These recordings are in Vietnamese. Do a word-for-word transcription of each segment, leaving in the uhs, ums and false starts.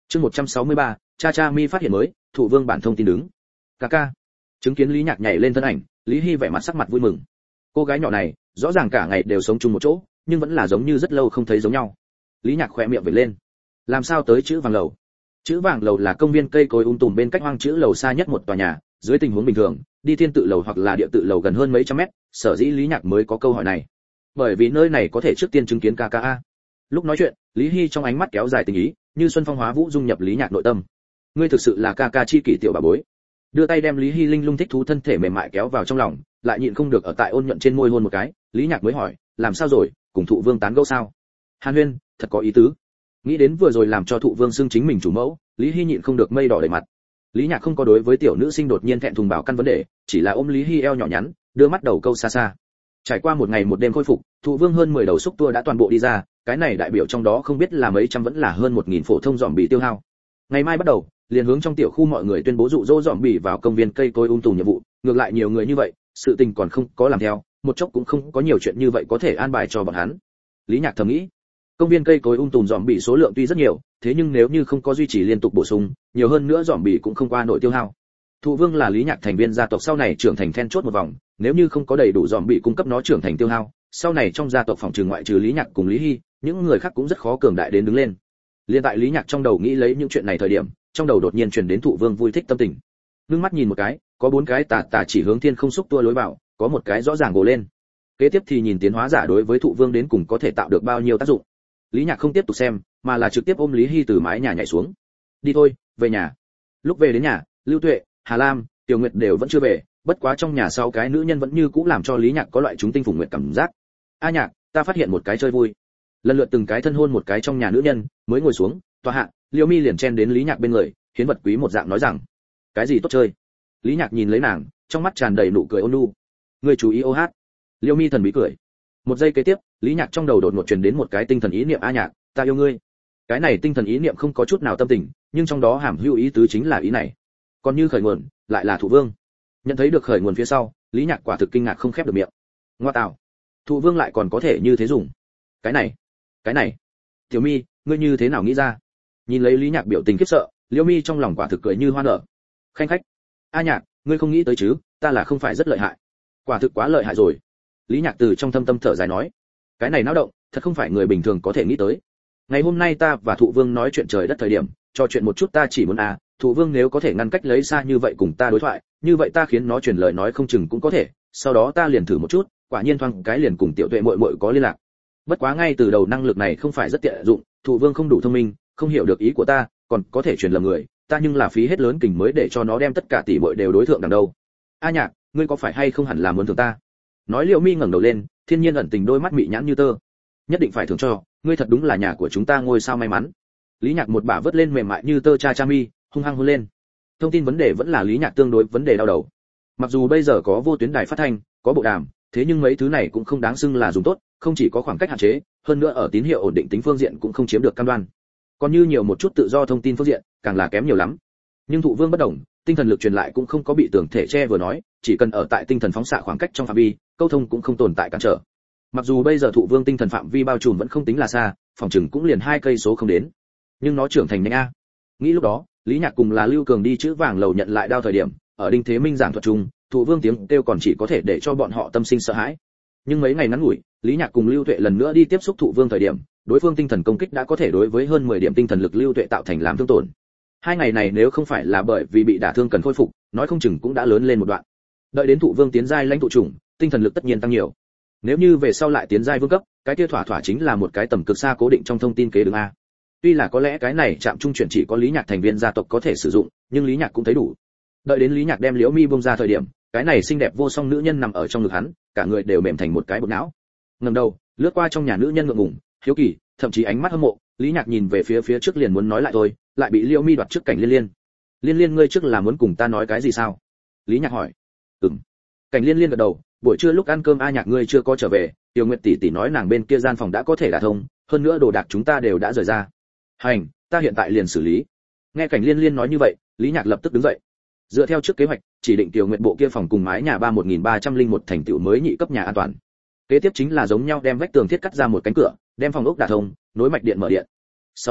Chương một trăm sáu mươi ba, cha cha mi phát hiện mới, Thụ Vương bản thông tin đứng. Ca ca. Chứng kiến Lý Nhạc nhảy lên thân ảnh, Lý Hi vẻ mặt sắc mặt vui mừng. Cô gái nhỏ này, rõ ràng cả ngày đều sống chung một chỗ, nhưng vẫn là giống như rất lâu không thấy giống nhau. Lý Nhạc khẽ miệng vểnh lên. Làm sao tới chữ Vàng lầu? Chữ Vàng lầu là công viên cây cối um tùm bên cách hoang chữ lầu xa nhất một tòa nhà, dưới tình huống bình thường, đi thiên tự lầu hoặc là địa tự lầu gần hơn mấy trăm mét, sở dĩ Lý Nhạc mới có câu hỏi này. Bởi vì nơi này có thể trước tiên chứng kiến ca ca a. Lúc nói chuyện, Lý Hi trong ánh mắt kéo dài tình ý, như xuân phong hóa vũ dung nhập Lý Nhạc nội tâm. Ngươi thực sự là ca ca chi kỷ tiểu bà bối. Đưa tay đem Lý Hi linh lung thích thú thân thể mềm mại kéo vào trong lòng, lại nhịn không được ở tại ôn nhuận trên môi hôn một cái, Lý Nhạc mới hỏi, làm sao rồi, cùng Thụ Vương tán gẫu sao? Hàn Huyên, thật có ý tứ. Nghĩ đến vừa rồi làm cho Thụ Vương xưng chính mình chủ mẫu, Lý Hi nhịn không được mây đỏ đầy mặt. Lý Nhạc không có đối với tiểu nữ sinh đột nhiên thẹn thùng bảo căn vấn đề, chỉ là ôm Lý Hi eo nhỏ nhắn, đưa mắt đầu câu xa xa. Trải qua một ngày một đêm khôi phục, Thụ Vương hơn mười đầu xúc tua đã toàn bộ đi ra, cái này đại biểu trong đó không biết là mấy trăm vẫn là hơn một nghìn phổ thông dòm bị tiêu hao. Ngày mai bắt đầu, liền hướng trong tiểu khu mọi người tuyên bố dụ dỗ dòm bị vào công viên cây cối um tùm nhiệm vụ, ngược lại nhiều người như vậy, sự tình còn không có làm theo, một chốc cũng không có nhiều chuyện như vậy có thể an bài cho bọn hắn. Lý Nhạc thầm nghĩ, công viên cây cối um tùm dòm bị số lượng tuy rất nhiều, thế nhưng nếu như không có duy trì liên tục bổ sung, nhiều hơn nữa dòm bị cũng không qua nổi tiêu hao. Thụ Vương là Lý Nhạc thành viên gia tộc sau này trưởng thành then chốt một vòng, nếu như không có đầy đủ dòm bị cung cấp nó trưởng thành tiêu hao, sau này trong gia tộc phòng trừ ngoại trừ Lý Nhạc cùng Lý Hi, những người khác cũng rất khó cường đại đến đứng lên. Liên tại Lý Nhạc trong đầu nghĩ lấy những chuyện này thời điểm, trong đầu đột nhiên truyền đến Thụ Vương vui thích tâm tình. Ngưng mắt nhìn một cái, có bốn cái tà tà chỉ hướng thiên không xúc tua lối vào, có một cái rõ ràng gồ lên. Kế tiếp thì nhìn tiến hóa giả đối với Thụ Vương đến cùng có thể tạo được bao nhiêu tác dụng. Lý Nhạc không tiếp tục xem, mà là trực tiếp ôm Lý Hi từ mái nhà nhảy xuống. Đi thôi, về nhà. Lúc về đến nhà, Lưu Tuệ, Hà Lam, Tiểu Nguyệt đều vẫn chưa về, bất quá trong nhà sau cái nữ nhân vẫn như cũ làm cho Lý Nhạc có loại chúng tinh phùng nguyệt cảm giác. A Nhạc, ta phát hiện một cái chơi vui. Lần lượt từng cái thân hôn một cái trong nhà nữ nhân, mới ngồi xuống, tòa hạ, Liêu Mi liền chen đến Lý Nhạc bên người, hiến vật quý một dạng nói rằng, cái gì tốt chơi? Lý Nhạc nhìn lấy nàng, trong mắt tràn đầy nụ cười ôn nhu. Ngươi chú ý ô hát. Liêu Mi thần bí cười. Một giây kế tiếp, Lý Nhạc trong đầu đột ngột truyền đến một cái tinh thần ý niệm, A Nhạc, ta yêu ngươi. Cái này tinh thần ý niệm không có chút nào tâm tình, nhưng trong đó hàm hữu ý tứ chính là ý này. Còn như khởi nguồn, lại là Thụ Vương. Nhận thấy được khởi nguồn phía sau, Lý Nhạc quả thực kinh ngạc không khép được miệng. Ngoa tạo, Thụ Vương lại còn có thể như thế dùng. Cái này, cái này, Tiểu Mi, ngươi như thế nào nghĩ ra? Nhìn lấy Lý Nhạc biểu tình khiếp sợ, Liêu Mi trong lòng quả thực cười như hoa nở. Khanh khách, A Nhạc, ngươi không nghĩ tới chứ, ta là không phải rất lợi hại. Quả thực quá lợi hại rồi. Lý Nhạc từ trong thâm tâm thở dài nói, cái này náo động, thật không phải người bình thường có thể nghĩ tới. Ngày hôm nay ta và Thụ Vương nói chuyện trời đất thời điểm, trò chuyện một chút ta chỉ muốn à, Thụ Vương nếu có thể ngăn cách lấy xa như vậy cùng ta đối thoại, như vậy ta khiến nó truyền lời nói không chừng cũng có thể, sau đó ta liền thử một chút, quả nhiên thoáng cái liền cùng Tiểu Tuệ muội muội có liên lạc. Bất quá ngay từ đầu năng lực này không phải rất tiện dụng, Thụ Vương không đủ thông minh, không hiểu được ý của ta, còn có thể truyền lầm người, ta nhưng là phí hết lớn kình mới để cho nó đem tất cả tỷ muội đều đối thượng đằng đâu. A Nhạc, ngươi có phải hay không hẳn là muốn thưởng ta? Nói Liễu Mi ngẩng đầu lên, thiên nhiên ẩn tình đôi mắt mị nhãn như tơ. Nhất định phải thưởng cho, ngươi thật đúng là nhà của chúng ta ngôi sao may mắn. Lý Nhạc một bả vớt lên mềm mại như tơ cha cha mi, hung hăng hôn lên. Thông tin vấn đề vẫn là Lý Nhạc tương đối vấn đề đau đầu. Mặc dù bây giờ có vô tuyến đài phát thanh, có bộ đàm, thế nhưng mấy thứ này cũng không đáng xưng là dùng tốt, không chỉ có khoảng cách hạn chế, hơn nữa ở tín hiệu ổn định tính phương diện cũng không chiếm được cam đoan. Còn như nhiều một chút tự do thông tin phương diện, càng là kém nhiều lắm. Nhưng Thụ Vương bất đồng, tinh thần lực truyền lại cũng không có bị tưởng thể che vừa nói, chỉ cần ở tại tinh thần phóng xạ khoảng cách trong phạm vi, câu thông cũng không tồn tại cản trở. Mặc dù bây giờ Thụ Vương tinh thần phạm vi bao trùm vẫn không tính là xa, phòng chừng cũng liền hai cây số không đến, nhưng nó trưởng thành nhanh a. Nghĩ lúc đó, Lý Nhạc cùng là Lưu Cường đi chữ Vàng lầu nhận lại đao thời điểm, ở Đinh Thế Minh giảng thuật chung, Thụ Vương tiếng kêu còn chỉ có thể để cho bọn họ tâm sinh sợ hãi. Nhưng mấy ngày ngắn ngủi, Lý Nhạc cùng Lưu Tuệ lần nữa đi tiếp xúc Thụ Vương thời điểm, đối phương tinh thần công kích đã có thể đối với hơn mười điểm tinh thần lực Lưu Tuệ tạo thành làm thương tổn. Hai ngày này nếu không phải là bởi vì bị đả thương cần khôi phục, nói không chừng cũng đã lớn lên một đoạn. Đợi đến Thụ Vương tiến giai lãnh tụ chủng, tinh thần lực tất nhiên tăng nhiều. Nếu như về sau lại tiến giai vương cấp, cái kia thỏa thỏa chính là một cái tầm cực xa cố định trong thông tin kế đường a. Tuy là có lẽ cái này chạm trung chuyển chỉ có Lý Nhạc thành viên gia tộc có thể sử dụng, nhưng Lý Nhạc cũng thấy đủ. Đợi đến Lý Nhạc đem Liễu Mi bung ra thời điểm, cái này xinh đẹp vô song nữ nhân nằm ở trong ngực hắn, cả người đều mềm thành một cái bột não. Ngẩng đầu, lướt qua trong nhà nữ nhân ngượng ngùng, hiếu kỳ, thậm chí ánh mắt hâm mộ, Lý Nhạc nhìn về phía phía trước liền muốn nói lại thôi, lại bị Liễu Mi đoạt trước Cảnh Liên Liên. Liên Liên, ngươi trước là muốn cùng ta nói cái gì sao? Lý Nhạc hỏi. Ừm. Cảnh Liên Liên gật đầu, buổi trưa lúc ăn cơm A Nhạc ngươi chưa có trở về, Tiểu Nguyệt tỷ tỷ nói nàng bên kia gian phòng đã có thể đả thông, hơn nữa đồ đạc chúng ta đều đã rời ra. Hành, ta hiện tại liền xử lý. Nghe Cảnh Liên Liên nói như vậy, Lý Nhạc lập tức đứng dậy. Dựa theo trước kế hoạch, chỉ định Tiểu Nguyệt bộ kia phòng cùng mái nhà ba một nghìn ba trăm lẻ một thành tựu mới nhị cấp nhà an toàn. Kế tiếp chính là giống nhau đem vách tường thiết cắt ra một cánh cửa, đem phòng ốc đả thông, nối mạch điện mở điện. Sau đó,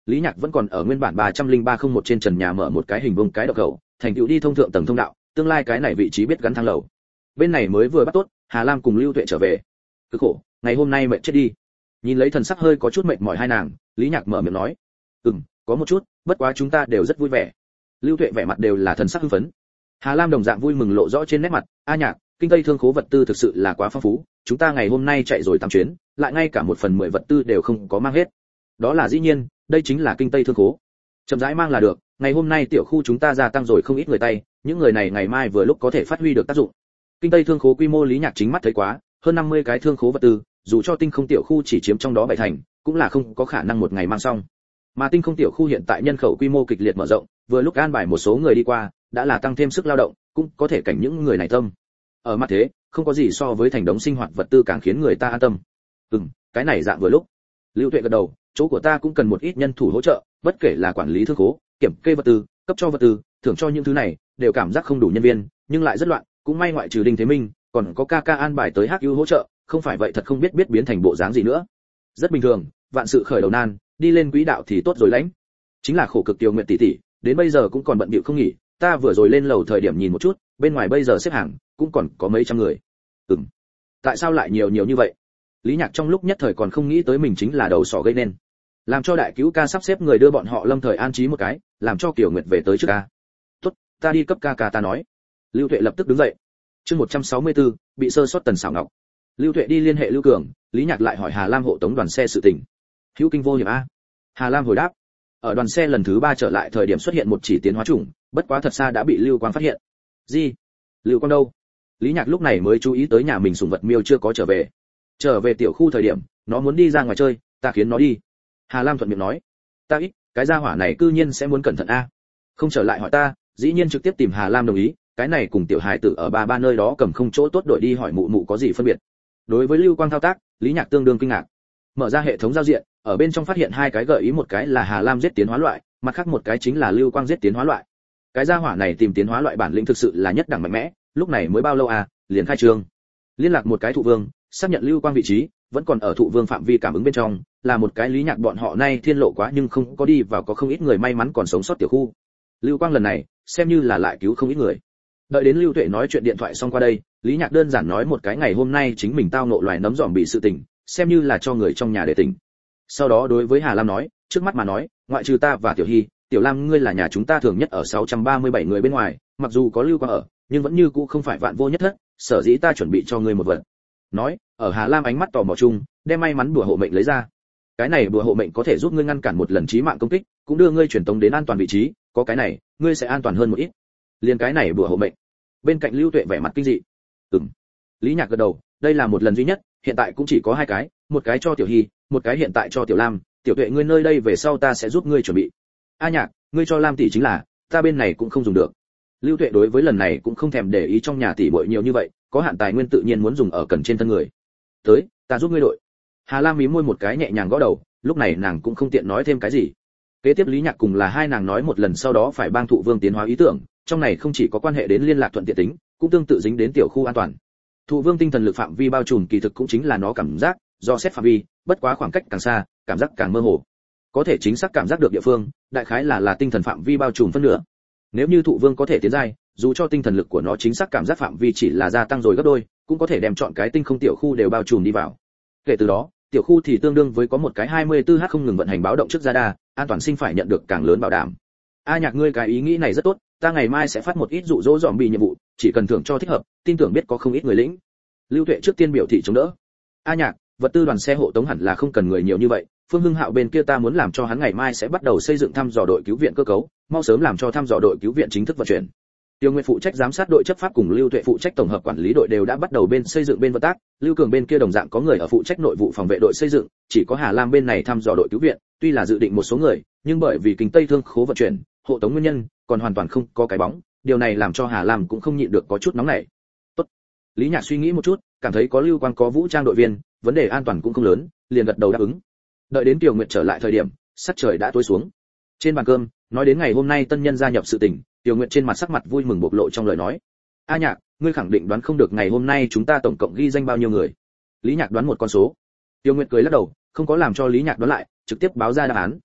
Lý Nhạc vẫn còn ở nguyên bản ba không ba không một trên trần nhà mở một cái hình vuông cái độc khẩu, thành tựu đi thông thượng tầng thông đạo, tương lai cái này vị trí biết gắn thang lầu. Bên này mới vừa bắt tốt, Hà Lam cùng Lưu Tuệ trở về. Cực khổ, ngày hôm nay mệt chết đi. Nhìn lấy thần sắc hơi có chút mệt mỏi hai nàng, Lý Nhạc mở miệng nói, "Ừm, có một chút, bất quá chúng ta đều rất vui vẻ." Lưu Tuệ vẻ mặt đều là thần sắc hưng phấn. Hà Lam đồng dạng vui mừng lộ rõ trên nét mặt, "A Nhạc, kinh tây thương khố vật tư thực sự là quá phong phú, chúng ta ngày hôm nay chạy rồi tám chuyến, lại ngay cả một phần mười vật tư đều không có mang hết." "Đó là dĩ nhiên, đây chính là kinh tây thương khố. Chậm rãi mang là được, ngày hôm nay tiểu khu chúng ta gia tăng rồi không ít người tay, những người này ngày mai vừa lúc có thể phát huy được tác dụng." Kinh tây thương khố quy mô Lý Nhạc chính mắt thấy quá, hơn năm mươi cái thương khố vật tư, dù cho tinh không tiểu khu chỉ chiếm trong đó bảy thành, cũng là không có khả năng một ngày mang xong. Mà tinh không tiểu khu hiện tại nhân khẩu quy mô kịch liệt mở rộng, vừa lúc an bài một số người đi qua, đã là tăng thêm sức lao động, cũng có thể cảnh những người này tâm. Ở mặt thế, không có gì so với thành đống sinh hoạt vật tư càng khiến người ta an tâm. Ừm, cái này dạng vừa lúc. Lưu Tuệ gật đầu, chỗ của ta cũng cần một ít nhân thủ hỗ trợ, bất kể là quản lý thương khố, kiểm kê vật tư, cấp cho vật tư, thưởng cho những thứ này, đều cảm giác không đủ nhân viên, nhưng lại rất loạn, cũng may ngoại trừ Đinh Thế Minh, còn có ca ca an bài tới hát u hỗ trợ, không phải vậy thật không biết biết biến thành bộ dáng gì nữa. Rất bình thường, vạn sự khởi đầu nan, đi lên quỹ đạo thì tốt rồi lãnh. Chính là khổ cực Tiêu Nguyệt tỷ tỷ, đến bây giờ cũng còn bận bịu không nghỉ, ta vừa rồi lên lầu thời điểm nhìn một chút, bên ngoài bây giờ xếp hàng, cũng còn có mấy trăm người. Ừm. Tại sao lại nhiều nhiều như vậy? Lý Nhạc trong lúc nhất thời còn không nghĩ tới mình chính là đầu sỏ gây nên. Làm cho đại cứu ca sắp xếp người đưa bọn họ lâm thời an trí một cái, làm cho Kiều Nguyệt về tới trước ca. Tốt, ta đi cấp ca ca ta nói. Lưu Tuệ lập tức đứng dậy. Chương một trăm sáu mươi tư, bị sơ sót Tần Sảo Ngọc. Lưu Tuệ đi liên hệ Lưu Cường, Lý Nhạc lại hỏi Hà Lam hộ tống đoàn xe sự tình. Hữu kinh vô hiểm a. Hà Lam hồi đáp. Ở đoàn xe lần thứ ba trở lại thời điểm xuất hiện một chỉ tiến hóa chủng, bất quá thật xa đã bị Lưu Quang phát hiện. Gì? Lưu Quang đâu? Lý Nhạc lúc này mới chú ý tới nhà mình sủng vật miêu chưa có trở về. Trở về tiểu khu thời điểm, nó muốn đi ra ngoài chơi, ta khiến nó đi. Hà Lam thuận miệng nói. Ta ít, cái gia hỏa này cư nhiên sẽ muốn cẩn thận a. Không trở lại hỏi ta, dĩ nhiên trực tiếp tìm Hà Lam đồng ý, cái này cùng tiểu hài tử ở ba ba nơi đó cầm không chỗ tốt đổi đi hỏi mụ mụ có gì phân biệt. Đối với Lưu Quang thao tác, Lý Nhạc tương đương kinh ngạc. Mở ra hệ thống giao diện, ở bên trong phát hiện hai cái gợi ý, một cái là Hà Lam giết tiến hóa loại, mặt khác một cái chính là Lưu Quang giết tiến hóa loại. Cái gia hỏa này tìm tiến hóa loại bản lĩnh thực sự là nhất đẳng mạnh mẽ, lúc này mới bao lâu à, liền khai trương. Liên lạc một cái thụ vương, xác nhận Lưu Quang vị trí, vẫn còn ở thụ vương phạm vi cảm ứng bên trong, là một cái Lý Nhạc bọn họ nay thiên lộ quá nhưng không có đi vào, có không ít người may mắn còn sống sót tiểu khu. Lưu Quang lần này, xem như là lại cứu không ít người. Đợi đến Lưu Tuệ nói chuyện điện thoại xong qua đây, Lý Nhạc đơn giản nói một cái ngày hôm nay chính mình tao nộ loài nấm giòm bị sự tình, xem như là cho người trong nhà để tỉnh. Sau đó đối với Hà Lam nói, trước mắt mà nói, ngoại trừ ta và Tiểu Hy, Tiểu Lam ngươi là nhà chúng ta thường nhất ở sáu trăm ba mươi bảy người bên ngoài, mặc dù có Lưu Quang ở, nhưng vẫn như cũ không phải vạn vô nhất thất, sở dĩ ta chuẩn bị cho ngươi một vật. Nói, ở Hà Lam ánh mắt tò mò chung, đem may mắn bùa hộ mệnh lấy ra. Cái này bùa hộ mệnh có thể giúp ngươi ngăn cản một lần chí mạng công kích, cũng đưa ngươi truyền tống đến an toàn vị trí, có cái này, ngươi sẽ an toàn hơn một ít. Liên cái này bùa hộ mệnh. Bên cạnh Lưu Tuệ vẻ mặt kinh dị. Ừm. Lý Nhạc gật đầu, đây là một lần duy nhất, hiện tại cũng chỉ có hai cái, một cái cho Tiểu Hy, một cái hiện tại cho Tiểu Lam, Tiểu Tuệ ngươi nơi đây về sau ta sẽ giúp ngươi chuẩn bị. A Nhạc, ngươi cho Lam tỷ chính là, ta bên này cũng không dùng được. Lưu Tuệ đối với lần này cũng không thèm để ý trong nhà tỷ muội nhiều như vậy, có hạn tài nguyên tự nhiên muốn dùng ở cần trên thân người. Tới, ta giúp ngươi đội. Hà Lam mím môi một cái nhẹ nhàng gõ đầu, lúc này nàng cũng không tiện nói thêm cái gì. Kế tiếp Lý Nhạc cùng là hai nàng nói một lần sau đó phải bang thụ vương tiến hóa ý tưởng, trong này không chỉ có quan hệ đến liên lạc thuận tiện tính, cũng tương tự dính đến tiểu khu an toàn. Thụ vương tinh thần lực phạm vi bao trùm kỳ thực cũng chính là nó cảm giác, do xét phạm vi, bất quá khoảng cách càng xa, cảm giác càng mơ hồ. Có thể chính xác cảm giác được địa phương, đại khái là là tinh thần phạm vi bao trùm phân nửa. Nếu như thụ vương có thể tiến giai, dù cho tinh thần lực của nó chính xác cảm giác phạm vi chỉ là gia tăng rồi gấp đôi, cũng có thể đem chọn cái tinh không tiểu khu đều bao trùm đi vào. Kể từ đó, tiểu khu thì tương đương với có một cái hai mươi tư H không ngừng vận hành báo động trước radar, an toàn sinh phải nhận được càng lớn bảo đảm. A Nhạc ngươi cái ý nghĩ này rất tốt, ta ngày mai sẽ phát một ít dụ dỗ dòm bị nhiệm vụ, chỉ cần thưởng cho thích hợp, tin tưởng biết có không ít người lĩnh. Lưu Tuệ trước tiên biểu thị chống đỡ. A Nhạc, vật tư đoàn xe hộ tống hẳn là không cần người nhiều như vậy, Phương Hưng Hạo bên kia ta muốn làm cho hắn ngày mai sẽ bắt đầu xây dựng thăm dò đội cứu viện cơ cấu, mau sớm làm cho thăm dò đội cứu viện chính thức vận chuyển. Tiêu Nguyên phụ trách giám sát đội chấp pháp cùng Lưu Tuệ phụ trách tổng hợp quản lý đội đều đã bắt đầu bên xây dựng bên vận tác, Lưu Cường bên kia đồng dạng có người ở phụ trách nội vụ phòng vệ đội xây dựng, chỉ có Hà Lam bên này thăm dò đội cứu viện, tuy là dự định một số người, nhưng bởi vì kinh Tây thương khố vận chuyển, hộ tống nguyên nhân, còn hoàn toàn không có cái bóng, điều này làm cho Hà Lam cũng không nhịn được có chút nóng nảy. Tốt. Lý Nhạc suy nghĩ một chút, cảm thấy có Lưu Quang có vũ trang đội viên, vấn đề an toàn cũng không lớn, liền gật đầu đáp ứng. Đợi đến Tiểu Nguyệt trở lại thời điểm, sắc trời đã tối xuống. Trên bàn cơm, nói đến ngày hôm nay tân nhân gia nhập sự tình, Tiểu Nguyệt trên mặt sắc mặt vui mừng bộc lộ trong lời nói. A Nhạc, ngươi khẳng định đoán không được ngày hôm nay chúng ta tổng cộng ghi danh bao nhiêu người? Lý Nhạc đoán một con số. Tiểu Nguyệt cười lắc đầu, không có làm cho Lý Nhạc đoán lại, trực tiếp báo ra đáp án.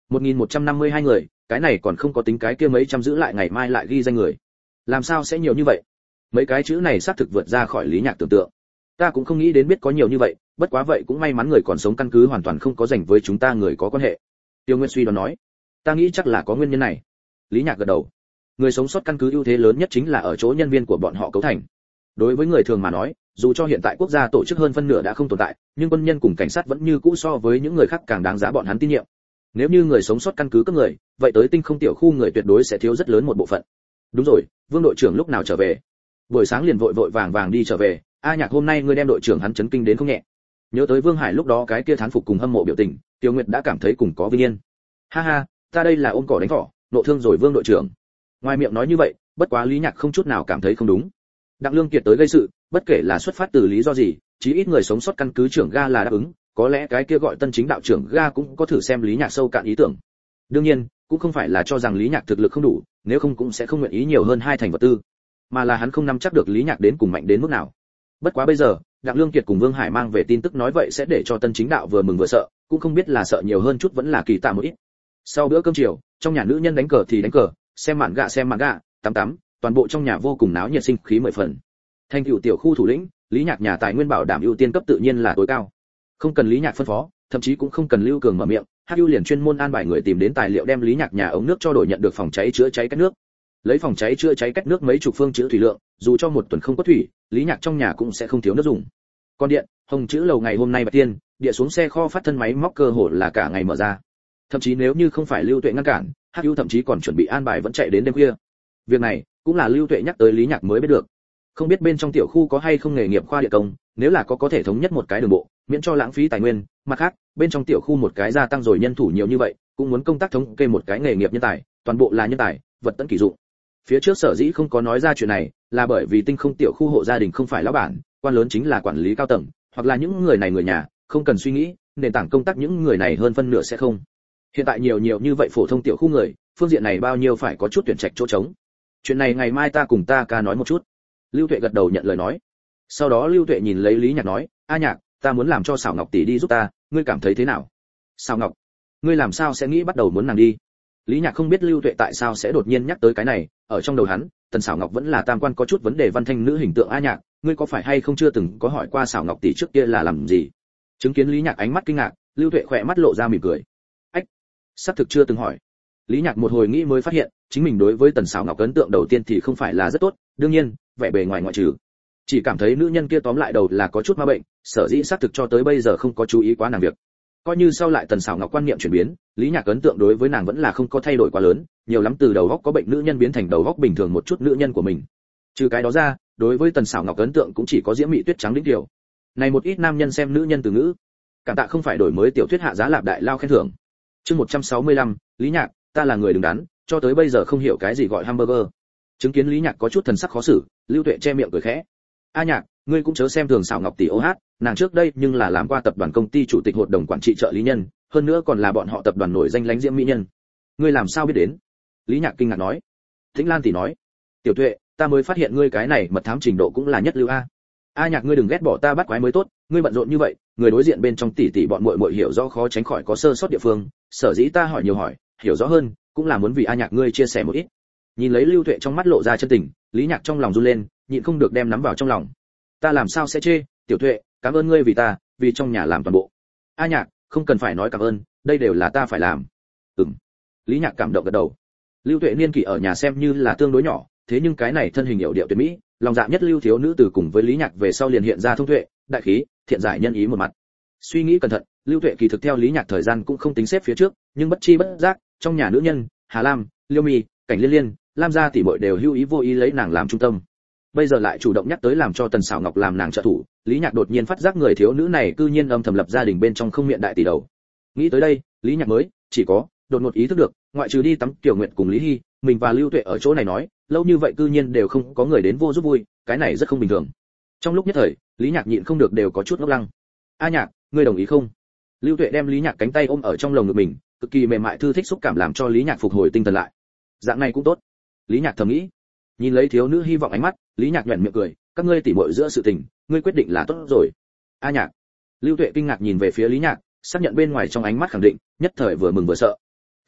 một nghìn một trăm năm mươi hai người, cái này còn không có tính cái kia mấy trăm giữ lại ngày mai lại ghi danh người. Làm sao sẽ nhiều như vậy? Mấy cái chữ này xác thực vượt ra khỏi Lý Nhạc tưởng tượng. Ta cũng không nghĩ đến biết có nhiều như vậy, bất quá vậy cũng may mắn người còn sống căn cứ hoàn toàn không có dành với chúng ta người có quan hệ. Tiêu Nguyên suy đoán nói. Ta nghĩ chắc là có nguyên nhân này. Lý Nhạc gật đầu. Người sống sót căn cứ ưu thế lớn nhất chính là ở chỗ nhân viên của bọn họ cấu thành. Đối với người thường mà nói, dù cho hiện tại quốc gia tổ chức hơn phân nửa đã không tồn tại, nhưng quân nhân cùng cảnh sát vẫn như cũ so với những người khác càng đáng giá bọn hắn tin nhiệm. Nếu như người sống sót căn cứ cấp người, vậy tới tinh không tiểu khu người tuyệt đối sẽ thiếu rất lớn một bộ phận. Đúng rồi, Vương đội trưởng lúc nào trở về? Buổi sáng liền vội vội vàng vàng đi trở về. A Nhạc hôm nay ngươi đem đội trưởng hắn chấn kinh đến không nhẹ. Nhớ tới Vương Hải lúc đó cái kia thán phục cùng hâm mộ biểu tình, Tiêu Nguyệt đã cảm thấy cùng có vinh yên. Ha ha, ta đây là ôm cỏ đánh thỏ, nộ thương rồi Vương đội trưởng. Ngoài miệng nói như vậy, bất quá Lý Nhạc không chút nào cảm thấy không đúng. Đặng Lương Kiệt tới gây sự, bất kể là xuất phát từ lý do gì, chí ít người sống sót căn cứ trưởng ga là đáp ứng, có lẽ cái kia gọi tân chính đạo trưởng ga cũng có thử xem Lý Nhạc sâu cạn ý tưởng. Đương nhiên, cũng không phải là cho rằng Lý Nhạc thực lực không đủ, nếu không cũng sẽ không nguyện ý nhiều hơn hai thành vật tư, mà là hắn không nắm chắc được Lý Nhạc đến cùng mạnh đến mức nào. Bất quá bây giờ, Đặng Lương Kiệt cùng Vương Hải mang về tin tức nói vậy sẽ để cho tân chính đạo vừa mừng vừa sợ, cũng không biết là sợ nhiều hơn chút vẫn là kỳ tạ một ít. Sau bữa cơm chiều, trong nhà nữ nhân đánh cờ thì đánh cờ, xem mạn gạ xem mạn gạ, tắm tắm, toàn bộ trong nhà vô cùng náo nhiệt sinh khí mười phần. Thành tựu tiểu khu thủ lĩnh, Lý Nhạc nhà tài nguyên bảo đảm ưu tiên cấp tự nhiên là tối cao. Không cần Lý Nhạc phân phó, thậm chí cũng không cần Lưu Cường mở miệng, Hắc Ưu liền chuyên môn an bài người tìm đến tài liệu đem Lý Nhạc nhà ống nước cho đổi nhận được phòng cháy chữa cháy cách nước. Lấy phòng cháy chữa cháy cách nước mấy chục phương chữ thủy lượng, dù cho một tuần không có thủy, Lý Nhạc trong nhà cũng sẽ không thiếu nước dùng. Còn điện, Hồng chữ lầu ngày hôm nay bạch tiên, địa xuống xe kho phát thân máy móc cơ hồ là cả ngày mở ra. Thậm chí nếu như không phải Lưu Tuệ ngăn cản, Hắc Ưu thậm chí còn chuẩn bị an bài vẫn chạy đến đêm khuya. Việc này cũng là Lưu Tuệ nhắc tới Lý Nhạc mới biết được. Không biết bên trong tiểu khu có hay không nghề nghiệp khoa địa công, nếu là có có thể thống nhất một cái đường bộ, miễn cho lãng phí tài nguyên, mặt khác, bên trong tiểu khu một cái gia tăng rồi nhân thủ nhiều như vậy, cũng muốn công tác thống kê một cái nghề nghiệp nhân tài, toàn bộ là nhân tài, vật tận kỳ dụng. Phía trước sở dĩ không có nói ra chuyện này, là bởi vì tinh không tiểu khu hộ gia đình không phải lão bản, quan lớn chính là quản lý cao tầng, hoặc là những người này người nhà, không cần suy nghĩ, nền tảng công tác những người này hơn phân nửa sẽ không. Hiện tại nhiều nhiều như vậy phổ thông tiểu khu người, phương diện này bao nhiêu phải có chút tuyển trạch chỗ trống. Chuyện này ngày mai ta cùng ta ca nói một chút. Lưu Tuệ gật đầu nhận lời nói. Sau đó Lưu Tuệ nhìn lấy Lý Nhạc nói, A Nhạc, ta muốn làm cho Sảo Ngọc tỷ đi giúp ta, ngươi cảm thấy thế nào? Sảo Ngọc, ngươi làm sao sẽ nghĩ bắt đầu muốn nàng đi? Lý Nhạc không biết Lưu Tuệ tại sao sẽ đột nhiên nhắc tới cái này, ở trong đầu hắn, Tần Sảo Ngọc vẫn là tam quan có chút vấn đề văn thanh nữ hình tượng. A Nhạc, ngươi có phải hay không chưa từng có hỏi qua Sảo Ngọc tỷ trước kia là làm gì? Chứng kiến Lý Nhạc ánh mắt kinh ngạc, Lưu Tuệ khỏe mắt lộ ra mỉm cười. Ách, xác thực chưa từng hỏi. Lý Nhạc một hồi nghĩ mới phát hiện, chính mình đối với Tần Sảo Ngọc ấn tượng đầu tiên thì không phải là rất tốt, đương nhiên, vẻ bề ngoài ngoại trừ. Chỉ cảm thấy nữ nhân kia tóm lại đầu là có chút ma bệnh, sở dĩ xác thực cho tới bây giờ không có chú ý quá nàng việc. Coi như sau lại Tần Sảo Ngọc quan niệm chuyển biến, Lý Nhạc ấn tượng đối với nàng vẫn là không có thay đổi quá lớn, nhiều lắm từ đầu óc có bệnh nữ nhân biến thành đầu óc bình thường một chút nữ nhân của mình. Trừ cái đó ra, đối với Tần Sảo Ngọc ấn tượng cũng chỉ có diễm mỹ tuyết trắng đỉnh tiểu. Này một ít nam nhân xem nữ nhân từ ngữ, cảm tạ không phải đổi mới tiểu thuyết hạ giá lạp đại lao khen thưởng. Chương một trăm sáu mươi lăm, Lý Nhạc, ta là người đứng đắn, cho tới bây giờ không hiểu cái gì gọi hamburger. Chứng kiến Lý Nhạc có chút thần sắc khó xử, Lưu Tuệ che miệng cười khẽ. A Nhạc, ngươi cũng chớ xem thường Sảo Ngọc tỷ ô hát, nàng trước đây nhưng là làm qua tập đoàn công ty chủ tịch hội đồng quản trị trợ lý nhân, hơn nữa còn là bọn họ tập đoàn nổi danh lánh diễm mỹ nhân. Ngươi làm sao biết đến? Lý Nhạc kinh ngạc nói. Tĩnh Lan tỷ nói, Tiểu Tuệ, ta mới phát hiện ngươi cái này mật thám trình độ cũng là nhất lưu a. A Nhạc, ngươi đừng ghét bỏ ta bắt quái mới tốt, ngươi bận rộn như vậy, người đối diện bên trong tỷ tỷ bọn muội muội hiểu rõ khó tránh khỏi có sơ sót địa phương, sở dĩ ta hỏi nhiều hỏi, hiểu rõ hơn, cũng là muốn vì A Nhạc ngươi chia sẻ một ít. Nhìn lấy Lưu Tuệ trong mắt lộ ra chân tình, Lý Nhạc trong lòng run lên, nhịn không được đem nắm vào trong lòng. Ta làm sao sẽ chê, Tiểu Tuệ, cảm ơn ngươi vì ta, vì trong nhà làm toàn bộ. A Nhạc, không cần phải nói cảm ơn, đây đều là ta phải làm. Ừm. Lý Nhạc cảm động gật đầu. Lưu Tuệ niên kỷ ở nhà xem như là tương đối nhỏ, thế nhưng cái này thân hình hiệu điệu tuyệt mỹ, lòng dạ nhất lưu thiếu nữ từ cùng với Lý Nhạc về sau liền hiện ra thông tuệ, đại khí, thiện giải nhân ý một mặt. Suy nghĩ cẩn thận, Lưu Tuệ kỳ thực theo Lý Nhạc thời gian cũng không tính xếp phía trước, nhưng bất chi bất giác, trong nhà nữ nhân, Hà Lam, Liêu Mi, Cảnh Liên Liên, Lam gia tỷ muội đều hưu ý vô ý lấy nàng làm trung tâm. Bây giờ lại chủ động nhắc tới làm cho Tần Sảo Ngọc làm nàng trợ thủ, Lý Nhạc đột nhiên phát giác người thiếu nữ này cư nhiên âm thầm lập gia đình bên trong không miệng đại tỷ đầu. Nghĩ tới đây, Lý Nhạc mới chỉ có đột ngột ý thức được, ngoại trừ đi tắm Tiểu Nguyệt cùng Lý Hi, mình và Lưu Tuệ ở chỗ này nói, lâu như vậy cư nhiên đều không có người đến vô giúp vui, cái này rất không bình thường. Trong lúc nhất thời, Lý Nhạc nhịn không được đều có chút ngốc lăng. A Nhạc, ngươi đồng ý không? Lưu Tuệ đem Lý Nhạc cánh tay ôm ở trong lồng ngực mình, cực kỳ mềm mại thư thích xúc cảm làm cho Lý Nhạc phục hồi tinh thần lại. Dạng này cũng tốt. Lý Nhạc thầm nghĩ. Nhìn lấy thiếu nữ hy vọng ánh mắt, Lý Nhạc nhếch miệng cười, các ngươi tỉ muội giữa sự tình, ngươi quyết định là tốt rồi. A Nhạc. Lưu Tuệ kinh ngạc nhìn về phía Lý Nhạc, xác nhận bên ngoài trong ánh mắt khẳng định, nhất thời vừa mừng vừa sợ.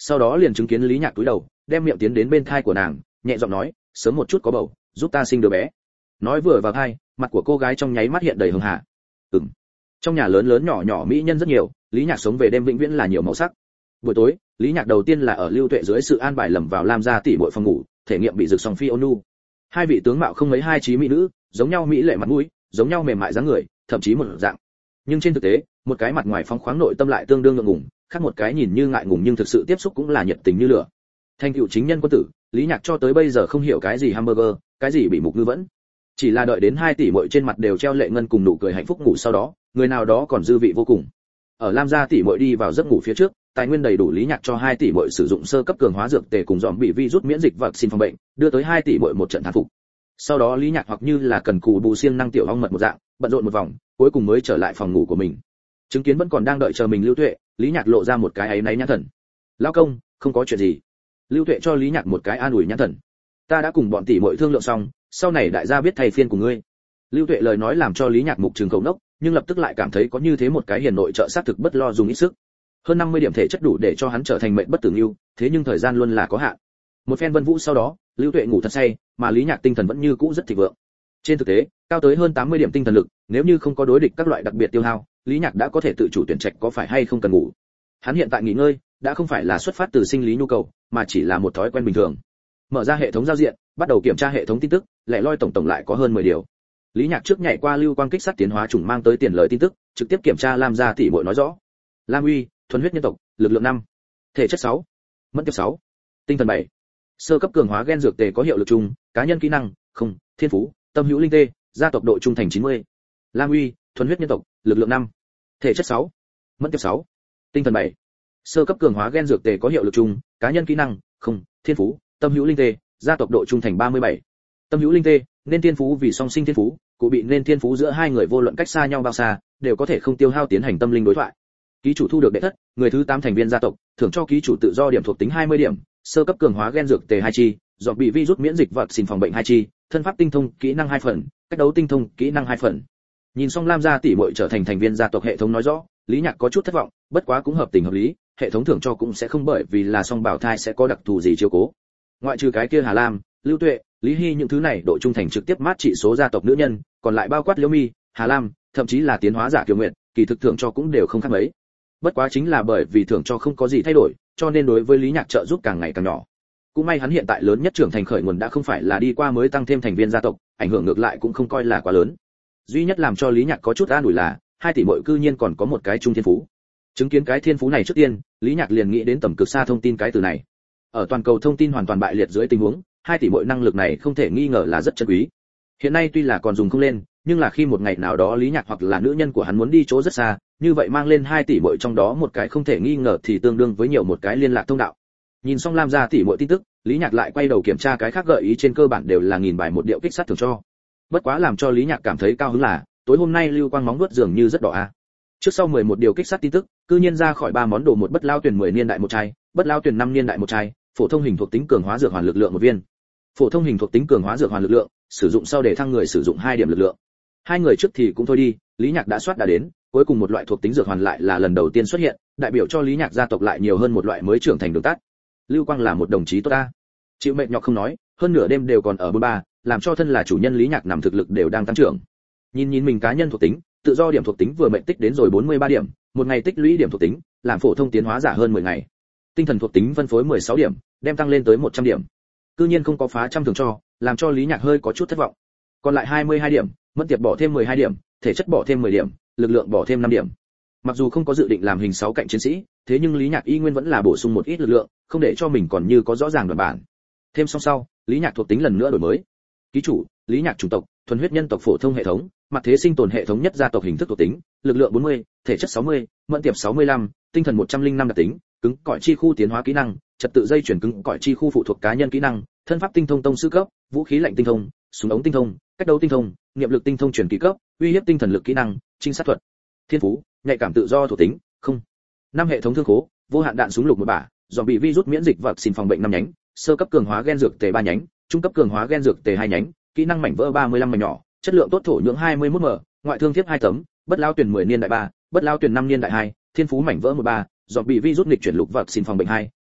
Sau đó liền chứng kiến Lý Nhạc cúi đầu, đem miệng tiến đến bên thai của nàng, nhẹ giọng nói, sớm một chút có bầu, giúp ta sinh đứa bé. Nói vừa vào thai, mặt của cô gái trong nháy mắt hiện đầy hường hà. Ừm. Trong nhà lớn lớn nhỏ nhỏ mỹ nhân rất nhiều, Lý Nhạc sống về đêm vĩnh viễn là nhiều màu sắc. Buổi tối, Lý Nhạc đầu tiên là ở Lưu Tuệ dưới sự an bài lầm vào Lam gia tỷ muội phòng ngủ, thể nghiệm bị rực song phi ônu. Hai vị tướng mạo không mấy hai trí mỹ nữ, giống nhau mỹ lệ mặt mũi, giống nhau mềm mại dáng người, thậm chí một dạng. Nhưng trên thực tế, một cái mặt ngoài phóng khoáng nội tâm lại tương đương ngượng ngùng, khác một cái nhìn như ngại ngùng nhưng thực sự tiếp xúc cũng là nhiệt tình như lửa. Thành tựu chính nhân quân tử, Lý Nhạc cho tới bây giờ không hiểu cái gì hamburger, cái gì bị mục ngư vẫn. Chỉ là đợi đến hai tỷ muội trên mặt đều treo lệ ngân cùng nụ cười hạnh phúc ngủ sau đó, người nào đó còn dư vị vô cùng. Ở Lam gia tỷ muội đi vào giấc ngủ phía trước, tài nguyên đầy đủ Lý Nhạc cho hai tỷ muội sử dụng sơ cấp cường hóa dược tề cùng dòm bị virus miễn dịch vật xin phòng bệnh, đưa tới hai tỷ muội một trận thán phục. Sau đó Lý Nhạc hoặc như là cần cù bù siêng năng tiểu ong mật một dạng, bận rộn một vòng, cuối cùng mới trở lại phòng ngủ của mình. Chứng kiến vẫn còn đang đợi chờ mình Lưu Tuệ, Lý Nhạc lộ ra một cái áy náy nhãn thần. "Lão công, không có chuyện gì." Lưu Tuệ cho Lý Nhạc một cái an ủi nhãn thần. "Ta đã cùng bọn tỷ muội thương lượng xong, sau này đại gia biết thay phiên của ngươi." Lưu Tuệ lời nói làm cho Lý Nhạc mục trường cầu nốc, nhưng lập tức lại cảm thấy có như thế một cái hiền nội trợ sát thực bất lo dùng ít sức. Hơn năm mươi điểm thể chất đủ để cho hắn trở thành mệnh bất tử yêu, thế nhưng thời gian luôn là có hạn. Một phen vân vũ sau đó, Lưu Tuệ ngủ thật say, mà Lý Nhạc tinh thần vẫn như cũ rất thịnh vượng. Trên thực tế, cao tới hơn tám mươi điểm tinh thần lực, nếu như không có đối địch các loại đặc biệt tiêu hao, Lý Nhạc đã có thể tự chủ tuyển trạch có phải hay không cần ngủ. Hắn hiện tại nghỉ ngơi, đã không phải là xuất phát từ sinh lý nhu cầu, mà chỉ là một thói quen bình thường. Mở ra hệ thống giao diện, bắt đầu kiểm tra hệ thống tin tức, lẻ loi tổng tổng lại có hơn mười điều. Lý Nhạc trước nhảy qua lưu quang kích sát tiến hóa chủng mang tới tiền lợi tin tức, trực tiếp kiểm tra Lam gia tỷ muội nói rõ. Lam Uy, thuần huyết nhân tộc, lực lượng năm, thể chất sáu, mẫn tiệp sáu, tinh thần bảy. Sơ cấp cường hóa gen dược tề có hiệu lực chung, cá nhân kỹ năng, không, thiên phú, tâm hữu linh tê, gia tộc độ trung thành chín mươi. Lam Uy, thuần huyết nhân tộc, lực lượng năm, thể chất sáu, mẫn tiệp sáu, tinh thần bảy. Sơ cấp cường hóa gen dược tề có hiệu lực chung, cá nhân kỹ năng, không, thiên phú, tâm hữu linh tê, gia tộc độ trung thành ba mươi bảy. Tâm hữu linh tê, nên thiên phú vì song sinh thiên phú, cụ bị nên thiên phú giữa hai người vô luận cách xa nhau bao xa, đều có thể không tiêu hao tiến hành tâm linh đối thoại. Ký chủ thu được đệ thất, người thứ tám thành viên gia tộc, thưởng cho ký chủ tự do điểm thuộc tính hai mươi điểm, sơ cấp cường hóa gen dược tề hai chi, dọn bị virus miễn dịch vật xin phòng bệnh hai chi, thân pháp tinh thông, kỹ năng hai phần, cách đấu tinh thông, kỹ năng hai phần. Nhìn xong Lam gia tỷ muội trở thành thành viên gia tộc hệ thống nói rõ, Lý Nhạc có chút thất vọng, bất quá cũng hợp tình hợp lý, hệ thống thưởng cho cũng sẽ không bởi vì là song bảo thai sẽ có đặc thù gì chiếu cố. Ngoại trừ cái kia Hà Lam, Lưu Tuệ, Lý Hy những thứ này độ trung thành trực tiếp mát trị số gia tộc nữ nhân, còn lại bao quát Liễu Mi, Hà Lam, thậm chí là tiến hóa giả Kiều Nguyệt, kỳ thực thưởng cho cũng đều không khác mấy. Bất quá chính là bởi vì thưởng cho không có gì thay đổi, cho nên đối với Lý Nhạc trợ giúp càng ngày càng nhỏ. Cũng may hắn hiện tại lớn nhất trưởng thành khởi nguồn đã không phải là đi qua mới tăng thêm thành viên gia tộc, ảnh hưởng ngược lại cũng không coi là quá lớn. Duy nhất làm cho Lý Nhạc có chút an ủi là, hai tỷ muội cư nhiên còn có một cái trung thiên phú. Chứng kiến cái thiên phú này trước tiên, Lý Nhạc liền nghĩ đến tầm cực xa thông tin cái từ này. Ở toàn cầu thông tin hoàn toàn bại liệt dưới tình huống, hai tỷ muội năng lực này không thể nghi ngờ là rất chân quý. Hiện nay tuy là còn dùng không lên, nhưng là khi một ngày nào đó Lý Nhạc hoặc là nữ nhân của hắn muốn đi chỗ rất xa, như vậy mang lên hai tỷ muội trong đó một cái không thể nghi ngờ thì tương đương với nhiều một cái liên lạc thông đạo. Nhìn xong Lam gia tỷ muội tin tức, Lý Nhạc lại quay đầu kiểm tra cái khác gợi ý trên cơ bản đều là nghìn bài một điệu kích sát thường cho. Bất quá làm cho Lý Nhạc cảm thấy cao hứng là, tối hôm nay lưu quang móng vuốt dường như rất đỏ a. Trước sau mười một điều kích sát tin tức, cư nhiên ra khỏi ba món đồ một bất lao tuyển mười niên đại một chai, bất lao tuyển năm niên đại một chai, phổ thông hình thuộc tính cường hóa dược hoàn lực lượng một viên. Phổ thông hình thuộc tính cường hóa dược hoàn lực lượng, sử dụng sau để thăng người sử dụng hai điểm lực lượng. Hai người trước thì cũng thôi đi, Lý Nhạc đã soát đã đến, cuối cùng một loại thuộc tính dược hoàn lại là lần đầu tiên xuất hiện, đại biểu cho Lý Nhạc gia tộc lại nhiều hơn một loại mới trưởng thành đường tắt. Lưu Quang là một đồng chí tốt ta. Chịu mệt nhọc không nói, hơn nửa đêm đều còn ở bốn ba, làm cho thân là chủ nhân Lý Nhạc nằm thực lực đều đang tăng trưởng. Nhìn nhìn mình cá nhân thuộc tính, tự do điểm thuộc tính vừa mệnh tích đến rồi bốn mươi ba điểm, một ngày tích lũy điểm thuộc tính, làm phổ thông tiến hóa giả hơn mười ngày. Tinh thần thuộc tính phân phối mười sáu điểm, đem tăng lên tới một trăm điểm. Cư nhiên không có phá trăm thường cho, làm cho Lý Nhạc hơi có chút thất vọng. Còn lại hai mươi hai điểm, mẫn tiệp bỏ thêm mười hai điểm, thể chất bỏ thêm mười điểm, lực lượng bỏ thêm năm điểm. Mặc dù không có dự định làm hình sáu cạnh chiến sĩ, thế nhưng Lý Nhạc y nguyên vẫn là bổ sung một ít lực lượng, không để cho mình còn như có rõ ràng đoạn bản. Thêm xong sau, Lý Nhạc thuộc tính lần nữa đổi mới. Ký chủ, Lý Nhạc chủng tộc, thuần huyết nhân tộc phổ thông hệ thống, mặt thế sinh tồn hệ thống nhất gia tộc hình thức thuộc tính, lực lượng bốn mươi, thể chất sáu mươi, mẫn tiệp sáu mươi lăm, tinh thần một trăm lẻ năm đặc tính, cứng cỏi chi khu tiến hóa kỹ năng, trật tự dây chuyển cứng cỏi chi khu phụ thuộc cá nhân kỹ năng, thân pháp tinh thông tông sư cấp, vũ khí lạnh tinh thông, súng ống tinh thông, cách đấu tinh thông, niệm lực tinh thông truyền kỳ cấp, uy hiếp tinh thần lực kỹ năng, trinh sát thuật. Thiên phú, nhạy cảm tự do thuộc tính, không. Năm hệ thống thương khố, vô hạn đạn súng lục một bả, dòm bị virus miễn dịch vật xin phòng bệnh năm nhánh, sơ cấp cường hóa gen dược tề ba nhánh, trung cấp cường hóa gen dược tề hai nhánh, kỹ năng mảnh vỡ ba mươi lăm mảnh nhỏ, chất lượng tốt thổ nhưỡng hai mươi mốt m, ngoại thương thiếp hai tấm, bất lao tuyển mười niên đại ba, bất lao tuyển năm niên đại hai, thiên phú mảnh vỡ một ba, dòm bị virus nghịch chuyển lục vật xin phòng bệnh hai,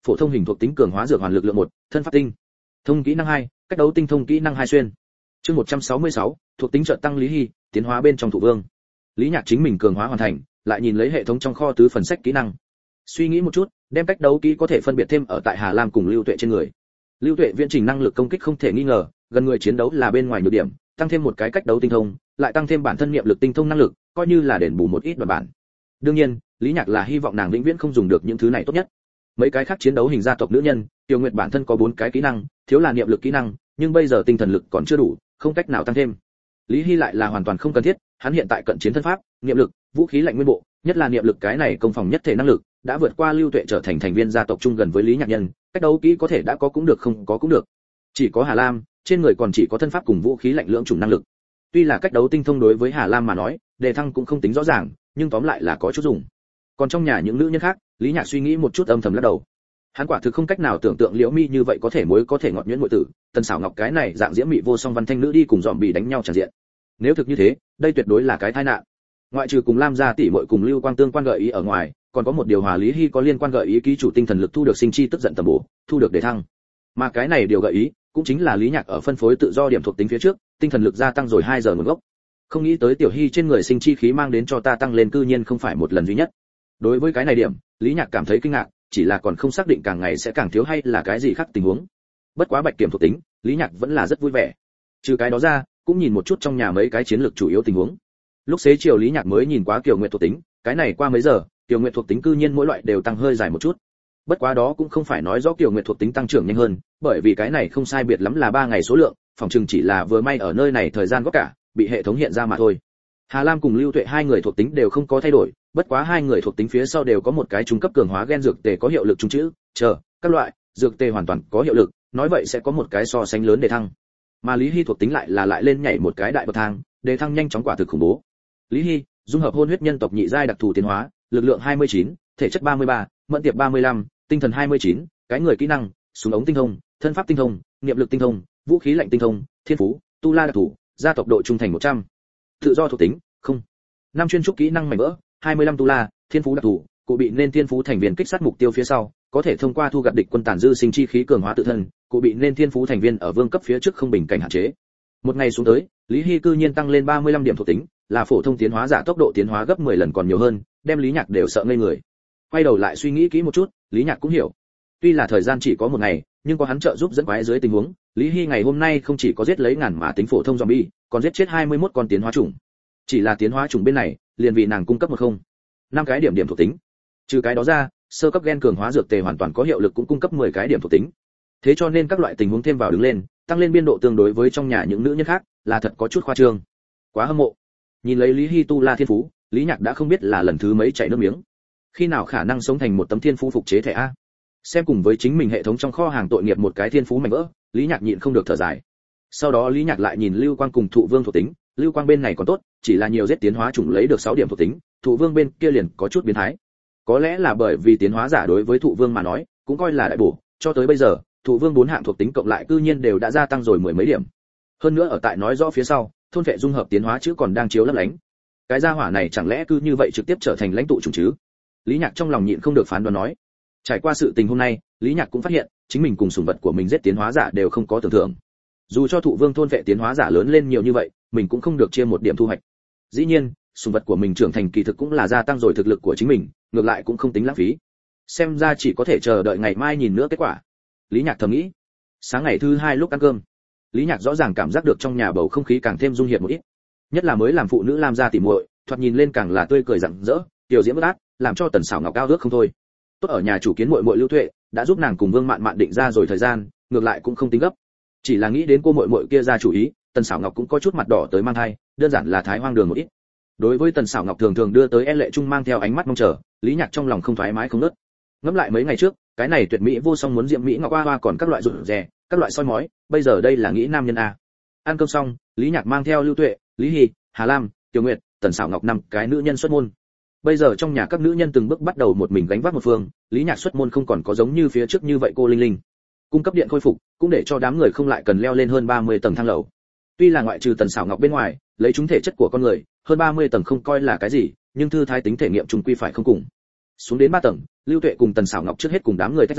phổ thông hình thuộc tính cường hóa dược hoàn lực lượng một, thân pháp tinh thông kỹ năng hai, cách đấu tinh thông kỹ năng hai xuyên. Chương một trăm sáu mươi sáu, thuộc tính trợ tăng Lý Hy, tiến hóa bên trong Thụ Vương. Lý Nhạc chính mình cường hóa hoàn thành, lại nhìn lấy hệ thống trong kho tứ phần sách kỹ năng. Suy nghĩ một chút, đem cách đấu kỹ có thể phân biệt thêm ở tại Hà Lam cùng Lưu Tuệ trên người. Lưu Tuệ viễn trình năng lực công kích không thể nghi ngờ, gần người chiến đấu là bên ngoài nhược điểm, tăng thêm một cái cách đấu tinh thông, lại tăng thêm bản thân niệm lực tinh thông năng lực, coi như là đền bù một ít đoạn bản. Đương nhiên, Lý Nhạc là hy vọng nàng vĩnh viễn không dùng được những thứ này tốt nhất. Mấy cái khác chiến đấu hình gia tộc nữ nhân, Tiêu Nguyệt bản thân có bốn cái kỹ năng, thiếu là niệm lực kỹ năng, nhưng bây giờ tinh thần lực còn chưa đủ, không cách nào tăng thêm. Lý Hy lại là hoàn toàn không cần thiết, hắn hiện tại cận chiến thân pháp, niệm lực, vũ khí lạnh nguyên bộ, nhất là niệm lực cái này công phòng nhất thể năng lực, đã vượt qua Lưu Tuệ trở thành thành viên gia tộc chung gần với Lý Nhạc nhân, cách đấu kỹ có thể đã có cũng được không có cũng được. Chỉ có Hà Lam, trên người còn chỉ có thân pháp cùng vũ khí lạnh lưỡng chủng năng lực. Tuy là cách đấu tinh thông đối với Hà Lam mà nói, đề thăng cũng không tính rõ ràng, nhưng tóm lại là có chút dùng. Còn trong nhà những nữ nhân khác, Lý Nhạc suy nghĩ một chút âm thầm lắc đầu. Hắn quả thực không cách nào tưởng tượng Liễu Mi như vậy có thể mối có thể ngọt nhuyễn muội tử, Tần Sảo Ngọc cái này dạng diễm mị vô song văn thanh nữ đi cùng dòm bị đánh nhau tràn diện. Nếu thực như thế, đây tuyệt đối là cái tai nạn. Ngoại trừ cùng Lam gia tỷ muội cùng Lưu Quang tương quan gợi ý ở ngoài, còn có một điều hòa Lý Hy có liên quan gợi ý ký chủ tinh thần lực thu được sinh chi tức giận tầm bổ, thu được đề thăng. Mà cái này điều gợi ý, cũng chính là Lý Nhạc ở phân phối tự do điểm thuộc tính phía trước, tinh thần lực gia tăng rồi hai giờ nguồn gốc. Không nghĩ tới tiểu Hy trên người sinh chi khí mang đến cho ta tăng lên cư nhiên không phải một lần duy nhất. Đối với cái này điểm, Lý Nhạc cảm thấy kinh ngạc, chỉ là còn không xác định càng ngày sẽ càng thiếu hay là cái gì khác tình huống. Bất quá bạch kiểm thuộc tính, Lý Nhạc vẫn là rất vui vẻ. Trừ cái đó ra, cũng nhìn một chút trong nhà mấy cái chiến lược chủ yếu tình huống. Lúc xế chiều Lý Nhạc mới nhìn quá Kiều Nguyệt thuộc tính, cái này qua mấy giờ, Kiều Nguyệt thuộc tính cư nhiên mỗi loại đều tăng hơi dài một chút. Bất quá đó cũng không phải nói rõ Kiều Nguyệt thuộc tính tăng trưởng nhanh hơn, bởi vì cái này không sai biệt lắm là ba ngày số lượng, phòng trừng chỉ là vừa may ở nơi này thời gian góp cả, bị hệ thống hiện ra mà thôi. Hà Lam cùng Lưu Tuệ hai người thuộc tính đều không có thay đổi, bất quá hai người thuộc tính phía sau đều có một cái trung cấp cường hóa gen dược tề có hiệu lực trung chữ, chờ, các loại dược tề hoàn toàn có hiệu lực, nói vậy sẽ có một cái so sánh lớn để thăng. Mà Lý Hy thuộc tính lại là lại lên nhảy một cái đại bậc thang, đề thăng nhanh chóng quả thực khủng bố. Lý Hy, dung hợp hôn huyết nhân tộc nhị giai đặc thù tiến hóa, lực lượng hai mươi chín, thể chất ba mươi ba, mẫn tiệp ba mươi lăm, tinh thần hai mươi chín, cái người kỹ năng, súng ống tinh thông, thân pháp tinh thông, niệm lực tinh thông, vũ khí lạnh tinh thông, thiên phú, tu la đặc thù, gia tộc độ trung thành một trăm. Tự do thuộc tính, không. Năm chuyên trúc kỹ năng mảnh vỡ, hai mươi lăm tu la, thiên phú đặc thù, cụ bị nên thiên phú thành viên kích sát mục tiêu phía sau, có thể thông qua thu gặt địch quân tàn dư sinh chi khí cường hóa tự thân, cụ bị nên thiên phú thành viên ở vương cấp phía trước không bình cảnh hạn chế. Một ngày xuống tới, Lý Hy cư nhiên tăng lên ba mươi lăm điểm thuộc tính, là phổ thông tiến hóa giả tốc độ tiến hóa gấp mười lần còn nhiều hơn, đem Lý Nhạc đều sợ ngây người. Quay đầu lại suy nghĩ kỹ một chút, Lý Nhạc cũng hiểu. Tuy là thời gian chỉ có một ngày, nhưng có hắn trợ giúp dẫn quái dưới tình huống, Lý Hy ngày hôm nay không chỉ có giết lấy ngàn mã tính phổ thông zombie, còn giết chết hai mươi mốt con tiến hóa chủng. Chỉ là tiến hóa chủng bên này, liền vì nàng cung cấp một không năm cái điểm điểm thuộc tính. Trừ cái đó ra, sơ cấp gen cường hóa dược tề hoàn toàn có hiệu lực cũng cung cấp mười cái điểm thuộc tính. Thế cho nên các loại tình huống thêm vào đứng lên, tăng lên biên độ tương đối với trong nhà những nữ nhân khác, là thật có chút khoa trương. Quá hâm mộ. Nhìn lấy Lý Hy tu la thiên phú, Lý Nhạc đã không biết là lần thứ mấy chảy nước miếng. Khi nào khả năng sống thành một tấm thiên phú phục chế thể a? Xem cùng với chính mình hệ thống trong kho hàng tội nghiệp một cái thiên phú mảnh vỡ, Lý Nhạc nhịn không được thở dài. Sau đó Lý Nhạc lại nhìn Lưu Quang cùng Thụ Vương thuộc tính, Lưu Quang bên này còn tốt, chỉ là nhiều giết tiến hóa chủng lấy được sáu điểm thuộc tính, Thụ Vương bên kia liền có chút biến thái. Có lẽ là bởi vì tiến hóa giả đối với Thụ Vương mà nói, cũng coi là đại bổ, cho tới bây giờ, Thụ Vương bốn hạng thuộc tính cộng lại cư nhiên đều đã gia tăng rồi mười mấy điểm. Hơn nữa ở tại nói rõ phía sau, thôn vệ dung hợp tiến hóa chứ còn đang chiếu lấp lánh. Cái gia hỏa này chẳng lẽ cứ như vậy trực tiếp trở thành lãnh tụ chủng chứ? Lý Nhạc trong lòng nhịn không được phán đoán nói. Trải qua sự tình hôm nay, Lý Nhạc cũng phát hiện, chính mình cùng sủng vật của mình giết tiến hóa giả đều không có tưởng thưởng. Dù cho Thụ Vương thôn vệ tiến hóa giả lớn lên nhiều như vậy, mình cũng không được chia một điểm thu hoạch. Dĩ nhiên, sủng vật của mình trưởng thành kỳ thực cũng là gia tăng rồi thực lực của chính mình, ngược lại cũng không tính lãng phí. Xem ra chỉ có thể chờ đợi ngày mai nhìn nữa kết quả. Lý Nhạc thầm nghĩ. Sáng ngày thứ hai lúc ăn cơm, Lý Nhạc rõ ràng cảm giác được trong nhà bầu không khí càng thêm dung hiệp một ít. Nhất là mới làm phụ nữ Lam gia tỉ muội, thoạt nhìn lên càng là tươi cười rạng rỡ, tiểu diễm bất át, làm cho Tần Sảo Ngọc cao ước không thôi. Tốt ở nhà chủ kiến muội muội Lưu Tuệ đã giúp nàng cùng Vương Mạn Mạn định ra rồi thời gian, ngược lại cũng không tính gấp. Chỉ là nghĩ đến cô muội muội kia ra chủ ý, Tần Sảo Ngọc cũng có chút mặt đỏ tới mang thai, đơn giản là thái hoang đường một ít. Đối với Tần Sảo Ngọc thường thường đưa tới E Lệ Trung mang theo ánh mắt mong chờ, Lý Nhạc trong lòng không thoải mái không nớt. Ngẫm lại mấy ngày trước, cái này tuyệt mỹ vô song muốn diệm mỹ ngọc hoa hoa còn các loại rụt rè, các loại soi mói, bây giờ đây là nghĩ nam nhân a. Ăn cơm xong, Lý Nhạc mang theo Lưu Tuệ, Lý Hy, Hà Lam, Tiểu Nguyệt, Tần Sảo Ngọc năm cái nữ nhân xuất môn. Bây giờ trong nhà các nữ nhân từng bước bắt đầu một mình gánh vác một phương, Lý Nhạc xuất môn không còn có giống như phía trước như vậy cô linh linh. Cung cấp điện khôi phục, cũng để cho đám người không lại cần leo lên hơn ba mươi tầng thang lầu. Tuy là ngoại trừ Tần Sảo Ngọc bên ngoài, lấy chúng thể chất của con người, hơn ba mươi tầng không coi là cái gì, nhưng thư thái tính thể nghiệm chung quy phải không cùng. Xuống đến ba tầng, Lưu Tuệ cùng Tần Sảo Ngọc trước hết cùng đám người tách ra,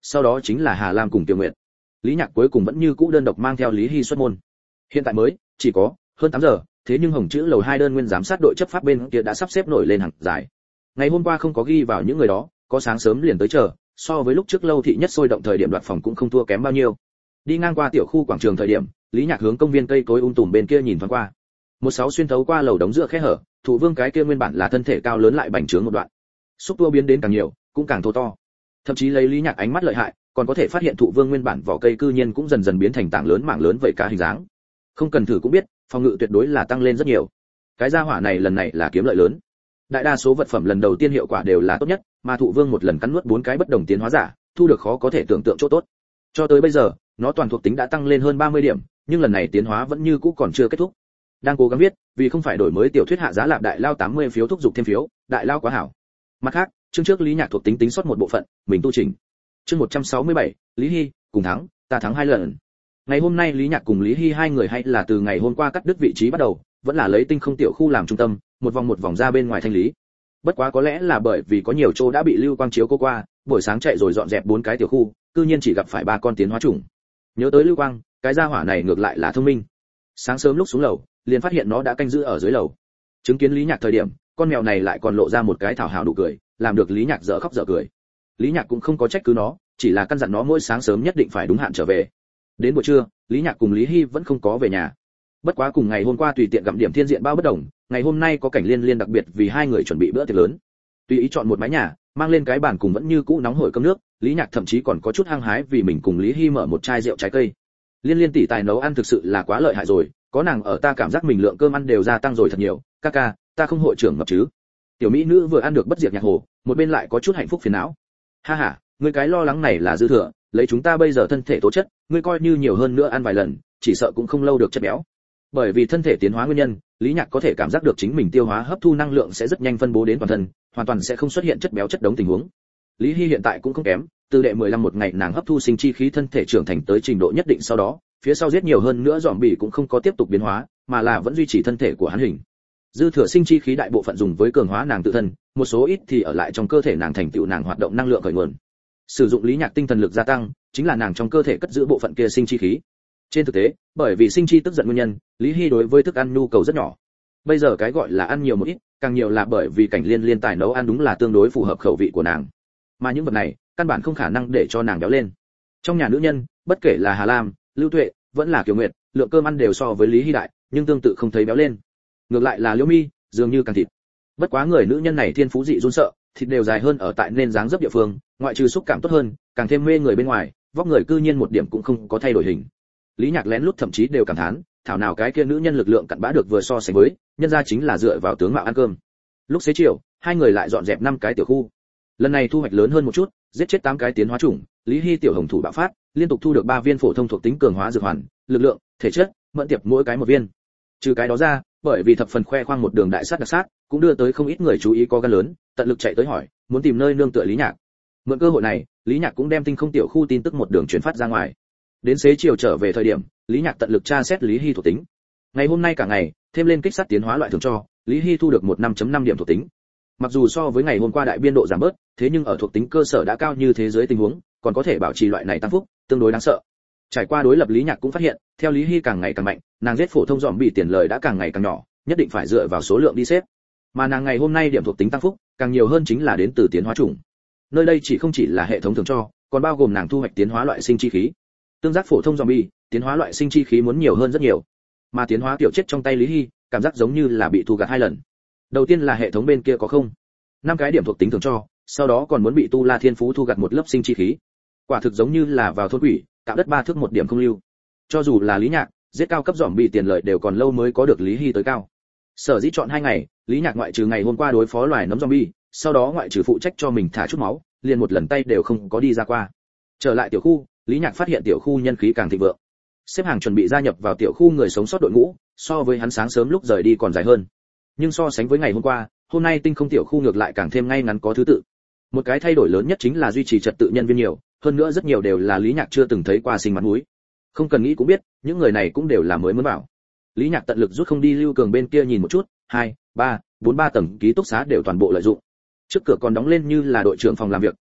sau đó chính là Hà Lam cùng Tiểu Nguyệt. Lý Nhạc cuối cùng vẫn như cũ đơn độc mang theo Lý Hy xuất môn. Hiện tại mới chỉ có hơn tám giờ, thế nhưng Hồng Chữ lầu hai đơn nguyên giám sát đội chấp pháp bên kia đã sắp xếp nổi lên hàng dài. Ngày hôm qua không có ghi vào những người đó, có sáng sớm liền tới chờ, so với lúc trước lâu thị nhất sôi động thời điểm đoạt phòng cũng không thua kém bao nhiêu. Đi ngang qua tiểu khu quảng trường thời điểm, Lý Nhạc hướng công viên cây cối um tùm bên kia nhìn thoáng qua. Một sáu xuyên thấu qua lầu đống giữa khe hở, Thụ Vương cái kia nguyên bản là thân thể cao lớn lại bành trướng một đoạn. Xúc tua biến đến càng nhiều, cũng càng thô to. Thậm chí lấy Lý Nhạc ánh mắt lợi hại, còn có thể phát hiện Thụ Vương nguyên bản vỏ cây cư nhiên cũng dần dần biến thành tảng lớn mảng lớn vậy cả hình dáng. Không cần thử cũng biết, phòng ngự tuyệt đối là tăng lên rất nhiều. Cái gia hỏa này lần này là kiếm lợi lớn. Đại đa số vật phẩm lần đầu tiên hiệu quả đều là tốt nhất, mà Thụ Vương một lần cắn nuốt bốn cái bất đồng tiến hóa giả, thu được khó có thể tưởng tượng chỗ tốt. Cho tới bây giờ, nó toàn thuộc tính đã tăng lên hơn ba mươi điểm, nhưng lần này tiến hóa vẫn như cũ còn chưa kết thúc. Đang cố gắng viết, vì không phải đổi mới tiểu thuyết hạ giá lạp đại lao tám mươi phiếu thúc giục thêm phiếu, đại lao quá hảo. Mặt khác, chương trước Lý Nhạc thuộc tính tính sót một bộ phận, mình tu chỉnh. Chương một trăm sáu mươi bảy, Lý Hy, cùng thắng, ta thắng hai lần. Ngày hôm nay Lý Nhạc cùng Lý Hy hai người hay là từ ngày hôm qua cắt đứt vị trí bắt đầu, vẫn là lấy tinh không tiểu khu làm trung tâm, một vòng một vòng ra bên ngoài thanh lý. Bất quá có lẽ là bởi vì có nhiều chỗ đã bị lưu quang chiếu cô qua, buổi sáng chạy rồi dọn dẹp bốn cái tiểu khu, cư nhiên chỉ gặp phải ba con tiến hóa chủng. Nhớ tới lưu quang, cái gia hỏa này ngược lại là thông minh. Sáng sớm lúc xuống lầu, liền phát hiện nó đã canh giữ ở dưới lầu. Chứng kiến Lý Nhạc thời điểm, con mèo này lại còn lộ ra một cái thảo hào nụ cười, làm được Lý Nhạc dở khóc dở cười. Lý Nhạc cũng không có trách cứ nó, chỉ là căn dặn nó mỗi sáng sớm nhất định phải đúng hạn trở về. Đến buổi trưa, Lý Nhạc cùng Lý Hy vẫn không có về nhà. Bất quá cùng ngày hôm qua tùy tiện gặm điểm thiên diện bao bất đồng, ngày hôm nay có cảnh liên liên đặc biệt vì hai người chuẩn bị bữa tiệc lớn. Tùy ý chọn một mái nhà, mang lên cái bàn cùng vẫn như cũ nóng hổi cơm nước, Lý Nhạc thậm chí còn có chút hăng hái vì mình cùng Lý Hy mở một chai rượu trái cây. Liên liên tỷ tài nấu ăn thực sự là quá lợi hại rồi, có nàng ở ta cảm giác mình lượng cơm ăn đều gia tăng rồi thật nhiều, ca ca, ta không hội trưởng ngập chứ. Tiểu mỹ nữ vừa ăn được bất diệt nhạc hồ, một bên lại có chút hạnh phúc phiền não. Ha ha, ngươi cái lo lắng này là dư thừa, lấy chúng ta bây giờ thân thể tố chất, ngươi coi như nhiều hơn nữa ăn vài lần, chỉ sợ cũng không lâu được chất béo. Bởi vì thân thể tiến hóa nguyên nhân, Lý Nhạc có thể cảm giác được chính mình tiêu hóa hấp thu năng lượng sẽ rất nhanh phân bố đến toàn thân, hoàn toàn sẽ không xuất hiện chất béo chất đống tình huống. Lý Hy hiện tại cũng không kém, từ đệ mười lăm một ngày nàng hấp thu sinh chi khí thân thể trưởng thành tới trình độ nhất định sau đó, phía sau giết nhiều hơn nữa dòm bỉ cũng không có tiếp tục biến hóa, mà là vẫn duy trì thân thể của hắn hình. Dư thừa sinh chi khí đại bộ phận dùng với cường hóa nàng tự thân, một số ít thì ở lại trong cơ thể nàng thành tựu nàng hoạt động năng lượng khởi nguồn. Sử dụng Lý Nhạc tinh thần lực gia tăng, chính là nàng trong cơ thể cất giữ bộ phận kia sinh chi khí. Trên thực tế, bởi vì sinh chi tức giận nguyên nhân, Lý Hy đối với thức ăn nhu cầu rất nhỏ. Bây giờ cái gọi là ăn nhiều một ít, càng nhiều là bởi vì cảnh liên liên tài nấu ăn đúng là tương đối phù hợp khẩu vị của nàng. Mà những vật này, căn bản không khả năng để cho nàng béo lên. Trong nhà nữ nhân, bất kể là Hà Lam, Lưu Tuệ, vẫn là Kiều Nguyệt, lượng cơm ăn đều so với Lý Hy đại, nhưng tương tự không thấy béo lên. Ngược lại là Liễu Mi, dường như càng thịt. Bất quá người nữ nhân này thiên phú dị run sợ, thịt đều dài hơn ở tại nên dáng dấp địa phương, ngoại trừ xúc cảm tốt hơn, càng thêm mê người bên ngoài, vóc người cư nhiên một điểm cũng không có thay đổi hình. Lý Nhạc lén lút thậm chí đều cảm thán, thảo nào cái kia nữ nhân lực lượng cặn bã được vừa so sánh với, nhân ra chính là dựa vào tướng mạo ăn cơm. Lúc xế chiều, hai người lại dọn dẹp năm cái tiểu khu. Lần này thu hoạch lớn hơn một chút, giết chết tám cái tiến hóa chủng, Lý Hy tiểu hồng thủ bạo phát, liên tục thu được ba viên phổ thông thuộc tính cường hóa dược hoàn, lực lượng, thể chất, mẫn tiệp mỗi cái một viên. Trừ cái đó ra, bởi vì thập phần khoe khoang một đường đại sát đặc sát, cũng đưa tới không ít người chú ý có gan lớn, tận lực chạy tới hỏi, muốn tìm nơi nương tựa Lý Nhạc. Mượn cơ hội này, Lý Nhạc cũng đem tinh không tiểu khu tin tức một đường truyền phát ra ngoài. Đến xế chiều trở về thời điểm, Lý Nhạc tận lực tra xét Lý Hy thuộc tính. Ngày hôm nay cả ngày, thêm lên kích sát tiến hóa loại thường cho, Lý Hy thu được một năm chấm năm điểm thuộc tính. Mặc dù so với ngày hôm qua đại biên độ giảm bớt, thế nhưng ở thuộc tính cơ sở đã cao như thế giới tình huống, còn có thể bảo trì loại này tăng phúc, tương đối đáng sợ. Trải qua đối lập Lý Nhạc cũng phát hiện, theo Lý Hy càng ngày càng mạnh, nàng giết phổ thông dòm bị tiền lời đã càng ngày càng nhỏ, nhất định phải dựa vào số lượng đi xếp. Mà nàng ngày hôm nay điểm thuộc tính tăng phúc, càng nhiều hơn chính là đến từ tiến hóa chủng. Nơi đây chỉ không chỉ là hệ thống thường cho, còn bao gồm nàng thu hoạch tiến hóa loại sinh chi khí. Tương giác phổ thông zombie, tiến hóa loại sinh chi khí muốn nhiều hơn rất nhiều. Mà tiến hóa tiểu chết trong tay Lý Hy, cảm giác giống như là bị thu gặt hai lần. Đầu tiên là hệ thống bên kia có không năm cái điểm thuộc tính thường cho, sau đó còn muốn bị Tu La Thiên Phú thu gặt một lớp sinh chi khí. Quả thực giống như là vào thôn quỷ, tạo đất ba thước một điểm không lưu. Cho dù là Lý Nhạc, giết cao cấp zombie tiền lợi đều còn lâu mới có được Lý Hy tới cao. Sở dĩ chọn hai ngày, Lý Nhạc ngoại trừ ngày hôm qua đối phó loài nấm zombie, sau đó ngoại trừ phụ trách cho mình thả chút máu, liền một lần tay đều không có đi ra qua. Trở lại tiểu khu, Lý Nhạc phát hiện tiểu khu nhân khí càng thịnh vượng. Xếp hàng chuẩn bị gia nhập vào tiểu khu người sống sót đội ngũ, so với hắn sáng sớm lúc rời đi còn dài hơn. Nhưng so sánh với ngày hôm qua, hôm nay tinh không tiểu khu ngược lại càng thêm ngay ngắn có thứ tự. Một cái thay đổi lớn nhất chính là duy trì trật tự nhân viên nhiều, hơn nữa rất nhiều đều là Lý Nhạc chưa từng thấy qua sinh mặt mũi. Không cần nghĩ cũng biết, những người này cũng đều là mới mới vào. Lý Nhạc tận lực rút không đi Lưu Cường bên kia nhìn một chút, hai, ba, bốn ba tầng ký túc xá đều toàn bộ lợi dụng. Trước cửa còn đóng lên như là đội trưởng phòng làm việc,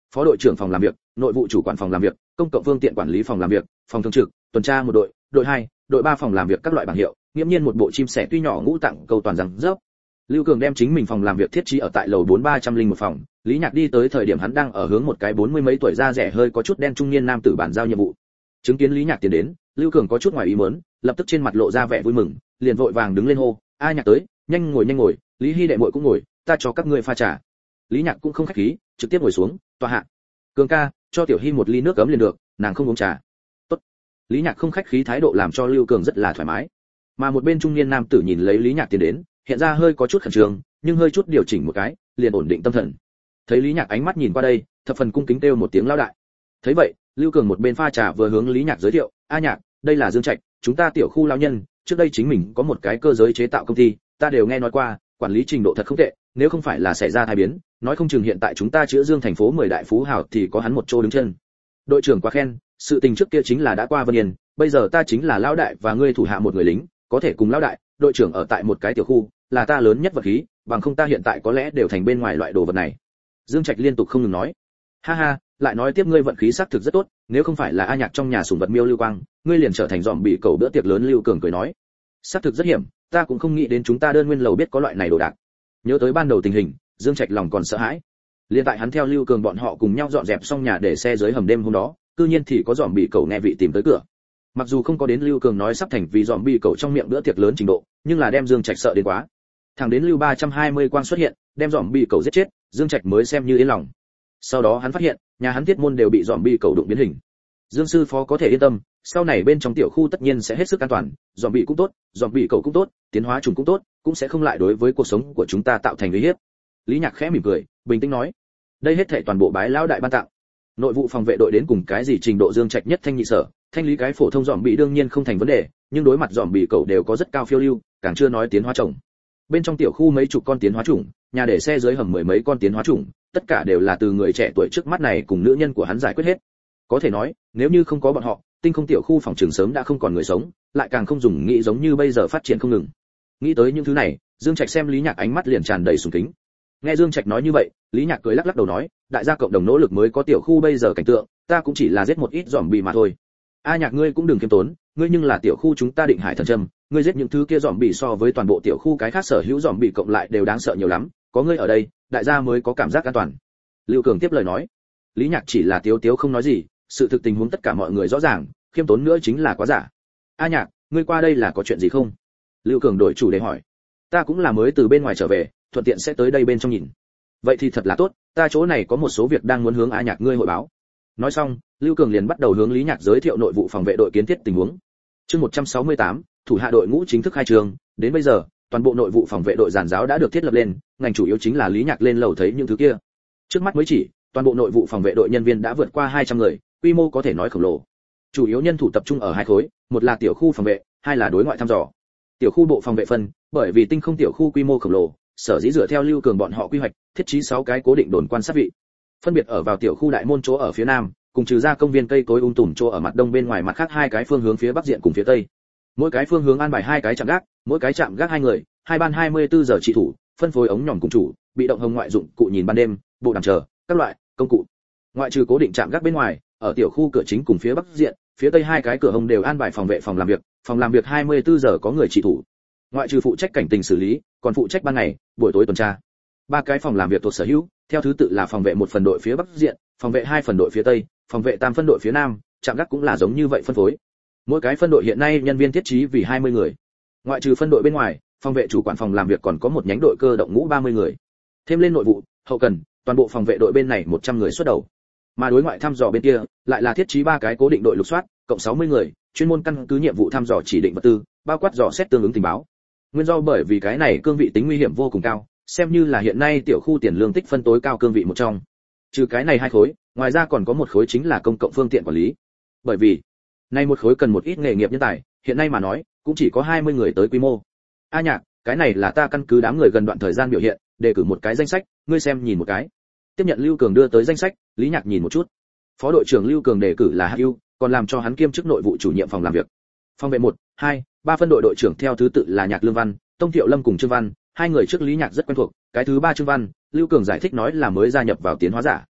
phó đội trưởng phòng làm việc, nội vụ chủ quản phòng làm việc, công cộng phương tiện quản lý phòng làm việc, phòng thường trực, tuần tra một đội, đội hai, đội ba phòng làm việc các loại bảng hiệu, nghiễm nhiên một bộ chim sẻ tuy nhỏ ngũ tạng cầu toàn rằng dốc. Lưu Cường đem chính mình phòng làm việc thiết trí ở tại lầu bốn ba trăm linh một phòng, Lý Nhạc đi tới thời điểm hắn đang ở hướng một cái bốn mươi mấy tuổi da rẻ hơi có chút đen trung niên nam tử bàn giao nhiệm vụ. Chứng kiến Lý Nhạc tiến đến, Lưu Cường có chút ngoài ý muốn, lập tức trên mặt lộ ra vẻ vui mừng, liền vội vàng đứng lên hô, "A Nhạc tới, nhanh ngồi nhanh ngồi, Lý Hi đệ muội cũng ngồi, ta cho các ngươi pha trà." Lý Nhạc cũng không khách khí, trực tiếp ngồi xuống, tọa hạ. "Cường ca, cho Tiểu Hi một ly nước ấm liền được, nàng không uống trà." "Tốt." Lý Nhạc không khách khí thái độ làm cho Lưu Cường rất là thoải mái. Mà một bên trung niên nam tử nhìn lấy Lý Nhạc tiến đến, hiện ra hơi có chút khẩn trương, nhưng hơi chút điều chỉnh một cái, liền ổn định tâm thần. Thấy Lý Nhạc ánh mắt nhìn qua đây, thập phần cung kính kêu một tiếng lão đại. Thấy vậy, Lưu Cường một bên pha trà vừa hướng Lý Nhạc giới thiệu, "A Nhạc, đây là Dương Trạch, chúng ta tiểu khu lão nhân, trước đây chính mình có một cái cơ giới chế tạo công ty, ta đều nghe nói qua, quản lý trình độ thật không tệ, nếu không phải là xảy ra tai biến, nói không chừng hiện tại chúng ta chữa Dương thành phố mười đại phú hào thì có hắn một chỗ đứng chân." "Đội trưởng quá khen, sự tình trước kia chính là đã qua Vân Yên, bây giờ ta chính là lão đại và ngươi thủ hạ một người lính, có thể cùng lão đại, đội trưởng ở tại một cái tiểu khu, là ta lớn nhất vật khí, bằng không ta hiện tại có lẽ đều thành bên ngoài loại đồ vật này." Dương Trạch liên tục không ngừng nói. "Ha ha, lại nói tiếp ngươi vận khí xác thực rất tốt, nếu không phải là A Nhạc trong nhà sủng vật miêu Lưu Quang, ngươi liền trở thành dòm bị cầu bữa tiệc lớn." Lưu Cường cười nói. "Xác thực rất hiểm, ta cũng không nghĩ đến chúng ta đơn nguyên lầu biết có loại này đồ đạc." Nhớ tới ban đầu tình hình, Dương Trạch lòng còn sợ hãi. Liên tại hắn theo Lưu Cường bọn họ cùng nhau dọn dẹp xong nhà để xe dưới hầm đêm hôm đó, cư nhiên thì có dòm bị cầu nghe vị tìm tới cửa. Mặc dù không có đến Lưu Cường nói sắp thành vì dòm bị cầu trong miệng bữa tiệc lớn trình độ, nhưng là đem Dương Trạch sợ đến quá. Thẳng đến Lưu ba trăm hai mươi quang xuất hiện, đem dòm bị cầu giết chết, Dương Trạch mới xem như yên lòng. Sau đó hắn phát hiện, nhà hắn thiết môn đều bị dòm bị cầu đụng biến hình. Dương sư phó có thể yên tâm, sau này bên trong tiểu khu tất nhiên sẽ hết sức an toàn, dòm bị cũng tốt, dòm bị cầu cũng tốt, tiến hóa trùng cũng tốt, cũng sẽ không lại đối với cuộc sống của chúng ta tạo thành uy hiếp. Lý Nhạc khẽ mỉm cười, bình tĩnh nói, đây hết thảy toàn bộ bái lão đại ban tặng. Nội vụ phòng vệ đội đến cùng cái gì trình độ Dương Trạch nhất thanh nhị sở, thanh lý cái phổ thông dòm bị đương nhiên không thành vấn đề, nhưng đối mặt dòm bị cầu đều có rất cao phiêu lưu, càng chưa nói tiến hóa trùng. Bên trong tiểu khu mấy chục con tiến hóa trùng, nhà để xe dưới hầm mười mấy con tiến hóa trùng, tất cả đều là từ người trẻ tuổi trước mắt này cùng nữ nhân của hắn giải quyết hết. Có thể nói, nếu như không có bọn họ, tinh không tiểu khu phòng trường sớm đã không còn người sống, lại càng không dùng nghĩ giống như bây giờ phát triển không ngừng. Nghĩ tới những thứ này, Dương Trạch xem Lý Nhạc ánh mắt liền tràn đầy sùng kính. Nghe Dương Trạch nói như vậy, Lý Nhạc cười lắc lắc đầu nói, đại gia cộng đồng nỗ lực mới có tiểu khu bây giờ cảnh tượng, ta cũng chỉ là giết một ít giòm bì mà thôi. A Nhạc ngươi cũng đừng kiêm tốn, ngươi nhưng là tiểu khu chúng ta Định Hải thần trâm, ngươi giết những thứ kia giòm bì so với toàn bộ tiểu khu cái khác sở hữu giòm bì cộng lại đều đáng sợ nhiều lắm, có ngươi ở đây, đại gia mới có cảm giác an toàn. Lưu Cường tiếp lời nói. Lý Nhạc chỉ là tiếu tiếu không nói gì, sự thực tình huống tất cả mọi người rõ ràng, khiêm tốn nữa chính là quá giả. A Nhạc, ngươi qua đây là có chuyện gì không? Lưu Cường đổi chủ đề hỏi. Ta cũng là mới từ bên ngoài trở về, thuận tiện sẽ tới đây bên trong nhìn. Vậy thì thật là tốt, ta chỗ này có một số việc đang muốn hướng A Nhạc ngươi hội báo. Nói xong, Lưu Cường liền bắt đầu hướng Lý Nhạc giới thiệu nội vụ phòng vệ đội kiến thiết tình huống. Chương một trăm sáu mươi tám, thủ hạ đội ngũ chính thức khai trường, đến bây giờ, toàn bộ nội vụ phòng vệ đội giản giáo đã được thiết lập lên, ngành chủ yếu chính là Lý Nhạc lên lầu thấy những thứ kia. Trước mắt mới chỉ, toàn bộ nội vụ phòng vệ đội nhân viên đã vượt qua hai trăm người, quy mô có thể nói khổng lồ. Chủ yếu nhân thủ tập trung ở hai khối, một là tiểu khu phòng vệ, hai là đối ngoại thăm dò. Tiểu khu bộ phòng vệ phân, bởi vì tinh không tiểu khu quy mô khổng lồ, sở dĩ dựa theo Lưu Cường bọn họ quy hoạch, thiết trí sáu cái cố định đồn quan sát vị. Phân biệt ở vào tiểu khu đại môn chỗ ở phía nam, cùng trừ ra công viên cây cối um tùm chỗ ở mặt đông bên ngoài mặt khác hai cái phương hướng phía bắc diện cùng phía tây. Mỗi cái phương hướng an bài hai cái trạm gác, mỗi cái trạm gác hai người, hai ban hai mươi tư giờ trị thủ, phân phối ống nhỏm cùng chủ, bị động hồng ngoại dụng cụ nhìn ban đêm, bộ đàm chờ, các loại công cụ. Ngoại trừ cố định trạm gác bên ngoài, ở tiểu khu cửa chính cùng phía bắc diện, phía tây hai cái cửa hông đều an bài phòng vệ phòng làm việc, phòng làm việc hai mươi tư giờ có người trị thủ. Ngoại trừ phụ trách cảnh tình xử lý, còn phụ trách ban ngày, buổi tối tuần tra. Ba cái phòng làm việc thuộc sở hữu, theo thứ tự là phòng vệ một phần đội phía bắc diện, phòng vệ hai phần đội phía tây, phòng vệ tam phân đội phía nam, trạm gác cũng là giống như vậy phân phối. Mỗi cái phân đội hiện nay nhân viên thiết trí vì hai mươi người. Ngoại trừ phân đội bên ngoài, phòng vệ chủ quản phòng làm việc còn có một nhánh đội cơ động ngũ ba mươi người. Thêm lên nội vụ, hậu cần, toàn bộ phòng vệ đội bên này một trăm người xuất đầu. Mà đối ngoại thăm dò bên kia, lại là thiết trí ba cái cố định đội lục soát, cộng sáu mươi người, chuyên môn căn cứ nhiệm vụ thăm dò chỉ định vật tư, bao quát dò xét tương ứng tình báo. Nguyên do bởi vì cái này cương vị tính nguy hiểm vô cùng cao, xem như là hiện nay tiểu khu tiền lương tích phân tối cao cương vị một trong. Trừ cái này hai khối, ngoài ra còn có một khối chính là công cộng phương tiện quản lý. Bởi vì, nay một khối cần một ít nghề nghiệp nhân tài, hiện nay mà nói, cũng chỉ có hai mươi người tới quy mô. A Nhạc, cái này là ta căn cứ đám người gần đoạn thời gian biểu hiện, đề cử một cái danh sách, ngươi xem nhìn một cái. Tiếp nhận Lưu Cường đưa tới danh sách, Lý Nhạc nhìn một chút. Phó đội trưởng Lưu Cường đề cử là Hắc Ưu, còn làm cho hắn kiêm chức nội vụ chủ nhiệm phòng làm việc. Phòng vệ một, hai, ba phân đội đội trưởng theo thứ tự là Nhạc Lương Văn, Tông Thiệu Lâm cùng Trương Văn, hai người trước Lý Nhạc rất quen thuộc, cái thứ ba Trương Văn, Lưu Cường giải thích nói là mới gia nhập vào tiến hóa giả.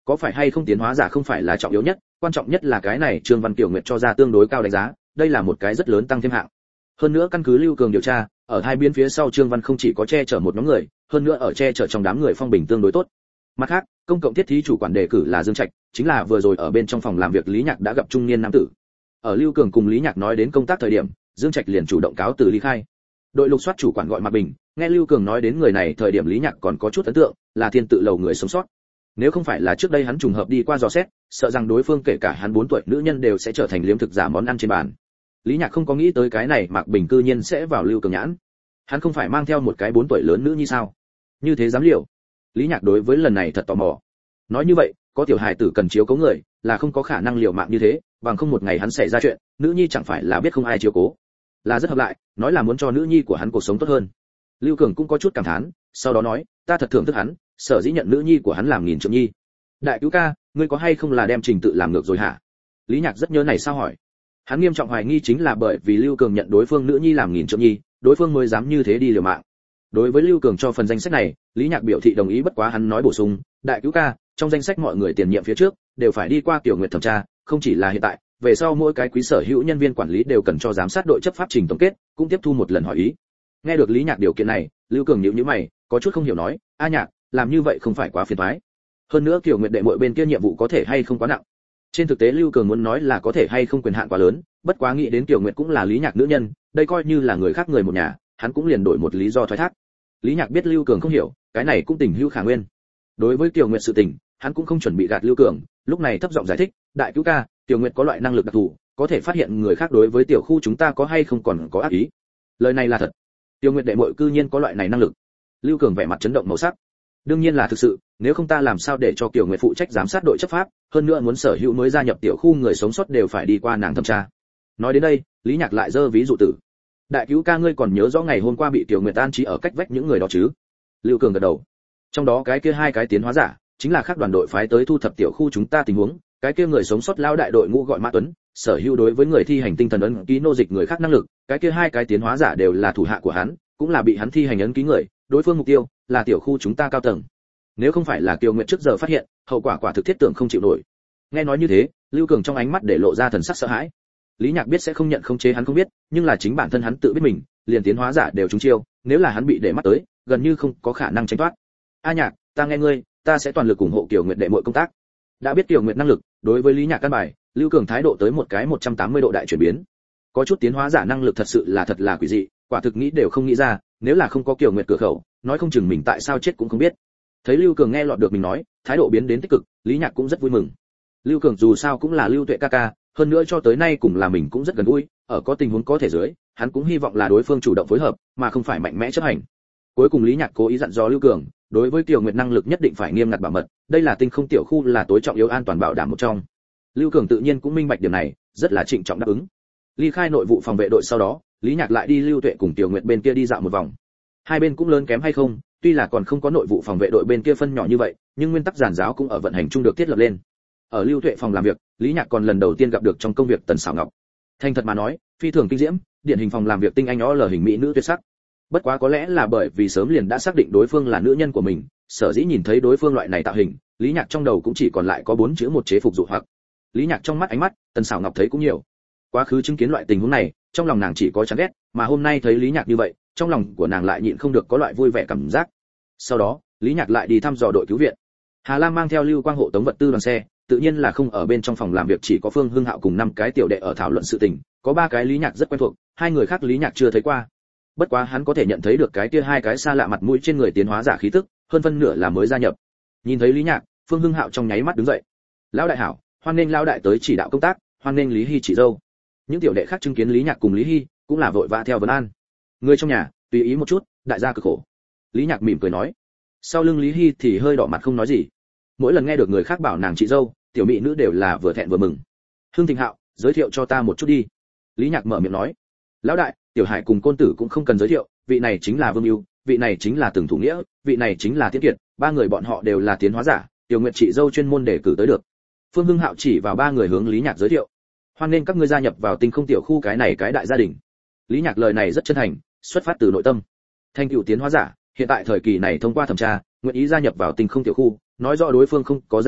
có phải hay không tiến hóa giả không phải là trọng yếu nhất, quan trọng nhất là cái này Trương Văn Kiều Nguyệt cho ra tương đối cao đánh giá, đây là một cái rất lớn tăng thêm hạng. Hơn nữa căn cứ Lưu Cường điều tra, ở hai biên phía sau Trương Văn không chỉ có che chở một nhóm người, hơn nữa ở che chở trong đám người phong bình tương đối tốt. Mặt khác, công cộng thiết thí chủ quản đề cử là Dương Trạch, chính là vừa rồi ở bên trong phòng làm việc Lý Nhạc đã gặp trung niên nam tử. Ở Lưu Cường cùng Lý Nhạc nói đến công tác thời điểm, Dương Trạch liền chủ động cáo từ ly khai. Đội lục soát chủ quản gọi Mạc Bình, nghe Lưu Cường nói đến người này thời điểm Lý Nhạc còn có chút ấn tượng, là thiên tự lầu người sống sót. Nếu không phải là trước đây hắn trùng hợp đi qua dò xét, sợ rằng đối phương kể cả hắn bốn tuổi nữ nhân đều sẽ trở thành liếm thực giả món ăn trên bàn. Lý Nhạc không có nghĩ tới cái này Mạc Bình cư nhiên sẽ vào Lưu Cường nhãn. Hắn không phải mang theo một cái bốn tuổi lớn nữ như sao? Như thế dám liều. Lý Nhạc đối với lần này thật tò mò. Nói như vậy, có tiểu hài tử cần chiếu cố người, là không có khả năng liều mạng như thế, bằng không một ngày hắn xảy ra chuyện, nữ nhi chẳng phải là biết không ai chiếu cố. Là rất hợp lại, nói là muốn cho nữ nhi của hắn cuộc sống tốt hơn. Lưu Cường cũng có chút cảm thán, sau đó nói, ta thật thưởng thức hắn, sở dĩ nhận nữ nhi của hắn làm nghìn trượng nhi. Đại cứu ca, ngươi có hay không là đem trình tự làm ngược rồi hả? Lý Nhạc rất nhớ này sao hỏi. Hắn nghiêm trọng hoài nghi chính là bởi vì Lưu Cường nhận đối phương nữ nhi làm nghìn trượng nhi, đối phương mới dám như thế đi liều mạng. Đối với Lưu Cường cho phần danh sách này, Lý Nhạc biểu thị đồng ý, bất quá hắn nói bổ sung, đại cứu ca, trong danh sách mọi người tiền nhiệm phía trước đều phải đi qua Tiểu Nguyệt thẩm tra, không chỉ là hiện tại, về sau mỗi cái quý sở hữu nhân viên quản lý đều cần cho giám sát đội chấp pháp trình tổng kết, cũng tiếp thu một lần hỏi ý. Nghe được Lý Nhạc điều kiện này, Lưu Cường nhíu nhíu mày, có chút không hiểu nói, a Nhạc, làm như vậy không phải quá phiền toái? Hơn nữa Tiểu Nguyệt đệ muội bên kia nhiệm vụ có thể hay không quá nặng? Trên thực tế Lưu Cường muốn nói là có thể hay không quyền hạn quá lớn, bất quá nghĩ đến Tiểu Nguyệt cũng là Lý Nhạc nữ nhân, đây coi như là người khác người một nhà, hắn cũng liền đổi một lý do thoái thác. Lý Nhạc biết Lưu Cường không hiểu, cái này cũng tình hữu khả nguyên. Đối với Tiểu Nguyệt sự tình, hắn cũng không chuẩn bị gạt Lưu Cường, lúc này thấp giọng giải thích, đại cứu ca, Tiểu Nguyệt có loại năng lực đặc thù, có thể phát hiện người khác đối với tiểu khu chúng ta có hay không còn có ác ý. Lời này là thật. Tiểu Nguyệt đệ muội cư nhiên có loại này năng lực. Lưu Cường vẻ mặt chấn động màu sắc. Đương nhiên là thực sự, nếu không ta làm sao để cho Tiểu Nguyệt phụ trách giám sát đội chấp pháp, hơn nữa muốn sở hữu mới gia nhập tiểu khu người sống sót đều phải đi qua nàng thẩm tra. Nói đến đây, Lý Nhạc lại giơ ví dụ tử. Đại cứu ca, ngươi còn nhớ rõ ngày hôm qua bị Tiểu Nguyệt an trí ở cách vách những người đó chứ? Lưu Cường gật đầu. Trong đó cái kia hai cái tiến hóa giả, chính là khác đoàn đội phái tới thu thập tiểu khu chúng ta tình huống, cái kia người sống sót lao đại đội ngũ gọi Mã Tuấn, sở hữu đối với người thi hành tinh thần ấn ký nô dịch người khác năng lực, cái kia hai cái tiến hóa giả đều là thủ hạ của hắn, cũng là bị hắn thi hành ấn ký người, đối phương mục tiêu là tiểu khu chúng ta cao tầng. Nếu không phải là Kiều Nguyệt trước giờ phát hiện, hậu quả quả thực thiết tưởng không chịu nổi. Nghe nói như thế, Lưu Cường trong ánh mắt để lộ ra thần sắc sợ hãi. Lý Nhạc biết sẽ không nhận không chế hắn không biết, nhưng là chính bản thân hắn tự biết mình, liền tiến hóa giả đều trúng chiêu, nếu là hắn bị để mắt tới, gần như không có khả năng tránh thoát. A Nhạc, ta nghe ngươi, ta sẽ toàn lực ủng hộ Kiều Nguyệt đệ muội công tác. Đã biết Kiều Nguyệt năng lực, đối với Lý Nhạc căn bài, Lưu Cường thái độ tới một cái một trăm tám mươi độ đại chuyển biến. Có chút tiến hóa giả năng lực thật sự là thật là quỷ dị, quả thực nghĩ đều không nghĩ ra, nếu là không có Kiều Nguyệt cửa khẩu, nói không chừng mình tại sao chết cũng không biết. Thấy Lưu Cường nghe lọt được mình nói, thái độ biến đến tích cực, Lý Nhạc cũng rất vui mừng. Lưu Cường dù sao cũng là Lưu Tuệ ca ca, hơn nữa cho tới nay cùng là mình cũng rất gần gũi, ở có tình huống có thể dưới, hắn cũng hy vọng là đối phương chủ động phối hợp, mà không phải mạnh mẽ chấp hành. Cuối cùng Lý Nhạc cố ý dặn dò Lưu Cường, đối với Kiều Nguyệt năng lực nhất định phải nghiêm ngặt bảo mật, đây là tinh không tiểu khu là tối trọng yếu an toàn bảo đảm một trong. Lưu Cường tự nhiên cũng minh bạch điểm này, rất là trịnh trọng đáp ứng. Ly khai nội vụ phòng vệ đội sau đó, Lý Nhạc lại đi Lưu Tuệ cùng Kiều Nguyệt bên kia đi dạo một vòng. Hai bên cũng lớn kém hay không, tuy là còn không có nội vụ phòng vệ đội bên kia phân nhỏ như vậy, nhưng nguyên tắc giản giáo cũng ở vận hành chung được thiết lập lên. Ở Lưu Tuệ phòng làm việc, Lý Nhạc còn lần đầu tiên gặp được trong công việc Tần Sảo Ngọc. Thành thật mà nói, phi thường kinh diễm, điển hình phòng làm việc tinh anh ó lờ hình mỹ nữ tuyệt sắc. Bất quá có lẽ là bởi vì sớm liền đã xác định đối phương là nữ nhân của mình, sở dĩ nhìn thấy đối phương loại này tạo hình, Lý Nhạc trong đầu cũng chỉ còn lại có bốn chữ một chế phục dụ hoặc. Lý Nhạc trong mắt ánh mắt, Tần Sảo Ngọc thấy cũng nhiều. Quá khứ chứng kiến loại tình huống này, trong lòng nàng chỉ có chán ghét, mà hôm nay thấy Lý Nhạc như vậy, trong lòng của nàng lại nhịn không được có loại vui vẻ cảm giác. Sau đó, Lý Nhạc lại đi thăm dò đội cứu viện. Hà Lam mang theo Lưu Quang hộ tống vật tư đoàn xe, tự nhiên là không ở bên trong phòng làm việc, chỉ có Phương Hưng Hạo cùng năm cái tiểu đệ ở thảo luận sự tình, có ba cái Lý Nhạc rất quen thuộc, hai người khác Lý Nhạc chưa thấy qua. Bất quá hắn có thể nhận thấy được cái kia hai cái xa lạ mặt mũi trên người tiến hóa giả khí tức, hơn phân nửa là mới gia nhập. Nhìn thấy Lý Nhạc, Phương Hưng Hạo trong nháy mắt đứng dậy. Lão đại hảo, hoan nghênh lão đại tới chỉ đạo công tác, hoan nghênh Lý Hi chị dâu. Những tiểu đệ khác chứng kiến Lý Nhạc cùng Lý Hi, cũng là vội vã theo vấn an. Người trong nhà, tùy ý một chút, đại gia cực khổ. Lý Nhạc mỉm cười nói. Sau lưng Lý Hi thì hơi đỏ mặt không nói gì. Mỗi lần nghe được người khác bảo nàng chị dâu, tiểu mỹ nữ đều là vừa thẹn vừa mừng. Hưng Thịnh Hạo, giới thiệu cho ta một chút đi. Lý Nhạc mở miệng nói. Lão đại, Tiểu Hải cùng Côn Tử cũng không cần giới thiệu, vị này chính là Vương Ưu, vị này chính là Từng Thủ Nghĩa, vị này chính là Tiễn Kiệt, ba người bọn họ đều là tiến hóa giả, Tiểu Nguyệt chị dâu chuyên môn đề cử tới được. Phương Hưng Hạo chỉ vào ba người hướng Lý Nhạc giới thiệu. Hoan nên các ngươi gia nhập vào tinh không tiểu khu cái này cái đại gia đình. Lý Nhạc lời này rất chân thành, xuất phát từ nội tâm. Thanh cựu tiến hóa giả, hiện tại thời kỳ này thông qua thẩm tra, nguyện ý gia nhập vào tinh không tiểu khu, nói rõ đối phương không có dạ tâm,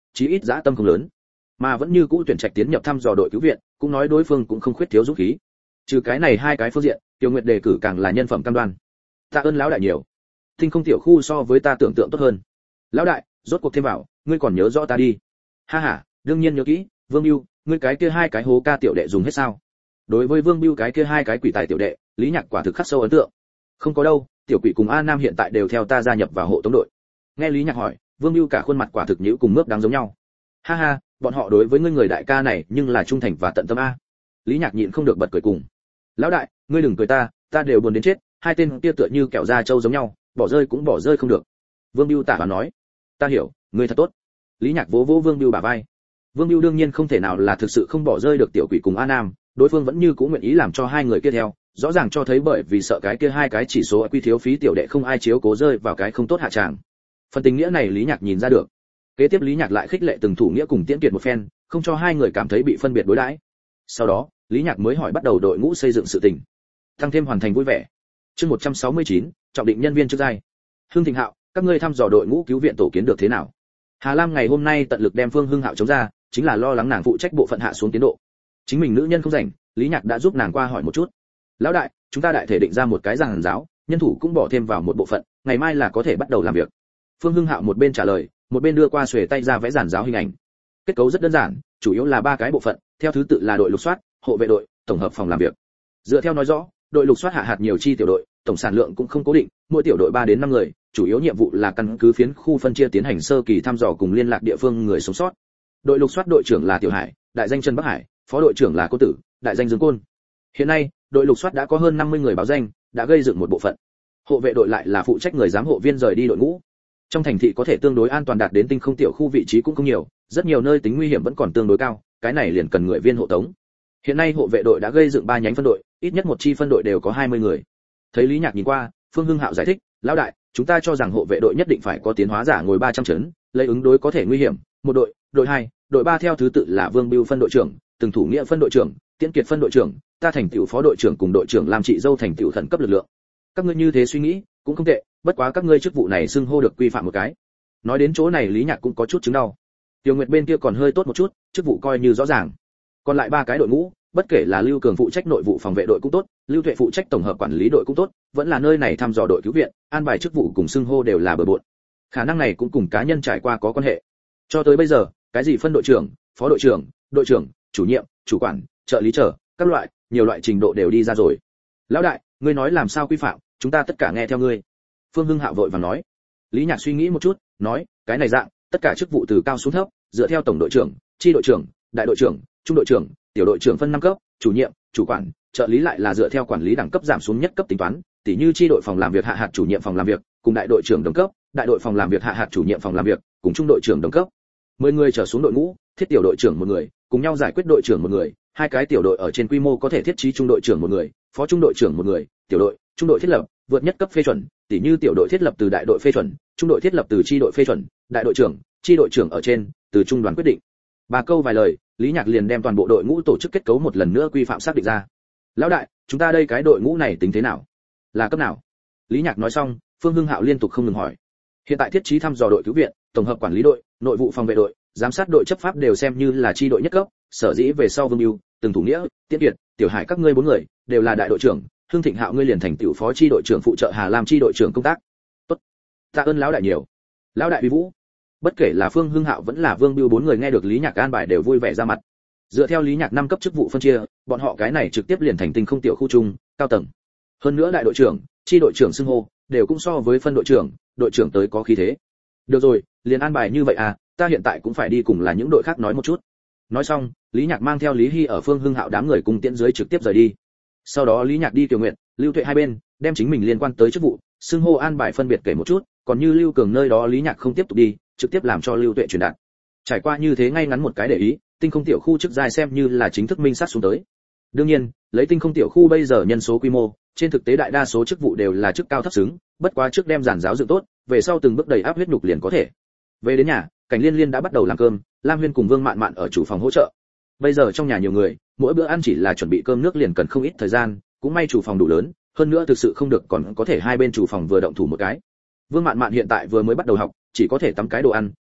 chí ít dã tâm không lớn, mà vẫn như cũ tuyển trạch tiến nhập thăm dò đội cứu viện, cũng nói đối phương cũng không khuyết thiếu dũng khí. Trừ cái này hai cái phương diện, Tiểu Nguyệt đề cử càng là nhân phẩm cam đoan. Tạ ơn lão đại nhiều. Tinh không tiểu khu so với ta tưởng tượng tốt hơn. Lão đại, rốt cuộc thêm vào, ngươi còn nhớ rõ ta đi. Ha ha, đương nhiên nhớ kỹ, Vương Bưu, ngươi cái kia hai cái hố ca tiểu đệ dùng hết sao? Đối với Vương Bưu cái kia hai cái quỷ tài tiểu đệ, Lý Nhạc quả thực khắc sâu ấn tượng. Không có đâu, tiểu quỷ cùng A Nam hiện tại đều theo ta gia nhập vào hộ tống đội. Nghe Lý Nhạc hỏi, Vương Bưu cả khuôn mặt quả thực nhíu cùng mướp đáng giống nhau. Ha ha, bọn họ đối với ngươi người đại ca này nhưng là trung thành và tận tâm a. Lý Nhạc nhịn không được bật cười cùng. Lão đại, ngươi đừng cười ta, ta đều buồn đến chết, hai tên kia tựa như kẹo da trâu giống nhau, bỏ rơi cũng bỏ rơi không được. Vương Bưu tả và nói. Ta hiểu, ngươi thật tốt. Lý Nhạc vỗ vỗ Vương Bưu bả vai. Vương Bưu đương nhiên không thể nào là thực sự không bỏ rơi được tiểu quỷ cùng A Nam, đối phương vẫn như cũ nguyện ý làm cho hai người kia theo, rõ ràng cho thấy bởi vì sợ cái kia hai cái chỉ số quy thiếu phí tiểu đệ không ai chiếu cố rơi vào cái không tốt hạ tràng. Phần tình nghĩa này Lý Nhạc nhìn ra được. Kế tiếp Lý Nhạc lại khích lệ từng thủ nghĩa cùng Tiễn Kiệt một phen, không cho hai người cảm thấy bị phân biệt đối đãi. Sau đó, Lý Nhạc mới hỏi bắt đầu đội ngũ xây dựng sự tình. Tăng thêm hoàn thành vui vẻ. Chương một trăm sáu mươi chín, trọng định nhân viên trước giai. Hưng Thịnh Hạo, các ngươi thăm dò đội ngũ cứu viện tổ kiến được thế nào? Hà Lam ngày hôm nay tận lực đem Phương Hưng Hạo chống ra, chính là lo lắng nàng phụ trách bộ phận hạ xuống tiến độ. Chính mình nữ nhân không rảnh, Lý Nhạc đã giúp nàng qua hỏi một chút. Lão đại, chúng ta đại thể định ra một cái giảng giáo, nhân thủ cũng bỏ thêm vào một bộ phận, ngày mai là có thể bắt đầu làm việc. Phương Hưng Hạo một bên trả lời, một bên đưa qua xuề tay ra vẽ giản giáo hình ảnh. Kết cấu rất đơn giản, chủ yếu là ba cái bộ phận, theo thứ tự là đội lục soát, hộ vệ đội, tổng hợp phòng làm việc. Dựa theo nói rõ, đội lục soát hạ hạt nhiều chi tiểu đội, tổng sản lượng cũng không cố định, mỗi tiểu đội ba đến năm người, chủ yếu nhiệm vụ là căn cứ phiến khu phân chia tiến hành sơ kỳ thăm dò cùng liên lạc địa phương người sống sót. Đội lục soát đội trưởng là Tiểu Hải, đại danh Trần Bắc Hải, phó đội trưởng là Cô Tử, đại danh Dương Côn. Hiện nay, đội lục soát đã có hơn năm mươi người báo danh, đã gây dựng một bộ phận. Hộ vệ đội lại là phụ trách người giám hộ viên rời đi đội ngũ. Trong thành thị có thể tương đối an toàn đạt đến tinh không tiểu khu vị trí cũng không nhiều, rất nhiều nơi tính nguy hiểm vẫn còn tương đối cao, cái này liền cần người viên hộ tống. Hiện nay hộ vệ đội đã gây dựng ba nhánh phân đội, ít nhất một chi phân đội đều có hai mươi người. Thấy Lý Nhạc nhìn qua, Phương Hưng Hạo giải thích, lão đại, chúng ta cho rằng hộ vệ đội nhất định phải có tiến hóa giả ngồi ba trăm chấn, lấy ứng đối có thể nguy hiểm, một đội, đội hai, đội ba theo thứ tự là Vương Bưu phân đội trưởng, từng thủ nghĩa phân đội trưởng, Tiễn Kiệt phân đội trưởng, ta thành tiểu phó đội trưởng cùng đội trưởng làm chị dâu thành tiểu khẩn cấp lực lượng. Các ngươi như thế suy nghĩ, cũng không tệ, bất quá các ngươi chức vụ này xưng hô được quy phạm một cái. Nói đến chỗ này Lý Nhạc cũng có chút chứng đau. Tiêu Nguyệt bên kia còn hơi tốt một chút, chức vụ coi như rõ ràng. Còn lại ba cái đội ngũ, bất kể là Lưu Cường phụ trách nội vụ phòng vệ đội cũng tốt, Lưu Tuệ phụ trách tổng hợp quản lý đội cũng tốt, vẫn là nơi này thăm dò đội cứu viện, an bài chức vụ cùng xưng hô đều là bừa bộn. Khả năng này cũng cùng cá nhân trải qua có quan hệ. Cho tới bây giờ, cái gì phân đội trưởng, phó đội trưởng, đội trưởng, chủ nhiệm, chủ quản, trợ lý trở, các loại, nhiều loại trình độ đều đi ra rồi. Lão đại, ngươi nói làm sao quy phạm, chúng ta tất cả nghe theo ngươi. Phương Hưng Hạo vội vàng nói. Lý Nhạc suy nghĩ một chút, nói, cái này dạng, tất cả chức vụ từ cao xuống thấp, dựa theo tổng đội trưởng, chi đội trưởng, đại đội trưởng, trung đội trưởng, tiểu đội trưởng phân năm cấp, chủ nhiệm, chủ quản, trợ lý lại là dựa theo quản lý đẳng cấp giảm xuống nhất cấp tính toán, tỉ như chi đội phòng làm việc hạ hạt chủ nhiệm phòng làm việc, cùng đại đội trưởng đồng cấp, đại đội phòng làm việc hạ hạt chủ nhiệm phòng làm việc, cùng trung đội trưởng đồng cấp. mười người trở xuống đội ngũ, thiết tiểu đội trưởng một người, cùng nhau giải quyết đội trưởng một người, hai cái tiểu đội ở trên quy mô có thể thiết trí trung đội trưởng một người, phó trung đội trưởng một người, tiểu đội, trung đội thiết lập, vượt nhất cấp phê chuẩn, tỉ như tiểu đội thiết lập từ đại đội phê chuẩn, trung đội thiết lập từ chi đội phê chuẩn, đại đội trưởng, chi đội trưởng ở trên, từ trung đoàn quyết định. Ba câu vài lời, Lý Nhạc liền đem toàn bộ đội ngũ tổ chức kết cấu một lần nữa quy phạm xác định ra. Lão đại, chúng ta đây cái đội ngũ này tính thế nào? Là cấp nào? Lý Nhạc nói xong, Phương Hưng Hạo liên tục không ngừng hỏi. Hiện tại thiết trí thăm dò đội cứu viện, tổng hợp quản lý đội, nội vụ phòng vệ đội, giám sát đội chấp pháp đều xem như là chi đội nhất cấp, sở dĩ về sau Vương Bưu, từng thủ nghĩa, Tiễn Kiệt, Tiểu Hải các ngươi bốn người đều là đại đội trưởng, Hưng Thịnh Hạo ngươi liền thành tiểu phó chi đội trưởng phụ trợ Hà Lam chi đội trưởng công tác. Tốt. Tạ ơn lão đại nhiều. Lão đại uy vũ. Bất kể là Phương Hưng Hạo vẫn là Vương Bưu bốn người nghe được Lý Nhạc an bài đều vui vẻ ra mặt. Dựa theo Lý Nhạc năm cấp chức vụ phân chia, bọn họ cái này trực tiếp liền thành tinh không tiểu khu trung, cao tầng. Hơn nữa đại đội trưởng, chi đội trưởng xưng hô, đều cũng so với phân đội trưởng, đội trưởng tới có khí thế. Được rồi, liền an bài như vậy à, ta hiện tại cũng phải đi cùng là những đội khác nói một chút. Nói xong, Lý Nhạc mang theo Lý Hy ở Phương Hưng Hạo đám người cùng tiễn dưới trực tiếp rời đi. Sau đó Lý Nhạc đi Tiểu Nguyện, Lưu Tuệ hai bên, đem chính mình liên quan tới chức vụ, xưng hô an bài phân biệt kể một chút, còn như Lưu Cường nơi đó Lý Nhạc không tiếp tục đi, trực tiếp làm cho Lưu Tuệ truyền đạt. Trải qua như thế ngay ngắn một cái để ý, tinh không tiểu khu chức giai xem như là chính thức minh sát xuống tới. Đương nhiên, lấy tinh không tiểu khu bây giờ nhân số quy mô, trên thực tế đại đa số chức vụ đều là chức cao thấp xứng, bất quá trước đem giản giáo dựng tốt, về sau từng bước đầy áp huyết nhục liền có thể. Về đến nhà, Cảnh Liên Liên đã bắt đầu làm cơm, Lam Huyên cùng Vương Mạn Mạn ở chủ phòng hỗ trợ. Bây giờ trong nhà nhiều người, mỗi bữa ăn chỉ là chuẩn bị cơm nước liền cần không ít thời gian, cũng may chủ phòng đủ lớn, hơn nữa thực sự không được còn có thể hai bên chủ phòng vừa động thủ một cái. Vương Mạn Mạn hiện tại vừa mới bắt đầu học, chỉ có thể tắm cái đồ ăn,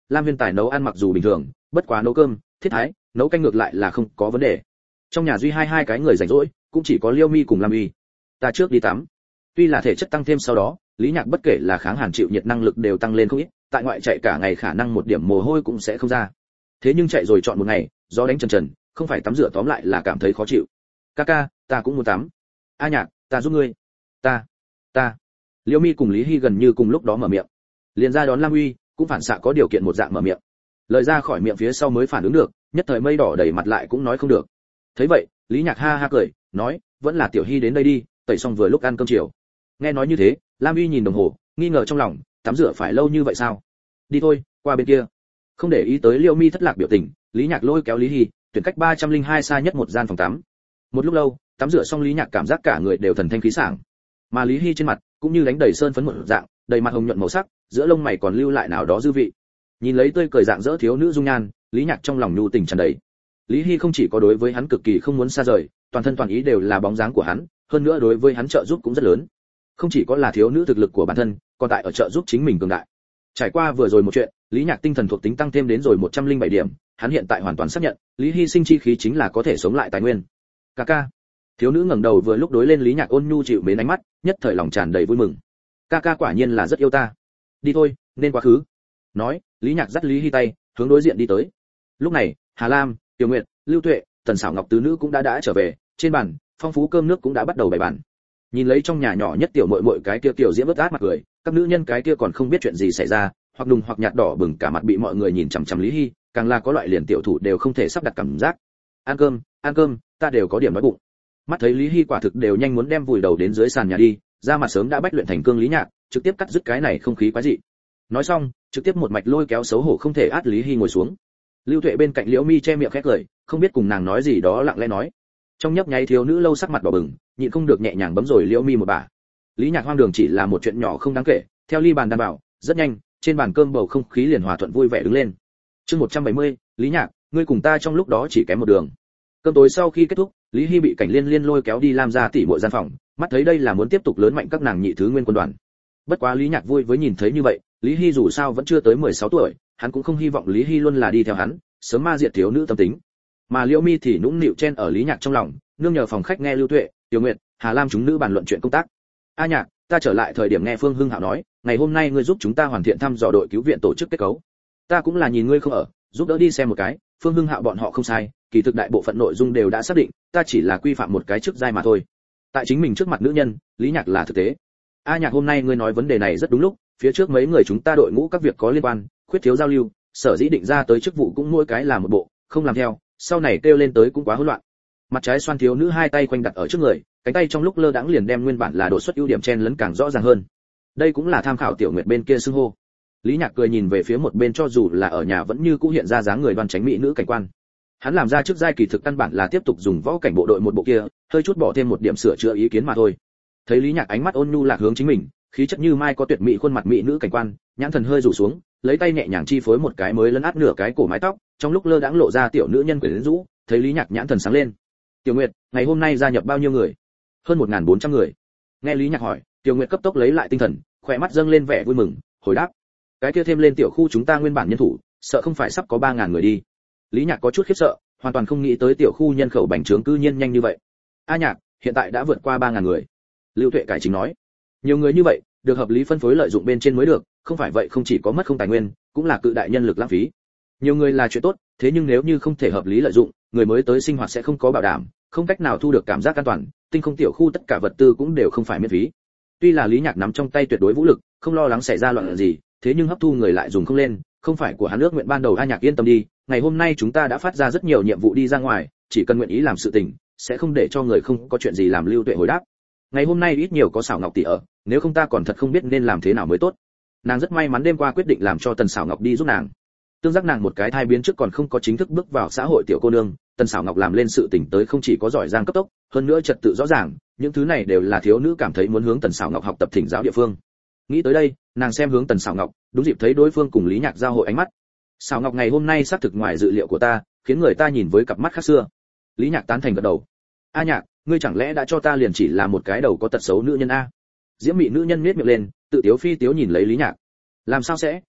Lam Viên Tài nấu ăn mặc dù bình thường, bất quá nấu cơm, thiết thái, nấu canh ngược lại là không có vấn đề. Trong nhà duy hai hai cái người rảnh rỗi, cũng chỉ có Liêu Mi cùng Lam Uy. Ta trước đi tắm. Tuy là thể chất tăng thêm sau đó, Lý Nhạc bất kể là kháng hàn chịu nhiệt năng lực đều tăng lên không ít, tại ngoại chạy cả ngày khả năng một điểm mồ hôi cũng sẽ không ra. Thế nhưng chạy rồi chọn một ngày, gió đánh trần trần, không phải tắm rửa tóm lại là cảm thấy khó chịu. Ca ca, ta cũng muốn tắm. A Nhạc, ta giúp ngươi. Ta, ta. Liêu Mi cùng Lý Hy gần như cùng lúc đó mở miệng. Liền ra đón Lam Uy, cũng phản xạ có điều kiện một dạng mở miệng. Lời ra khỏi miệng phía sau mới phản ứng được, nhất thời mây đỏ đầy mặt lại cũng nói không được. Thấy vậy, Lý Nhạc ha ha cười, nói, vẫn là Tiểu Hy đến đây đi, tẩy xong vừa lúc ăn cơm chiều. Nghe nói như thế, Lam Uy nhìn đồng hồ, nghi ngờ trong lòng, tắm rửa phải lâu như vậy sao? Đi thôi, qua bên kia. Không để ý tới Liêu Mi thất lạc biểu tình, Lý Nhạc lôi kéo Lý Hy, tuyển cách ba trăm linh hai xa nhất một gian phòng tắm. Một lúc lâu, tắm rửa xong Lý Nhạc cảm giác cả người đều thần thanh khí sảng. Mà Lý Hy trên mặt cũng như đánh đầy sơn phấn một dạng, đầy mặt hồng nhuận màu sắc, giữa lông mày còn lưu lại nào đó dư vị. Nhìn lấy tươi cười dạng dỡ thiếu nữ dung nhan, Lý Nhạc trong lòng nhu tình tràn đầy. Lý Hy không chỉ có đối với hắn cực kỳ không muốn xa rời, toàn thân toàn ý đều là bóng dáng của hắn, hơn nữa đối với hắn trợ giúp cũng rất lớn. Không chỉ có là thiếu nữ thực lực của bản thân, còn tại ở trợ giúp chính mình cường đại. Trải qua vừa rồi một chuyện, Lý Nhạc tinh thần thuộc tính tăng thêm đến rồi một trăm linh bảy điểm, hắn hiện tại hoàn toàn xác nhận, Lý Hy sinh chi khí chính là có thể sống lại tài nguyên. Ca ca. Thiếu nữ ngẩng đầu vừa lúc đối lên Lý Nhạc ôn nhu chịu mến ánh mắt, nhất thời lòng tràn đầy vui mừng. Ca ca quả nhiên là rất yêu ta. Đi thôi, nên quá khứ. Nói, Lý Nhạc dắt Lý Hy tay, hướng đối diện đi tới. Lúc này, Hà Lam, Tiểu Nguyệt, Lưu Tuệ, Tần Sảo Ngọc tứ nữ cũng đã đã trở về, trên bàn, phong phú cơm nước cũng đã bắt đầu bày bàn. Nhìn lấy trong nhà nhỏ nhất tiểu muội muội cái kia tiểu diễm ướt át mặt cười, các nữ nhân cái kia còn không biết chuyện gì xảy ra, hoặc đùng hoặc nhạt đỏ bừng cả mặt bị mọi người nhìn chằm chằm Lý Hy, càng là có loại liền tiểu thủ đều không thể sắp đặt cảm giác. Ăn cơm, ăn cơm, ta đều có điểm đói bụng. Mắt thấy Lý Hy quả thực đều nhanh muốn đem vùi đầu đến dưới sàn nhà đi, da mặt sớm đã bách luyện thành cương Lý Nhạc, trực tiếp cắt dứt cái này không khí quái dị. Nói xong, trực tiếp một mạch lôi kéo xấu hổ không thể át Lý Hy ngồi xuống. Lưu Tuệ bên cạnh Liễu Mi che miệng khẽ cười, không biết cùng nàng nói gì đó lặng lẽ nói. Trong nhấp nháy thiếu nữ lâu sắc mặt đỏ bừng, nhịn không được nhẹ nhàng bấm rồi Liễu Mi một bả. Lý Nhạc hoang đường chỉ là một chuyện nhỏ không đáng kể, theo ly bàn đảm bảo, rất nhanh, trên bàn cơm bầu không khí liền hòa thuận vui vẻ đứng lên. Chương một trăm bảy mươi, Lý Nhạc, ngươi cùng ta trong lúc đó chỉ kém một đường. Cơm tối sau khi kết thúc, Lý Hy bị Cảnh Liên Liên lôi kéo đi làm ra tỉ muội gian phòng, mắt thấy đây là muốn tiếp tục lớn mạnh các nàng nhị thứ nguyên quân đoàn. Bất quá Lý Nhạc vui với nhìn thấy như vậy, Lý Hy dù sao vẫn chưa tới mười sáu tuổi, hắn cũng không hy vọng Lý Hy luôn là đi theo hắn, sớm ma diệt thiếu nữ tâm tính. Mà Liễu Mi thì nũng nịu chen ở Lý Nhạc trong lòng, nương nhờ phòng khách nghe Lưu Tuệ, Tiểu Nguyệt, Hà Lam chúng nữ bàn luận chuyện công tác. A Nhạc, ta trở lại thời điểm nghe Phương Hưng Hạo nói, ngày hôm nay ngươi giúp chúng ta hoàn thiện thăm dò đội cứu viện tổ chức kết cấu. Ta cũng là nhìn ngươi không ở, giúp đỡ đi xem một cái, Phương Hưng Hạo bọn họ không sai, kỳ thực đại bộ phận nội dung đều đã xác định, ta chỉ là quy phạm một cái chức giai mà thôi. Tại chính mình trước mặt nữ nhân, Lý Nhạc là thực tế. A Nhạc, hôm nay ngươi nói vấn đề này rất đúng lúc, phía trước mấy người chúng ta đội ngũ các việc có liên quan, khuyết thiếu giao lưu, sở dĩ định ra tới chức vụ cũng mỗi cái là một bộ, không làm theo, sau này kêu lên tới cũng quá hỗn loạn. Mặt trái xoan thiếu nữ hai tay quanh đặt ở trước người, cánh tay trong lúc lơ đãng liền đem nguyên bản là đột xuất ưu điểm chen lấn càng rõ ràng hơn. Đây cũng là tham khảo Tiểu Nguyệt bên kia xưng hô. Lý Nhạc cười nhìn về phía một bên cho dù là ở nhà vẫn như cũ hiện ra dáng người đoan chánh mỹ nữ cảnh quan. Hắn làm ra trước giai kỳ thực căn bản là tiếp tục dùng võ cảnh bộ đội một bộ kia, hơi chút bỏ thêm một điểm sửa chữa ý kiến mà thôi. Thấy Lý Nhạc ánh mắt ôn nhu lạc hướng chính mình, khí chất như mai có tuyệt mỹ khuôn mặt mỹ nữ cảnh quan, nhãn thần hơi rủ xuống, lấy tay nhẹ nhàng chi phối một cái mới lấn át nửa cái cổ mái tóc, trong lúc lơ đãng lộ ra tiểu nữ nhân quyến rũ, thấy Lý Nhạc nhãn thần sáng lên. Tiểu Nguyệt, ngày hôm nay gia nhập bao nhiêu người? Hơn một nghìn bốn trăm người. Nghe Lý Nhạc hỏi, Tiểu Nguyệt cấp tốc lấy lại tinh thần, khỏe mắt dâng lên vẻ vui mừng, hồi đáp. Cái kia thêm lên tiểu khu chúng ta nguyên bản nhân thủ, sợ không phải sắp có ba nghìn người đi. Lý Nhạc có chút khiếp sợ, hoàn toàn không nghĩ tới tiểu khu nhân khẩu bành trướng cư nhiên nhanh như vậy. A Nhạc, hiện tại đã vượt qua ba nghìn người. Lưu Tuệ cải chính nói. Nhiều người như vậy, được hợp lý phân phối lợi dụng bên trên mới được, không phải vậy không chỉ có mất không tài nguyên, cũng là cự đại nhân lực lãng phí. Nhiều người là chuyện tốt, thế nhưng nếu như không thể hợp lý lợi dụng, người mới tới sinh hoạt sẽ không có bảo đảm, không cách nào thu được cảm giác an toàn, tinh không tiểu khu tất cả vật tư cũng đều không phải miễn phí. Tuy là Lý Nhạc nắm trong tay tuyệt đối vũ lực, không lo lắng xảy ra loạn gì, thế nhưng hấp thu người lại dùng không lên, không phải của hắn ước nguyện ban đầu. A Nhạc yên tâm đi, ngày hôm nay chúng ta đã phát ra rất nhiều nhiệm vụ đi ra ngoài, chỉ cần nguyện ý làm sự tình, sẽ không để cho người không có chuyện gì làm. Lưu Tuệ hồi đáp. Ngày hôm nay ít nhiều có Sảo Ngọc tỷ ở, nếu không ta còn thật không biết nên làm thế nào mới tốt. Nàng rất may mắn đêm qua quyết định làm cho Tần Sảo Ngọc đi giúp nàng. Tương giác nàng một cái thai biến trước còn không có chính thức bước vào xã hội tiểu cô nương, Tần Sảo Ngọc làm lên sự tình tới không chỉ có giỏi giang cấp tốc, hơn nữa trật tự rõ ràng, những thứ này đều là thiếu nữ cảm thấy muốn hướng Tần Sảo Ngọc học tập thỉnh giáo địa phương. Nghĩ tới đây, nàng xem hướng Tần Sảo Ngọc, đúng dịp thấy đối phương cùng Lý Nhạc giao hội ánh mắt. Sảo Ngọc ngày hôm nay xác thực ngoài dự liệu của ta, khiến người ta nhìn với cặp mắt khác xưa. Lý Nhạc tán thành gật đầu. A Nhạc, ngươi chẳng lẽ đã cho ta liền chỉ là một cái đầu có tật xấu nữ nhân a? Diễm mị nữ nhân nhếch miệng lên, tự tiếu phi tiếu nhìn lấy Lý Nhạc. Làm sao sẽ,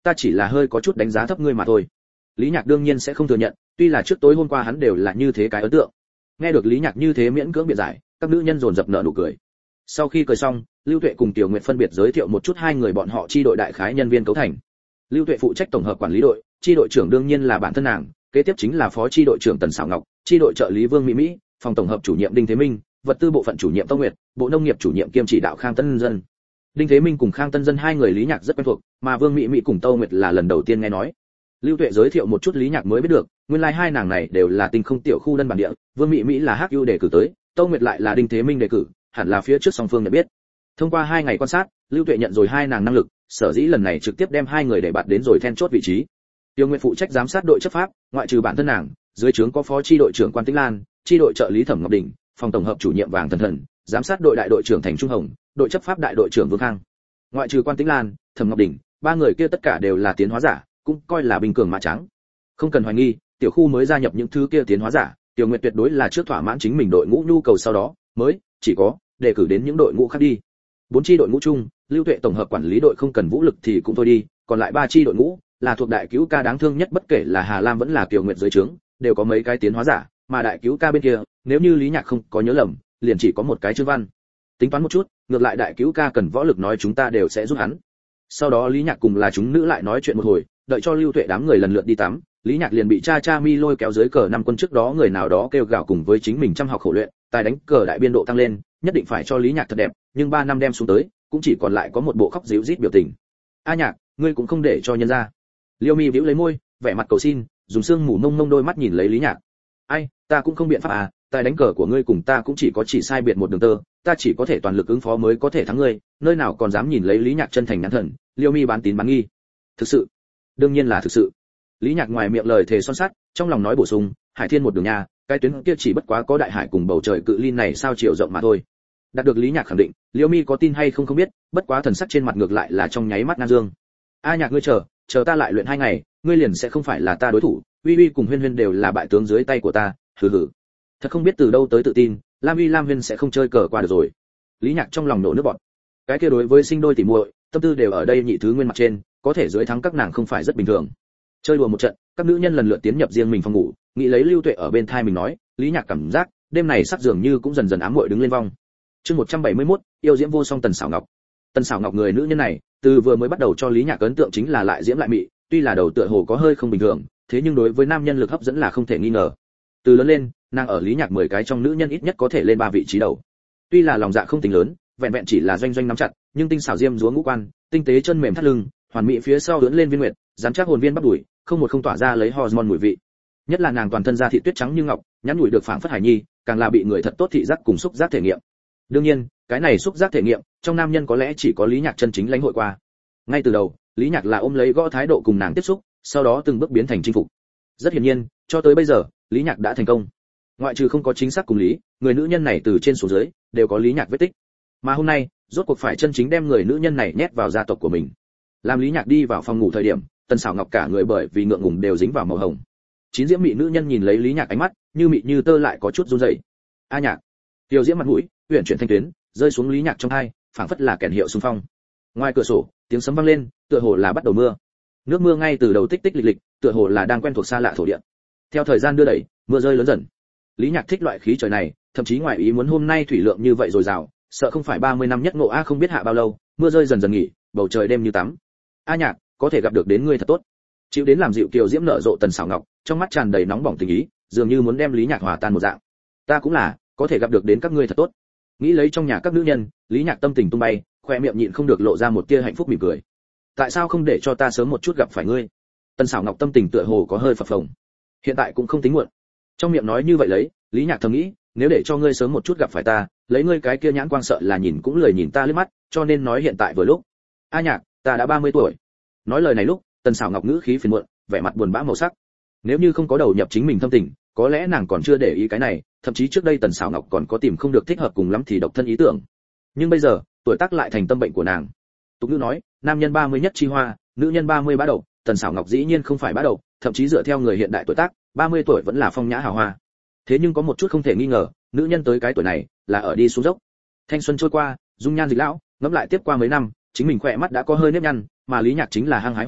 ta chỉ là hơi có chút đánh giá thấp ngươi mà thôi. Lý Nhạc đương nhiên sẽ không thừa nhận, tuy là trước tối hôm qua hắn đều là như thế cái ấn tượng. Nghe được Lý Nhạc như thế miễn cưỡng biện giải, các nữ nhân dồn dập nở nụ cười. Sau khi cười xong, Lưu Tuệ cùng Tiểu Nguyệt phân biệt giới thiệu một chút hai người bọn họ chi đội đại khái nhân viên cấu thành. Lưu Tuệ phụ trách tổng hợp quản lý đội, chi đội trưởng đương nhiên là bản thân nàng, kế tiếp chính là phó chi đội trưởng Tần Sảo Ngọc, chi đội trợ lý Vương Mỹ Mỹ, phòng tổng hợp chủ nhiệm Đinh Thế Minh, vật tư bộ phận chủ nhiệm Tông Nguyệt, bộ nông nghiệp chủ nhiệm kiêm chỉ đạo Khang Tân Dân. Đinh Thế Minh cùng Khang Tân Dân hai người Lý Nhạc rất quen thuộc, mà Vương Mỹ Mỹ cùng Tâu Nguyệt là lần đầu tiên nghe nói. Lưu Tuệ giới thiệu một chút Lý Nhạc mới biết được, nguyên lai like hai nàng này đều là tinh không tiểu khu đơn bản địa, Vương Mỹ Mỹ là hát u đề cử tới, Tâu Nguyệt lại là Đinh Thế Minh đề cử, hẳn là phía trước song phương nhận biết. Thông qua hai ngày quan sát, Lưu Tuệ nhận rồi hai nàng năng lực, sở dĩ lần này trực tiếp đem hai người để bạt đến rồi then chốt vị trí. Tiêu Nguyệt phụ trách giám sát đội chấp pháp, ngoại trừ bản thân nàng, dưới trướng có phó chi đội trưởng Quan Tĩnh Lan, chi đội trợ lý Thẩm Ngọc Đình, phòng tổng hợp chủ nhiệm Vàng Thần Thần, giám sát đội đại đội trưởng Thành Trung Hồng, đội chấp pháp đại đội trưởng Vương Khang. Ngoại trừ Quan Tĩnh Lan, Thẩm Ngọc Đình, ba người kia tất cả đều là tiến hóa giả, cũng coi là bình cường mã trắng. Không cần hoài nghi, tiểu khu mới gia nhập những thứ kia tiến hóa giả, Tiểu Nguyệt tuyệt đối là trước thỏa mãn chính mình đội ngũ nhu cầu sau đó, mới chỉ có đề cử đến những đội ngũ khác đi. Bốn chi đội ngũ chung, Lưu Tuệ tổng hợp quản lý đội không cần vũ lực thì cũng thôi đi, còn lại ba chi đội ngũ là thuộc đại cứu ca đáng thương nhất, bất kể là Hà Lam vẫn là Tiểu Nguyệt dưới trướng, đều có mấy cái tiến hóa giả, mà đại cứu ca bên kia, nếu như Lý Nhạc không có nhớ lầm, liền chỉ có một cái Trương Văn. Tính toán một chút, ngược lại đại cứu ca cần võ lực nói chúng ta đều sẽ giúp hắn. Sau đó Lý Nhạc cùng là chúng nữ lại nói chuyện một hồi, đợi cho Lưu Tuệ đám người lần lượt đi tắm, Lý Nhạc liền bị cha cha mi lôi kéo dưới cờ năm quân trước đó người nào đó kêu gào cùng với chính mình chăm học khổ luyện, tài đánh cờ đại biên độ tăng lên, nhất định phải cho Lý Nhạc thật đẹp, nhưng ba năm đem xuống tới, cũng chỉ còn lại có một bộ khóc ríu rít biểu tình. A Nhạc, ngươi cũng không để cho nhân ra. Liêu Mi bĩu lấy môi, vẻ mặt cầu xin, dùng xương mù mông mông đôi mắt nhìn lấy Lý Nhạc. Ai, ta cũng không biện pháp à, tài đánh cờ của ngươi cùng ta cũng chỉ có chỉ sai biệt một đường tơ, ta chỉ có thể toàn lực ứng phó mới có thể thắng ngươi, nơi nào còn dám nhìn lấy Lý Nhạc chân thành nhãn thần. Liêu Mi bán tín bán nghi. Thực sự, đương nhiên là thực sự. Lý Nhạc ngoài miệng lời thề son sắt, trong lòng nói bổ sung, Hải Thiên một đường nhà, cái tuyến kia chỉ bất quá có đại hải cùng bầu trời cự ly này sao chiều rộng mà thôi. Đạt được Lý Nhạc khẳng định, Liêu Mi có tin hay không không biết, bất quá thần sắc trên mặt ngược lại là trong nháy mắt ngang dương. A Nhạc ngươi chờ, chờ ta lại luyện hai ngày, ngươi liền sẽ không phải là ta đối thủ, Uy Uy cùng Huyên Huyên đều là bại tướng dưới tay của ta, hừ hừ. Thật không biết từ đâu tới tự tin, Lam Uy Lam Huyên sẽ không chơi cờ qua được rồi. Lý Nhạc trong lòng nổ nước bọt. Cái kia đối với sinh đôi tỉ muội, tâm tư đều ở đây nhị thứ nguyên mặt trên, có thể dưới thắng các nàng không phải rất bình thường. Chơi đùa một trận, các nữ nhân lần lượt tiến nhập riêng mình phòng ngủ, nghĩ lấy Lưu Tuệ ở bên thai mình nói, Lý Nhạc cảm giác, đêm này sắc dường như cũng dần dần ám muội đứng lên vong. Chương một trăm bảy mươi mốt, yêu diễm vô song Tần Sảo Ngọc. Tần Sảo Ngọc người nữ nhân này, từ vừa mới bắt đầu cho Lý Nhạc ấn tượng chính là lại diễm lại mị, tuy là đầu tựa hồ có hơi không bình thường, thế nhưng đối với nam nhân lực hấp dẫn là không thể nghi ngờ. Từ lớn lên, nàng ở Lý Nhạc mười cái trong nữ nhân ít nhất có thể lên ba vị trí đầu. Tuy là lòng dạ không tính lớn, vẹn vẹn chỉ là doanh doanh nắm chặt, nhưng tinh xảo diêm dúa ngũ quan, tinh tế chân mềm thắt lưng, hoàn mỹ phía sau ưỡn lên viên nguyệt, dám chắc hồn viên bắp đùi, không một không tỏa ra lấy hormone mùi vị. Nhất là nàng toàn thân da thịt tuyết trắng như ngọc, nhắn nhủi được phảng phất hải nhi, càng là bị người thật tốt thị giác cùng xúc giác thể nghiệm. Đương nhiên, cái này xúc giác thể nghiệm, trong nam nhân có lẽ chỉ có Lý Nhạc chân chính lãnh hội qua. Ngay từ đầu, Lý Nhạc là ôm lấy gõ thái độ cùng nàng tiếp xúc, sau đó từng bước biến thành chinh phục. Rất hiển nhiên, cho tới bây giờ, Lý Nhạc đã thành công. Ngoại trừ không có chính xác cùng lý, người nữ nhân này từ trên xuống dưới đều có Lý Nhạc vết tích. Mà hôm nay, rốt cuộc phải chân chính đem người nữ nhân này nhét vào gia tộc của mình. Làm Lý Nhạc đi vào phòng ngủ thời điểm, Tần Sảo Ngọc cả người bởi vì ngượng ngùng đều dính vào màu hồng. Chín diễm mị nữ nhân nhìn lấy Lý Nhạc ánh mắt, như mị như tơ lại có chút run rẩy. A Nhạc, Tiểu diễm mặt mũi, huyền chuyển thanh tuyến, rơi xuống Lý Nhạc trong tai, phảng phất là kèn hiệu xung phong. Ngoài cửa sổ, tiếng sấm vang lên, tựa hồ là bắt đầu mưa. Nước mưa ngay từ đầu tích tích lịch lịch, tựa hồ là đang quen thuộc xa lạ thổ địa. Theo thời gian đưa đẩy, mưa rơi lớn dần. Lý Nhạc thích loại khí trời này, thậm chí ngoài ý muốn hôm nay thủy lượng như vậy rồi rào, sợ không phải ba mươi năm nhất ngộ a không biết hạ bao lâu, mưa rơi dần dần nghỉ, bầu trời đêm như tắm. A Nhạc, có thể gặp được đến ngươi thật tốt. Chịu đến làm dịu kiều diễm nở rộ Tần Sảo Ngọc, trong mắt tràn đầy nóng bỏng tình ý, dường như muốn đem Lý Nhạc hòa tan một dạng. Ta cũng là, có thể gặp được đến các ngươi thật tốt. Nghĩ lấy trong nhà các nữ nhân, Lý Nhạc tâm tình tung bay, khoe miệng nhịn không được lộ ra một tia hạnh phúc mỉm cười. Tại sao không để cho ta sớm một chút gặp phải ngươi? Tần Sảo Ngọc tâm tình tựa hồ có hơi phập phồng. Hiện tại cũng không tính muộn. Trong miệng nói như vậy lấy, Lý Nhạc thầm nghĩ, nếu để cho ngươi sớm một chút gặp phải ta, lấy ngươi cái kia nhãn quang sợ là nhìn cũng lười nhìn ta liếc mắt, cho nên nói hiện tại vừa lúc. A Nhạc, ta đã ba mươi tuổi. Nói lời này lúc, Tần Sảo Ngọc ngữ khí phiền muộn, vẻ mặt buồn bã màu sắc. Nếu như không có đầu nhập chính mình thâm tình, có lẽ nàng còn chưa để ý cái này, thậm chí trước đây Tần Sảo Ngọc còn có tìm không được thích hợp cùng lắm thì độc thân ý tưởng. Nhưng bây giờ, tuổi tác lại thành tâm bệnh của nàng. Tục ngữ nói, nam nhân ba mươi nhất chi hoa, nữ nhân ba mươi bá đầu, Tần Sảo Ngọc dĩ nhiên không phải bá đầu, thậm chí dựa theo người hiện đại tuổi tác, ba mươi tuổi vẫn là phong nhã hào hoa. Thế nhưng có một chút không thể nghi ngờ, nữ nhân tới cái tuổi này là ở đi xuống dốc. Thanh xuân trôi qua, dung nhan dịch lão, ngẫm lại tiếp qua mấy năm, chính mình khỏe mắt đã có hơi nếp nhăn, mà Lý Nhạc chính là hăng hái hoa,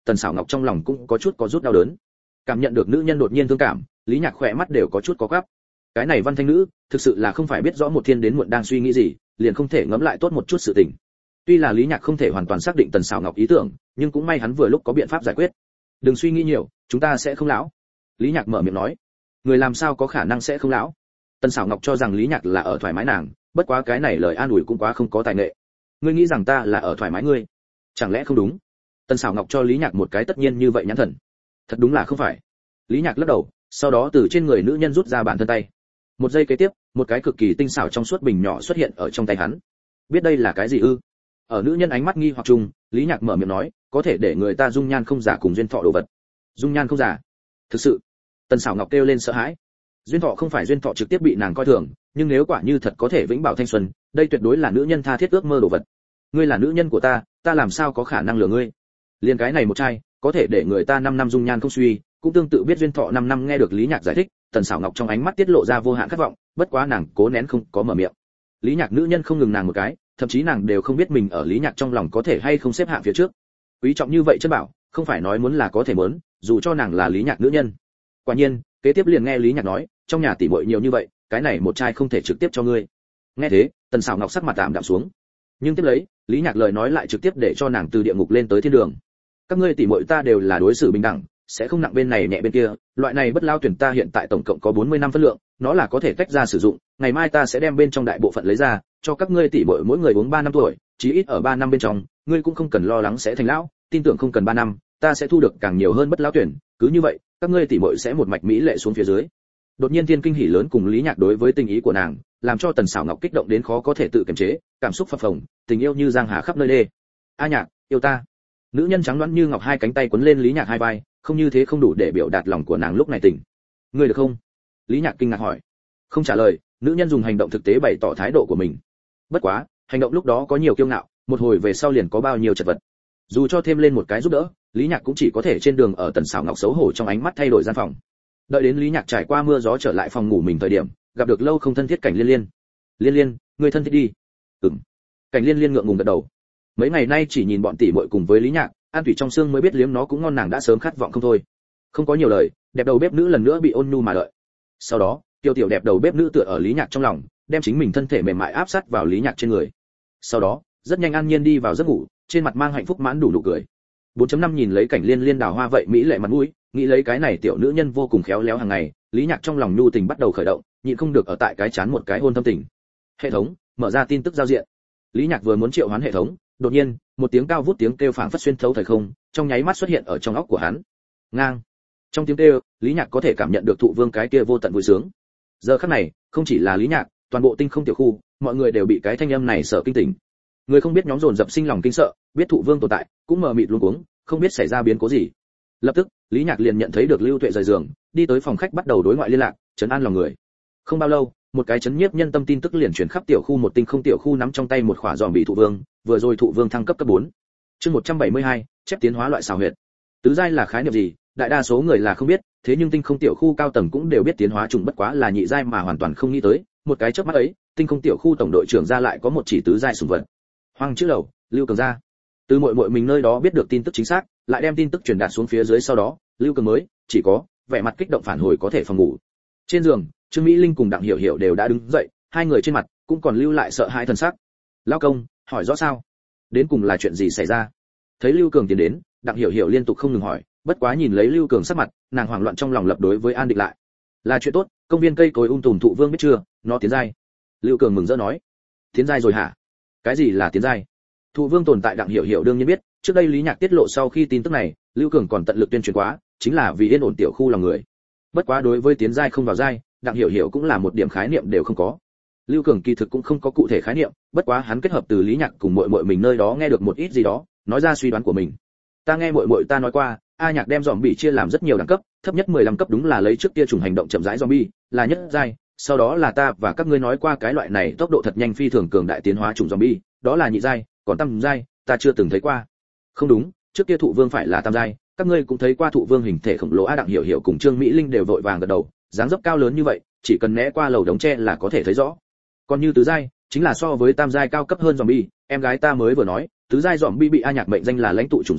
Tần Sảo Ngọc trong lòng cũng có chút có rút đau đớn. Cảm nhận được nữ nhân đột nhiên thương cảm, Lý Nhạc khỏe mắt đều có chút có gắp. Cái này Văn Thanh nữ, thực sự là không phải biết rõ một thiên đến muộn đang suy nghĩ gì, liền không thể ngẫm lại tốt một chút sự tình. Tuy là Lý Nhạc không thể hoàn toàn xác định Tần Sảo Ngọc ý tưởng, nhưng cũng may hắn vừa lúc có biện pháp giải quyết. Đừng suy nghĩ nhiều, chúng ta sẽ không lão. Lý Nhạc mở miệng nói. Người làm sao có khả năng sẽ không lão? Tần Sảo Ngọc cho rằng Lý Nhạc là ở thoải mái nàng, bất quá cái này lời an ủi cũng quá không có tài nghệ. Ngươi nghĩ rằng ta là ở thoải mái ngươi? Chẳng lẽ không đúng? Tần Sảo Ngọc cho Lý Nhạc một cái tất nhiên như vậy nhãn thần. Thật đúng là không phải. Lý Nhạc lắc đầu, sau đó từ trên người nữ nhân rút ra bản thân tay. Một giây kế tiếp, một cái cực kỳ tinh xảo trong suốt bình nhỏ xuất hiện ở trong tay hắn. Biết đây là cái gì ư? Ở nữ nhân ánh mắt nghi hoặc chung, Lý Nhạc mở miệng nói, có thể để người ta dung nhan không giả cùng duyên thọ đồ vật. Dung nhan không giả? Thực sự? Tần Sảo Ngọc kêu lên sợ hãi. Duyên thọ không phải duyên thọ trực tiếp bị nàng coi thường, nhưng nếu quả như thật có thể vĩnh bảo thanh xuân, đây tuyệt đối là nữ nhân tha thiết ước mơ đồ vật. Ngươi là nữ nhân của ta, ta làm sao có khả năng lừa ngươi? Liên cái này một trai, có thể để người ta năm năm dung nhan không suy, cũng tương tự biết duyên thọ năm năm. Nghe được Lý Nhạc giải thích, Tần Sảo Ngọc trong ánh mắt tiết lộ ra vô hạn khát vọng, bất quá nàng cố nén không có mở miệng. Lý Nhạc nữ nhân không ngừng nàng một cái, thậm chí nàng đều không biết mình ở Lý Nhạc trong lòng có thể hay không xếp hạng phía trước. Quý trọng như vậy chân bảo, không phải nói muốn là có thể muốn, dù cho nàng là Lý Nhạc nữ nhân. Quả nhiên, kế tiếp liền nghe Lý Nhạc nói, trong nhà tỷ muội nhiều như vậy, cái này một trai không thể trực tiếp cho ngươi. Nghe thế, Tần Sảo Ngọc sắc mặt tạm đạm xuống. Nhưng tiếp lấy, Lý Nhạc lời nói lại trực tiếp để cho nàng từ địa ngục lên tới thiên đường. Các ngươi tỷ muội ta đều là đối xử bình đẳng, sẽ không nặng bên này nhẹ bên kia, loại này bất lao tuyển ta hiện tại tổng cộng có bốn mươi năm phân lượng, nó là có thể tách ra sử dụng, ngày mai ta sẽ đem bên trong đại bộ phận lấy ra, cho các ngươi tỷ muội mỗi người uống ba năm tuổi, chí ít ở ba năm bên trong, ngươi cũng không cần lo lắng sẽ thành lão, tin tưởng không cần ba năm, ta sẽ thu được càng nhiều hơn bất lao tuyển, cứ như vậy, các ngươi tỷ muội sẽ một mạch mỹ lệ xuống phía dưới. Đột nhiên thiên kinh hỉ lớn cùng Lý Nhạc đối với tình ý của nàng, làm cho Tần Sảo Ngọc kích động đến khó có thể tự kiềm chế, cảm xúc phập phồng, tình yêu như giang hà khắp nơi đê. A Nhạc, yêu ta. Nữ nhân trắng nõn như ngọc hai cánh tay quấn lên Lý Nhạc hai vai, không như thế không đủ để biểu đạt lòng của nàng lúc này tỉnh. Ngươi được không? Lý Nhạc kinh ngạc hỏi. Không trả lời, nữ nhân dùng hành động thực tế bày tỏ thái độ của mình. Bất quá, hành động lúc đó có nhiều kiêu ngạo, một hồi về sau liền có bao nhiêu chật vật. Dù cho thêm lên một cái giúp đỡ, Lý Nhạc cũng chỉ có thể trên đường ở Tần Sảo Ngọc xấu hổ trong ánh mắt thay đổi gian phòng. Đợi đến Lý Nhạc trải qua mưa gió trở lại phòng ngủ mình thời điểm, gặp được lâu không thân thiết Cảnh Liên Liên. Liên Liên, ngươi thân thiết đi. Ừm. Cảnh Liên Liên ngượng ngùng gật đầu. Mấy ngày nay chỉ nhìn bọn tỷ muội cùng với Lý Nhạc, An Thủy trong xương mới biết liếm nó cũng ngon, nàng đã sớm khát vọng không thôi. Không có nhiều lời, đẹp đầu bếp nữ lần nữa bị ôn nhu mà đợi. Sau đó, Tiêu Tiểu đẹp đầu bếp nữ tựa ở Lý Nhạc trong lòng, đem chính mình thân thể mềm mại áp sát vào Lý Nhạc trên người. Sau đó, rất nhanh an nhiên đi vào giấc ngủ, trên mặt mang hạnh phúc mãn đủ nụ cười. bốn chấm năm nhìn lấy Cảnh Liên Liên đào hoa vậy mỹ lệ mặt mũi, nghĩ lấy cái này tiểu nữ nhân vô cùng khéo léo hàng ngày, Lý Nhạc trong lòng nhu tình bắt đầu khởi động, nhịn không được ở tại cái chán một cái hôn thâm tình. Hệ thống, mở ra tin tức giao diện. Lý Nhạc vừa muốn triệu hoán hệ thống, đột nhiên, một tiếng cao vút tiếng kêu phảng phất xuyên thấu thời không, trong nháy mắt xuất hiện ở trong óc của hắn. Ngang. Trong tiếng kêu, Lý Nhạc có thể cảm nhận được Thụ Vương cái kia vô tận vui sướng. Giờ khắc này, không chỉ là Lý Nhạc, toàn bộ tinh không tiểu khu, mọi người đều bị cái thanh âm này sợ kinh tỉnh. Người không biết nhóm dồn dập sinh lòng kinh sợ, biết Thụ Vương tồn tại, cũng mờ mịt luống cuống, không biết xảy ra biến cố gì. Lập tức, Lý Nhạc liền nhận thấy được Lưu Tuệ rời giường, đi tới phòng khách bắt đầu đối ngoại liên lạc, trấn an lòng người. Không bao lâu, một cái chấn nhiếp nhân tâm tin tức liền truyền khắp tiểu khu, một tinh không tiểu khu nắm trong tay một khỏa giòm bị Thụ Vương, vừa rồi Thụ Vương thăng cấp cấp bốn. Chương một trăm bảy mươi hai, chép tiến hóa loại xào huyệt. Tứ giai là khái niệm gì, đại đa số người là không biết, thế nhưng tinh không tiểu khu cao tầng cũng đều biết tiến hóa trùng bất quá là nhị giai mà hoàn toàn không nghĩ tới, một cái chớp mắt ấy, tinh không tiểu khu tổng đội trưởng ra lại có một chỉ tứ giai sủng vật. Hoang chữ đầu, Lưu Cường gia. Từ muội muội mình nơi đó biết được tin tức chính xác, lại đem tin tức truyền đạt xuống phía dưới, sau đó, Lưu Cường mới chỉ có vẻ mặt kích động phản hồi có thể phòng ngủ. Trên giường, Trương Mỹ Linh cùng Đặng Hiểu Hiểu đều đã đứng dậy, hai người trên mặt cũng còn lưu lại sợ hãi thần sắc. Lão công, hỏi rõ sao? Đến cùng là chuyện gì xảy ra? Thấy Lưu Cường tiến đến, Đặng Hiểu Hiểu liên tục không ngừng hỏi, bất quá nhìn lấy Lưu Cường sắc mặt, nàng hoảng loạn trong lòng lập đối với an định lại. Là chuyện tốt, công viên cây cối um tùm Thụ Vương biết chưa, nó tiến giai. Lưu Cường mừng rỡ nói. Tiến giai rồi hả? Cái gì là tiến giai? Thụ Vương tồn tại Đặng Hiểu Hiểu đương nhiên biết, trước đây Lý Nhạc tiết lộ sau khi tin tức này, Lưu Cường còn tận lực tuyên truyền quá, chính là vì yên ổn tiểu khu lòng người. Bất quá đối với tiến giai không vào giai, Đặng Hiểu Hiểu cũng là một điểm khái niệm đều không có. Lưu Cường kỳ thực cũng không có cụ thể khái niệm, bất quá hắn kết hợp từ Lý Nhạc cùng muội muội mình nơi đó nghe được một ít gì đó, nói ra suy đoán của mình. Ta nghe muội muội ta nói qua, A Nhạc đem zombie chia làm rất nhiều đẳng cấp, thấp nhất mười lăm cấp đúng là lấy trước kia trùng hành động chậm rãi zombie, là nhất giai, sau đó là ta và các ngươi nói qua cái loại này tốc độ thật nhanh phi thường cường đại tiến hóa trùng zombie, đó là nhị giai, còn tam giai, ta chưa từng thấy qua. Không đúng, trước kia Thụ Vương phải là tam giai, các ngươi cũng thấy qua Thụ Vương hình thể khổng lồ. A Đặng Hiểu Hiểu cùng Trương Mỹ Linh đều vội vàng gật đầu, dáng dấp cao lớn như vậy, chỉ cần né qua lầu đống tre là có thể thấy rõ. Còn như tứ giai, chính là so với tam giai cao cấp hơn zombie, em gái ta mới vừa nói, tứ giai zombie bị A Nhạc mệnh danh là lãnh tụ chủng zombie,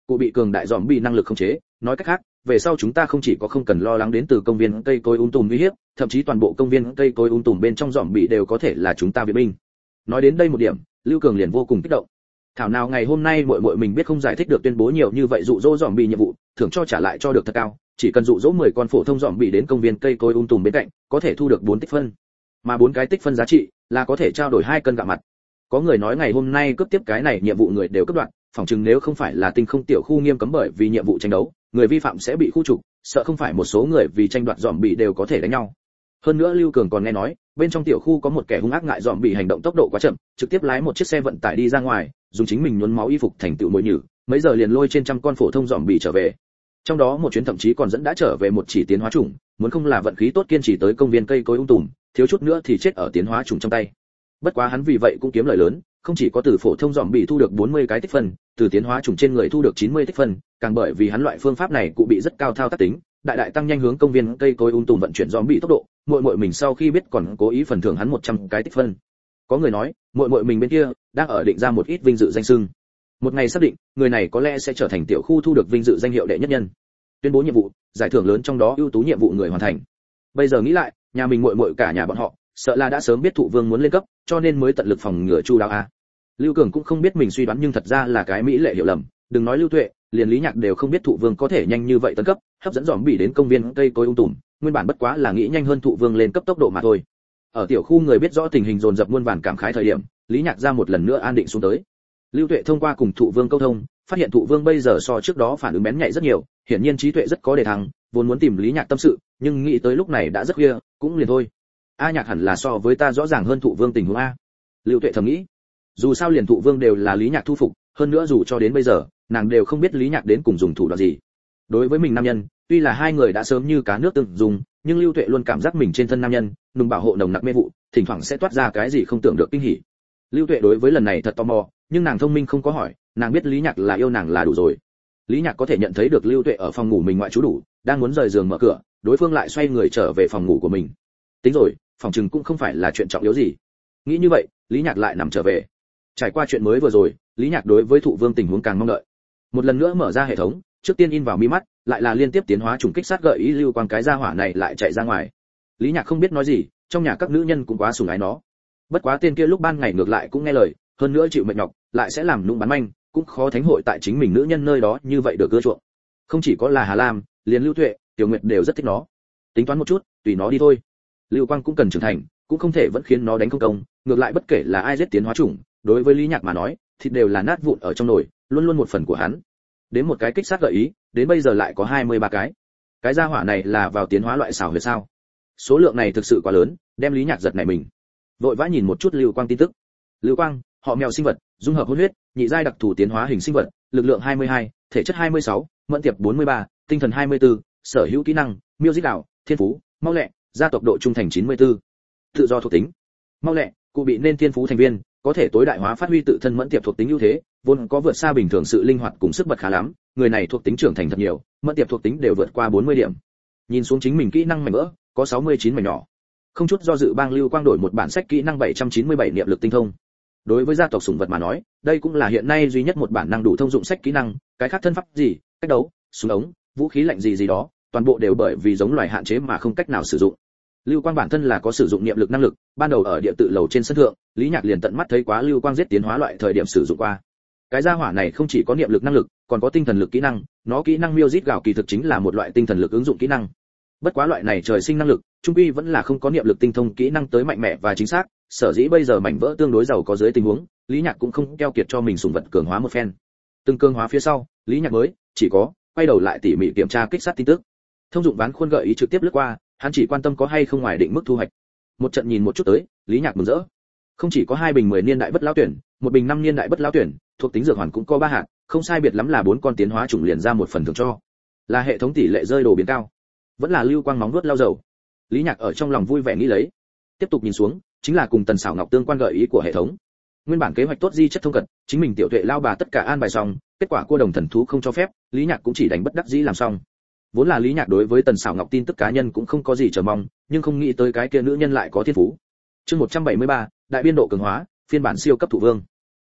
cụ bị cường đại dòm bị năng lực khống chế, nói cách khác, về sau chúng ta không chỉ có không cần lo lắng đến từ công viên cây cối um tùm uy hiếp, thậm chí toàn bộ công viên cây cối um tùm bên trong dòm bị đều có thể là chúng ta viện binh. Nói đến đây một điểm, Lưu Cường liền vô cùng kích động. Thảo nào ngày hôm nay muội muội mình biết không giải thích được tuyên bố nhiều như vậy dụ dỗ dòm bị nhiệm vụ, thưởng cho trả lại cho được thật cao, chỉ cần dụ dỗ mười con phổ thông dòm bị đến công viên cây cối um tùm bên cạnh, có thể thu được bốn tích phân. Mà bốn cái tích phân giá trị là có thể trao đổi hai cân gạo mặt. Có người nói ngày hôm nay cướp tiếp cái này nhiệm vụ người đều cướp đoạt, phỏng chừng nếu không phải là tinh không tiểu khu nghiêm cấm bởi vì nhiệm vụ tranh đấu, người vi phạm sẽ bị khu trục, sợ không phải một số người vì tranh đoạt dòm bị đều có thể đánh nhau. Hơn nữa Lưu Cường còn nghe nói, bên trong tiểu khu có một kẻ hung ác ngại dòm bị hành động tốc độ quá chậm, trực tiếp lái một chiếc xe vận tải đi ra ngoài, dùng chính mình nhuốm máu y phục thành tựu mồi nhử, mấy giờ liền lôi trên trăm con phổ thông dòm bị trở về. Trong đó một chuyến thậm chí còn dẫn đã trở về một chỉ tiến hóa chủng, muốn không là vận khí tốt kiên trì tới công viên cây cối um tùm, thiếu chút nữa thì chết ở tiến hóa chủng trong tay. Bất quá hắn vì vậy cũng kiếm lời lớn, không chỉ có từ phổ thông dòm bị thu được bốn mươi cái tích phân, từ tiến hóa chủng trên người thu được chín mươi tích phân, càng bởi vì hắn loại phương pháp này cụ bị rất cao thao tác tính, đại đại tăng nhanh hướng công viên cây cối um tùm vận chuyển dòm bị tốc độ, muội muội mình sau khi biết còn cố ý phần thưởng hắn một trăm cái tích phân. Có người nói, muội muội mình bên kia đang ở định ra một ít vinh dự danh xưng. Một ngày xác định, người này có lẽ sẽ trở thành tiểu khu thu được vinh dự danh hiệu đệ nhất nhân. Tuyên bố nhiệm vụ, giải thưởng lớn trong đó ưu tú nhiệm vụ người hoàn thành. Bây giờ nghĩ lại, nhà mình muội muội cả nhà bọn họ, sợ là đã sớm biết Thụ Vương muốn lên cấp, cho nên mới tận lực phòng ngừa chu đáo a. Lưu Cường cũng không biết mình suy đoán nhưng thật ra là cái mỹ lệ hiểu lầm, đừng nói Lưu Tuệ, liền Lý Nhạc đều không biết Thụ Vương có thể nhanh như vậy tấn cấp, hấp dẫn dòm bị đến công viên cây cối um tùm, nguyên bản bất quá là nghĩ nhanh hơn Thụ Vương lên cấp tốc độ mà thôi. Ở tiểu khu người biết rõ tình hình dồn dập muôn vàn cảm khái thời điểm, Lý Nhạc ra một lần nữa an định xuống tới. Lưu Tuệ thông qua cùng Thụ Vương câu thông, phát hiện Thụ Vương bây giờ so trước đó phản ứng bén nhạy rất nhiều, hiển nhiên trí tuệ rất có đề thăng, vốn muốn tìm Lý Nhạc tâm sự, nhưng nghĩ tới lúc này đã rất khuya, cũng liền thôi. A Nhạc hẳn là so với ta rõ ràng hơn Thụ Vương tình huống a. Lưu Tuệ thầm nghĩ. Dù sao liền Thụ Vương đều là Lý Nhạc thu phục, hơn nữa dù cho đến bây giờ, nàng đều không biết Lý Nhạc đến cùng dùng thủ đoạn gì. Đối với mình nam nhân, tuy là hai người đã sớm như cá nước tương dùng, nhưng Lưu Tuệ luôn cảm giác mình trên thân nam nhân, nùng bảo hộ nồng nặc mê vụ, thỉnh thoảng sẽ toát ra cái gì không tưởng được kinh hỉ. Lưu Tuệ đối với lần này thật tò mò, nhưng nàng thông minh không có hỏi, nàng biết Lý Nhạc là yêu nàng là đủ rồi. Lý Nhạc có thể nhận thấy được Lưu Tuệ ở phòng ngủ mình ngoại trú đủ, đang muốn rời giường mở cửa, đối phương lại xoay người trở về phòng ngủ của mình. Tính rồi, phòng trừng cũng không phải là chuyện trọng yếu gì. Nghĩ như vậy, Lý Nhạc lại nằm trở về. Trải qua chuyện mới vừa rồi, Lý Nhạc đối với Thụ Vương tình huống càng mong đợi. Một lần nữa mở ra hệ thống, trước tiên in vào mi mắt, lại là liên tiếp tiến hóa trùng kích sát gợi ý lưu quang cái gia hỏa này lại chạy ra ngoài. Lý Nhạc không biết nói gì, trong nhà các nữ nhân cũng quá sủng ái nó. Bất quá tên kia lúc ban ngày ngược lại cũng nghe lời, hơn nữa chịu mệt nhọc, lại sẽ làm nũng bán manh, cũng khó thánh hội tại chính mình nữ nhân nơi đó như vậy được ưa chuộng. Không chỉ có là Hà Lam, liền Lưu Tuệ, Tiểu Nguyệt đều rất thích nó. Tính toán một chút, tùy nó đi thôi. Lưu Quang cũng cần trưởng thành, cũng không thể vẫn khiến nó đánh không công, ngược lại bất kể là ai giết tiến hóa chủng, đối với Lý Nhạc mà nói, thịt đều là nát vụn ở trong nồi, luôn luôn một phần của hắn. Đến một cái kích sát gợi ý, đến bây giờ lại có hai mươi ba cái. Cái gia hỏa này là vào tiến hóa loại xảo huyệt sao? Số lượng này thực sự quá lớn, đem Lý Nhạc giật nảy mình. Vội vã nhìn một chút Lưu Quang tin tức. Lưu Quang, họ mèo sinh vật, dung hợp hôn huyết, nhị giai đặc thù tiến hóa hình sinh vật, lực lượng hai mươi hai, thể chất hai mươi sáu, mẫn tiệp bốn mươi ba, tinh thần hai mươi tư, sở hữu kỹ năng, miêu giết đạo, thiên phú, mau lẹ, gia tộc độ trung thành chín mươi tư. Tự do thuộc tính. Mau lẹ, cụ bị nên thiên phú thành viên, có thể tối đại hóa phát huy tự thân mẫn tiệp thuộc tính ưu thế, vốn có vượt xa bình thường sự linh hoạt cùng sức bật khá lắm, người này thuộc tính trưởng thành thật nhiều, mẫn tiệp thuộc tính đều vượt qua bốn mươi điểm. Nhìn xuống chính mình kỹ năng mảnh vỡ, có sáu mươi chín mảnh nhỏ. Không chút do dự bang Lưu Quang đổi một bản sách kỹ năng bảy trăm chín mươi bảy niệm lực tinh thông. Đối với gia tộc sủng vật mà nói, đây cũng là hiện nay duy nhất một bản năng đủ thông dụng sách kỹ năng, cái khác thân pháp gì, cách đấu, súng ống, vũ khí lạnh gì gì đó, toàn bộ đều bởi vì giống loài hạn chế mà không cách nào sử dụng. Lưu Quang bản thân là có sử dụng niệm lực năng lực, ban đầu ở địa tự lầu trên sân thượng, Lý Nhạc liền tận mắt thấy quá Lưu Quang giết tiến hóa loại thời điểm sử dụng qua. Cái gia hỏa này không chỉ có niệm lực năng lực, còn có tinh thần lực kỹ năng, nó kỹ năng miêu giết gạo kỳ thực chính là một loại tinh thần lực ứng dụng kỹ năng. Bất quá loại này trời sinh năng lực, trung quy vẫn là không có niệm lực tinh thông kỹ năng tới mạnh mẽ và chính xác, sở dĩ bây giờ mảnh vỡ tương đối giàu có dưới tình huống, Lý Nhạc cũng không keo kiệt cho mình sủng vật cường hóa một phen. Từng cường hóa phía sau, Lý Nhạc mới chỉ có quay đầu lại tỉ mỉ kiểm tra kích sát tin tức. Thông dụng ván khuôn gợi ý trực tiếp lướt qua, hắn chỉ quan tâm có hay không ngoài định mức thu hoạch. Một trận nhìn một chút tới, Lý Nhạc mừng rỡ. Không chỉ có hai bình mười niên đại bất lão tuyển, một bình năm niên đại bất lão tuyển, thuộc tính dược hoàn cũng có ba hạt, không sai biệt lắm là bốn con tiến hóa chủng liền ra một phần thưởng cho. Là hệ thống tỷ lệ rơi đồ biến cao, vẫn là Lưu Quang móng vuốt lau dầu. Lý Nhạc ở trong lòng vui vẻ nghĩ lấy. Tiếp tục nhìn xuống, chính là cùng Tần Sảo Ngọc tương quan gợi ý của hệ thống. Nguyên bản kế hoạch tốt di chất thông cật, chính mình tiểu tuệ lao bà tất cả an bài xong, kết quả cua đồng thần thú không cho phép, Lý Nhạc cũng chỉ đánh bất đắc dĩ làm xong. Vốn là Lý Nhạc đối với Tần Sảo Ngọc tin tức cá nhân cũng không có gì chờ mong, nhưng không nghĩ tới cái kia nữ nhân lại có thiên phú. Chương một trăm bảy mươi ba, đại biên độ cường hóa, phiên bản siêu cấp Thụ Vương.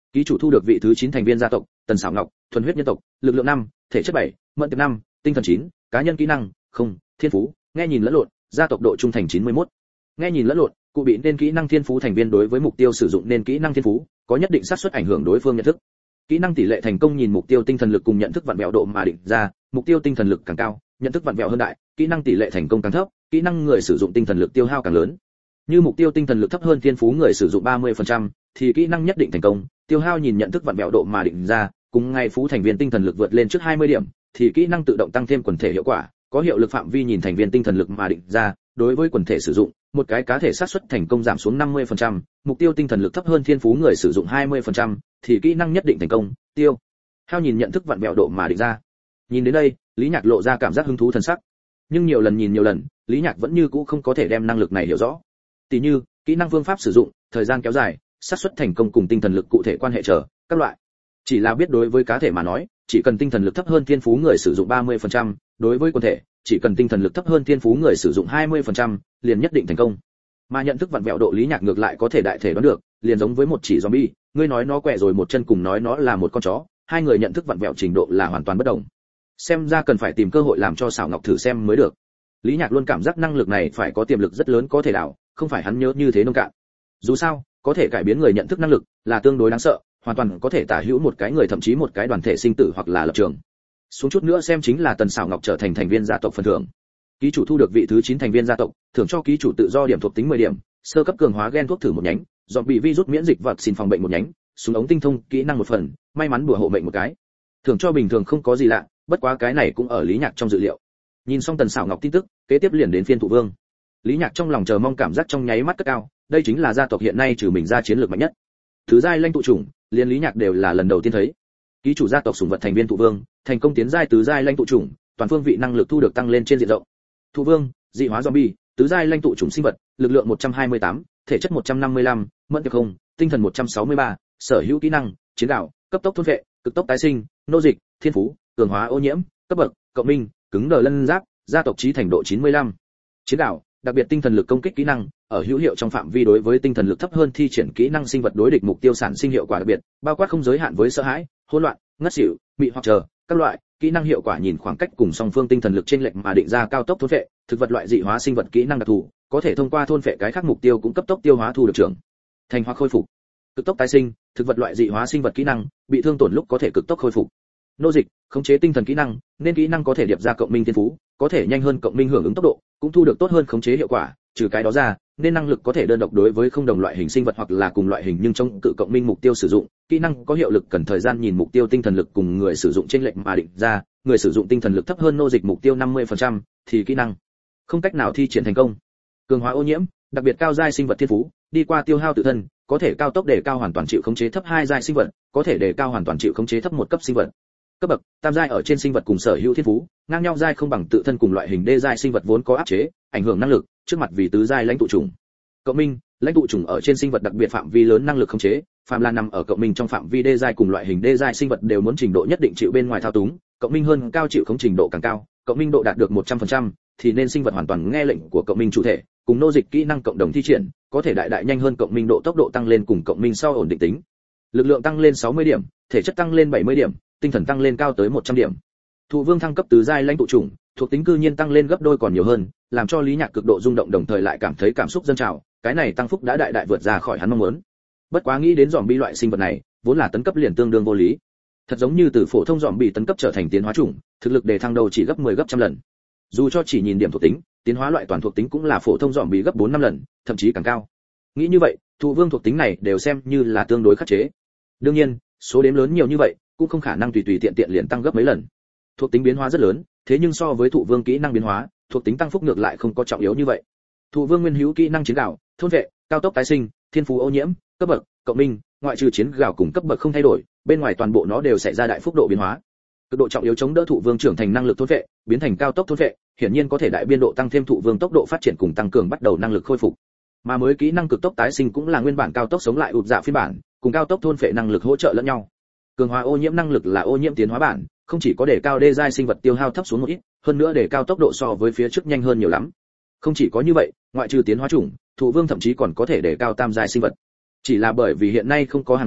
Ký chủ thu được vị thứ chín thành viên gia tộc, Tần Sảo Ngọc, thuần huyết nhân tộc, lực lượng năm, thể chất bảy, mẫn tiệp năm, tinh thần chín, cá nhân kỹ năng không, thiên phú, nghe nhìn lẫn lộn, gia tộc độ trung thành chín mươi mốt. Nghe nhìn lẫn lộn, cụ bị nên kỹ năng thiên phú thành viên đối với mục tiêu sử dụng nên kỹ năng thiên phú, có nhất định xác suất ảnh hưởng đối phương nhận thức. Kỹ năng tỷ lệ thành công nhìn mục tiêu tinh thần lực cùng nhận thức vặn vẹo độ mà định ra, mục tiêu tinh thần lực càng cao, nhận thức vặn vẹo hơn đại, kỹ năng tỷ lệ thành công càng thấp, kỹ năng người sử dụng tinh thần lực tiêu hao càng lớn. Như mục tiêu tinh thần lực thấp hơn thiên phú người sử dụng ba mươi phần trăm, thì kỹ năng nhất định thành công, tiêu hao nhìn nhận thức vặn vẹo độ mà định ra, cùng ngay phú thành viên tinh thần lực vượt lên trước hai mươi điểm, thì kỹ năng tự động tăng thêm quần thể hiệu quả, có hiệu lực phạm vi nhìn thành viên tinh thần lực mà định ra, đối với quần thể sử dụng, một cái cá thể xác suất thành công giảm xuống năm mươi phần trăm, mục tiêu tinh thần lực thấp hơn thiên phú người sử dụng hai mươi phần trăm, thì kỹ năng nhất định thành công, tiêu hao nhìn nhận thức vặn vẹo độ mà định ra. Nhìn đến đây, Lý Nhạc lộ ra cảm giác hứng thú thần sắc. Nhưng nhiều lần nhìn nhiều lần, Lý Nhạc vẫn như cũ không có thể đem năng lực này hiểu rõ. Tỷ như, kỹ năng phương pháp sử dụng, thời gian kéo dài, xác suất thành công cùng tinh thần lực cụ thể quan hệ trở, các loại. Chỉ là biết đối với cá thể mà nói, chỉ cần tinh thần lực thấp hơn thiên phú người sử dụng ba mươi phần trăm, đối với quần thể, chỉ cần tinh thần lực thấp hơn thiên phú người sử dụng hai mươi phần trăm, liền nhất định thành công. Mà nhận thức vặn vẹo độ Lý Nhạc ngược lại có thể đại thể đoán được, liền giống với một chỉ zombie, ngươi nói nó quẹ rồi một chân cùng nói nó là một con chó, hai người nhận thức vặn vẹo trình độ là hoàn toàn bất đồng. Xem ra cần phải tìm cơ hội làm cho Sảo Ngọc thử xem mới được. Lý Nhạc luôn cảm giác năng lực này phải có tiềm lực rất lớn có thể đảo, không phải hắn nhớ như thế nông cạn. Dù sao, có thể cải biến người nhận thức năng lực là tương đối đáng sợ, hoàn toàn có thể tả hữu một cái người thậm chí một cái đoàn thể sinh tử hoặc là lập trường. Xuống chút nữa xem chính là Tần Sảo Ngọc trở thành thành viên gia tộc phần thưởng. Ký chủ thu được vị thứ chín thành viên gia tộc, thưởng cho ký chủ tự do điểm thuộc tính mười điểm, sơ cấp cường hóa gen thuốc thử một nhánh, dọn bị virus miễn dịch vật xin phòng bệnh một nhánh, súng ống tinh thông kỹ năng một phần, may mắn bùa hộ mệnh một cái. Thưởng cho bình thường không có gì lạ, bất quá cái này cũng ở Lý Nhạc trong dự liệu. Nhìn xong Tần Sảo Ngọc tin tức, kế tiếp liền đến phiên Thụ Vương. Lý Nhạc trong lòng chờ mong cảm giác trong nháy mắt cất cao, đây chính là gia tộc hiện nay trừ mình ra chiến lược mạnh nhất. Thứ giai lãnh tụ chủng, liên Lý Nhạc đều là lần đầu tiên thấy. Ký chủ gia tộc sủng vật thành viên Thụ Vương, thành công tiến giai tứ giai lãnh tụ chủng, toàn phương vị năng lực thu được tăng lên trên diện rộng. Thụ Vương, dị hóa zombie, tứ giai lãnh tụ chủng sinh vật, lực lượng một trăm hai mươi tám, thể chất một trăm năm mươi lăm, mẫn tiệp không, tinh thần một trăm sáu mươi ba, sở hữu kỹ năng, chiến đạo, cấp tốc thôn vệ, cực tốc tái sinh, nô dịch, thiên phú, cường hóa ô nhiễm, cấp bậc, cộng minh, cứng đờ lân giáp, gia tộc trí thành độ chín mươi lăm. Chiến đạo, đặc biệt tinh thần lực công kích kỹ năng, ở hữu hiệu trong phạm vi đối với tinh thần lực thấp hơn thi triển kỹ năng sinh vật đối địch mục tiêu sản sinh hiệu quả đặc biệt, bao quát không giới hạn với sợ hãi, hỗn loạn, ngất xỉu, bị hoặc chờ, các loại kỹ năng hiệu quả nhìn khoảng cách cùng song phương tinh thần lực trên lệch mà định ra cao tốc thôn phệ, thực vật loại dị hóa sinh vật kỹ năng đặc thù, có thể thông qua thôn phệ cái khác mục tiêu cũng cấp tốc tiêu hóa thu được trưởng thành hoặc khôi phục. Cực tốc tái sinh, thực vật loại dị hóa sinh vật kỹ năng, bị thương tổn lúc có thể cực tốc khôi phục. Nô dịch, khống chế tinh thần kỹ năng, nên kỹ năng có thể điệp ra cộng minh thiên phú, có thể nhanh hơn cộng minh hưởng ứng tốc độ, cũng thu được tốt hơn khống chế hiệu quả, trừ cái đó ra, nên năng lực có thể đơn độc đối với không đồng loại hình sinh vật hoặc là cùng loại hình nhưng trong cự cộng minh mục tiêu sử dụng, kỹ năng có hiệu lực cần thời gian nhìn mục tiêu tinh thần lực cùng người sử dụng chênh lệch mà định ra, người sử dụng tinh thần lực thấp hơn nô dịch mục tiêu năm mươi phần trăm thì kỹ năng không cách nào thi triển thành công. Cường hóa ô nhiễm, đặc biệt cao giai sinh vật thiên phú, đi qua tiêu hao tự thân, có thể cao tốc để cao hoàn toàn chịu khống chế thấp hai giai sinh vật, có thể để cao hoàn toàn chịu khống chế thấp một cấp sinh vật. Cấp bậc, tam giai ở trên sinh vật cùng sở hữu thiên phú, ngang nhau giai không bằng tự thân cùng loại hình đê giai sinh vật vốn có áp chế, ảnh hưởng năng lực, trước mặt vì tứ giai lãnh tụ chủng. Cộng minh, lãnh tụ chủng ở trên sinh vật đặc biệt phạm vi lớn năng lực khống chế, phạm là nằm ở cộng minh trong phạm vi đê giai cùng loại hình đê giai sinh vật đều muốn trình độ nhất định chịu bên ngoài thao túng, cộng minh hơn cao chịu khống trình độ càng cao, cộng minh độ đạt được một trăm phần trăm thì nên sinh vật hoàn toàn nghe lệnh của cộng minh chủ thể, cùng nô dịch kỹ năng cộng đồng thi triển, có thể đại đại nhanh hơn cộng minh độ tốc độ tăng lên cùng cộng minh sau ổn định tính. Lực lượng tăng lên sáu mươi điểm, thể chất tăng lên bảy mươi điểm, tinh thần tăng lên cao tới một trăm điểm. Thụ Vương thăng cấp tứ giai lãnh tụ chủng, thuộc tính cư nhiên tăng lên gấp đôi còn nhiều hơn, làm cho Lý Nhạc cực độ rung động đồng thời lại cảm thấy cảm xúc dâng trào, cái này tăng phúc đã đại đại vượt ra khỏi hắn mong muốn. Bất quá nghĩ đến zombie loại sinh vật này, vốn là tấn cấp liền tương đương vô lý. Thật giống như từ phổ thông zombie tấn cấp trở thành tiến hóa chủng, thực lực đề thăng đầu chỉ gấp mười gấp trăm lần. Dù cho chỉ nhìn điểm thuộc tính, tiến hóa loại toàn thuộc tính cũng là phổ thông zombie gấp bốn năm lần, thậm chí càng cao. Nghĩ như vậy, Thụ Vương thuộc tính này đều xem như là tương đối khắc chế. Đương nhiên, số đếm lớn nhiều như vậy, cũng không khả năng tùy tùy tiện tiện liền tăng gấp mấy lần. Thuộc tính biến hóa rất lớn, thế nhưng so với Thụ Vương kỹ năng biến hóa, thuộc tính tăng phúc ngược lại không có trọng yếu như vậy. Thụ Vương nguyên hữu kỹ năng chiến đạo, thôn vệ, cao tốc tái sinh, thiên phú ô nhiễm, cấp bậc, cộng minh, ngoại trừ chiến gạo cùng cấp bậc không thay đổi, bên ngoài toàn bộ nó đều xảy ra đại phúc độ biến hóa. Cực độ trọng yếu chống đỡ Thụ Vương trưởng thành năng lực thôn vệ, biến thành cao tốc thôn vệ, hiển nhiên có thể đại biên độ tăng thêm Thụ Vương tốc độ phát triển cùng tăng cường bắt đầu năng lực khôi phục. Mà mới kỹ năng cực tốc tái sinh cũng là nguyên bản cao tốc sống lại ụt dạ phiên bản, cùng cao tốc thôn vệ năng lực hỗ trợ lẫn nhau. Cường hóa ô nhiễm năng lực là ô nhiễm tiến hóa bản, không chỉ có để cao đê giai sinh vật tiêu hao thấp xuống một ít, hơn nữa để cao tốc độ so với phía trước nhanh hơn nhiều lắm. Không chỉ có như vậy, ngoại trừ tiến hóa chủng, Thụ Vương thậm chí còn có thể để cao tam giai sinh vật. Chỉ là bởi vì hiện nay không có hàng mẫu,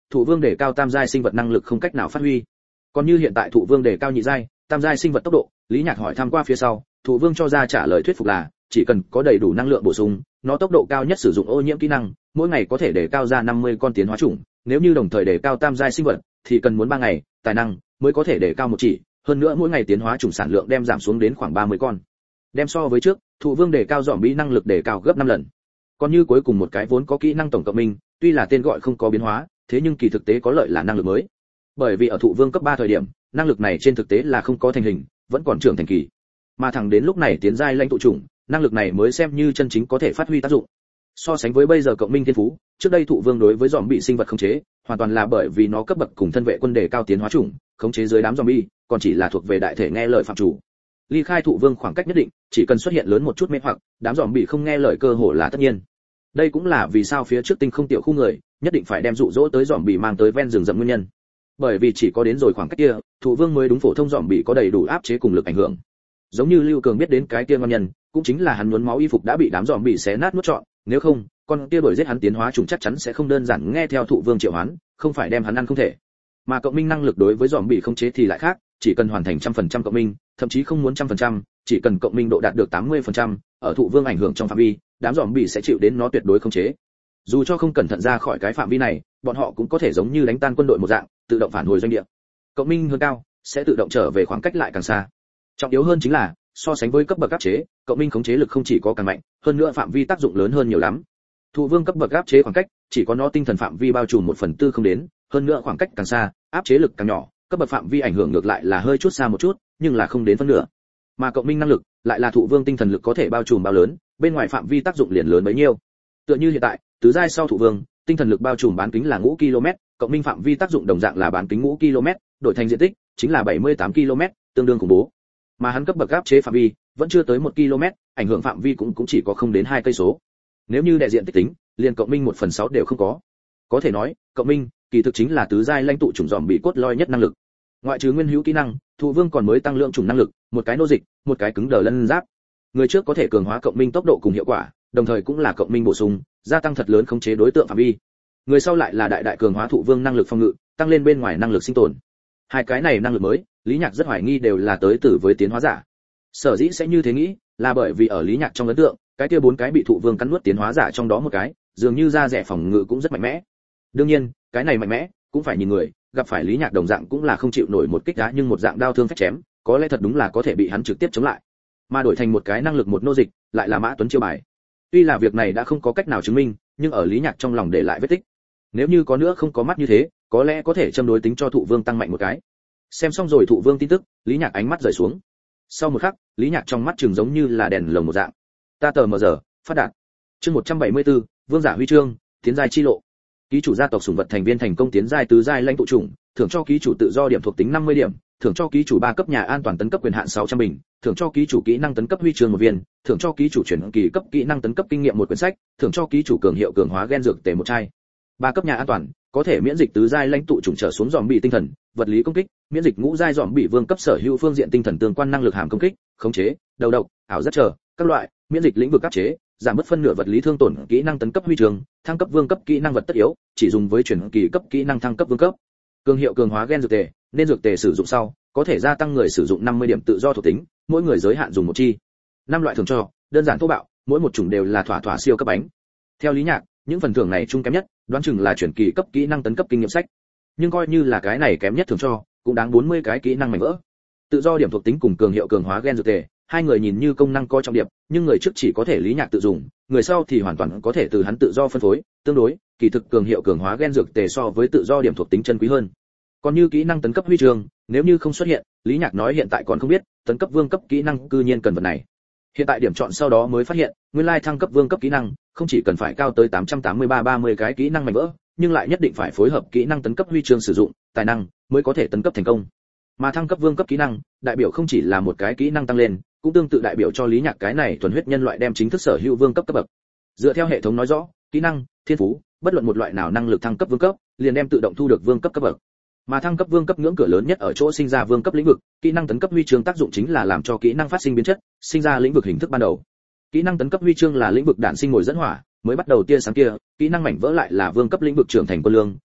thụ vương đề cao tam giai sinh vật năng lực không cách nào phát huy. Còn như hiện tại thụ vương đề cao nhị giai, tam giai sinh vật tốc độ, Lý Nhạc hỏi tham qua phía sau, thụ vương cho ra trả lời thuyết phục là, chỉ cần có đầy đủ năng lượng bổ sung, nó tốc độ cao nhất sử dụng ô nhiễm kỹ năng, mỗi ngày có thể đề cao ra năm mươi con tiến hóa chủng, nếu như đồng thời đề cao tam giai sinh vật, thì cần muốn ba ngày, tài năng mới có thể đề cao một chỉ, hơn nữa mỗi ngày tiến hóa chủng sản lượng đem giảm xuống đến khoảng ba mươi con. Đem so với trước, thụ vương đề cao zombie năng lực đề cao gấp năm lần. Còn như cuối cùng một cái vốn có kỹ năng tổng cộng minh, tuy là tên gọi không có biến hóa, thế nhưng kỳ thực tế có lợi là năng lực mới. Bởi vì ở thụ vương cấp ba thời điểm, năng lực này trên thực tế là không có thành hình, vẫn còn trưởng thành kỳ. Mà thẳng đến lúc này tiến giai lãnh tụ chủng, năng lực này mới xem như chân chính có thể phát huy tác dụng. So sánh với bây giờ cộng minh thiên phú, trước đây thụ vương đối với zombie sinh vật khống chế, hoàn toàn là bởi vì nó cấp bậc cùng thân vệ quân đề cao tiến hóa chủng, khống chế dưới đám zombie, còn chỉ là thuộc về đại thể nghe lời phạm chủ. Ly khai thụ vương khoảng cách nhất định, chỉ cần xuất hiện lớn một chút mê hoặc, đám zombie không nghe lời cơ hội là tất nhiên. Đây cũng là vì sao phía trước tinh không tiểu khu người, nhất định phải đem dụ dỗ tới zombie mang tới ven rừng rậm nguyên nhân. Bởi vì chỉ có đến rồi khoảng cách kia, thụ vương mới đúng phổ thông zombie có đầy đủ áp chế cùng lực ảnh hưởng. Giống như Lưu Cường biết đến cái kia ngon nhân, cũng chính là hắn nhuốm máu y phục đã bị đám zombie xé nát nuốt trọn, nếu không, con kia đuổi giết hắn tiến hóa trùng chắc chắn sẽ không đơn giản nghe theo thụ vương triệu hoán, không phải đem hắn ăn không thể. Mà cộng minh năng lực đối với zombie khống chế thì lại khác, chỉ cần hoàn thành một trăm phần trăm cộng minh, thậm chí không muốn một trăm phần trăm, chỉ cần cộng minh độ đạt được tám mươi phần trăm, ở thụ vương ảnh hưởng trong phạm vi, đám zombie sẽ chịu đến nó tuyệt đối khống chế. Dù cho không cẩn thận ra khỏi cái phạm vi này, bọn họ cũng có thể giống như đánh tan quân đội một dạng, tự động phản hồi doanh địa. Cộng minh hơn cao, sẽ tự động trở về khoảng cách lại càng xa. Trọng yếu hơn chính là, so sánh với cấp bậc áp chế, cộng minh khống chế lực không chỉ có càng mạnh, hơn nữa phạm vi tác dụng lớn hơn nhiều lắm. Thụ vương cấp bậc áp chế khoảng cách, chỉ có nó tinh thần phạm vi bao trùm một phần tư không đến, hơn nữa khoảng cách càng xa, áp chế lực càng nhỏ, cấp bậc phạm vi ảnh hưởng ngược lại là hơi chút xa một chút, nhưng là không đến phân nửa. Mà cộng minh năng lực, lại là thụ vương tinh thần lực có thể bao trùm bao lớn, bên ngoài phạm vi tác dụng liền lớn bấy nhiêu. Tựa như hiện tại, tứ giai sau thụ vương, tinh thần lực bao trùm bán kính là ngũ ki lô mét, cộng minh phạm vi tác dụng đồng dạng là bán kính ngũ ki lô mét, đổi thành diện tích chính là bảy mươi tám ki lô mét, tương đương khủng bố. Mà hắn cấp bậc áp chế phạm vi vẫn chưa tới một ki lô mét, ảnh hưởng phạm vi cũng cũng chỉ có không đến hai cây số. Nếu như đại diện tích tính, liền cộng minh một phần sáu đều không có. Có thể nói, cộng minh kỳ thực chính là tứ giai lãnh tụ chủng dòm bị cốt lõi nhất năng lực. Ngoại trừ nguyên hữu kỹ năng, thụ vương còn mới tăng lượng chủng năng lực, một cái nô dịch, một cái cứng đờ lân giáp. Người trước có thể cường hóa cộng minh tốc độ cùng hiệu quả, đồng thời cũng là cộng minh bổ sung, gia tăng thật lớn khống chế đối tượng phạm vi. Người sau lại là đại đại cường hóa thụ vương năng lực phòng ngự, tăng lên bên ngoài năng lực sinh tồn. Hai cái này năng lực mới, Lý Nhạc rất hoài nghi đều là tới từ với tiến hóa giả. Sở dĩ sẽ như thế nghĩ, là bởi vì ở Lý Nhạc trong ấn tượng, cái kia bốn cái bị thụ vương cắn nuốt tiến hóa giả trong đó một cái, dường như ra rẻ phòng ngự cũng rất mạnh mẽ. Đương nhiên, cái này mạnh mẽ cũng phải nhìn người, gặp phải Lý Nhạc đồng dạng cũng là không chịu nổi một kích đá nhưng một dạng đao thương phách chém, có lẽ thật đúng là có thể bị hắn trực tiếp chống lại. Mà đổi thành một cái năng lực một nô dịch, lại là Mã Tuấn chiêu bài. Tuy là việc này đã không có cách nào chứng minh, nhưng ở Lý Nhạc trong lòng để lại vết tích. Nếu như có nữa không có mắt như thế, có lẽ có thể châm đối tính cho thụ vương tăng mạnh một cái. Xem xong rồi thụ vương tin tức, Lý Nhạc ánh mắt rời xuống. Sau một khắc, Lý Nhạc trong mắt trừng giống như là đèn lồng một dạng. Ta tờ mờ giờ, phát đạt. Chương một trăm bảy mươi tư, Vương giả huy chương, tiến giai chi lộ. Ký chủ gia tộc sủng vật thành viên thành công tiến giai tứ giai lãnh tụ chủng, thưởng cho ký chủ tự do điểm thuộc tính năm mươi điểm, thưởng cho ký chủ ba cấp nhà an toàn tấn cấp quyền hạn sáu trăm bình, thưởng cho ký chủ kỹ năng tấn cấp huy chương một viên, thưởng cho ký chủ chuyển kỳ cấp kỹ năng tấn cấp kinh nghiệm một quyển sách, thưởng cho ký chủ cường hiệu cường hóa gen dược tề một chai. Ba cấp nhà an toàn, có thể miễn dịch tứ giai lãnh tụ chủng trở xuống dòm bị tinh thần, vật lý công kích, miễn dịch ngũ giai dòm bị vương cấp sở hữu phương diện tinh thần tương quan năng lực hàm công kích, khống chế, đầu độc, ảo giác trở, các loại, miễn dịch lĩnh vực áp chế, giảm mất phân nửa vật lý thương tổn, kỹ năng tấn cấp huy chương, thăng cấp vương cấp kỹ năng vật tất yếu, chỉ dùng với chuyển kỳ cấp kỹ năng thăng cấp vương cấp. Cường hiệu cường hóa gen dược tề, nên dược tề sử dụng sau, có thể gia tăng người sử dụng năm mươi điểm tự do thuộc tính, mỗi người giới hạn dùng một chi. Năm loại thưởng cho, đơn giản thô bạo, mỗi một chủng đều là thỏa thỏa siêu cấp bánh. Theo Lý Nhạc, những phần thưởng này chung kém nhất, đoán chừng là chuyển kỳ cấp kỹ năng tấn cấp kinh nghiệm sách. Nhưng coi như là cái này kém nhất thưởng cho, cũng đáng bốn mươi cái kỹ năng mảnh vỡ. Tự do điểm thuộc tính cùng cường hiệu cường hóa gen dược tề, hai người nhìn như công năng có trọng điểm, nhưng người trước chỉ có thể Lý Nhạc tự dùng, người sau thì hoàn toàn có thể từ hắn tự do phân phối, tương đối, kỳ thực cường hiệu cường hóa gen dược tề so với tự do điểm thuộc tính chân quý hơn. Còn như kỹ năng tấn cấp huy chương, nếu như không xuất hiện, Lý Nhạc nói hiện tại còn không biết, tấn cấp vương cấp kỹ năng cư nhiên cần vật này. Hiện tại điểm chọn sau đó mới phát hiện, nguyên lai thăng cấp vương cấp kỹ năng, không chỉ cần phải cao tới tám trăm tám mươi ba ba mươi cái kỹ năng mảnh vỡ, nhưng lại nhất định phải phối hợp kỹ năng tấn cấp huy chương sử dụng, tài năng mới có thể tấn cấp thành công. Mà thăng cấp vương cấp kỹ năng, đại biểu không chỉ là một cái kỹ năng tăng lên, cũng tương tự đại biểu cho Lý Nhạc cái này thuần huyết nhân loại đem chính thức sở hữu vương cấp cấp bậc. Dựa theo hệ thống nói rõ, kỹ năng, thiên phú, bất luận một loại nào năng lực thăng cấp vương cấp, liền đem tự động thu được vương cấp cấp bậc. Mà thăng cấp vương cấp ngưỡng cửa lớn nhất ở chỗ sinh ra vương cấp lĩnh vực, kỹ năng tấn cấp huy chương tác dụng chính là làm cho kỹ năng phát sinh biến chất, sinh ra lĩnh vực hình thức ban đầu. Kỹ năng tấn cấp huy chương là lĩnh vực đạn sinh mồi dẫn hỏa, mới bắt đầu tia sáng kia, kỹ năng mảnh vỡ lại là vương cấp lĩnh vực trưởng thành quân lương,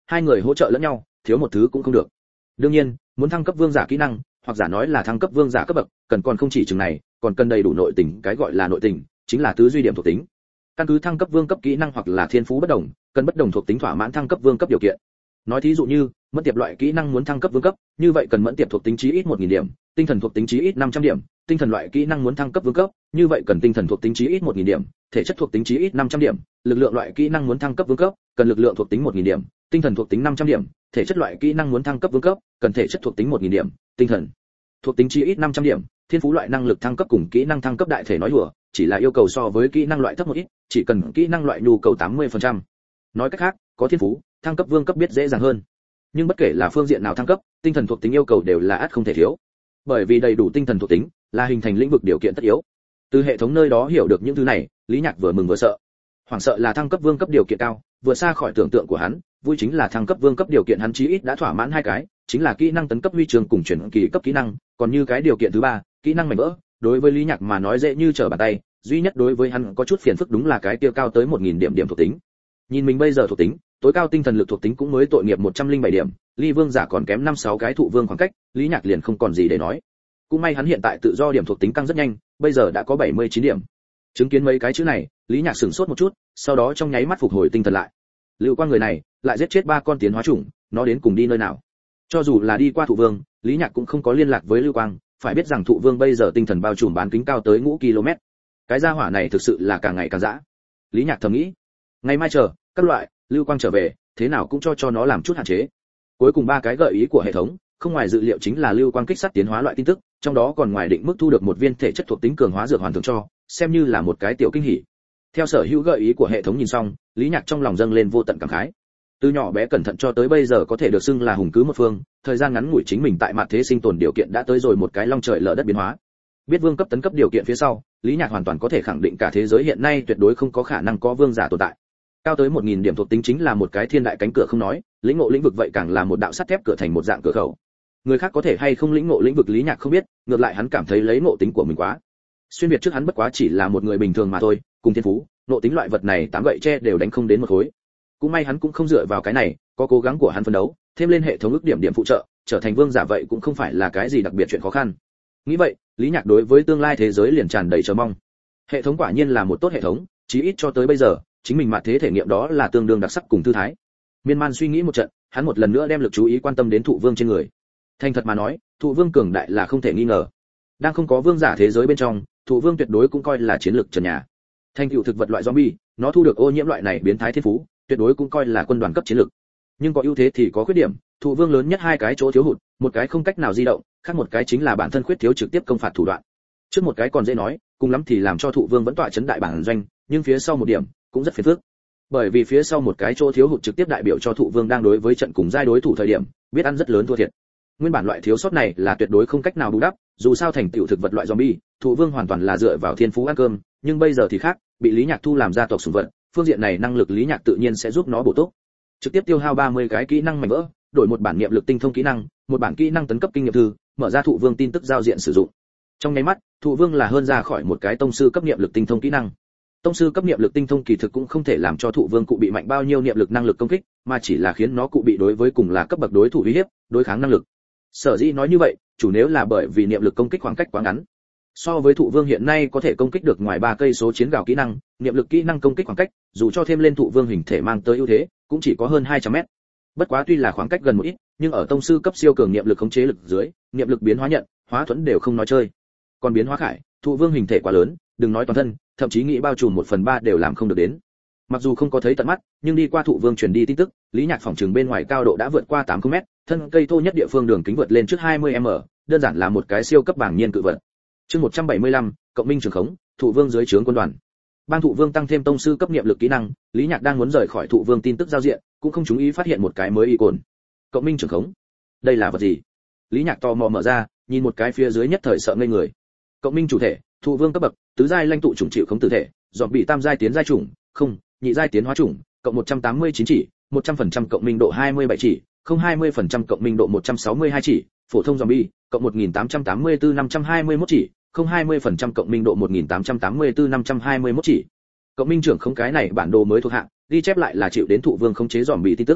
hai người hỗ trợ lẫn nhau, thiếu một thứ cũng không được. Đương nhiên, muốn thăng cấp vương giả kỹ năng, hoặc giả nói là thăng cấp vương giả cấp bậc, cần còn không chỉ chừng này, còn cần đầy đủ nội tình, cái gọi là nội tình, chính là tứ duy điểm thuộc tính. Căn cứ thăng cấp vương cấp kỹ năng hoặc là thiên phú bất đồng, cần bất đồng thuộc tính thỏa mãn thăng cấp vương cấp điều kiện. Nói thí dụ như, mẫn tiệp loại kỹ năng muốn thăng cấp vương cấp, như vậy cần mẫn tiệp thuộc tính chí ít một nghìn điểm, tinh thần thuộc tính chí ít năm trăm điểm, tinh thần loại kỹ năng muốn thăng cấp vương cấp, như vậy cần tinh thần thuộc tính chí ít một nghìn điểm, thể chất thuộc tính chí ít năm trăm điểm, lực lượng loại kỹ năng muốn thăng cấp vương cấp, cần lực lượng thuộc tính một nghìn điểm, tinh thần thuộc tính năm trăm điểm, thể chất loại kỹ năng muốn thăng cấp vương cấp, cần thể chất thuộc tính một nghìn điểm, tinh thần thuộc tính chí ít năm trăm điểm, thiên phú loại năng lực thăng cấp cùng kỹ năng thăng cấp đại thể nói đùa, chỉ là yêu cầu so với kỹ năng loại thấp một ít, chỉ cần kỹ năng loại nhu cầu tám mươi phần trăm. Nói cách khác, có thiên phú, thăng cấp vương cấp biết dễ dàng hơn. Nhưng bất kể là phương diện nào thăng cấp, tinh thần thuộc tính yêu cầu đều là ắt không thể thiếu. Bởi vì đầy đủ tinh thần thuộc tính là hình thành lĩnh vực điều kiện tất yếu. Từ hệ thống nơi đó hiểu được những thứ này, Lý Nhạc vừa mừng vừa sợ. Hoảng sợ là thăng cấp vương cấp điều kiện cao, vừa xa khỏi tưởng tượng của hắn, vui chính là thăng cấp vương cấp điều kiện hắn chí ít đã thỏa mãn hai cái, chính là kỹ năng tấn cấp huy chương cùng chuyển kỳ cấp kỹ năng, còn như cái điều kiện thứ ba, kỹ năng mảnh vỡ, đối với Lý Nhạc mà nói dễ như trở bàn tay, duy nhất đối với hắn có chút phiền phức đúng là cái tiêu cao tới một nghìn điểm điểm thuộc tính. Nhìn mình bây giờ thuộc tính, tối cao tinh thần lực thuộc tính cũng mới tội nghiệp một trăm lẻ bảy điểm, ly vương giả còn kém năm sáu cái thụ vương khoảng cách, Lý Nhạc liền không còn gì để nói. Cũng may hắn hiện tại tự do điểm thuộc tính tăng rất nhanh, bây giờ đã có bảy mươi chín điểm. Chứng kiến mấy cái chữ này, Lý Nhạc sửng sốt một chút, sau đó trong nháy mắt phục hồi tinh thần lại. Lưu Quang người này, lại giết chết ba con tiến hóa chủng, nó đến cùng đi nơi nào? Cho dù là đi qua thụ vương, Lý Nhạc cũng không có liên lạc với Lưu Quang, phải biết rằng thụ vương bây giờ tinh thần bao trùm bán kính cao tới ngũ ki lô mét. Cái gia hỏa này thực sự là càng ngày càng dã. Lý Nhạc thầm nghĩ, ngày mai chờ, các loại, Lưu Quang trở về, thế nào cũng cho cho nó làm chút hạn chế. Cuối cùng ba cái gợi ý của hệ thống, không ngoài dự liệu chính là Lưu Quang kích sát tiến hóa loại tin tức, trong đó còn ngoài định mức thu được một viên thể chất thuộc tính cường hóa dược hoàn thưởng cho, xem như là một cái tiểu kinh hỉ. Theo sở hữu gợi ý của hệ thống nhìn xong, Lý Nhạc trong lòng dâng lên vô tận cảm khái. Từ nhỏ bé cẩn thận cho tới bây giờ có thể được xưng là hùng cứ một phương, thời gian ngắn ngủi chính mình tại mặt thế sinh tồn điều kiện đã tới rồi một cái long trời lở đất biến hóa. Biết vương cấp tấn cấp điều kiện phía sau, Lý Nhạc hoàn toàn có thể khẳng định cả thế giới hiện nay tuyệt đối không có khả năng có vương giả tồn tại. Cao tới một nghìn điểm thuộc tính chính là một cái thiên đại cánh cửa không nói, lĩnh ngộ lĩnh vực vậy càng là một đạo sắt thép cửa thành một dạng cửa khẩu. Người khác có thể hay không lĩnh ngộ lĩnh vực Lý Nhạc không biết, ngược lại hắn cảm thấy lấy ngộ tính của mình quá. Xuyên việt trước hắn bất quá chỉ là một người bình thường mà thôi, cùng thiên phú, ngộ tính loại vật này tám gậy tre đều đánh không đến một khối. Cũng may hắn cũng không dựa vào cái này, có cố gắng của hắn phấn đấu, thêm lên hệ thống ước điểm điểm phụ trợ, trở thành vương giả vậy cũng không phải là cái gì đặc biệt chuyện khó khăn. Nghĩ vậy, Lý Nhạc đối với tương lai thế giới liền tràn đầy chờ mong. Hệ thống quả nhiên là một tốt hệ thống, chí ít cho tới bây giờ, chính mình mặt thế thể nghiệm đó là tương đương đặc sắc cùng thư thái. Miên man suy nghĩ một trận, hắn một lần nữa đem lực chú ý quan tâm đến thụ vương trên người. Thành thật mà nói, thụ vương cường đại là không thể nghi ngờ. Đang không có vương giả thế giới bên trong, thụ vương tuyệt đối cũng coi là chiến lược trần nhà. Thành tựu thực vật loại zombie, nó thu được ô nhiễm loại này biến thái thiên phú, tuyệt đối cũng coi là quân đoàn cấp chiến lược. Nhưng có ưu thế thì có khuyết điểm, thụ vương lớn nhất hai cái chỗ thiếu hụt, một cái không cách nào di động, khác một cái chính là bản thân khuyết thiếu trực tiếp công phạt thủ đoạn. Trước một cái còn dễ nói, cùng lắm thì làm cho thụ vương vẫn tọa chấn đại bản doanh, nhưng phía sau một điểm cũng rất phiền phức. Bởi vì phía sau một cái chỗ thiếu hụt trực tiếp đại biểu cho thụ vương đang đối với trận cùng giai đối thủ thời điểm, biết ăn rất lớn thua thiệt. Nguyên bản loại thiếu sót này là tuyệt đối không cách nào bù đắp, dù sao thành tựu thực vật loại zombie, thụ vương hoàn toàn là dựa vào thiên phú ăn cơm, nhưng bây giờ thì khác, bị Lý Nhạc thu làm gia tộc sủng vật, phương diện này năng lực Lý Nhạc tự nhiên sẽ giúp nó bổ túc. Trực tiếp tiêu hao ba mươi cái kỹ năng mảnh vỡ, đổi một bản niệm lực tinh thông kỹ năng, một bản kỹ năng tấn cấp kinh nghiệm thư, mở ra thụ vương tin tức giao diện sử dụng. Trong nháy mắt, thụ vương là hơn ra khỏi một cái tông sư cấp niệm lực tinh thông kỹ năng. Tông sư cấp niệm lực tinh thông kỳ thực cũng không thể làm cho thụ vương cụ bị mạnh bao nhiêu niệm lực năng lực công kích, mà chỉ là khiến nó cụ bị đối với cùng là cấp bậc đối thủ uy hiếp, đối kháng năng lực. Sở dĩ nói như vậy, chủ nếu là bởi vì niệm lực công kích khoảng cách quá ngắn. So với thụ vương hiện nay có thể công kích được ngoài ba cây số chiến gào kỹ năng, niệm lực kỹ năng công kích khoảng cách, dù cho thêm lên thụ vương hình thể mang tới ưu thế, cũng chỉ có hơn hai trăm mét. Bất quá tuy là khoảng cách gần một ít, nhưng ở tông sư cấp siêu cường niệm lực khống chế lực dưới, niệm lực biến hóa nhận, hóa thuẫn đều không nói chơi. Còn biến hóa khải, thụ vương hình thể quá lớn, đừng nói toàn thân, thậm chí nghĩ bao trùm một phần ba đều làm không được đến. Mặc dù không có thấy tận mắt, nhưng đi qua thụ vương truyền đi tin tức, Lý Nhạc phỏng chừng bên ngoài cao độ đã vượt qua tám mươi mét, thân cây thô nhất địa phương đường kính vượt lên trước hai mươi mét, đơn giản là một cái siêu cấp bảng nhiên cự vật. Chương một trăm bảy mươi lăm, cộng minh trường khống, thụ vương dưới trướng quân đoàn. Bang thụ vương tăng thêm tông sư cấp niệm lực kỹ năng, Lý Nhạc đang muốn rời khỏi thụ vương tin tức giao diện, cũng không chú ý phát hiện một cái mới icon. Cộng minh trường khống. Đây là vật gì? Lý Nhạc tò mò mở ra, nhìn một cái phía dưới nhất thời sợ ngây người. Cộng minh chủ thể, thụ vương cấp bậc, tứ giai lãnh tụ chủng chịu khống tử thể, dọn bị tam giai tiến giai chủng, không, nhị giai tiến hóa chủng, cộng một trăm tám mươi chín chỉ, một trăm phần trăm cộng minh độ hai mươi bảy chỉ, không hai mươi phần trăm cộng minh độ một trăm sáu mươi hai chỉ, phổ thông zombie, cộng một nghìn tám trăm tám mươi tư năm trăm hai mươi mốt chỉ, không hai mươi phần trăm cộng minh độ một nghìn tám trăm tám mươi tư năm trăm hai mươi mốt chỉ. Cộng minh trưởng không cái này bản đồ mới thuộc hạng, ghi chép lại là chịu đến thụ vương khống chế zombie tin tức.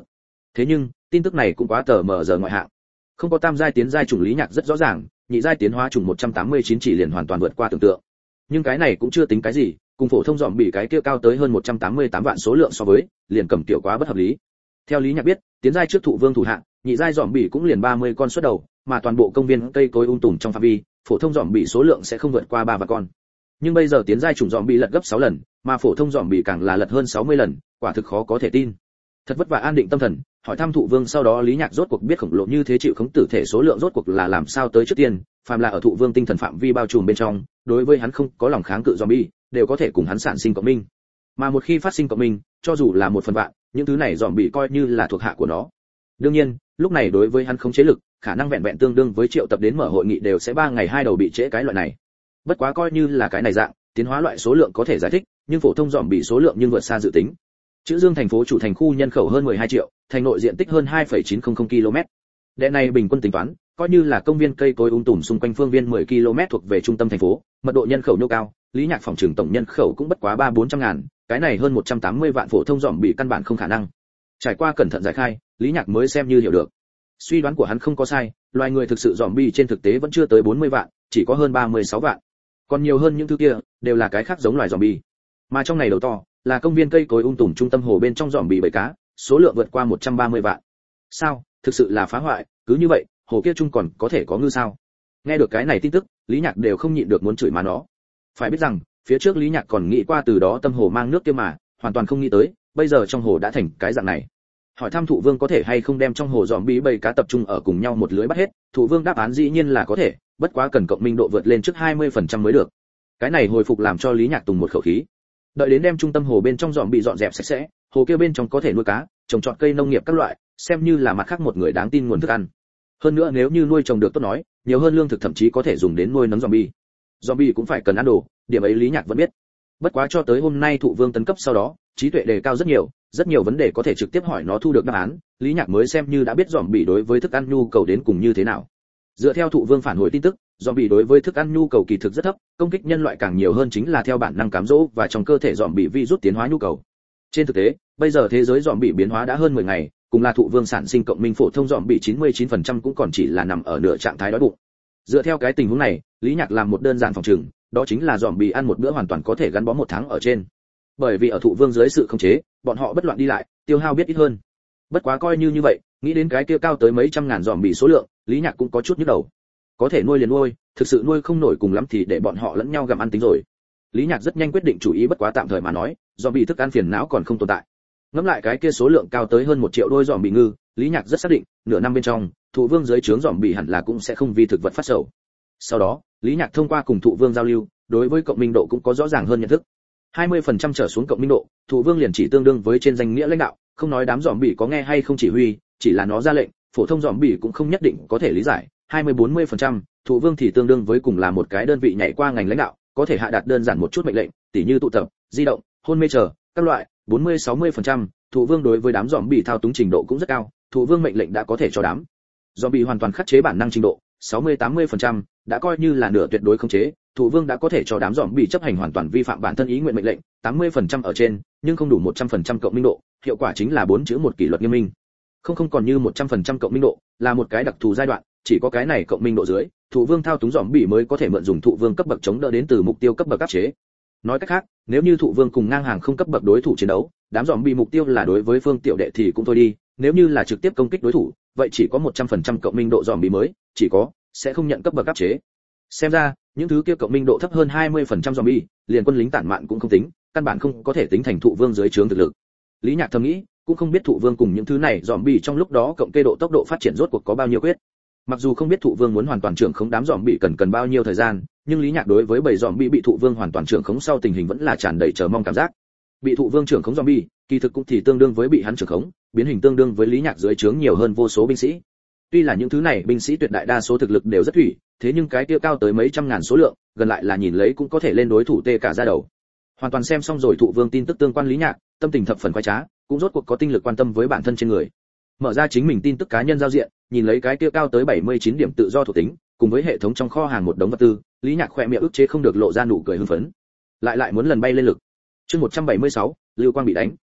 Thế nhưng, tin tức này cũng quá tờ mờ giờ ngoại hạng. Không có tam giai tiến giai chủng Lý Nhạc rất rõ ràng, nhị giai tiến hóa chủng một trăm tám mươi chín chỉ liền hoàn toàn vượt qua tưởng tượng. Nhưng cái này cũng chưa tính cái gì, cùng phổ thông dòm bị cái kia cao tới hơn một trăm tám mươi tám vạn số lượng so với, liền cầm tiểu quá bất hợp lý. Theo Lý Nhạc biết, tiến giai trước thụ vương thủ hạng, nhị giai dòm bị cũng liền ba mươi con xuất đầu, mà toàn bộ công viên cây cối um tùm trong phạm vi, phổ thông dòm bị số lượng sẽ không vượt qua ba vạn con. Nhưng bây giờ tiến giai chủng dòm bị lật gấp sáu lần, mà phổ thông dòm bị càng là lật hơn sáu mươi lần, quả thực khó có thể tin. Thật vất vả an định tâm thần, hỏi thăm thụ vương sau đó Lý Nhạc rốt cuộc biết khổng lồ như thế chịu khống tử thể số lượng rốt cuộc là làm sao tới trước tiên, phàm là ở thụ vương tinh thần phạm vi bao trùm bên trong, đối với hắn không có lòng kháng cự zombie, đều có thể cùng hắn sản sinh cộng minh. Mà một khi phát sinh cộng minh, cho dù là một phần vạn, những thứ này zombie coi như là thuộc hạ của nó. Đương nhiên, lúc này đối với hắn không chế lực, khả năng vẹn vẹn tương đương với triệu tập đến mở hội nghị đều sẽ ba ngày hai đầu bị trễ cái loại này. Bất quá coi như là cái này dạng, tiến hóa loại số lượng có thể giải thích, nhưng phổ thông zombie số lượng nhưng vượt xa dự tính. Chữ Dương thành phố chủ thành khu nhân khẩu hơn mười hai triệu, thành nội diện tích hơn hai phẩy chín không không ki lô mét. Đệ này bình quân tính toán, coi như là công viên cây cối um tùm xung quanh phương viên mười ki lô mét thuộc về trung tâm thành phố, mật độ nhân khẩu nhô cao, Lý Nhạc phòng trường tổng nhân khẩu cũng bất quá ba bốn trăm ngàn, cái này hơn một trăm tám mươi vạn phổ thông dòm bị căn bản không khả năng. Trải qua cẩn thận giải khai, Lý Nhạc mới xem như hiểu được. Suy đoán của hắn không có sai, loài người thực sự dòm bị trên thực tế vẫn chưa tới bốn mươi vạn, chỉ có hơn ba mươi sáu vạn. Còn nhiều hơn những thứ kia, đều là cái khác giống loài dòm bị. Mà trong này đầu to, là công viên cây cối um tùm trung tâm hồ bên trong dòm bị bầy cá, số lượng vượt qua một trăm ba mươi vạn. Sao, thực sự là phá hoại, cứ như vậy, hồ kia chung còn có thể có ngư sao? Nghe được cái này tin tức, Lý Nhạc đều không nhịn được muốn chửi mà nó. Phải biết rằng, phía trước Lý Nhạc còn nghĩ qua từ đó tâm hồ mang nước kia mà, hoàn toàn không nghĩ tới, bây giờ trong hồ đã thành cái dạng này. Hỏi thăm Thụ Vương có thể hay không đem trong hồ dòm bị bầy cá tập trung ở cùng nhau một lưới bắt hết, Thụ Vương đáp án dĩ nhiên là có thể, bất quá cần cộng minh độ vượt lên trước hai mươi phần trăm mới được. Cái này hồi phục làm cho Lý Nhạc tùng một khẩu khí. Đợi đến đem trung tâm hồ bên trong dòm bị dọn dẹp sạch sẽ, hồ kia bên trong có thể nuôi cá, trồng trọt cây nông nghiệp các loại, xem như là mặt khác một người đáng tin nguồn thức ăn. Hơn nữa nếu như nuôi trồng được tốt nói, nhiều hơn lương thực thậm chí có thể dùng đến nuôi nấng zombie. Zombie cũng phải cần ăn đồ, điểm ấy Lý Nhạc vẫn biết. Bất quá cho tới hôm nay Thụ Vương tấn cấp sau đó, trí tuệ đề cao rất nhiều, rất nhiều vấn đề có thể trực tiếp hỏi nó thu được đáp án, Lý Nhạc mới xem như đã biết zombie đối với thức ăn nhu cầu đến cùng như thế nào. Dựa theo Thụ Vương phản hồi tin tức, zombie đối với thức ăn nhu cầu kỳ thực rất thấp, công kích nhân loại càng nhiều hơn chính là theo bản năng cám dỗ và trong cơ thể zombie virus tiến hóa nhu cầu. Trên thực tế, bây giờ thế giới zombie biến hóa đã hơn mười ngày, cùng là Thụ Vương sản sinh cộng minh phổ thông zombie chín mươi chín phần trăm cũng còn chỉ là nằm ở nửa trạng thái đói bụng. Dựa theo cái tình huống này, Lý Nhạc làm một đơn giản phòng trừng, đó chính là zombie ăn một bữa hoàn toàn có thể gắn bó một tháng ở trên. Bởi vì ở Thụ Vương dưới sự khống chế, bọn họ bất loạn đi lại, tiêu hao biết ít hơn. Bất quá coi như như vậy, nghĩ đến cái kia cao tới mấy trăm ngàn zombie số lượng, Lý Nhạc cũng có chút nhức đầu. Có thể nuôi liền nuôi, thực sự nuôi không nổi cùng lắm thì để bọn họ lẫn nhau gặm ăn tính rồi. Lý Nhạc rất nhanh quyết định chủ ý, bất quá tạm thời mà nói, zombie thức ăn phiền não còn không tồn tại. Ngẫm lại cái kia số lượng cao tới hơn một triệu đôi dòm bị ngư, Lý Nhạc rất xác định, nửa năm bên trong, Thụ Vương dưới trướng dòm bị hẳn là cũng sẽ không vì thực vật phát sầu. Sau đó, Lý Nhạc thông qua cùng Thụ Vương giao lưu, đối với cộng minh độ cũng có rõ ràng hơn nhận thức. hai mươi phần trăm trở xuống cộng minh độ, Thụ Vương liền chỉ tương đương với trên danh nghĩa lãnh đạo, không nói đám dòm bị có nghe hay không chỉ huy, chỉ là nó ra lệnh, phổ thông dòm bị cũng không nhất định có thể lý giải. hai mươi bốn mươi phần trăm, Thụ Vương thì tương đương với cùng là một cái đơn vị nhảy qua ngành lãnh đạo, có thể hạ đạt đơn giản một chút mệnh lệnh, tỉ như tụ tập, di động, hôn mê chờ, các loại. bốn mươi sáu mươi phần trăm, Thụ Vương đối với đám dòm bị thao túng trình độ cũng rất cao, Thụ Vương mệnh lệnh đã có thể cho đám dòm bị hoàn toàn khắc chế bản năng trình độ, sáu mươi tám mươi phần trăm, đã coi như là nửa tuyệt đối khống chế, Thụ Vương đã có thể cho đám dòm bị chấp hành hoàn toàn vi phạm bản thân ý nguyện mệnh lệnh, tám mươi phần trăm ở trên, nhưng không đủ một trăm phần trăm cộng minh độ, hiệu quả chính là bốn chữ một kỷ luật nghiêm minh. Không không còn như một trăm phần trăm cộng minh độ, là một cái đặc thù giai đoạn, chỉ có cái này cộng minh độ dưới, Thụ Vương thao túng dòm bị mới có thể mượn dùng Thụ Vương cấp bậc chống đỡ đến từ mục tiêu cấp bậc áp chế. Nói cách khác, nếu như Thụ Vương cùng ngang hàng không cấp bậc đối thủ chiến đấu, đám dòm bị mục tiêu là đối với phương tiểu đệ thì cũng thôi đi, nếu như là trực tiếp công kích đối thủ, vậy chỉ có một trăm phần trăm cộng minh độ dòm bị mới, chỉ có sẽ không nhận cấp bậc áp chế. Xem ra, những thứ kia cộng minh độ thấp hơn hai mươi phần trăm zombie, liền quân lính tản mạn cũng không tính, căn bản không có thể tính thành Thụ Vương dưới trướng thực lực. Lý Nhạc thầm nghĩ, cũng không biết Thụ Vương cùng những thứ này zombie trong lúc đó cộng kê độ tốc độ phát triển rốt cuộc có bao nhiêu quyết. Mặc dù không biết Thụ Vương muốn hoàn toàn trưởng khống đám zombie cần cần bao nhiêu thời gian, nhưng Lý Nhạc đối với bầy zombie bị Thụ Vương hoàn toàn trưởng khống sau tình hình vẫn là tràn đầy chờ mong cảm giác. Bị Thụ Vương trưởng khống zombie, kỳ thực cũng thì tương đương với bị hắn trưởng khống, biến hình tương đương với Lý Nhạc dưới trướng nhiều hơn vô số binh sĩ. Tuy là những thứ này binh sĩ tuyệt đại đa số thực lực đều rất thủy, thế nhưng cái kia cao tới mấy trăm ngàn số lượng, gần lại là nhìn lấy cũng có thể lên đối thủ tê cả da đầu. Hoàn toàn xem xong rồi Thụ Vương tin tức tương quan Lý Nhạc, tâm tình thập phần khoái trá, cũng rốt cuộc có tinh lực quan tâm với bản thân trên người. Mở ra chính mình tin tức cá nhân giao diện, nhìn lấy cái kia cao tới bảy mươi chín điểm tự do thuộc tính, cùng với hệ thống trong kho hàng một đống vật tư, Lý Nhạc khỏe miệng ức chế không được lộ ra nụ cười hưng phấn. Lại lại muốn lần bay lên lực. Chương một trăm bảy mươi sáu, Lưu Quang bị đánh.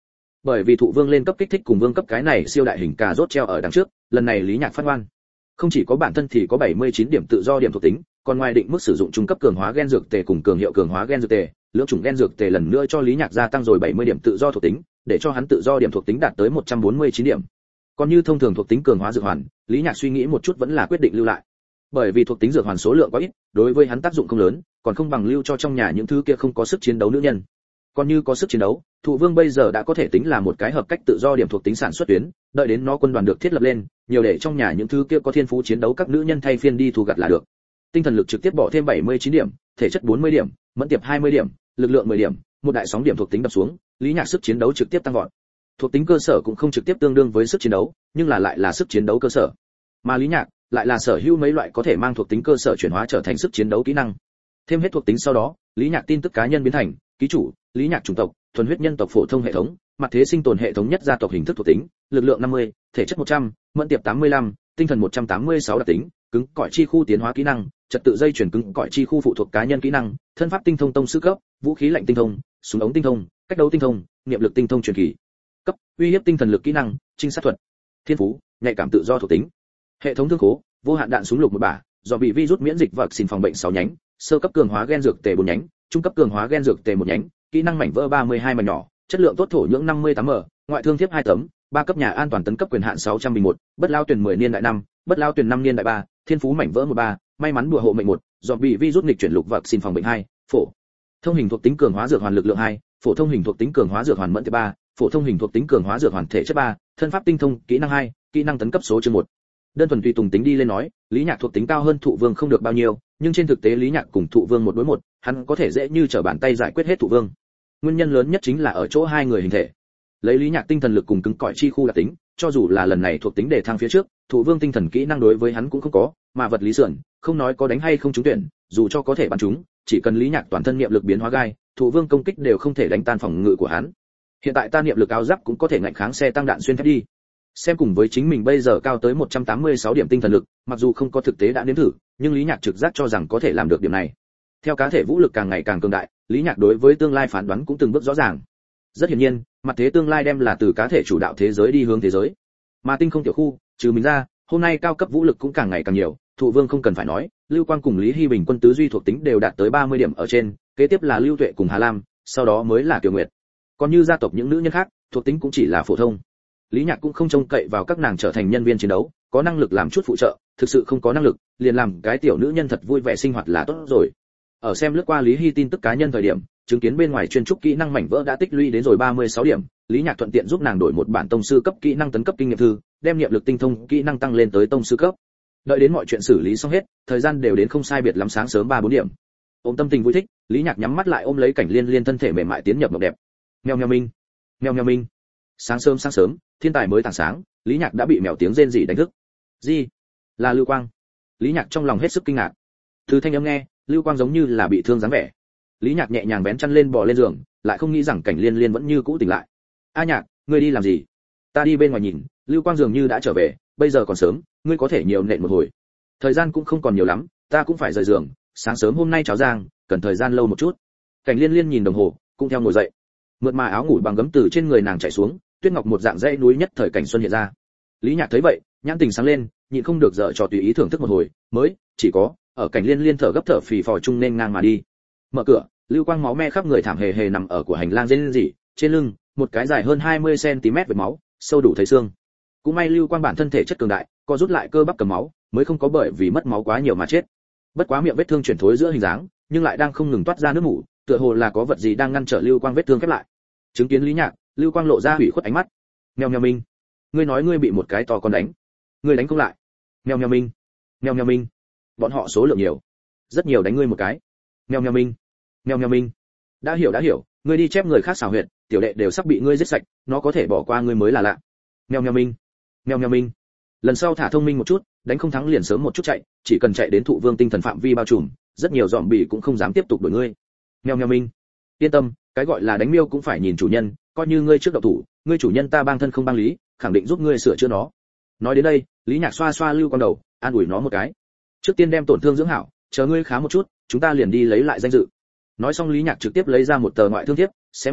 Bởi vì thụ vương lên cấp kích thích cùng vương cấp cái này siêu đại hình cà rốt treo ở đằng trước, lần này Lý Nhạc phát ngoan. Không chỉ có bản thân thì có bảy mươi chín điểm tự do điểm thuộc tính, còn ngoài định mức sử dụng trung cấp cường hóa gen dược tề cùng cường hiệu cường hóa gen dược tề, lượng chủng gen dược tề lần nữa cho Lý Nhạc gia tăng rồi bảy mươi điểm tự do thuộc tính, để cho hắn tự do điểm thuộc tính đạt tới một trăm bốn mươi chín điểm. Còn như thông thường thuộc tính cường hóa dược hoàn, Lý Nhạc suy nghĩ một chút vẫn là quyết định lưu lại. Bởi vì thuộc tính dược hoàn số lượng quá ít, đối với hắn tác dụng không lớn, còn không bằng lưu cho trong nhà những thứ kia không có sức chiến đấu nữ nhân. Còn như có sức chiến đấu, Thụ Vương bây giờ đã có thể tính là một cái hợp cách tự do điểm thuộc tính sản xuất tuyến, đợi đến nó quân đoàn được thiết lập lên, nhiều để trong nhà những thứ kia có thiên phú chiến đấu các nữ nhân thay phiên đi thu gặt là được. Tinh thần lực trực tiếp bỏ thêm bảy mươi chín điểm, thể chất bốn mươi điểm, mẫn tiệp hai mươi điểm, lực lượng mười điểm, một đại sóng điểm thuộc tính đập xuống, Lý Nhạc sức chiến đấu trực tiếp tăng vọt. Thuộc tính cơ sở cũng không trực tiếp tương đương với sức chiến đấu, nhưng là lại là sức chiến đấu cơ sở. Mà Lý Nhạc lại là sở hữu mấy loại có thể mang thuộc tính cơ sở chuyển hóa trở thành sức chiến đấu kỹ năng. Thêm hết thuộc tính sau đó, Lý Nhạc tin tức cá nhân biến thành ký chủ, Lý Nhạc chủng tộc, thuần huyết nhân tộc phổ thông hệ thống, mặt thế sinh tồn hệ thống nhất gia tộc hình thức thuộc tính, lực lượng năm mươi, thể chất một trăm, mẫn tiệp tám mươi lăm, tinh thần một trăm tám mươi sáu đặc tính, cứng cỏi chi khu tiến hóa kỹ năng, trật tự dây chuyển cứng cỏi chi khu phụ thuộc cá nhân kỹ năng, thân pháp tinh thông tông sư cấp, vũ khí lạnh tinh thông, súng ống tinh thông, cách đấu tinh thông, niệm lực tinh thông truyền kỳ. Cấp, uy hiếp tinh thần lực kỹ năng, trinh sát thuật. Thiên phú, nhạy cảm tự do thuộc tính. Hệ thống thương khố, vô hạn đạn súng lục một bả, do bị virus miễn dịch vật xin phòng bệnh sáu nhánh, sơ cấp cường hóa gen dược tề bốn nhánh, trung cấp cường hóa gen dược tề một nhánh, kỹ năng mảnh vỡ ba mươi hai mảnh nhỏ, chất lượng tốt thổ nhưỡng năm mươi tám m, ngoại thương thiếp hai tấm, ba cấp nhà an toàn tấn cấp quyền hạn sáu trăm bình một, bất lao tuyển mười niên đại năm, bất lao tuyển năm niên đại ba, thiên phú mảnh vỡ một ba, may mắn đùa hộ mệnh một, do bị virus nghịch chuyển lục vật xin phòng bệnh hai, phổ thông hình thuộc tính cường hóa dược hoàn lực lượng hai, phổ thông hình thuộc tính cường hóa dược hoàn mẫn tiệp ba, phổ thông hình thuộc tính cường hóa dược hoàn thể chất ba, thân pháp tinh thông, kỹ năng hai, kỹ năng tấn cấp số chương một. Đơn thuần tùy tùng tính đi lên nói, Lý Nhạc thuộc tính cao hơn Thụ Vương không được bao nhiêu, nhưng trên thực tế Lý Nhạc cùng Thụ Vương một đối một, hắn có thể dễ như trở bàn tay giải quyết hết Thụ Vương. Nguyên nhân lớn nhất chính là ở chỗ hai người hình thể. Lấy Lý Nhạc tinh thần lực cùng cứng cỏi chi khu đặc tính, cho dù là lần này thuộc tính để thăng phía trước, Thụ Vương tinh thần kỹ năng đối với hắn cũng không có, mà vật lý sườn, không nói có đánh hay không trúng tuyển, dù cho có thể bắn trúng, chỉ cần Lý Nhạc toàn thân niệm lực biến hóa gai, Thụ Vương công kích đều không thể đánh tan phòng ngự của hắn. Hiện tại ta niệm lực áo giáp cũng có thể ngạnh kháng xe tăng đạn xuyên thép đi. Xem cùng với chính mình bây giờ cao tới một trăm tám mươi sáu điểm tinh thần lực, mặc dù không có thực tế đã nếm thử, nhưng Lý Nhạc trực giác cho rằng có thể làm được điểm này. Theo cá thể vũ lực càng ngày càng cường đại, Lý Nhạc đối với tương lai phán đoán cũng từng bước rõ ràng. Rất hiển nhiên, mặt thế tương lai đem là từ cá thể chủ đạo thế giới đi hướng thế giới. Mà tinh không tiểu khu, trừ mình ra, hôm nay cao cấp vũ lực cũng càng ngày càng nhiều, Thụ Vương không cần phải nói, Lưu Quang cùng Lý Hy Bình quân tứ duy thuộc tính đều đạt tới ba mươi điểm ở trên, kế tiếp là Lưu Tuệ cùng Hà Lam, sau đó mới là Kiều Nguyệt. Còn như gia tộc những nữ nhân khác, thuộc tính cũng chỉ là phổ thông. Lý Nhạc cũng không trông cậy vào các nàng trở thành nhân viên chiến đấu, có năng lực làm chút phụ trợ, thực sự không có năng lực, liền làm cái tiểu nữ nhân thật vui vẻ sinh hoạt là tốt rồi. Ở xem lướt qua Lý Hy tin tức cá nhân thời điểm, chứng kiến bên ngoài chuyên trúc kỹ năng mảnh vỡ đã tích lũy đến rồi ba mươi sáu điểm, Lý Nhạc thuận tiện giúp nàng đổi một bản tông sư cấp kỹ năng tấn cấp kinh nghiệm thư, đem niệm lực tinh thông kỹ năng tăng lên tới tông sư cấp. Đợi đến mọi chuyện xử lý xong hết, thời gian đều đến không sai biệt lắm sáng sớm ba bốn điểm. Ôm tâm tình vui thích, Lý Nhạc nhắm mắt lại ôm lấy Cảnh Liên Liên thân thể mềm mại tiến nhập mộng đẹp. Meo meo minh, meo meo minh. Sáng sớm sáng sớm, thiên tài mới tảng sáng, Lý Nhạc đã bị mèo tiếng rên rỉ đánh thức. Gì? Là Lưu Quang. Lý Nhạc trong lòng hết sức kinh ngạc. Từ thanh âm nghe, Lưu Quang giống như là bị thương dáng vẻ. Lý Nhạc nhẹ nhàng vén chăn lên bò lên giường, lại không nghĩ rằng Cảnh Liên Liên vẫn như cũ tỉnh lại. A Nhạc, ngươi đi làm gì? Ta đi bên ngoài nhìn, Lưu Quang dường như đã trở về, bây giờ còn sớm, ngươi có thể nhiều nện một hồi. Thời gian cũng không còn nhiều lắm, ta cũng phải rời giường, sáng sớm hôm nay cháo rang, cần thời gian lâu một chút. Cảnh Liên Liên nhìn đồng hồ, cũng theo ngồi dậy. Mượt mà áo ngủ bằng gấm từ trên người nàng chảy xuống, tuyết ngọc một dạng dãy núi nhất thời cảnh xuân hiện ra. Lý Nhạc thấy vậy, nhãn tình sáng lên, nhịn không được dở trò tùy ý thưởng thức một hồi, mới chỉ có ở Cảnh Liên Liên thở gấp thở phì phò chung nên ngang mà đi. Mở cửa, Lưu Quang máu me khắp người thảm hề hề nằm ở của hành lang rên rỉ, trên lưng một cái dài hơn hai mươi xăng ti mét vết máu, sâu đủ thấy xương. Cũng may Lưu Quang bản thân thể chất cường đại, co rút lại cơ bắp cầm máu, mới không có bởi vì mất máu quá nhiều mà chết. Bất quá miệng vết thương chuyển thối giữa hình dáng, nhưng lại đang không ngừng toát ra nước mủ, tựa hồ là có vật gì đang ngăn trở Lưu Quang vết thương khép lại. Chứng kiến Lý Nhạc, Lưu Quang lộ ra hủy khuất ánh mắt. Meo meo minh, ngươi nói ngươi bị một cái to con đánh, ngươi đánh không lại. Meo meo minh, meo meo minh, bọn họ số lượng nhiều, rất nhiều đánh ngươi một cái. Meo meo minh, meo meo minh, đã hiểu đã hiểu, ngươi đi chép người khác xảo huyệt, tiểu đệ đều sắp bị ngươi giết sạch, nó có thể bỏ qua ngươi mới là lạ. Meo meo minh, meo meo minh, lần sau thả thông minh một chút, đánh không thắng liền sớm một chút chạy, chỉ cần chạy đến Thụ Vương tinh thần phạm vi bao trùm, rất nhiều dòm bỉ cũng không dám tiếp tục đuổi ngươi. Meo meo minh, yên tâm, cái gọi là đánh miêu cũng phải nhìn chủ nhân, coi như ngươi trước động thủ, ngươi chủ nhân ta bang thân không bang lý, khẳng định giúp ngươi sửa chữa nó. Nói đến đây, Lý Nhạc xoa xoa Lưu Quang đầu, an ủi nó một cái. Trước tiên đem tổn thương dưỡng hảo, chờ ngươi khá một chút, chúng ta liền đi lấy lại danh dự. Nói xong Lý Nhạc trực tiếp lấy ra một tờ ngoại thương thiếp, xé mở,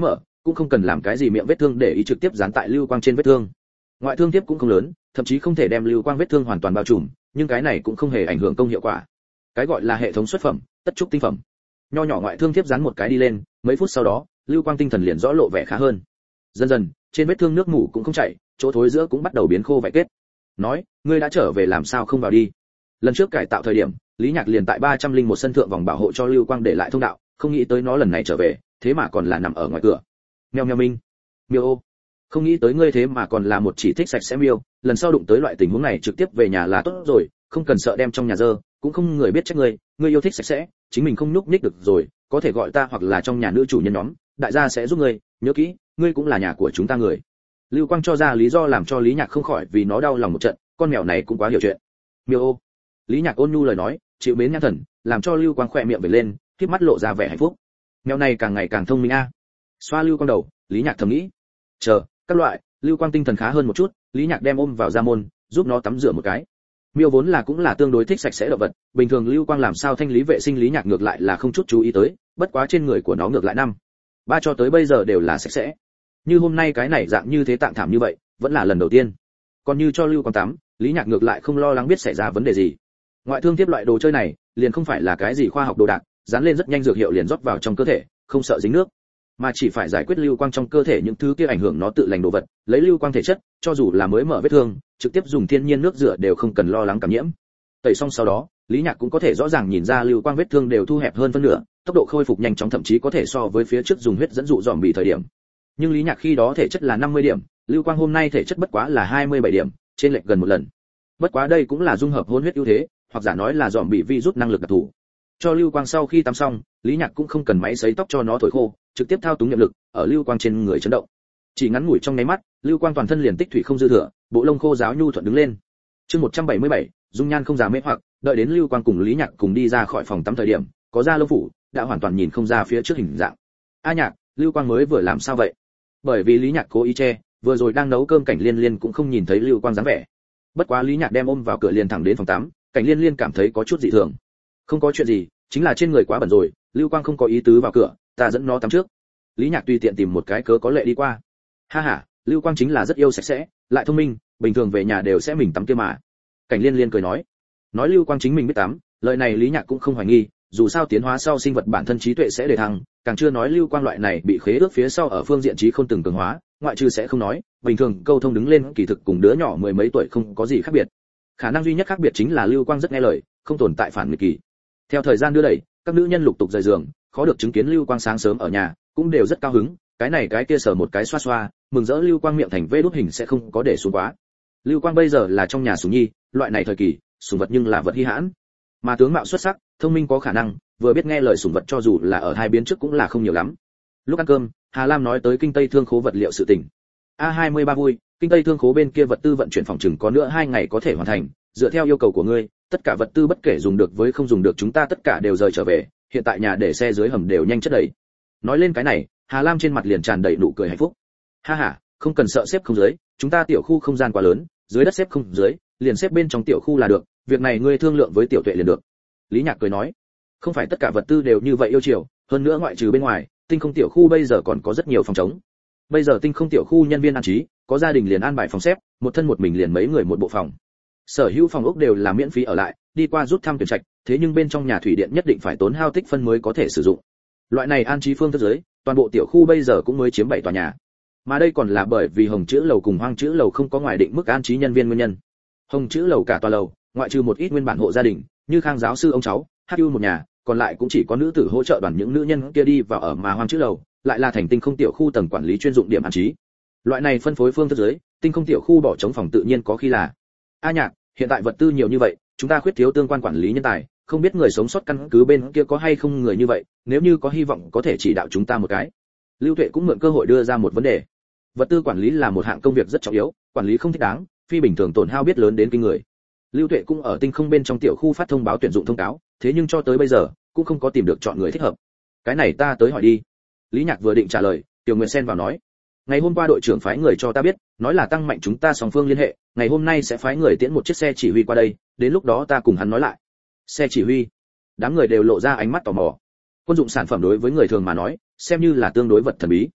cũng không cần làm cái gì miệng vết thương để ý trực tiếp dán tại lưu quang trên vết thương. Ngoại thương tiếp cũng không lớn, thậm chí không thể đem lưu quang vết thương hoàn toàn bao trùm, nhưng cái này cũng không hề ảnh hưởng công hiệu quả. Cái gọi là hệ thống xuất phẩm, tất trúc tinh phẩm. Nho nhỏ ngoại thương tiếp dán một cái đi lên, mấy phút sau đó, lưu quang tinh thần liền rõ lộ vẻ khá hơn. Dần dần, trên vết thương nước mủ cũng không chảy, chỗ thối giữa cũng bắt đầu biến khô vảy kết. Nói, ngươi đã trở về làm sao không vào đi? Lần trước cải tạo thời điểm, Lý Nhạc liền tại ba trăm linh một sân thượng vòng bảo hộ cho lưu quang để lại thông đạo, không nghĩ tới nó lần này trở về, thế mà còn là nằm ở ngoài cửa. Meo meo minh, miêu ô, không nghĩ tới ngươi thế mà còn là một chỉ thích sạch sẽ miêu, lần sau đụng tới loại tình huống này trực tiếp về nhà là tốt rồi, không cần sợ đem trong nhà dơ, cũng không người biết trách ngươi, ngươi yêu thích sạch sẽ, chính mình không nhúc nhích được rồi, có thể gọi ta hoặc là trong nhà nữ chủ nhân nhóm, đại gia sẽ giúp ngươi, nhớ kỹ, ngươi cũng là nhà của chúng ta người. Lưu Quang cho ra lý do làm cho Lý Nhạc không khỏi vì nó đau lòng một trận, con mèo này cũng quá hiểu chuyện. Miêu ô. Lý Nhạc ôn nhu lời nói, chịu mến nhãn thần, làm cho Lưu Quang khỏe miệng vểnh lên, khép mắt lộ ra vẻ hạnh phúc. Mèo này càng ngày càng thông minh a. Xoa Lưu Quang đầu, Lý Nhạc thầm nghĩ. Chờ, các loại, Lưu Quang tinh thần khá hơn một chút, Lý Nhạc đem ôm vào ra môn, giúp nó tắm rửa một cái. Miêu vốn là cũng là tương đối thích sạch sẽ động vật, bình thường Lưu Quang làm sao thanh lý vệ sinh Lý Nhạc ngược lại là không chút chú ý tới, bất quá trên người của nó ngược lại năm ba cho tới bây giờ đều là sạch sẽ. Như hôm nay cái này dạng như thế tạng thảm như vậy, vẫn là lần đầu tiên. Còn như cho Lưu Quang tắm, Lý Nhạc ngược lại không lo lắng biết xảy ra vấn đề gì. Ngoại thương tiếp loại đồ chơi này, liền không phải là cái gì khoa học đồ đạc, dán lên rất nhanh dược hiệu liền rót vào trong cơ thể, không sợ dính nước, mà chỉ phải giải quyết Lưu Quang trong cơ thể những thứ kia ảnh hưởng nó tự lành đồ vật, lấy Lưu Quang thể chất, cho dù là mới mở vết thương, trực tiếp dùng thiên nhiên nước rửa đều không cần lo lắng cảm nhiễm. Tẩy xong sau đó, Lý Nhạc cũng có thể rõ ràng nhìn ra Lưu Quang vết thương đều thu hẹp hơn phân nửa, tốc độ khôi phục nhanh chóng thậm chí có thể so với phía trước dùng huyết dẫn dụ dòm bị thời điểm. Nhưng Lý Nhạc khi đó thể chất là năm mươi điểm, Lưu Quang hôm nay thể chất bất quá là hai mươi bảy điểm, trên lệch gần một lần. Bất quá đây cũng là dung hợp hôn huyết ưu thế, hoặc giả nói là dòm bị virus năng lực đặc thù. Cho Lưu Quang sau khi tắm xong, Lý Nhạc cũng không cần máy sấy tóc cho nó thổi khô, trực tiếp thao túng niệm lực, ở Lưu Quang trên người chấn động. Chỉ ngắn ngủi trong nháy mắt, Lưu Quang toàn thân liền tích thủy không dư thừa, bộ lông khô ráo nhu thuận đứng lên. Chương một trăm bảy mươi bảy, dung nhan không già mê hoặc, đợi đến Lưu Quang cùng Lý Nhạc cùng đi ra khỏi phòng tắm thời điểm, có da lông phủ, đã hoàn toàn nhìn không ra phía trước hình dạng. A Nhạc, Lưu Quang mới vừa làm sao vậy? Bởi vì Lý Nhạc cố ý che, vừa rồi đang nấu cơm Cảnh Liên Liên cũng không nhìn thấy Lưu Quang dáng vẻ. Bất quá Lý Nhạc đem ôm vào cửa liền thẳng đến phòng tắm, Cảnh Liên Liên cảm thấy có chút dị thường. Không có chuyện gì, chính là trên người quá bẩn rồi, Lưu Quang không có ý tứ vào cửa, ta dẫn nó tắm trước. Lý Nhạc tùy tiện tìm một cái cớ có lệ đi qua. Ha ha, Lưu Quang chính là rất yêu sạch sẽ, lại thông minh, bình thường về nhà đều sẽ mình tắm kia mà. Cảnh Liên Liên cười nói. Nói Lưu Quang chính mình biết tắm, lời này Lý Nhạc cũng không hoài nghi, dù sao tiến hóa sau sinh vật bản thân trí tuệ sẽ đề thăng, càng chưa nói Lưu Quang loại này bị khế ước phía sau ở phương diện trí không từng cường hóa, ngoại trừ sẽ không nói, bình thường câu thông đứng lên kỳ thực cùng đứa nhỏ mười mấy tuổi không có gì khác biệt. Khả năng duy nhất khác biệt chính là Lưu Quang rất nghe lời, không tồn tại phản nghịch kỳ. Theo thời gian đưa đẩy, các nữ nhân lục tục rời giường, khó được chứng kiến Lưu Quang sáng sớm ở nhà, cũng đều rất cao hứng, cái này cái kia sờ một cái xoa xoa, mừng rỡ Lưu Quang miệng thành vê đút hình sẽ không có để xuống quá. Lưu Quang bây giờ là trong nhà sủng nhi, loại này thời kỳ, sủng vật nhưng là vật hi hãn. Mà tướng mạo xuất sắc, thông minh có khả năng, vừa biết nghe lời sủng vật cho dù là ở hai biến trước cũng là không nhiều lắm. Lúc ăn cơm, Hà Lam nói tới kinh Tây thương khố vật liệu sự tình. A hai mươi ba vui, kinh Tây thương khố bên kia vật tư vận chuyển phòng chừng có nữa hai ngày có thể hoàn thành, dựa theo yêu cầu của ngươi, tất cả vật tư bất kể dùng được với không dùng được chúng ta tất cả đều rời trở về, hiện tại nhà để xe dưới hầm đều nhanh chất đầy. Nói lên cái này, Hà Lam trên mặt liền tràn đầy nụ cười hạnh phúc. Ha ha, không cần sợ xếp không dưới, chúng ta tiểu khu không gian quá lớn, dưới đất xếp không dưới, liền xếp bên trong tiểu khu là được, việc này ngươi thương lượng với tiểu tuệ liền được. Lý Nhạc cười nói, không phải tất cả vật tư đều như vậy yêu chiều, hơn nữa ngoại trừ bên ngoài, tinh không tiểu khu bây giờ còn có rất nhiều phòng trống. Bây giờ tinh không tiểu khu nhân viên an trí, có gia đình liền an bài phòng xếp, một thân một mình liền mấy người một bộ phòng. Sở hữu phòng ốc đều là miễn phí ở lại, đi qua rút thăm tuyển trạch, thế nhưng bên trong nhà thủy điện nhất định phải tốn hao tích phân mới có thể sử dụng. Loại này an trí phương thức giới, toàn bộ tiểu khu bây giờ cũng mới chiếm bảy tòa nhà. Mà đây còn là bởi vì Hồng chữ lầu cùng Hoang chữ lầu không có ngoài định mức an trí nhân viên nguyên nhân. Hồng chữ lầu cả tòa lầu, ngoại trừ một ít nguyên bản hộ gia đình, như Khang giáo sư ông cháu, hát u một nhà, còn lại cũng chỉ có nữ tử hỗ trợ đoàn những nữ nhân kia đi vào ở, mà Hoang chữ lầu lại là thành tinh không tiểu khu tầng quản lý chuyên dụng điểm an trí. Loại này phân phối phương thức giới, tinh không tiểu khu bỏ trống phòng tự nhiên có khi là. A Nhạc, hiện tại vật tư nhiều như vậy, chúng ta khuyết thiếu tương quan quản lý nhân tài, không biết người sống sót căn cứ bên kia có hay không người như vậy, nếu như có hy vọng có thể chỉ đạo chúng ta một cái. Lưu Tuệ cũng mượn cơ hội đưa ra một vấn đề. Vật tư quản lý là một hạng công việc rất trọng yếu, quản lý không thích đáng, phi bình thường tổn hao biết lớn đến kinh người. Lưu Tuệ cũng ở tinh không bên trong tiểu khu phát thông báo tuyển dụng thông cáo, thế nhưng cho tới bây giờ cũng không có tìm được chọn người thích hợp. Cái này ta tới hỏi đi. Lý Nhạc vừa định trả lời, Tiểu Nguyệt xen vào nói, ngày hôm qua đội trưởng phái người cho ta biết, nói là tăng mạnh chúng ta song phương liên hệ, ngày hôm nay sẽ phái người tiễn một chiếc xe chỉ huy qua đây, đến lúc đó ta cùng hắn nói lại. Xe chỉ huy? Đám người đều lộ ra ánh mắt tò mò. Quân dụng sản phẩm đối với người thường mà nói, xem như là tương đối vật thần bí.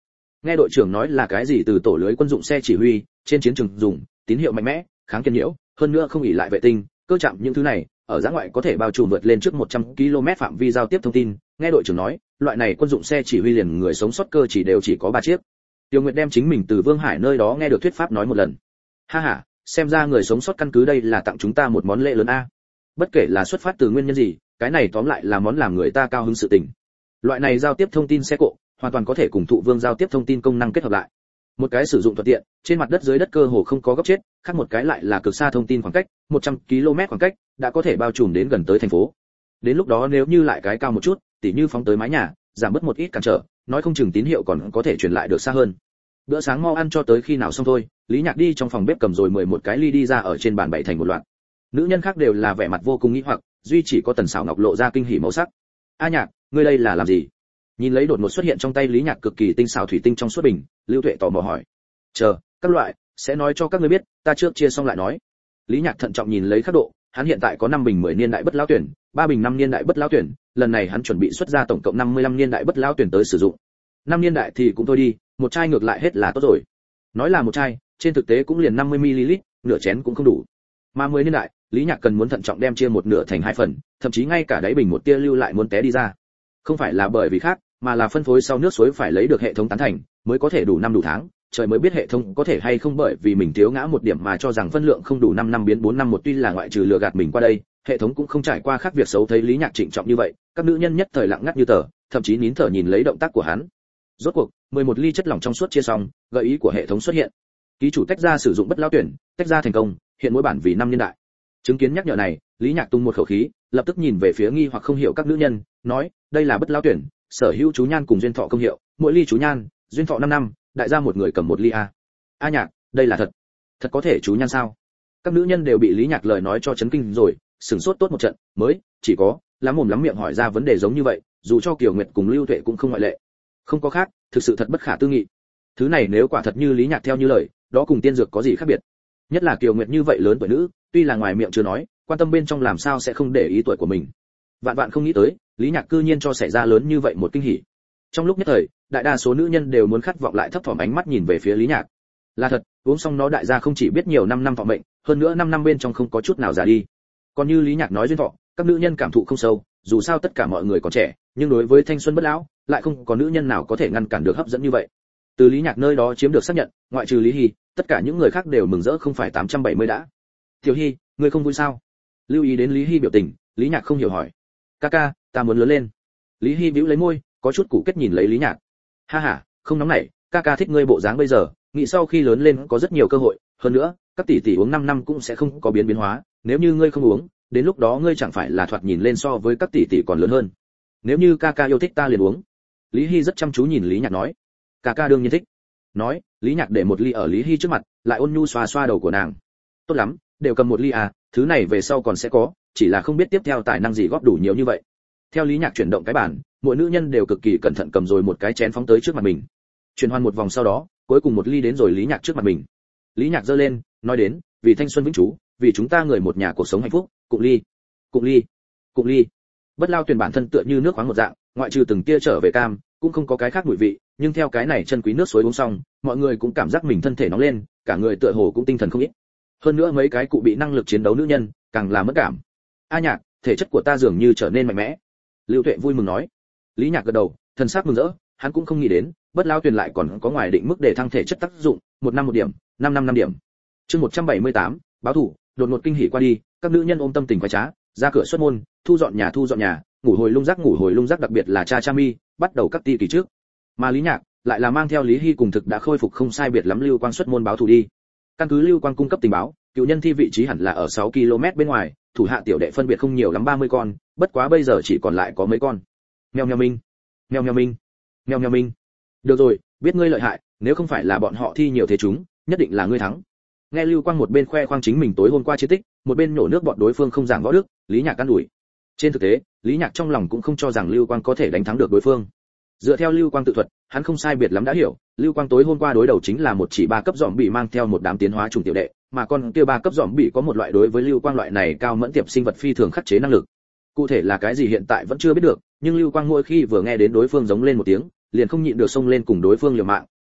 Nghe đội trưởng nói là cái gì từ tổ lưới quân dụng xe chỉ huy, trên chiến trường dùng, tín hiệu mạnh mẽ, kháng kiên nhiễu, hơn nữa không ỷ lại vệ tinh, cơ chạm những thứ này, ở giã ngoại có thể bao trùm vượt lên trước một trăm ki lô mét phạm vi giao tiếp thông tin. Nghe đội trưởng nói, loại này quân dụng xe chỉ huy liền người sống sót cơ chỉ đều chỉ có ba chiếc. Tiêu Nguyệt đem chính mình từ Vương Hải nơi đó nghe được thuyết pháp nói một lần. Ha ha, xem ra người sống sót căn cứ đây là tặng chúng ta một món lễ lớn a. Bất kể là xuất phát từ nguyên nhân gì, cái này tóm lại là món làm người ta cao hứng sự tình. Loại này giao tiếp thông tin xe cộ, hoàn toàn có thể cùng thụ vương giao tiếp thông tin công năng kết hợp lại. Một cái sử dụng thuận tiện, trên mặt đất dưới đất cơ hồ không có góc chết, khác một cái lại là cực xa thông tin khoảng cách, một trăm ki lô mét khoảng cách, đã có thể bao trùm đến gần tới thành phố. Đến lúc đó nếu như lại cái cao một chút, tỉ như phóng tới mái nhà, giảm bớt một ít cản trở, nói không chừng tín hiệu còn có thể truyền lại được xa hơn. Bữa sáng mau ăn cho tới khi nào xong thôi, Lý Nhạc đi trong phòng bếp cầm rồi mười một cái ly đi ra ở trên bàn bày thành một loạt. Nữ nhân khác đều là vẻ mặt vô cùng nghi hoặc, duy chỉ có Tần Sảo Ngọc lộ ra kinh hỉ màu sắc. A Nhạc, ngươi đây là làm gì? Nhìn lấy đột ngột xuất hiện trong tay Lý Nhạc cực kỳ tinh xảo thủy tinh trong suốt bình, Lưu Tuệ tò mò hỏi. Chờ, các loại, sẽ nói cho các ngươi biết, ta trước chia xong lại nói. Lý Nhạc thận trọng nhìn lấy khắc độ, hắn hiện tại có năm bình mười niên đại bất lão tuyển, ba bình năm niên đại bất lão tuyển, lần này hắn chuẩn bị xuất ra tổng cộng năm mươi lăm niên đại bất lão tuyển tới sử dụng. Năm niên đại thì cũng thôi đi, một chai ngược lại hết là tốt rồi. Nói là một chai, trên thực tế cũng liền năm mươi mi li lít, nửa chén cũng không đủ. Mà mười niên đại, Lý Nhạc cần muốn thận trọng đem chia một nửa thành hai phần, thậm chí ngay cả đáy bình một tia lưu lại muốn té đi ra. Không phải là bởi vì khác, mà là phân phối sau nước suối phải lấy được hệ thống tán thành, mới có thể đủ năm đủ tháng, trời mới biết hệ thống có thể hay không bởi vì mình thiếu ngã một điểm mà cho rằng phân lượng không đủ năm năm biến bốn năm một, tuy là ngoại trừ lừa gạt mình qua đây, hệ thống cũng không trải qua khác việc xấu thấy Lý Nhạc trịnh trọng như vậy, các nữ nhân nhất thời lặng ngắt như tờ, thậm chí nín thở nhìn lấy động tác của hắn. Rốt cuộc, mười một ly chất lỏng trong suốt chia xong, gợi ý của hệ thống xuất hiện. Ký chủ tách ra sử dụng bất lão tuyển, tách ra thành công, hiện mỗi bản vì năm niên đại. Chứng kiến nhắc nhở này, Lý Nhạc tung một khẩu khí, lập tức nhìn về phía nghi hoặc không hiểu các nữ nhân, nói, đây là bất lão tuyển, sở hữu chú nhan cùng duyên thọ công hiệu, mỗi ly chú nhan, duyên thọ năm năm, đại gia một người cầm một ly a. A Nhạc, đây là thật, thật có thể chú nhan sao? Các nữ nhân đều bị Lý Nhạc lời nói cho chấn kinh rồi, sửng sốt tốt một trận, mới chỉ có lắm mồm lắm miệng hỏi ra vấn đề giống như vậy, dù cho Kiều Nguyệt cùng Lưu Tuệ cũng không ngoại lệ. Không có khác, thực sự thật bất khả tư nghị. Thứ này nếu quả thật như Lý Nhạc theo như lời, đó cùng tiên dược có gì khác biệt? Nhất là Kiều Nguyệt như vậy lớn tuổi nữ, tuy là ngoài miệng chưa nói, quan tâm bên trong làm sao sẽ không để ý tuổi của mình. Vạn vạn không nghĩ tới, Lý Nhạc cư nhiên cho xảy ra lớn như vậy một kinh hỉ. Trong lúc nhất thời, đại đa số nữ nhân đều muốn khát vọng lại thấp thỏm ánh mắt nhìn về phía Lý Nhạc. Là thật, uống xong nó đại gia không chỉ biết nhiều năm năm thọ mệnh, hơn nữa năm năm bên trong không có chút nào già đi. Còn như Lý Nhạc nói duyên thọ, các nữ nhân cảm thụ không sâu, dù sao tất cả mọi người còn trẻ, nhưng đối với thanh xuân bất lão, lại không có nữ nhân nào có thể ngăn cản được hấp dẫn như vậy. Từ Lý Nhạc nơi đó chiếm được xác nhận, ngoại trừ Lý Hi, tất cả những người khác đều mừng rỡ không phải tám trăm bảy mươi đã. Tiểu Hi, ngươi không vui sao? Lưu ý đến Lý Hi biểu tình, Lý Nhạc không hiểu hỏi. Ca ca, ta muốn lớn lên. Lý Hi bĩu lấy môi, có chút củ kết nhìn lấy Lý Nhạc. Ha ha, không nóng nảy, ca ca thích ngươi bộ dáng bây giờ, nghĩ sau khi lớn lên có rất nhiều cơ hội, hơn nữa, các tỷ tỷ uống năm năm cũng sẽ không có biến biến hóa, nếu như ngươi không uống, đến lúc đó ngươi chẳng phải là thoạt nhìn lên so với các tỷ tỷ còn lớn hơn. Nếu như ca ca yêu thích ta liền uống. Lý Hi rất chăm chú nhìn Lý Nhạc nói. Ca ca đương nhiên thích. Nói, Lý Nhạc để một ly ở Lý Hi trước mặt, lại ôn nhu xoa xoa đầu của nàng. Tốt lắm, đều cầm một ly à, thứ này về sau còn sẽ có, chỉ là không biết tiếp theo tài năng gì góp đủ nhiều như vậy. Theo Lý Nhạc chuyển động cái bàn, mỗi nữ nhân đều cực kỳ cẩn thận cầm rồi một cái chén phóng tới trước mặt mình. Chuyển hoàn một vòng sau đó, cuối cùng một ly đến rồi Lý Nhạc trước mặt mình. Lý Nhạc giơ lên, nói đến, vì thanh xuân vĩnh trú, vì chúng ta người một nhà cuộc sống hạnh phúc, cụng ly, cụng ly, cụng ly. Bất lao tuyển bản thân tựa như nước khoáng một dạng, ngoại trừ từng tia trở về cam, cũng không có cái khác mùi vị, nhưng theo cái này chân quý nước suối uống xong, mọi người cũng cảm giác mình thân thể nóng lên, cả người tựa hồ cũng tinh thần không ít. Hơn nữa mấy cái cụ bị năng lực chiến đấu nữ nhân, càng là mất cảm. A Nhạc, thể chất của ta dường như trở nên mạnh mẽ. Lưu Tuệ vui mừng nói. Lý Nhạc gật đầu, thần sắc mừng rỡ, hắn cũng không nghĩ đến, bất lao tuyển lại còn có ngoài định mức để thăng thể chất tác dụng, một năm một điểm, năm năm năm điểm. Chương một trăm bảy mươi tám, báo thủ, đột ngột kinh hỉ qua đi, các nữ nhân ôm tâm tình khoái trá, ra cửa xuất môn, thu dọn nhà thu dọn nhà, ngủ hồi lung rác ngủ hồi lung rác, đặc biệt là cha cha mi, bắt đầu các ti kỳ trước. Mà Lý Nhạc lại là mang theo Lý Hi cùng thực đã khôi phục không sai biệt lắm Lưu Quang xuất môn báo thủ đi. Căn cứ Lưu Quang cung cấp tình báo, cựu nhân thi vị trí hẳn là ở sáu ki lô mét bên ngoài, thủ hạ tiểu đệ phân biệt không nhiều lắm ba mươi con, bất quá bây giờ chỉ còn lại có mấy con. Meo meo minh, meo meo minh, meo meo minh. Được rồi, biết ngươi lợi hại, nếu không phải là bọn họ thi nhiều thế chúng, nhất định là ngươi thắng. Nghe Lưu Quang một bên khoe khoang chính mình tối hôm qua chiến tích, một bên nhổ nước bọn đối phương không giảng võ đức, Lý Nhạc can đuổi. Trên thực tế, Lý Nhạc trong lòng cũng không cho rằng Lưu Quang có thể đánh thắng được đối phương. Dựa theo Lưu Quang tự thuật, hắn không sai biệt lắm đã hiểu, Lưu Quang tối hôm qua đối đầu chính là một chỉ ba cấp zombie mang theo một đám tiến hóa trùng tiểu đệ, mà con kia ba cấp zombie có một loại đối với Lưu Quang loại này cao mẫn tiệp sinh vật phi thường khắc chế năng lực. Cụ thể là cái gì hiện tại vẫn chưa biết được, nhưng Lưu Quang mỗi khi vừa nghe đến đối phương giống lên một tiếng, liền không nhịn được xông lên cùng đối phương liều mạng,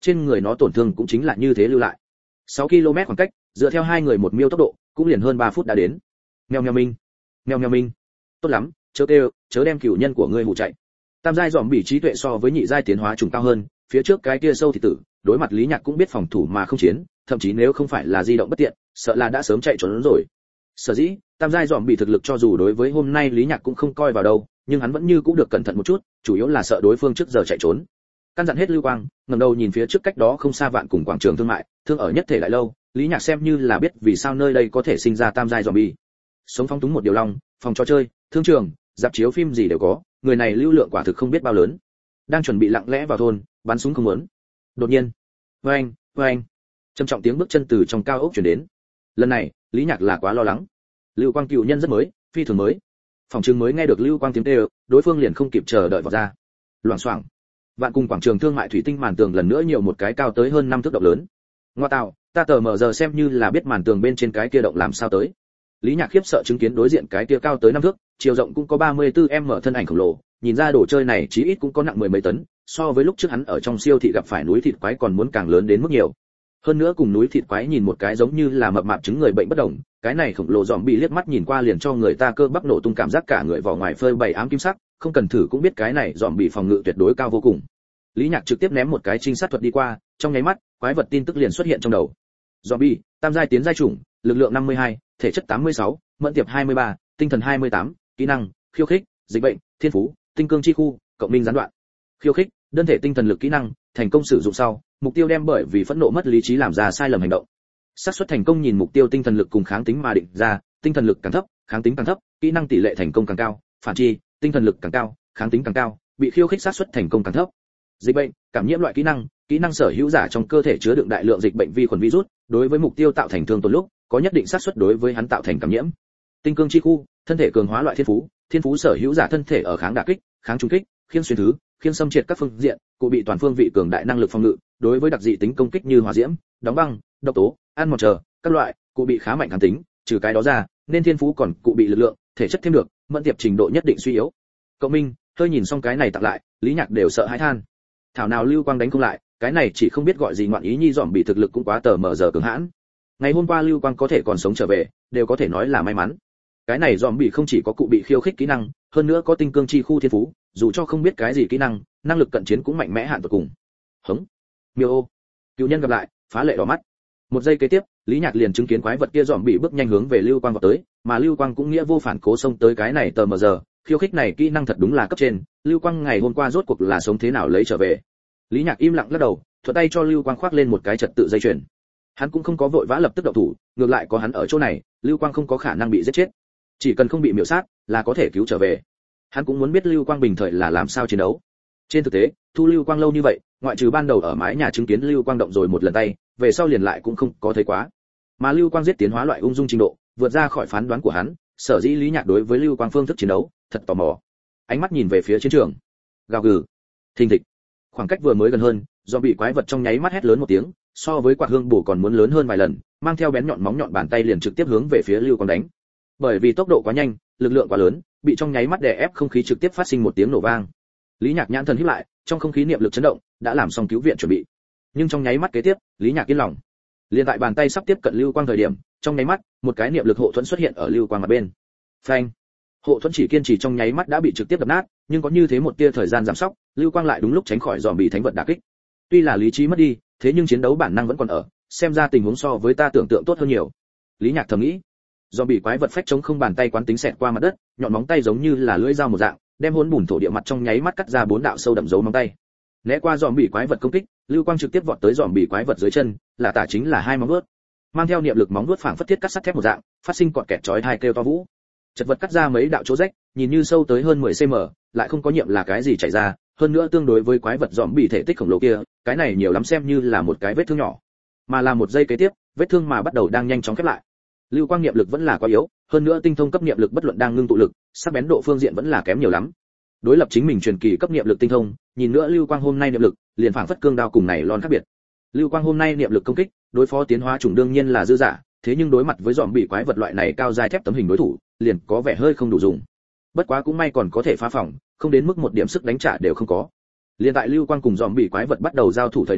trên người nó tổn thương cũng chính là như thế lưu lại. sáu ki lô mét khoảng cách, dựa theo hai người một miêu tốc độ, cũng liền hơn ba phút đã đến. Meo meo minh, meo meo minh. Tốt lắm, chớ kêu, chớ đem cửu nhân của ngươi hù chạy. Tam giai dòm bị trí tuệ so với nhị giai tiến hóa trùng cao hơn, phía trước cái kia sâu thì tử, đối mặt Lý Nhạc cũng biết phòng thủ mà không chiến, thậm chí nếu không phải là di động bất tiện, sợ là đã sớm chạy trốn rồi. Sở dĩ, tam giai dòm bị thực lực cho dù đối với hôm nay Lý Nhạc cũng không coi vào đâu, nhưng hắn vẫn như cũng được cẩn thận một chút, chủ yếu là sợ đối phương trước giờ chạy trốn. Căn dặn hết Lưu Quang, ngẩng đầu nhìn phía trước cách đó không xa vạn cùng quảng trường thương mại, thương ở nhất thể lại lâu, Lý Nhạc xem như là biết vì sao nơi đây có thể sinh ra tam giai zombie. Sống phóng túng một điều long, phòng trò chơi, thương trường, dạp chiếu phim gì đều có, người này lưu lượng quả thực không biết bao lớn. Đang chuẩn bị lặng lẽ vào thôn, bắn súng không muốn. Đột nhiên, oeng, oeng, trầm trọng tiếng bước chân từ trong cao ốc truyền đến. Lần này, Lý Nhạc là quá lo lắng. Lưu Quang cựu nhân rất mới, phi thường mới. Phòng trường mới nghe được Lưu Quang tiếng kêu, đối phương liền không kịp chờ đợi vào ra. Loảng xoảng. Vạn cùng quảng trường thương mại thủy tinh màn tường lần nữa nhiều một cái cao tới hơn năm thước động lớn. Ngoa tạo, ta tờ mờ giờ xem như là biết màn tường bên trên cái kia động làm sao tới. Lý Nhạc khiếp sợ chứng kiến đối diện cái kia cao tới năm thước, chiều rộng cũng có ba mươi tư mét thân ảnh khổng lồ, nhìn ra đồ chơi này chí ít cũng có nặng mười mấy tấn, so với lúc trước hắn ở trong siêu thị gặp phải núi thịt quái còn muốn càng lớn đến mức nhiều. Hơn nữa cùng núi thịt quái nhìn một cái giống như là mập mạp chứng người bệnh bất đồng, cái này khổng lồ zombie liếc mắt nhìn qua liền cho người ta cơ bắp nổ tung cảm giác cả người vỏ ngoài phơi bày ám kim sắc, không cần thử cũng biết cái này zombie phòng ngự tuyệt đối cao vô cùng. Lý Nhạc trực tiếp ném một cái trinh sát thuật đi qua, trong nháy mắt, quái vật tin tức liền xuất hiện trong đầu. Zombie, tam giai tiến giai chủng, lực lượng năm mươi hai, thể chất tám mươi sáu, mẫn tiệp hai mươi ba, tinh thần hai mươi tám, kỹ năng, khiêu khích, dịch bệnh, thiên phú, tinh cương chi khu, cộng minh gián đoạn. Khiêu khích, đơn thể tinh thần lực kỹ năng, thành công sử dụng sau, mục tiêu đem bởi vì phẫn nộ mất lý trí làm ra sai lầm hành động. Xác suất thành công nhìn mục tiêu tinh thần lực cùng kháng tính mà định ra, tinh thần lực càng thấp, kháng tính càng thấp, kỹ năng tỷ lệ thành công càng cao, phản chi, tinh thần lực càng cao, kháng tính càng cao, bị khiêu khích xác suất thành công càng thấp. Dịch bệnh, cảm nhiễm loại kỹ năng, kỹ năng sở hữu giả trong cơ thể chứa đựng đại lượng dịch bệnh vi khuẩn virus, đối với mục tiêu tạo thành thương tổn lúc, có nhất định xác suất đối với hắn tạo thành cảm nhiễm. Tinh cương chi khu, thân thể cường hóa loại thiên phú, thiên phú sở hữu giả thân thể ở kháng đả kích, kháng trùng kích, khiên xuyên thứ, khiên xâm triệt các phương diện, cụ bị toàn phương vị cường đại năng lực phòng ngự, đối với đặc dị tính công kích như hỏa diễm, đóng băng, độc tố, ăn mòn chờ, các loại, cụ bị khá mạnh kháng tính, trừ cái đó ra, nên thiên phú còn cụ bị lực lượng, thể chất thêm được, mẫn tiệp trình độ nhất định suy yếu. Cậu Minh, hơi nhìn xong cái này tặng lại, Lý Nhạc đều sợ hãi than. Thảo nào Lưu Quang đánh không lại, cái này chỉ không biết gọi gì ngoạn ý nhi dòm bị thực lực cũng quá tờ mờ giờ cường hãn. Ngày hôm qua Lưu Quang có thể còn sống trở về, đều có thể nói là may mắn. Cái này dòm bị không chỉ có cụ bị khiêu khích kỹ năng, hơn nữa có tinh cương chi khu thiên phú, dù cho không biết cái gì kỹ năng, năng lực cận chiến cũng mạnh mẽ hạn tột cùng. Hống. Miêu ô. Cựu nhân gặp lại, phá lệ đỏ mắt. Một giây kế tiếp, Lý Nhạc liền chứng kiến quái vật kia dòm bị bước nhanh hướng về Lưu Quang vào tới, mà Lưu Quang cũng nghĩa vô phản cố xông tới cái này tờ mờ giờ, khiêu khích này kỹ năng thật đúng là cấp trên, Lưu Quang ngày hôm qua rốt cuộc là sống thế nào lấy trở về. Lý Nhạc im lặng lắc đầu, thuận tay cho Lưu Quang khoác lên một cái trật tự dây chuyền. Hắn cũng không có vội vã lập tức động thủ, ngược lại có hắn ở chỗ này, Lưu Quang không có khả năng bị giết chết. Chỉ cần không bị miểu sát, là có thể cứu trở về. Hắn cũng muốn biết Lưu Quang bình thời là làm sao chiến đấu. Trên thực tế, thu Lưu Quang lâu như vậy, ngoại trừ ban đầu ở mái nhà chứng kiến Lưu Quang động rồi một lần tay, về sau liền lại cũng không có thấy quá. Mà Lưu Quang giết tiến hóa loại ung dung trình độ, vượt ra khỏi phán đoán của hắn, sở dĩ Lý Nhạc đối với Lưu Quang phương thức chiến đấu, thật tò mò. Ánh mắt nhìn về phía chiến trường. Gào gừ, thình thịch. Khoảng cách vừa mới gần hơn, do bị quái vật trong nháy mắt hét lớn một tiếng, so với quạt hương bổ còn muốn lớn hơn vài lần, mang theo bén nhọn móng nhọn bàn tay liền trực tiếp hướng về phía Lưu Quang đánh. Bởi vì tốc độ quá nhanh, lực lượng quá lớn, bị trong nháy mắt đè ép không khí trực tiếp phát sinh một tiếng nổ vang. Lý Nhạc nhãn thần híp lại, trong không khí niệm lực chấn động, đã làm xong cứu viện chuẩn bị. Nhưng trong nháy mắt kế tiếp, Lý Nhạc yên lòng. Liên tại bàn tay sắp tiếp cận Lưu Quang thời điểm, trong nháy mắt, một cái niệm lực hộ thuẫn xuất hiện ở Lưu Quang mặt bên. Phanh! Hộ thuẫn chỉ kiên trì trong nháy mắt đã bị trực tiếp đập nát, nhưng có như thế một tia thời gian giảm sóc, Lưu Quang lại đúng lúc tránh khỏi dòm bị thánh vật đả kích. Tuy là lý trí mất đi, thế nhưng chiến đấu bản năng vẫn còn ở, xem ra tình huống so với ta tưởng tượng tốt hơn nhiều. Lý Nhạc thầm nghĩ. Dòm bị quái vật phách chống không bàn tay quán tính xẹt qua mặt đất, nhọn móng tay giống như là lưỡi dao một dạng, đem hỗn bùn thổ địa mặt trong nháy mắt cắt ra bốn đạo sâu đậm dấu móng tay. Né qua dòm bị quái vật công kích, Lưu Quang trực tiếp vọt tới dòm bị quái vật dưới chân, là tả chính là hai móng vuốt. Mang theo niệm lực móng vuốt phảng phất thiết cắt sắt thép một dạng, phát sinh cọt kẹt chói tai kêu to vũ. Chật vật cắt ra mấy đạo chỗ rách, nhìn như sâu tới hơn mười xăng-ti-mét, lại không có nhiệm là cái gì chảy ra, hơn nữa tương đối với quái vật dòm bị thể tích khổng lồ kia, cái này nhiều lắm xem như là một cái vết thương nhỏ, mà là một giây kế tiếp, vết thương mà bắt đầu đang nhanh chóng khép lại. Lưu Quang niệm lực vẫn là quá yếu, hơn nữa tinh thông cấp niệm lực bất luận đang ngưng tụ lực, sắc bén độ phương diện vẫn là kém nhiều lắm. Đối lập chính mình truyền kỳ cấp niệm lực tinh thông, nhìn nữa Lưu Quang hôm nay niệm lực, liền phảng phất cương đao cùng này lon khác biệt. Lưu Quang hôm nay niệm lực công kích, đối phó tiến hóa chủng đương nhiên là dư giả, thế nhưng đối mặt với dòm bị quái vật loại này cao dài thép tấm hình đối thủ, liền có vẻ hơi không đủ dùng. Bất quá cũng may còn có thể phá phòng, không đến mức một điểm sức đánh trả đều không có. Liên tại Lưu Quang cùng dòm bị quái vật bắt đầu giao thủ thời điểm,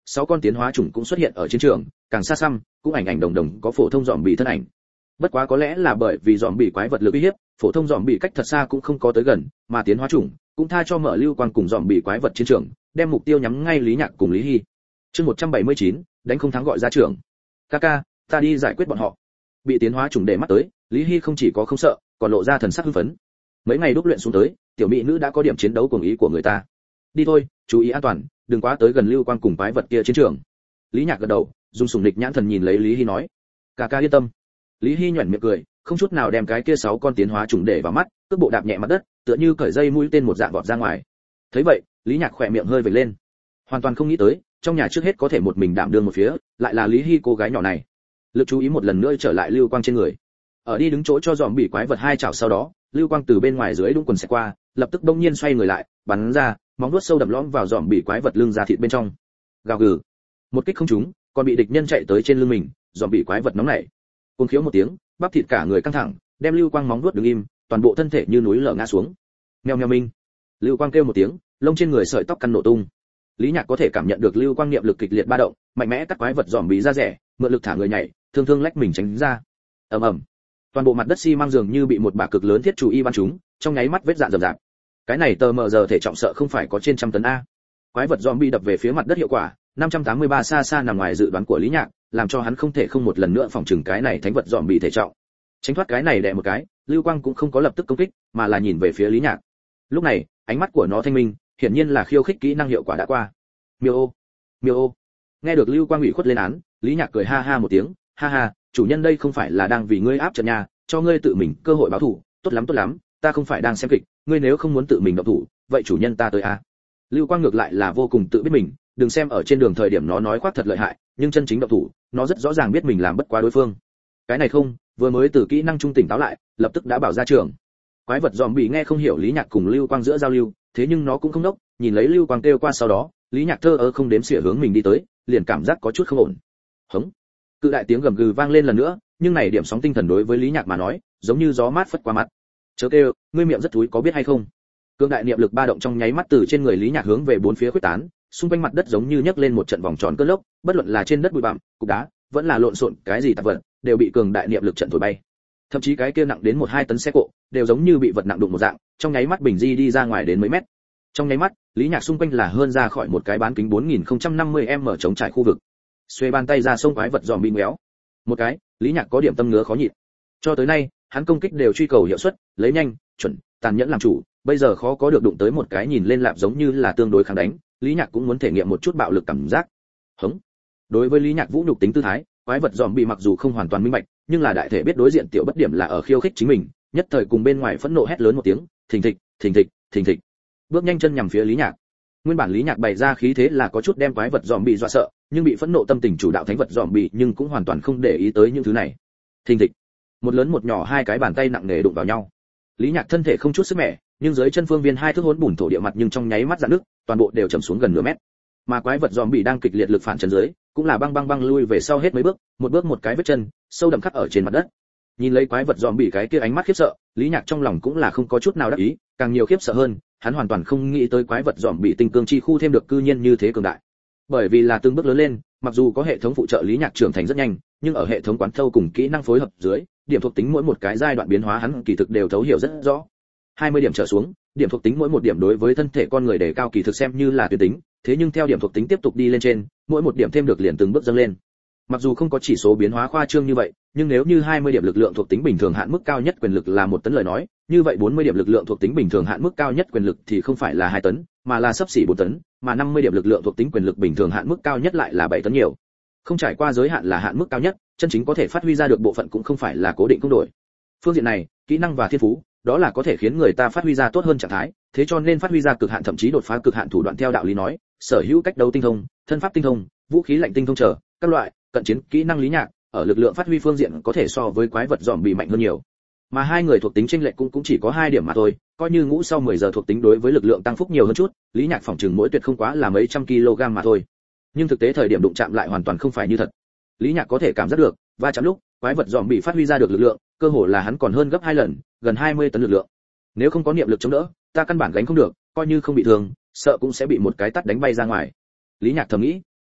sáu con tiến hóa chủng cũng xuất hiện ở chiến trường, càng xa xăm, cũng ảnh ảnh đồng đồng có phổ thông zombie thân ảnh. Bất quá có lẽ là bởi vì zombie quái vật lực uy hiếp, phổ thông zombie cách thật xa cũng không có tới gần, mà tiến hóa chủng cũng tha cho mở lưu quang cùng zombie quái vật chiến trường, đem mục tiêu nhắm ngay Lý Nhạc cùng Lý Hy. Chương một trăm bảy mươi chín, đánh không thắng gọi ra trưởng. Kaka, ta đi giải quyết bọn họ. Bị tiến hóa chủng để mắt tới, Lý Hy không chỉ có không sợ, còn lộ ra thần sắc hưng phấn. Mấy ngày đúc luyện xuống tới, tiểu mỹ nữ đã có điểm chiến đấu cuồng ý của người ta. Đi thôi, chú ý an toàn, đừng quá tới gần lưu quang cùng quái vật kia chiến trường. Lý Nhạc gật đầu, dùng sủng nịch nhãn thần nhìn lấy Lý Hy nói. Kaka yên tâm. Lý Hy nhuyễn miệng cười, không chút nào đem cái kia sáu con tiến hóa trùng để vào mắt, cước bộ đạp nhẹ mặt đất, tựa như cởi dây mũi tên một dạng vọt ra ngoài. Thấy vậy, Lý Nhạc khỏe miệng hơi vểnh lên. Hoàn toàn không nghĩ tới, trong nhà trước hết có thể một mình đảm đương một phía, lại là Lý Hy cô gái nhỏ này. Lực chú ý một lần nữa trở lại lưu quang trên người. Ở đi đứng chỗ cho dòm bị quái vật hai chảo sau đó, lưu quang từ bên ngoài dưới đúng quần sẽ qua, lập tức đông nhiên xoay người lại, bắn ra, móng vuốt sâu đậm lõm vào dòm bị quái vật lưng ra thịt bên trong. Gào gừ. Một kích không trúng, còn bị địch nhân chạy tới trên lưng mình, dòm bị quái vật nóng nảy. Cuồng khiếu một tiếng, bắp thịt cả người căng thẳng, đem lưu quang móng vuốt đứng im, toàn bộ thân thể như núi lở ngã xuống. Meo meo minh. Lưu quang kêu một tiếng, lông trên người sợi tóc căn nổ tung. Lý Nhạc có thể cảm nhận được lưu quang niệm lực kịch liệt ba động, mạnh mẽ cắt quái vật dòm bị ra rẻ, mượn lực thả người nhảy, thương thương lách mình tránh ra. Ầm ầm. Toàn bộ mặt đất xi măng dường như bị một bả cực lớn thiết chủ y bắn trúng, trong nháy mắt vết dạn rầm rạp. Cái này tờ mờ giờ thể trọng sợ không phải có trên trăm tấn a. Quái vật zombie đập về phía mặt đất hiệu quả, năm trăm tám mươi ba xa xa nằm ngoài dự đoán của Lý Nhạc, làm cho hắn không thể không một lần nữa phòng trừng cái này thánh vật zombie thể trọng. Tránh thoát cái này đè một cái, Lưu Quang cũng không có lập tức công kích, mà là nhìn về phía Lý Nhạc. Lúc này, ánh mắt của nó thanh minh, hiển nhiên là khiêu khích kỹ năng hiệu quả đã qua. Miêu ô, miêu ô. Nghe được Lưu Quang ủy khuất lên án, Lý Nhạc cười ha ha một tiếng, ha ha, chủ nhân đây không phải là đang vì ngươi áp trận nhà, cho ngươi tự mình cơ hội báo thù, tốt lắm tốt lắm, ta không phải đang xem kịch, ngươi nếu không muốn tự mình động thủ, vậy chủ nhân ta tới a. Lưu Quang ngược lại là vô cùng tự biết mình, đừng xem ở trên đường thời điểm nó nói khoác thật lợi hại, nhưng chân chính động thủ, nó rất rõ ràng biết mình làm bất quá đối phương. Cái này không, vừa mới từ kỹ năng trung tỉnh táo lại, lập tức đã bảo ra trường. Quái vật zombie nghe không hiểu Lý Nhạc cùng Lưu Quang giữa giao lưu, thế nhưng nó cũng không đốc, nhìn lấy Lưu Quang kêu qua sau đó, Lý Nhạc thơ ơ không đếm xỉa hướng mình đi tới, liền cảm giác có chút không ổn. Hống. Cự đại tiếng gầm gừ vang lên lần nữa, nhưng này điểm sóng tinh thần đối với Lý Nhạc mà nói, giống như gió mát phất qua mặt. Chớ kêu, ngươi miệng rất thúi có biết hay không? Cương đại niệm lực ba động trong nháy mắt từ trên người Lý Nhạc hướng về bốn phía khuếch tán, xung quanh mặt đất giống như nhấc lên một trận vòng tròn cơn lốc, bất luận là trên đất bụi bặm, cục đá, vẫn là lộn xộn cái gì tạp vật, đều bị cường đại niệm lực trận thổi bay. Thậm chí cái kia nặng đến một hai tấn xe cộ, đều giống như bị vật nặng đụng một dạng, trong nháy mắt bình di đi ra ngoài đến mấy mét. Trong nháy mắt, Lý Nhạc xung quanh là hơn ra khỏi một cái bán kính bốn nghìn không trăm năm mươi mét chống trải khu vực. Xuê bàn tay ra xông quái vật giòm bị méo. Một cái, Lý Nhạc có điểm tâm ngứa khó nhịn. Cho tới nay, hắn công kích đều truy cầu hiệu suất, lấy nhanh, chuẩn, tàn nhẫn làm chủ, bây giờ khó có được đụng tới một cái nhìn lên lạp giống như là tương đối kháng đánh, Lý Nhạc cũng muốn thể nghiệm một chút bạo lực cảm giác. Hống. Đối với Lý Nhạc vũ nhục tính tư thái, quái vật giòm bị mặc dù không hoàn toàn minh bạch, nhưng là đại thể biết đối diện tiểu bất điểm là ở khiêu khích chính mình, nhất thời cùng bên ngoài phẫn nộ hét lớn một tiếng, thình thịch, thình thịch, thình thịch. Bước nhanh chân nhằm phía Lý Nhạc. Nguyên bản Lý Nhạc bày ra khí thế là có chút đem quái vật giòm bị dọa sợ, nhưng bị phẫn nộ tâm tình chủ đạo thánh vật giòm bị nhưng cũng hoàn toàn không để ý tới những thứ này. Thình thịch. Một lớn một nhỏ hai cái bàn tay nặng nề đụng vào nhau. Lý Nhạc thân thể không chút sức mẻ, nhưng dưới chân phương viên hai thước hỗn bùn thổ địa mặt nhưng trong nháy mắt dạn nước, toàn bộ đều chầm xuống gần nửa mét. Mà quái vật giòm bị đang kịch liệt lực phản chấn dưới, cũng là băng băng băng lui về sau hết mấy bước, một bước một cái vết chân, sâu đậm khắc ở trên mặt đất. Nhìn lấy quái vật giòm bị cái kia ánh mắt khiếp sợ, Lý Nhạc trong lòng cũng là không có chút nào đắc ý, càng nhiều khiếp sợ hơn, hắn hoàn toàn không nghĩ tới quái vật giòm bị tinh cương chi khu thêm được cư nhiên như thế cường đại. Bởi vì là từng bước lớn lên, mặc dù có hệ thống phụ trợ Lý Nhạc trưởng thành rất nhanh, nhưng ở hệ thống quán thâu cùng kỹ năng phối hợp dưới, điểm thuộc tính mỗi một cái giai đoạn biến hóa hắn kỳ thực đều thấu hiểu rất rõ. hai mươi điểm trở xuống, điểm thuộc tính mỗi một điểm đối với thân thể con người đề cao kỳ thực xem như là tuyệt tính, thế nhưng theo điểm thuộc tính tiếp tục đi lên trên, mỗi một điểm thêm được liền từng bước dâng lên. Mặc dù không có chỉ số biến hóa khoa trương như vậy, nhưng nếu như hai mươi điểm lực lượng thuộc tính bình thường hạn mức cao nhất quyền lực là một tấn lời nói, như vậy bốn mươi điểm lực lượng thuộc tính bình thường hạn mức cao nhất quyền lực thì không phải là hai tấn, mà là xấp xỉ bốn tấn, mà năm mươi điểm lực lượng thuộc tính quyền lực bình thường hạn mức cao nhất lại là bảy tấn nhiều. Không trải qua giới hạn là hạn mức cao nhất, chân chính có thể phát huy ra được bộ phận cũng không phải là cố định không đổi. Phương diện này, kỹ năng và thiên phú, đó là có thể khiến người ta phát huy ra tốt hơn trạng thái, thế cho nên phát huy ra cực hạn thậm chí đột phá cực hạn thủ đoạn theo đạo lý nói, sở hữu cách đấu tinh thông, thân pháp tinh thông, vũ khí lạnh tinh thông trở, các loại cận chiến kỹ năng Lý Nhạc, ở lực lượng phát huy phương diện có thể so với quái vật giòm bị mạnh hơn nhiều. Mà hai người thuộc tính chênh lệch cũng cũng chỉ có hai điểm mà thôi, coi như ngũ sau mười giờ thuộc tính đối với lực lượng tăng phúc nhiều hơn chút, Lý Nhạc phỏng chừng mỗi tuyệt không quá là mấy trăm kg mà thôi. Nhưng thực tế thời điểm đụng chạm lại hoàn toàn không phải như thật. Lý Nhạc có thể cảm giác được, va chạm lúc, quái vật giòm bị phát huy ra được lực lượng, cơ hồ là hắn còn hơn gấp hai lần, gần hai mươi tấn lực lượng. Nếu không có niệm lực chống đỡ, ta căn bản gánh không được, coi như không bị thương, sợ cũng sẽ bị một cái tát đánh bay ra ngoài. Lý Nhạc thầm nghĩ.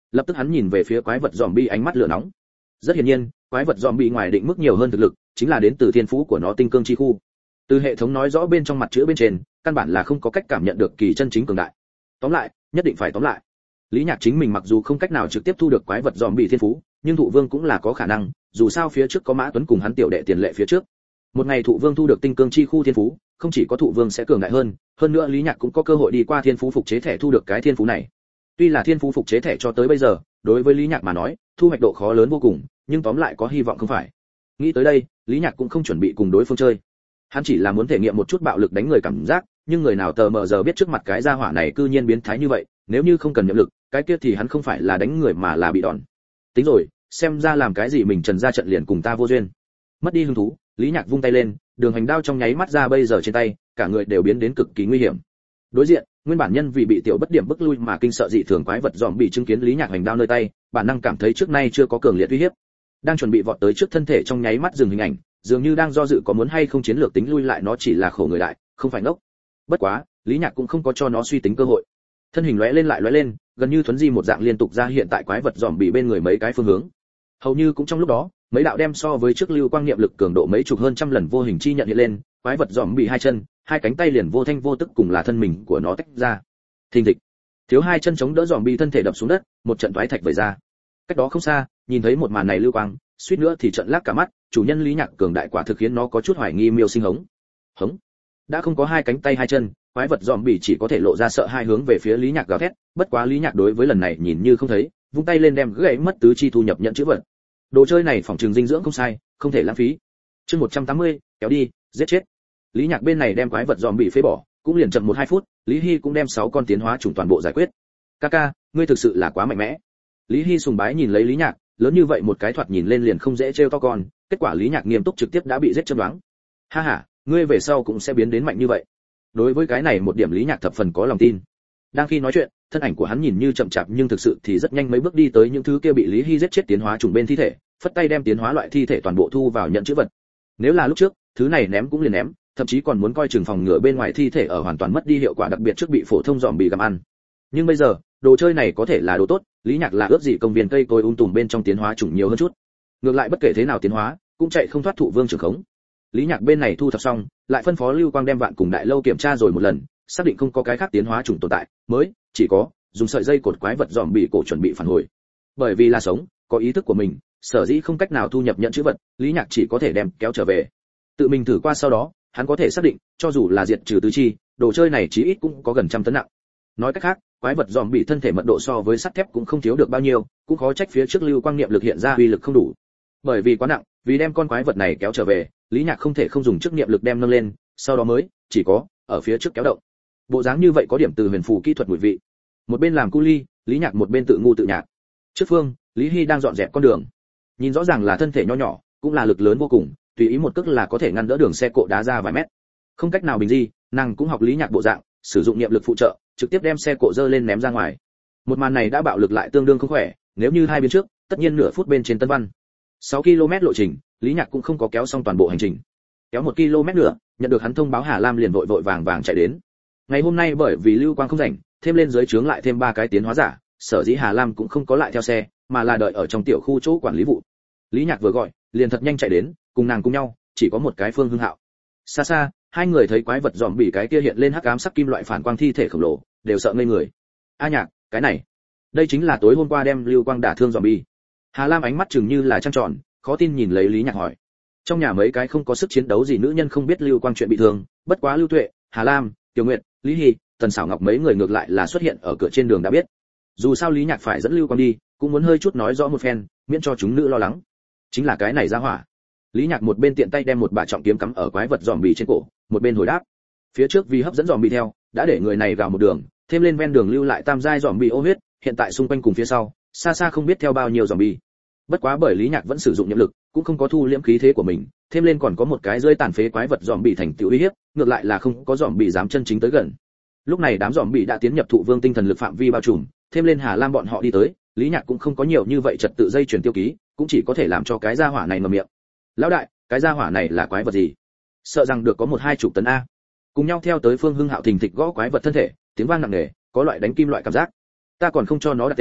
lập tức hắn nhìn về phía quái vật zombie ánh mắt lửa nóng. Rất hiển nhiên, quái vật zombie ngoài định mức nhiều hơn thực lực, chính là đến từ thiên phú của nó tinh cương chi khu. Từ hệ thống nói rõ bên trong mặt chữ bên trên, căn bản là không có cách cảm nhận được kỳ chân chính cường đại. Tóm lại, nhất định phải tóm lại. Lý Nhạc chính mình mặc dù không cách nào trực tiếp thu được quái vật zombie thiên phú, nhưng Thụ Vương cũng là có khả năng, dù sao phía trước có Mã Tuấn cùng hắn tiểu đệ tiền lệ phía trước. Một ngày Thụ Vương thu được tinh cương chi khu thiên phú, không chỉ có Thụ Vương sẽ cường đại hơn, hơn nữa Lý Nhạc cũng có cơ hội đi qua thiên phú phục chế thẻ thu được cái thiên phú này. Tuy là thiên phú phục chế thẻ cho tới bây giờ, đối với Lý Nhạc mà nói, thu hoạch độ khó lớn vô cùng, nhưng tóm lại có hy vọng không phải. Nghĩ tới đây, Lý Nhạc cũng không chuẩn bị cùng đối phương chơi. Hắn chỉ là muốn thể nghiệm một chút bạo lực đánh người cảm giác, nhưng người nào tờ mờ giờ biết trước mặt cái gia hỏa này cư nhiên biến thái như vậy, nếu như không cần niệm lực, cái kia thì hắn không phải là đánh người mà là bị đòn. Tính rồi, xem ra làm cái gì mình trần ra trận liền cùng ta vô duyên. Mất đi hứng thú, Lý Nhạc vung tay lên, đường hành đao trong nháy mắt ra bây giờ trên tay, cả người đều biến đến cực kỳ nguy hiểm. Đối diện, nguyên bản nhân vì bị tiểu bất điểm bức lui mà kinh sợ dị thường quái vật dòm bị chứng kiến Lý Nhạc hành đao nơi tay, bản năng cảm thấy trước nay chưa có cường liệt uy hiếp. Đang chuẩn bị vọt tới trước thân thể trong nháy mắt dừng hình ảnh, dường như đang do dự có muốn hay không chiến lược tính lui lại, nó chỉ là khổ người đại, không phải ngốc. Bất quá, Lý Nhạc cũng không có cho nó suy tính cơ hội. Thân hình lóe lên lại lóe lên, gần như thuấn di một dạng liên tục ra hiện tại quái vật dòm bị bên người mấy cái phương hướng. Hầu như cũng trong lúc đó, mấy đạo đem so với trước lưu quang niệm lực cường độ mấy chục hơn trăm lần vô hình chi nhận hiện lên, quái vật dòm bị hai chân, hai cánh tay liền vô thanh vô tức cùng là thân mình của nó tách ra. Thình thịch, thiếu hai chân chống đỡ dòm bị thân thể đập xuống đất, một trận toái thạch vẩy ra. Cách đó không xa, nhìn thấy một màn này lưu quang, suýt nữa thì trận lác cả mắt, chủ nhân Lý Nhạc cường đại quả thực khiến nó có chút hoài nghi miêu sinh hống. Hống. Đã không có hai cánh tay hai chân, quái vật dòm bị chỉ có thể lộ ra sợ hai hướng về phía Lý Nhạc gào thét, bất quá Lý Nhạc đối với lần này nhìn như không thấy, vung tay lên đem gãy mất tứ chi thu nhập nhận chữ vật. Đồ chơi này phòng trường dinh dưỡng không sai, không thể lãng phí. Chương một trăm tám mươi, kéo đi, giết chết. Lý Nhạc bên này đem quái vật dòm bị phế bỏ, cũng liền chậm một hai phút, Lý Hy cũng đem sáu con tiến hóa chủng toàn bộ giải quyết. Kaka, ngươi thực sự là quá mạnh mẽ. Lý Hy sùng bái nhìn lấy Lý Nhạc, lớn như vậy một cái thoạt nhìn lên liền không dễ trêu to con, kết quả Lý Nhạc nghiêm túc trực tiếp đã bị giết chấm đoán. Ha ha, ngươi về sau cũng sẽ biến đến mạnh như vậy. Đối với cái này một điểm Lý Nhạc thập phần có lòng tin. Đang khi nói chuyện, thân ảnh của hắn nhìn như chậm chạp nhưng thực sự thì rất nhanh mấy bước đi tới những thứ kia bị Lý Hy giết chết tiến hóa trùng bên thi thể, phất tay đem tiến hóa loại thi thể toàn bộ thu vào nhận chữ vật. Nếu là lúc trước, thứ này ném cũng liền ném, thậm chí còn muốn coi chừng phòng ngừa bên ngoài thi thể ở hoàn toàn mất đi hiệu quả, đặc biệt trước bị phổ thông dòm bị gặm ăn. Nhưng bây giờ, đồ chơi này có thể là đồ tốt, Lý Nhạc là ước gì công viên cây cối um tùm bên trong tiến hóa chủng nhiều hơn chút. Ngược lại bất kể thế nào tiến hóa, cũng chạy không thoát Thụ Vương trường khống. Lý Nhạc bên này thu thập xong, lại phân phó Lưu Quang đem Vạn cùng Đại Lâu kiểm tra rồi một lần, xác định không có cái khác tiến hóa chủng tồn tại, mới chỉ có dùng sợi dây cột quái vật dòm bị cổ chuẩn bị phản hồi. Bởi vì là sống, có ý thức của mình, sở dĩ không cách nào thu nhập nhận chữ vật, Lý Nhạc chỉ có thể đem kéo trở về. Tự mình thử qua sau đó, hắn có thể xác định, cho dù là diệt trừ tứ chi, đồ chơi này chí ít cũng có gần trăm tấn nặng. Nói cách khác, quái vật dòm bị thân thể mật độ so với sắt thép cũng không thiếu được bao nhiêu, cũng khó trách phía trước Lưu Quang niệm lực hiện ra uy lực không đủ. Bởi vì quá nặng, vì đem con quái vật này kéo trở về, Lý Nhạc không thể không dùng chức niệm lực đem nâng lên, sau đó mới chỉ có ở phía trước kéo động. Bộ dáng như vậy có điểm từ huyền phù kỹ thuật mùi vị. Một bên làm cu ly, Lý Nhạc một bên tự ngu tự nhạc. Trước phương, Lý Hy đang dọn dẹp con đường. Nhìn rõ ràng là thân thể nho nhỏ, cũng là lực lớn vô cùng, tùy ý một cước là có thể ngăn đỡ đường xe cộ đá ra vài mét. Không cách nào bình di, nàng cũng học Lý Nhạc bộ dạng, sử dụng niệm lực phụ trợ, trực tiếp đem xe cộ dơ lên ném ra ngoài. Một màn này đã bạo lực lại tương đương không khỏe, nếu như hai bên trước, tất nhiên nửa phút bên trên Tân Văn. sáu ki lô mét lộ trình, Lý Nhạc cũng không có kéo xong toàn bộ hành trình. Kéo một ki lô mét nữa, nhận được hắn thông báo Hà Lam liền vội vội vàng vàng chạy đến. Ngày hôm nay bởi vì Lưu Quang không rảnh, thêm lên dưới trướng lại thêm ba cái tiến hóa giả, sở dĩ Hà Lam cũng không có lại theo xe, mà là đợi ở trong tiểu khu chỗ quản lý vụ. Lý Nhạc vừa gọi, liền thật nhanh chạy đến, cùng nàng cùng nhau, chỉ có một cái Phương Hưng Hạo. Xa xa, hai người thấy quái vật dòm bị cái kia hiện lên hắc ám sắc kim loại phản quang thi thể khổng lồ, đều sợ ngây người. A Nhạc, cái này, đây chính là tối hôm qua đem Lưu Quang đả thương dòm bị. Hà Lam ánh mắt chừng như là trăng tròn, khó tin nhìn lấy Lý Nhạc hỏi. Trong nhà mấy cái không có sức chiến đấu gì nữ nhân không biết Lưu Quang chuyện bị thương, bất quá Lưu Tuệ, Hà Lam, Tiểu Nguyệt, Lý Hy, Tần Sảo Ngọc mấy người ngược lại là xuất hiện ở cửa trên đường đã biết. Dù sao Lý Nhạc phải dẫn Lưu Quang đi, cũng muốn hơi chút nói rõ một phen, miễn cho chúng nữ lo lắng. Chính là cái này ra hỏa. Lý Nhạc một bên tiện tay đem một bả trọng kiếm cắm ở quái vật dòm bị trên cổ, một bên hồi đáp. Phía trước vì hấp dẫn dòm bị theo, đã để người này vào một đường, thêm lên ven đường lưu lại tam giai dòm bị ô huyết, hiện tại xung quanh cùng phía sau, xa xa không biết theo bao nhiêu dòm bị. Bất quá bởi Lý Nhạc vẫn sử dụng niệm lực, cũng không có thu liễm khí thế của mình, thêm lên còn có một cái rơi tàn phế quái vật dòm bị thành tiểu uy hiếp, ngược lại là không có dòm bị dám chân chính tới gần. Lúc này đám dòm bị đã tiến nhập Thụ Vương tinh thần lực phạm vi bao trùm, thêm lên Hà Lam bọn họ đi tới, Lý Nhạc cũng không có nhiều như vậy trật tự dây chuyển tiêu ký, cũng chỉ có thể làm cho cái gia hỏa này ngậm miệng. Lão đại, cái gia hỏa này là quái vật gì? Sợ rằng được có một hai chục tấn a. Cùng nhau theo tới Phương Hưng Hạo thình thịch gõ quái vật thân thể, tiếng vang nặng nề, có loại đánh kim loại cảm giác. Ta còn không cho nó đặt tên,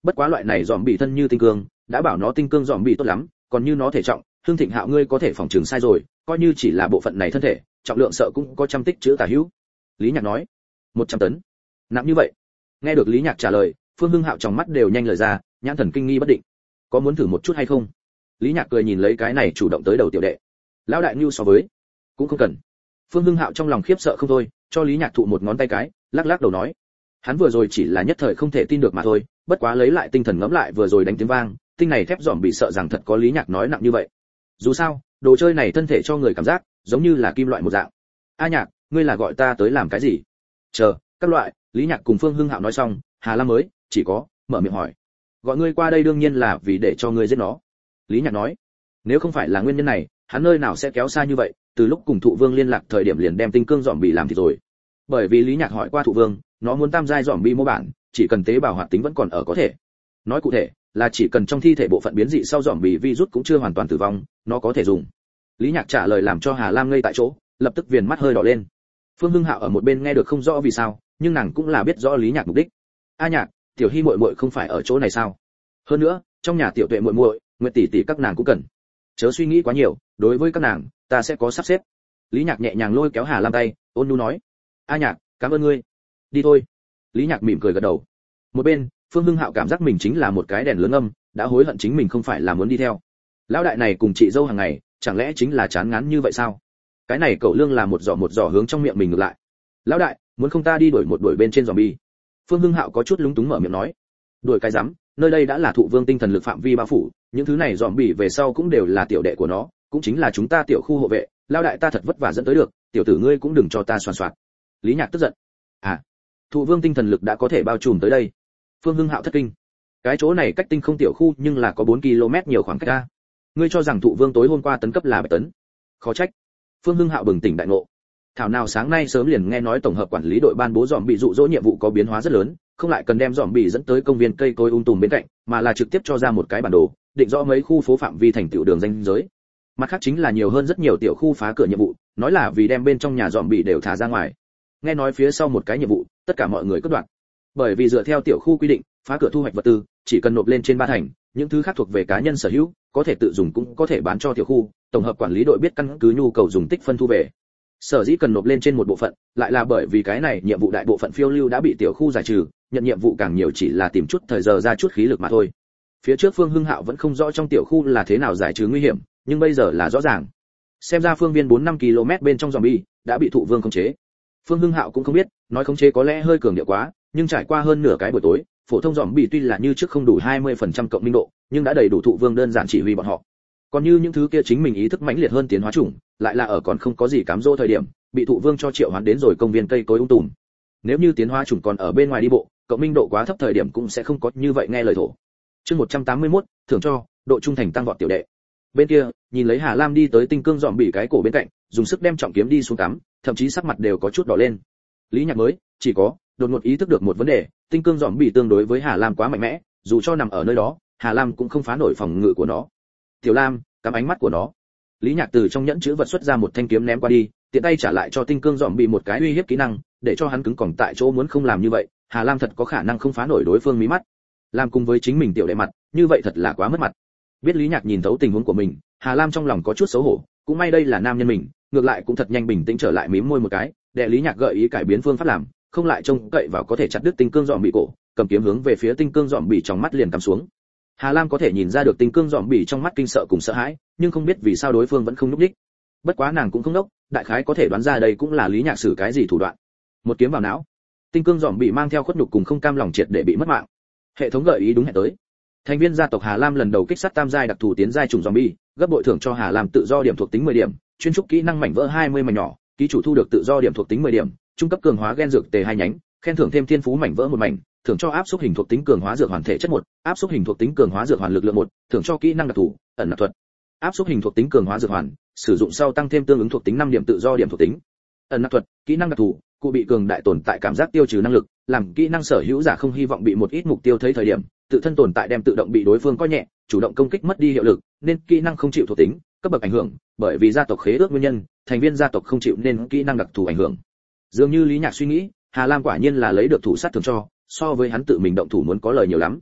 Bất quá loại này dòm bị thân như tinh cương, đã bảo nó tinh cương dòm bị tốt lắm, còn như nó thể trọng, Hương Thịnh Hạo ngươi có thể phòng trường sai rồi, coi như chỉ là bộ phận này thân thể, trọng lượng sợ cũng có trăm tích chữ tả hữu. Lý Nhạc nói, một trăm tấn. Nặng như vậy? Nghe được Lý Nhạc trả lời, Phương Hưng Hạo trong mắt đều nhanh lời ra, nhãn thần kinh nghi bất định. Có muốn thử một chút hay không? Lý Nhạc cười nhìn lấy cái này chủ động tới đầu tiểu đệ. Lão đại nhu so với, cũng không cần. Phương Hưng Hạo trong lòng khiếp sợ không thôi, cho Lý Nhạc thụ một ngón tay cái, lắc lắc đầu nói, hắn vừa rồi chỉ là nhất thời không thể tin được mà thôi, bất quá lấy lại tinh thần ngẫm lại vừa rồi đánh tiếng vang, tinh này thép giòm bị sợ rằng thật có Lý Nhạc nói nặng như vậy. Dù sao, đồ chơi này thân thể cho người cảm giác giống như là kim loại một dạng. A Nhạc, ngươi là gọi ta tới làm cái gì? Chờ, các loại, Lý Nhạc cùng Phương Hưng Hạo nói xong, Hà Lam mới chỉ có mở miệng hỏi, gọi ngươi qua đây đương nhiên là vì để cho ngươi giết nó. Lý Nhạc nói, nếu không phải là nguyên nhân này, hắn nơi nào sẽ kéo xa như vậy, từ lúc cùng Thụ Vương liên lạc thời điểm liền đem tinh cương giòm bị làm thì rồi. Bởi vì Lý Nhạc hỏi qua Thụ Vương, nó muốn tam giai giòm bị mô bản, chỉ cần tế bào hoạt tính vẫn còn ở có thể. Nói cụ thể, là chỉ cần trong thi thể bộ phận biến dị sau giòm bị virus cũng chưa hoàn toàn tử vong, nó có thể dùng. Lý Nhạc trả lời làm cho Hà Lam ngây tại chỗ, lập tức viền mắt hơi đỏ lên. Phương Hưng Hạo ở một bên nghe được không rõ vì sao, nhưng nàng cũng là biết rõ Lý Nhạc mục đích. A Nhạc, tiểu Hi muội muội không phải ở chỗ này sao? Hơn nữa, trong nhà tiểu Tuệ muội muội, Nguyệt tỷ tỷ các nàng cũng cần. Chớ suy nghĩ quá nhiều, đối với các nàng, ta sẽ có sắp xếp. Lý Nhạc nhẹ nhàng lôi kéo Hà Lam tay, ôn nhu nói, A Nhạc, cảm ơn ngươi. Đi thôi. Lý Nhạc mỉm cười gật đầu. Một bên, Phương Hưng Hạo cảm giác mình chính là một cái đèn lớn âm, đã hối hận chính mình không phải là muốn đi theo. Lão đại này cùng chị dâu hàng ngày, chẳng lẽ chính là chán ngán như vậy sao? Cái này cậu lương là một giỏ một giỏ hướng trong miệng mình ngược lại. Lão đại, muốn không ta đi đuổi một đuổi bên trên zombie? Phương Hưng Hạo có chút lúng túng mở miệng nói. Đuổi cái rắm, nơi đây đã là Thụ Vương tinh thần lực phạm vi bao phủ, những thứ này zombie về sau cũng đều là tiểu đệ của nó, cũng chính là chúng ta tiểu khu hộ vệ, lão đại ta thật vất vả dẫn tới được, tiểu tử ngươi cũng đừng cho ta xoàn xoạt. Lý Nhạc tức giận. À, Thụ Vương tinh thần lực đã có thể bao trùm tới đây. Phương Hưng Hạo thất kinh. Cái chỗ này cách tinh không tiểu khu nhưng là có bốn ki lô mét nhiều khoảng cách a. Ngươi cho rằng Thụ Vương tối hôm qua tấn cấp là bảy tấn? Khó trách. Phương Hưng Hạo bừng tỉnh đại ngộ. Thảo nào sáng nay sớm liền nghe nói tổng hợp quản lý đội ban bố dòm bị dụ dỗ nhiệm vụ có biến hóa rất lớn, không lại cần đem dòm bị dẫn tới công viên cây cối um tùm bên cạnh, mà là trực tiếp cho ra một cái bản đồ, định rõ mấy khu phố phạm vi thành tiểu đường danh giới. Mặt khác chính là nhiều hơn rất nhiều tiểu khu phá cửa nhiệm vụ, nói là vì đem bên trong nhà dòm bị đều thả ra ngoài. Nghe nói phía sau một cái nhiệm vụ, tất cả mọi người cất đoạn. Bởi vì dựa theo tiểu khu quy định, phá cửa thu hoạch vật tư, chỉ cần nộp lên trên ba thành, những thứ khác thuộc về cá nhân sở hữu, có thể tự dùng cũng có thể bán cho tiểu khu, tổng hợp quản lý đội biết căn cứ nhu cầu dùng tích phân thu về. Sở dĩ cần nộp lên trên một bộ phận, lại là bởi vì cái này nhiệm vụ đại bộ phận phiêu lưu đã bị tiểu khu giải trừ, nhận nhiệm vụ càng nhiều chỉ là tìm chút thời giờ ra chút khí lực mà thôi. Phía trước Phương Hưng Hạo vẫn không rõ trong tiểu khu là thế nào giải trừ nguy hiểm, nhưng bây giờ là rõ ràng. Xem ra phương viên bốn năm ki lô mét bên trong zombie đã bị Thụ Vương khống chế. Phương Hưng Hạo cũng không biết, nói khống chế có lẽ hơi cường điệu quá, nhưng trải qua hơn nửa cái buổi tối, phổ thông zombie tuy là như trước không đủ hai mươi phần trăm cộng minh độ, nhưng đã đầy đủ Thụ Vương đơn giản chỉ huy bọn họ. Còn như những thứ kia chính mình ý thức mãnh liệt hơn tiến hóa chủng, lại là ở còn không có gì cám dỗ thời điểm, bị Thụ Vương cho triệu hoán đến rồi công viên cây cối ung tùm. Nếu như tiến hóa chủng còn ở bên ngoài đi bộ, cộng minh độ quá thấp thời điểm cũng sẽ không có như vậy nghe lời thổ. Chương một trăm tám mươi mốt, thưởng cho, độ trung thành tăng vọt tiểu đệ. Bên kia, nhìn lấy Hà Lam đi tới tinh cương dòm bị cái cổ bên cạnh, dùng sức đem trọng kiếm đi xuống cắm, thậm chí sắc mặt đều có chút đỏ lên. Lý Nhạc mới chỉ có đột ngột ý thức được một vấn đề, tinh cương dòm bị tương đối với Hà Lam quá mạnh mẽ, dù cho nằm ở nơi đó, Hà Lam cũng không phá nổi phòng ngự của nó. Tiểu Lam, cắm ánh mắt của nó. Lý Nhạc từ trong nhẫn chứa vật xuất ra một thanh kiếm ném qua đi, tiện tay trả lại cho tinh cương dòm bị một cái uy hiếp kỹ năng, để cho hắn cứng cỏng tại chỗ muốn không làm như vậy, Hà Lam thật có khả năng không phá nổi đối phương mí mắt. Làm cùng với chính mình tiểu đệ mặt, như vậy thật là quá mất mặt. Biết Lý Nhạc nhìn thấu tình huống của mình, Hà Lam trong lòng có chút xấu hổ, cũng may đây là nam nhân mình, ngược lại cũng thật nhanh bình tĩnh trở lại mím môi một cái, để Lý Nhạc gợi ý cải biến phương pháp làm, không lại trông cậy vào có thể chặt đứt tinh cương dòm bị cổ, cầm kiếm hướng về phía tinh cương dòm bị trong mắt liền cắm xuống. Hà Lam có thể nhìn ra được tinh cương dòm bị trong mắt kinh sợ cùng sợ hãi, nhưng không biết vì sao đối phương vẫn không núp đích. Bất quá nàng cũng không đốc, đại khái có thể đoán ra đây cũng là Lý Nhạc sử cái gì thủ đoạn. Một kiếm vào não, tinh cương dòm bị mang theo khuất nhục cùng không cam lòng triệt để bị mất mạng. Hệ thống gợi ý đúng hẹn tới. Thành viên gia tộc Hà Lam lần đầu kích sát tam giai đặc thù tiến giai chủng zombie, gấp bội thưởng cho Hà Lam tự do điểm thuộc tính mười điểm, chuyên trúc kỹ năng mảnh vỡ hai mươi mảnh nhỏ, ký chủ thu được tự do điểm thuộc tính mười điểm, trung cấp cường hóa gen dược tề hai nhánh, khen thưởng thêm thiên phú mảnh vỡ một mảnh, thưởng cho áp xúc hình thuộc tính cường hóa dược hoàn thể chất một, áp xúc hình thuộc tính cường hóa dược hoàn lực lượng một, thưởng cho kỹ năng đặc thù, ẩn nặc thuật. Áp xúc hình thuộc tính cường hóa dược hoàn, sử dụng sau tăng thêm tương ứng thuộc tính năm điểm tự do điểm thuộc tính. Ẩn nặc thuật, kỹ năng đặc thù, cụ bị cường đại tồn tại cảm giác tiêu trừ năng lực, làm kỹ năng sở hữu giả không hy vọng bị một ít mục tiêu thấy thời điểm, tự thân tồn tại đem tự động bị đối phương coi nhẹ, chủ động công kích mất đi hiệu lực, nên kỹ năng không chịu thuộc tính, cấp bậc ảnh hưởng, bởi vì gia tộc khế ước nguyên nhân, thành viên gia tộc không chịu nên kỹ năng đặc thù ảnh hưởng. Dường như Lý Nhạc suy nghĩ, Hà Lam quả nhiên là lấy được thủ sát thường cho, so với hắn tự mình động thủ muốn có lời nhiều lắm.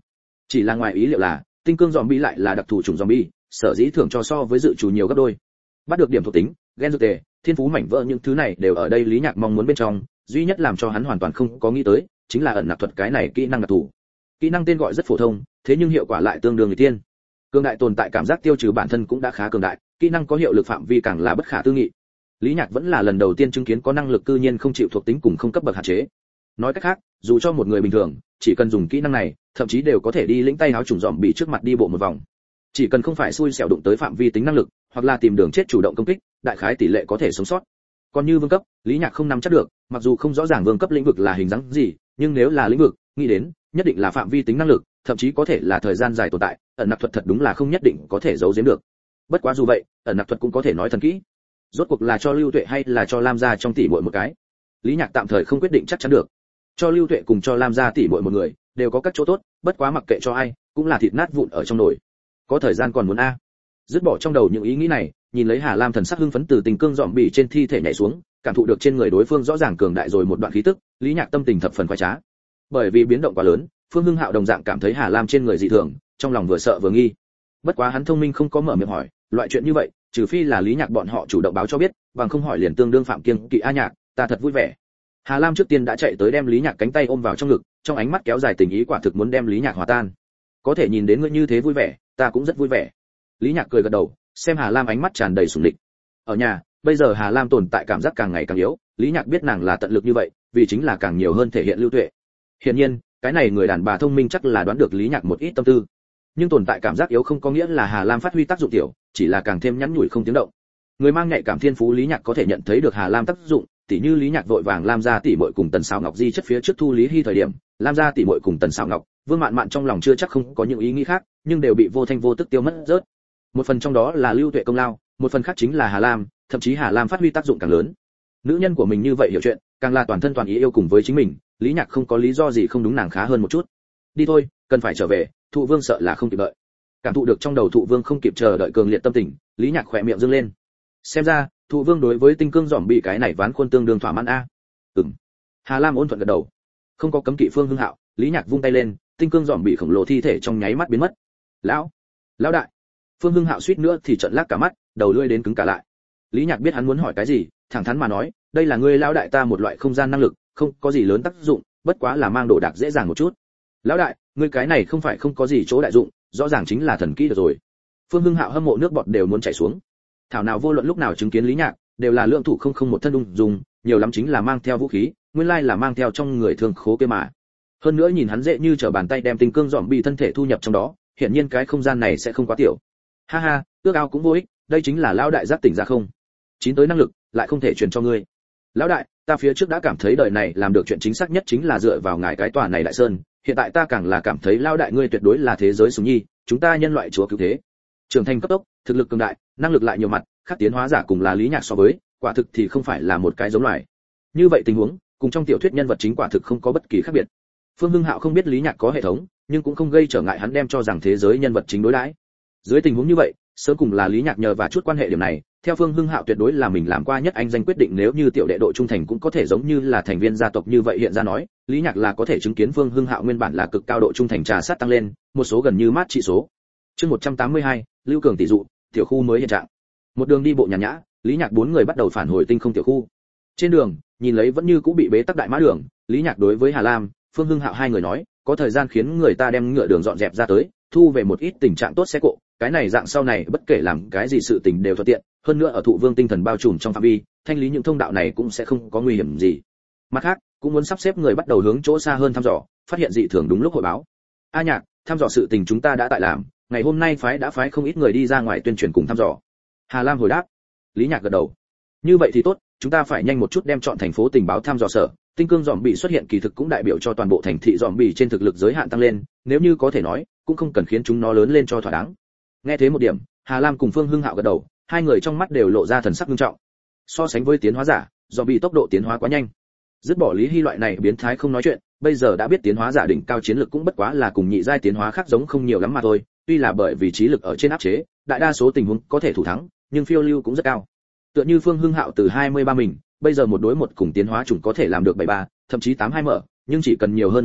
Chỉ là ngoài ý liệu là, tinh cương zombie lại là đặc thù chủng zombie, sở dĩ thưởng cho so với dự chủ nhiều gấp đôi. Bắt được điểm thuộc tính, gen dược tề, thiên phú mảnh vỡ những thứ này đều ở đây Lý Nhạc mong muốn bên trong, duy nhất làm cho hắn hoàn toàn không có nghĩ tới, chính là ẩn nặc thuật cái này kỹ năng đặc thù. Kỹ năng tên gọi rất phổ thông, thế nhưng hiệu quả lại tương đương người tiên. Cường đại tồn tại cảm giác tiêu trừ bản thân cũng đã khá cường đại, kỹ năng có hiệu lực phạm vi càng là bất khả tư nghị. Lý Nhạc vẫn là lần đầu tiên chứng kiến có năng lực cư nhiên không chịu thuộc tính cùng không cấp bậc hạn chế. Nói cách khác, dù cho một người bình thường, chỉ cần dùng kỹ năng này, thậm chí đều có thể đi lĩnh tay áo trùng dòm bị trước mặt đi bộ một vòng. Chỉ cần không phải xui xẻo đụng tới phạm vi tính năng lực, hoặc là tìm đường chết chủ động công kích, đại khái tỷ lệ có thể sống sót. Còn như vương cấp, Lý Nhạc không nắm chắc được, mặc dù không rõ ràng vương cấp lĩnh vực là hình dáng gì, nhưng nếu là lĩnh vực, nghĩ đến, nhất định là phạm vi tính năng lực, thậm chí có thể là thời gian dài tồn tại, ẩn nặc thuật thật đúng là không nhất định có thể giấu giếm được. Bất quá dù vậy, ẩn nặc thuật cũng có thể nói thần kỹ. Rốt cuộc là cho Lưu Tuệ hay là cho Lam gia trong tỷ muội một cái? Lý Nhạc tạm thời không quyết định chắc chắn được. Cho Lưu Tuệ cùng cho Lam gia tỷ muội một người, đều có các chỗ tốt, bất quá mặc kệ cho ai, cũng là thịt nát vụn ở trong nồi. Có thời gian còn muốn a. Dứt bỏ trong đầu những ý nghĩ này, nhìn lấy Hà Lam thần sắc hưng phấn từ tình cương dòm bỉ trên thi thể nhảy xuống, cảm thụ được trên người đối phương rõ ràng cường đại rồi một đoạn khí tức, Lý Nhạc tâm tình thập phần khoái trá. Bởi vì biến động quá lớn, Phương Hưng Hạo đồng dạng cảm thấy Hà Lam trên người dị thường, trong lòng vừa sợ vừa nghi. Bất quá hắn thông minh không có mở miệng hỏi, loại chuyện như vậy, trừ phi là Lý Nhạc bọn họ chủ động báo cho biết, bằng không hỏi liền tương đương phạm kiêng kỵ. A Nhạc, ta thật vui vẻ. Hà Lam trước tiên đã chạy tới đem Lý Nhạc cánh tay ôm vào trong ngực, trong ánh mắt kéo dài tình ý quả thực muốn đem Lý Nhạc hòa tan. Có thể nhìn đến ngươi như thế vui vẻ, ta cũng rất vui vẻ. Lý Nhạc cười gật đầu, xem Hà Lam ánh mắt tràn đầy sủng lịch. Ở nhà, bây giờ Hà Lam tồn tại cảm giác càng ngày càng yếu, Lý Nhạc biết nàng là tận lực như vậy, vì chính là càng nhiều hơn thể hiện Lưu Tuệ. Hiển nhiên, cái này người đàn bà thông minh chắc là đoán được Lý Nhạc một ít tâm tư. Nhưng tồn tại cảm giác yếu không có nghĩa là Hà Lam phát huy tác dụng tiểu, chỉ là càng thêm nhắn nhủi không tiếng động. Người mang nhạy cảm thiên phú Lý Nhạc có thể nhận thấy được Hà Lam tác dụng, tỉ như Lý Nhạc vội vàng Lam gia tỷ muội cùng Tần Sào Ngọc di chất phía trước thu Lý Hi thời điểm, Lam gia tỷ muội cùng Tần Sào Ngọc, Vương Mạn Mạn trong lòng chưa chắc không có những ý nghĩ khác, nhưng đều bị vô thanh vô tức tiêu mất rớt. Một phần trong đó là Lưu Tuệ công lao, một phần khác chính là Hà Lam, thậm chí Hà Lam phát huy tác dụng càng lớn. Nữ nhân của mình như vậy hiểu chuyện, càng là toàn thân toàn ý yêu cùng với chính mình, Lý Nhạc không có lý do gì không đúng nàng khá hơn một chút. Đi thôi, cần phải trở về, Thụ Vương sợ là không kịp đợi. Cảm thụ được trong đầu Thụ Vương không kịp chờ đợi cường liệt tâm tình, Lý Nhạc khỏe miệng dương lên. Xem ra, Thụ Vương đối với tinh cương dòm bị cái này ván khuôn tương đương thỏa mãn a. Ừm. Hà Lam ôn thuận gật đầu. Không có cấm kỵ Phương Hưng Hạo, Lý Nhạc vung tay lên, tinh cương dòm bị khổng lồ thi thể trong nháy mắt biến mất. Lão, lão đại. Phương Hưng Hạo suýt nữa thì trợn lắc cả mắt, đầu lưỡi đến cứng cả lại. Lý Nhạc biết hắn muốn hỏi cái gì, thẳng thắn mà nói, đây là ngươi lão đại ta một loại không gian năng lực, không có gì lớn tác dụng, bất quá là mang đồ đạc dễ dàng một chút. Lão đại, ngươi cái này không phải không có gì chỗ đại dụng, rõ ràng chính là thần kỹ được rồi. Phương Hưng Hạo hâm mộ nước bọt đều muốn chảy xuống. Thảo nào vô luận lúc nào chứng kiến Lý Nhạc, đều là lượng thủ không không một thân ung dùng, nhiều lắm chính là mang theo vũ khí, nguyên lai là mang theo trong người thương khố kia mà. Hơn nữa nhìn hắn dễ như trở bàn tay đem tinh cương dòm bị thân thể thu nhập trong đó, hiển nhiên cái không gian này sẽ không quá tiểu. Ha ha, ước ao cũng vô ích, đây chính là lão đại giác tỉnh ra không. Chín tới năng lực, lại không thể truyền cho ngươi. Lão đại, ta phía trước đã cảm thấy đời này làm được chuyện chính xác nhất chính là dựa vào ngài cái tòa này đại sơn, hiện tại ta càng là cảm thấy lão đại ngươi tuyệt đối là thế giới sủng nhi, chúng ta nhân loại chúa cứu thế. Trưởng thành cấp tốc, thực lực cường đại, năng lực lại nhiều mặt, khác tiến hóa giả cùng là Lý Nhạc so với, quả thực thì không phải là một cái giống loài. Như vậy tình huống, cùng trong tiểu thuyết nhân vật chính quả thực không có bất kỳ khác biệt. Phương Hưng Hạo không biết Lý Nhạc có hệ thống, nhưng cũng không gây trở ngại hắn đem cho rằng thế giới nhân vật chính đối đãi. Dưới tình huống như vậy, sớm cùng là Lý Nhạc nhờ và chút quan hệ điểm này, theo Phương Hưng Hạo tuyệt đối là mình làm qua nhất anh danh quyết định, nếu như tiểu đệ độ trung thành cũng có thể giống như là thành viên gia tộc như vậy hiện ra nói, Lý Nhạc là có thể chứng kiến Phương Hưng Hạo nguyên bản là cực cao độ trung thành trà sát tăng lên, một số gần như mát trị số. Chương một trăm tám mươi hai, Lưu Cường tỷ dụ, tiểu khu mới hiện trạng. Một đường đi bộ nhàn nhã, Lý Nhạc bốn người bắt đầu phản hồi tinh không tiểu khu. Trên đường, nhìn lấy vẫn như cũ bị bế tắc đại mã đường, Lý Nhạc đối với Hà Lam, Phương Hưng Hạo hai người nói, có thời gian khiến người ta đem ngựa đường dọn dẹp ra tới, thu về một ít tình trạng tốt xe cộ, cái này dạng sau này bất kể làm cái gì sự tình đều thuận tiện, hơn nữa ở Thụ Vương tinh thần bao trùm trong phạm vi, thanh lý những thông đạo này cũng sẽ không có nguy hiểm gì. Mặt khác, cũng muốn sắp xếp người bắt đầu hướng chỗ xa hơn thăm dò, phát hiện dị thường đúng lúc hội báo. A Nhạc, thăm dò sự tình chúng ta đã tại làm, ngày hôm nay phái đã phái không ít người đi ra ngoài tuyên truyền cùng thăm dò. Hà Lam hồi đáp. Lý Nhạc gật đầu. Như vậy thì tốt, chúng ta phải nhanh một chút đem chọn thành phố tình báo thăm dò sở, tinh cương dòm bị xuất hiện kỳ thực cũng đại biểu cho toàn bộ thành thị dòm bị trên thực lực giới hạn tăng lên, nếu như có thể nói, cũng không cần khiến chúng nó lớn lên cho thỏa đáng. Nghe thế một điểm, Hà Lam cùng Phương Hưng Hạo gật đầu, hai người trong mắt đều lộ ra thần sắc nghiêm trọng. So sánh với tiến hóa giả, dòm bị tốc độ tiến hóa quá nhanh. Dứt bỏ Lý Hy loại này biến thái không nói chuyện, bây giờ đã biết tiến hóa giả đỉnh cao chiến lực cũng bất quá là cùng nhị giai tiến hóa khác giống không nhiều lắm mà thôi, tuy là bởi vì trí lực ở trên áp chế, đại đa số tình huống có thể thủ thắng, nhưng phiêu lưu cũng rất cao. Tựa như Phương Hưng Hạo từ hai mươi ba mình, bây giờ một đối một cùng tiến hóa chủng có thể làm được bảy ba, thậm chí tám hai mở, nhưng chỉ cần nhiều hơn một chỉ,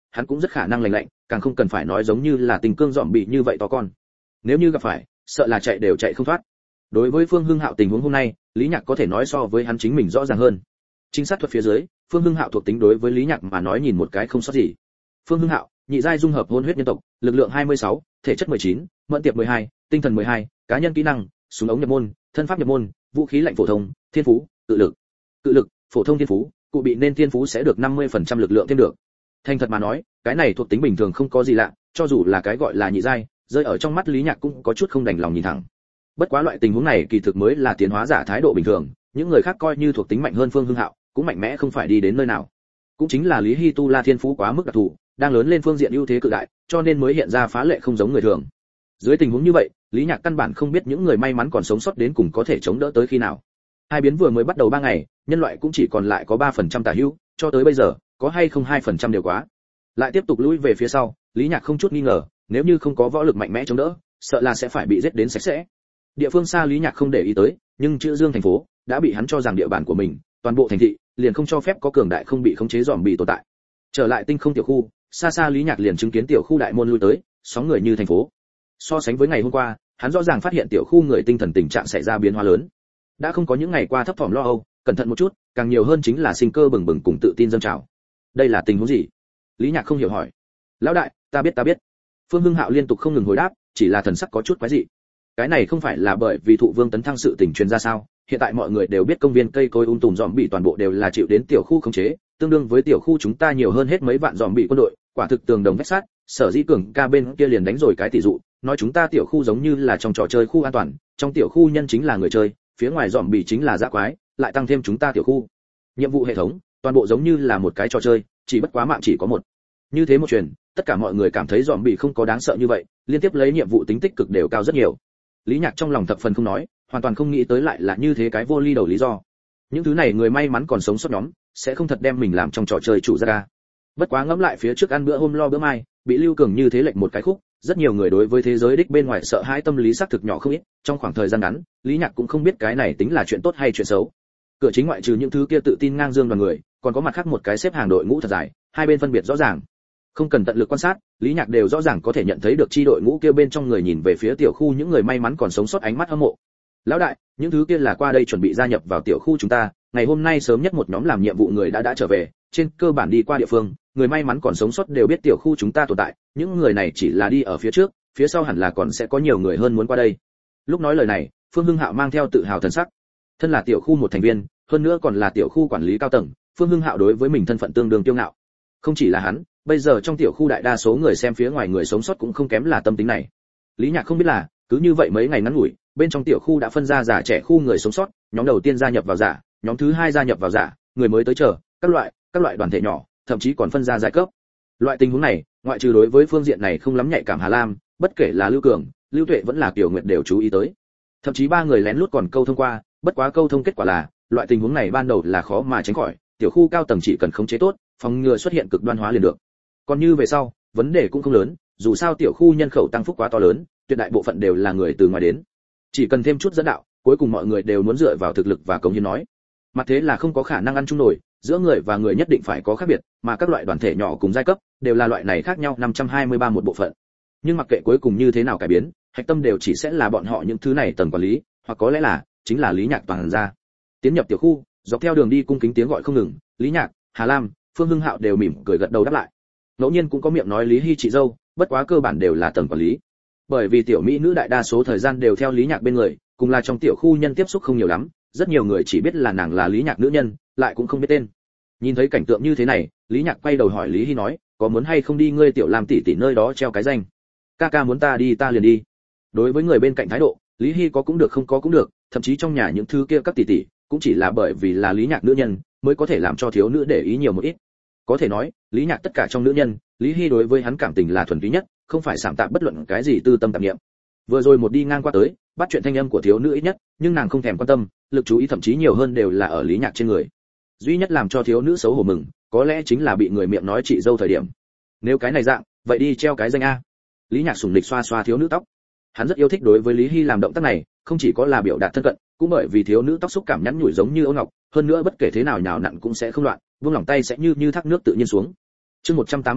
hắn cũng rất khả năng lành lạnh, càng không cần phải nói giống như là tình cương dòm bị như vậy to con. Nếu như gặp phải, sợ là chạy đều chạy không thoát. Đối với Phương Hưng Hạo tình huống hôm nay, Lý Nhạc có thể nói so với hắn chính mình rõ ràng hơn. Chính sát thuật phía dưới, Phương Hưng Hạo thuộc tính đối với Lý Nhạc mà nói nhìn một cái không sót gì. Phương Hưng Hạo, nhị giai dung hợp hôn huyết nhân tộc, lực lượng hai mươi sáu, thể chất mười chín, mẫn tiệp mười hai, tinh thần mười hai, cá nhân kỹ năng, súng ống nhập môn, thân pháp nhập môn, vũ khí lạnh phổ thông, thiên phú, tự lực. Tự lực, phổ thông thiên phú, cụ bị nên thiên phú sẽ được năm mươi phần trăm lực lượng thêm được. Thành thật mà nói, cái này thuộc tính bình thường không có gì lạ, cho dù là cái gọi là nhị giai, rơi ở trong mắt Lý Nhạc cũng có chút không đành lòng nhìn thẳng. Bất quá loại tình huống này kỳ thực mới là tiến hóa giả thái độ bình thường, những người khác coi như thuộc tính mạnh hơn Phương Hưng Hạo, cũng mạnh mẽ không phải đi đến nơi nào. Cũng chính là Lý Hy tu la thiên phú quá mức đặc thù, đang lớn lên phương diện ưu thế cự đại, cho nên mới hiện ra phá lệ không giống người thường. Dưới tình huống như vậy, Lý Nhạc căn bản không biết những người may mắn còn sống sót đến cùng có thể chống đỡ tới khi nào. Hai biến vừa mới bắt đầu ba ngày, nhân loại cũng chỉ còn lại có ba phần trăm tả hữu, cho tới bây giờ, có hay không hai phần trăm đều quá. Lại tiếp tục lùi về phía sau, Lý Nhạc không chút nghi ngờ, nếu như không có võ lực mạnh mẽ chống đỡ, sợ là sẽ phải bị giết đến sạch sẽ. Địa phương xa Lý Nhạc không để ý tới, nhưng Chữ Dương thành phố đã bị hắn cho rằng địa bàn của mình, toàn bộ thành thị liền không cho phép có cường đại không bị khống chế dòm bị tồn tại. Trở lại tinh không tiểu khu, xa xa Lý Nhạc liền chứng kiến tiểu khu đại môn lui tới, sóng người như thành phố. So sánh với ngày hôm qua, hắn rõ ràng phát hiện tiểu khu người tinh thần tình trạng xảy ra biến hóa lớn. Đã không có những ngày qua thấp thỏm lo âu, cẩn thận một chút, càng nhiều hơn chính là sinh cơ bừng bừng cùng tự tin dâng trào. Đây là tình huống gì? Lý Nhạc không hiểu hỏi. Lão đại, ta biết ta biết. Phương Hưng Hạo liên tục không ngừng hồi đáp, chỉ là thần sắc có chút quái dị. Cái này không phải là bởi vì thụ vương tấn thăng sự tình truyền ra sao? Hiện tại mọi người đều biết công viên cây cối um tùm dòm bị toàn bộ đều là chịu đến tiểu khu khống chế, tương đương với tiểu khu chúng ta nhiều hơn hết mấy vạn dòm bị quân đội, quả thực tường đồng vách sắt. Sở Dĩ Cường ca bên kia liền đánh rồi cái tỷ dụ, nói chúng ta tiểu khu giống như là trong trò chơi khu an toàn, trong tiểu khu nhân chính là người chơi, phía ngoài dòm bị chính là dã quái, lại tăng thêm chúng ta tiểu khu. Nhiệm vụ hệ thống, toàn bộ giống như là một cái trò chơi, chỉ bất quá mạng chỉ có một. Như thế một truyền, tất cả mọi người cảm thấy dòm bị không có đáng sợ như vậy, liên tiếp lấy nhiệm vụ tính tích cực đều cao rất nhiều. Lý Nhạc trong lòng thập phần không nói, hoàn toàn không nghĩ tới lại là như thế cái vô ly đầu lý do. Những thứ này người may mắn còn sống sót nhóm, sẽ không thật đem mình làm trong trò chơi chủ ra ca. Bất quá ngẫm lại phía trước ăn bữa hôm lo bữa mai, bị Lưu Cường như thế lệch một cái khúc, rất nhiều người đối với thế giới đích bên ngoài sợ hãi tâm lý xác thực nhỏ không ít, trong khoảng thời gian ngắn, Lý Nhạc cũng không biết cái này tính là chuyện tốt hay chuyện xấu. Cửa chính ngoại trừ những thứ kia tự tin ngang dương đoàn người, còn có mặt khác một cái xếp hàng đội ngũ thật dài, hai bên phân biệt rõ ràng. Không cần tận lực quan sát, Lý Nhạc đều rõ ràng có thể nhận thấy được chi đội ngũ kia bên trong người nhìn về phía tiểu khu những người may mắn còn sống sót ánh mắt hâm mộ. Lão đại, những thứ kia là qua đây chuẩn bị gia nhập vào tiểu khu chúng ta, ngày hôm nay sớm nhất một nhóm làm nhiệm vụ người đã đã trở về, trên cơ bản đi qua địa phương, người may mắn còn sống sót đều biết tiểu khu chúng ta tồn tại, những người này chỉ là đi ở phía trước, phía sau hẳn là còn sẽ có nhiều người hơn muốn qua đây. Lúc nói lời này, Phương Hưng Hạo mang theo tự hào thần sắc. Thân là tiểu khu một thành viên, hơn nữa còn là tiểu khu quản lý cao tầng, Phương Hưng Hạo đối với mình thân phận tương đương kiêu ngạo. Không chỉ là hắn, bây giờ trong tiểu khu đại đa số người xem phía ngoài người sống sót cũng không kém là tâm tính này. Lý Nhạc không biết là, cứ như vậy mấy ngày ngắn ngủi, bên trong tiểu khu đã phân ra già trẻ khu người sống sót, nhóm đầu tiên gia nhập vào giả, nhóm thứ hai gia nhập vào giả, người mới tới chờ, các loại, các loại đoàn thể nhỏ, thậm chí còn phân ra giai cấp. Loại tình huống này, ngoại trừ đối với phương diện này không lắm nhạy cảm Hà Lam, bất kể là Lưu Cường, Lưu Tuệ vẫn là Kiều Nguyệt đều chú ý tới. Thậm chí ba người lén lút còn câu thông qua, bất quá câu thông kết quả là, loại tình huống này ban đầu là khó mà tránh khỏi, tiểu khu cao tầng chỉ cần khống chế tốt, phòng ngừa xuất hiện cực đoan hóa liền được. Còn như về sau, vấn đề cũng không lớn, dù sao tiểu khu nhân khẩu tăng phúc quá to lớn, tuyệt đại bộ phận đều là người từ ngoài đến. Chỉ cần thêm chút dẫn đạo, cuối cùng mọi người đều muốn dựa vào thực lực và cống hiến nói. Mặt thế là không có khả năng ăn chung nổi, giữa người và người nhất định phải có khác biệt, mà các loại đoàn thể nhỏ cùng giai cấp đều là loại này khác nhau năm trăm hai mươi ba một bộ phận. Nhưng mặc kệ cuối cùng như thế nào cải biến, hạch tâm đều chỉ sẽ là bọn họ những thứ này tầng quản lý, hoặc có lẽ là chính là Lý Nhạc toàn ra. Tiến nhập tiểu khu, dọc theo đường đi cung kính tiếng gọi không ngừng, Lý Nhạc, Hà Lam, Phương Hưng Hạo đều mỉm cười gật đầu đáp lại. Ngẫu nhiên cũng có miệng nói Lý Hy chị dâu, bất quá cơ bản đều là tầng quản lý. Bởi vì tiểu mỹ nữ đại đa số thời gian đều theo Lý Nhạc bên người, cùng là trong tiểu khu nhân tiếp xúc không nhiều lắm, rất nhiều người chỉ biết là nàng là Lý Nhạc nữ nhân, lại cũng không biết tên. Nhìn thấy cảnh tượng như thế này, Lý Nhạc quay đầu hỏi Lý Hy nói, có muốn hay không đi ngươi tiểu làm tỷ tỷ nơi đó treo cái danh? Ca ca muốn ta đi ta liền đi. Đối với người bên cạnh thái độ, Lý Hy có cũng được không có cũng được, thậm chí trong nhà những thứ kia các tỷ tỷ, cũng chỉ là bởi vì là Lý Nhạc nữ nhân, mới có thể làm cho thiếu nữ để ý nhiều một ít. Có thể nói, Lý Nhạc tất cả trong nữ nhân, Lý Hy đối với hắn cảm tình là thuần túy nhất, không phải sạm tạm bất luận cái gì tư tâm tạp niệm. Vừa rồi một đi ngang qua tới, bắt chuyện thanh âm của thiếu nữ ít nhất, nhưng nàng không thèm quan tâm, lực chú ý thậm chí nhiều hơn đều là ở Lý Nhạc trên người. Duy nhất làm cho thiếu nữ xấu hổ mừng, có lẽ chính là bị người miệng nói chị dâu thời điểm. Nếu cái này dạng, vậy đi treo cái danh a. Lý Nhạc sủng lịch xoa xoa thiếu nữ tóc. Hắn rất yêu thích đối với Lý Hy làm động tác này, không chỉ có là biểu đạt thân cận, cũng bởi vì thiếu nữ tóc xúc cảm nhắn nhủi giống như ôn ngọc, hơn nữa bất kể thế nào nhào nặn cũng sẽ không loạn, buông lỏng tay sẽ như như thác nước tự nhiên xuống. Chương một trăm tám mươi ba,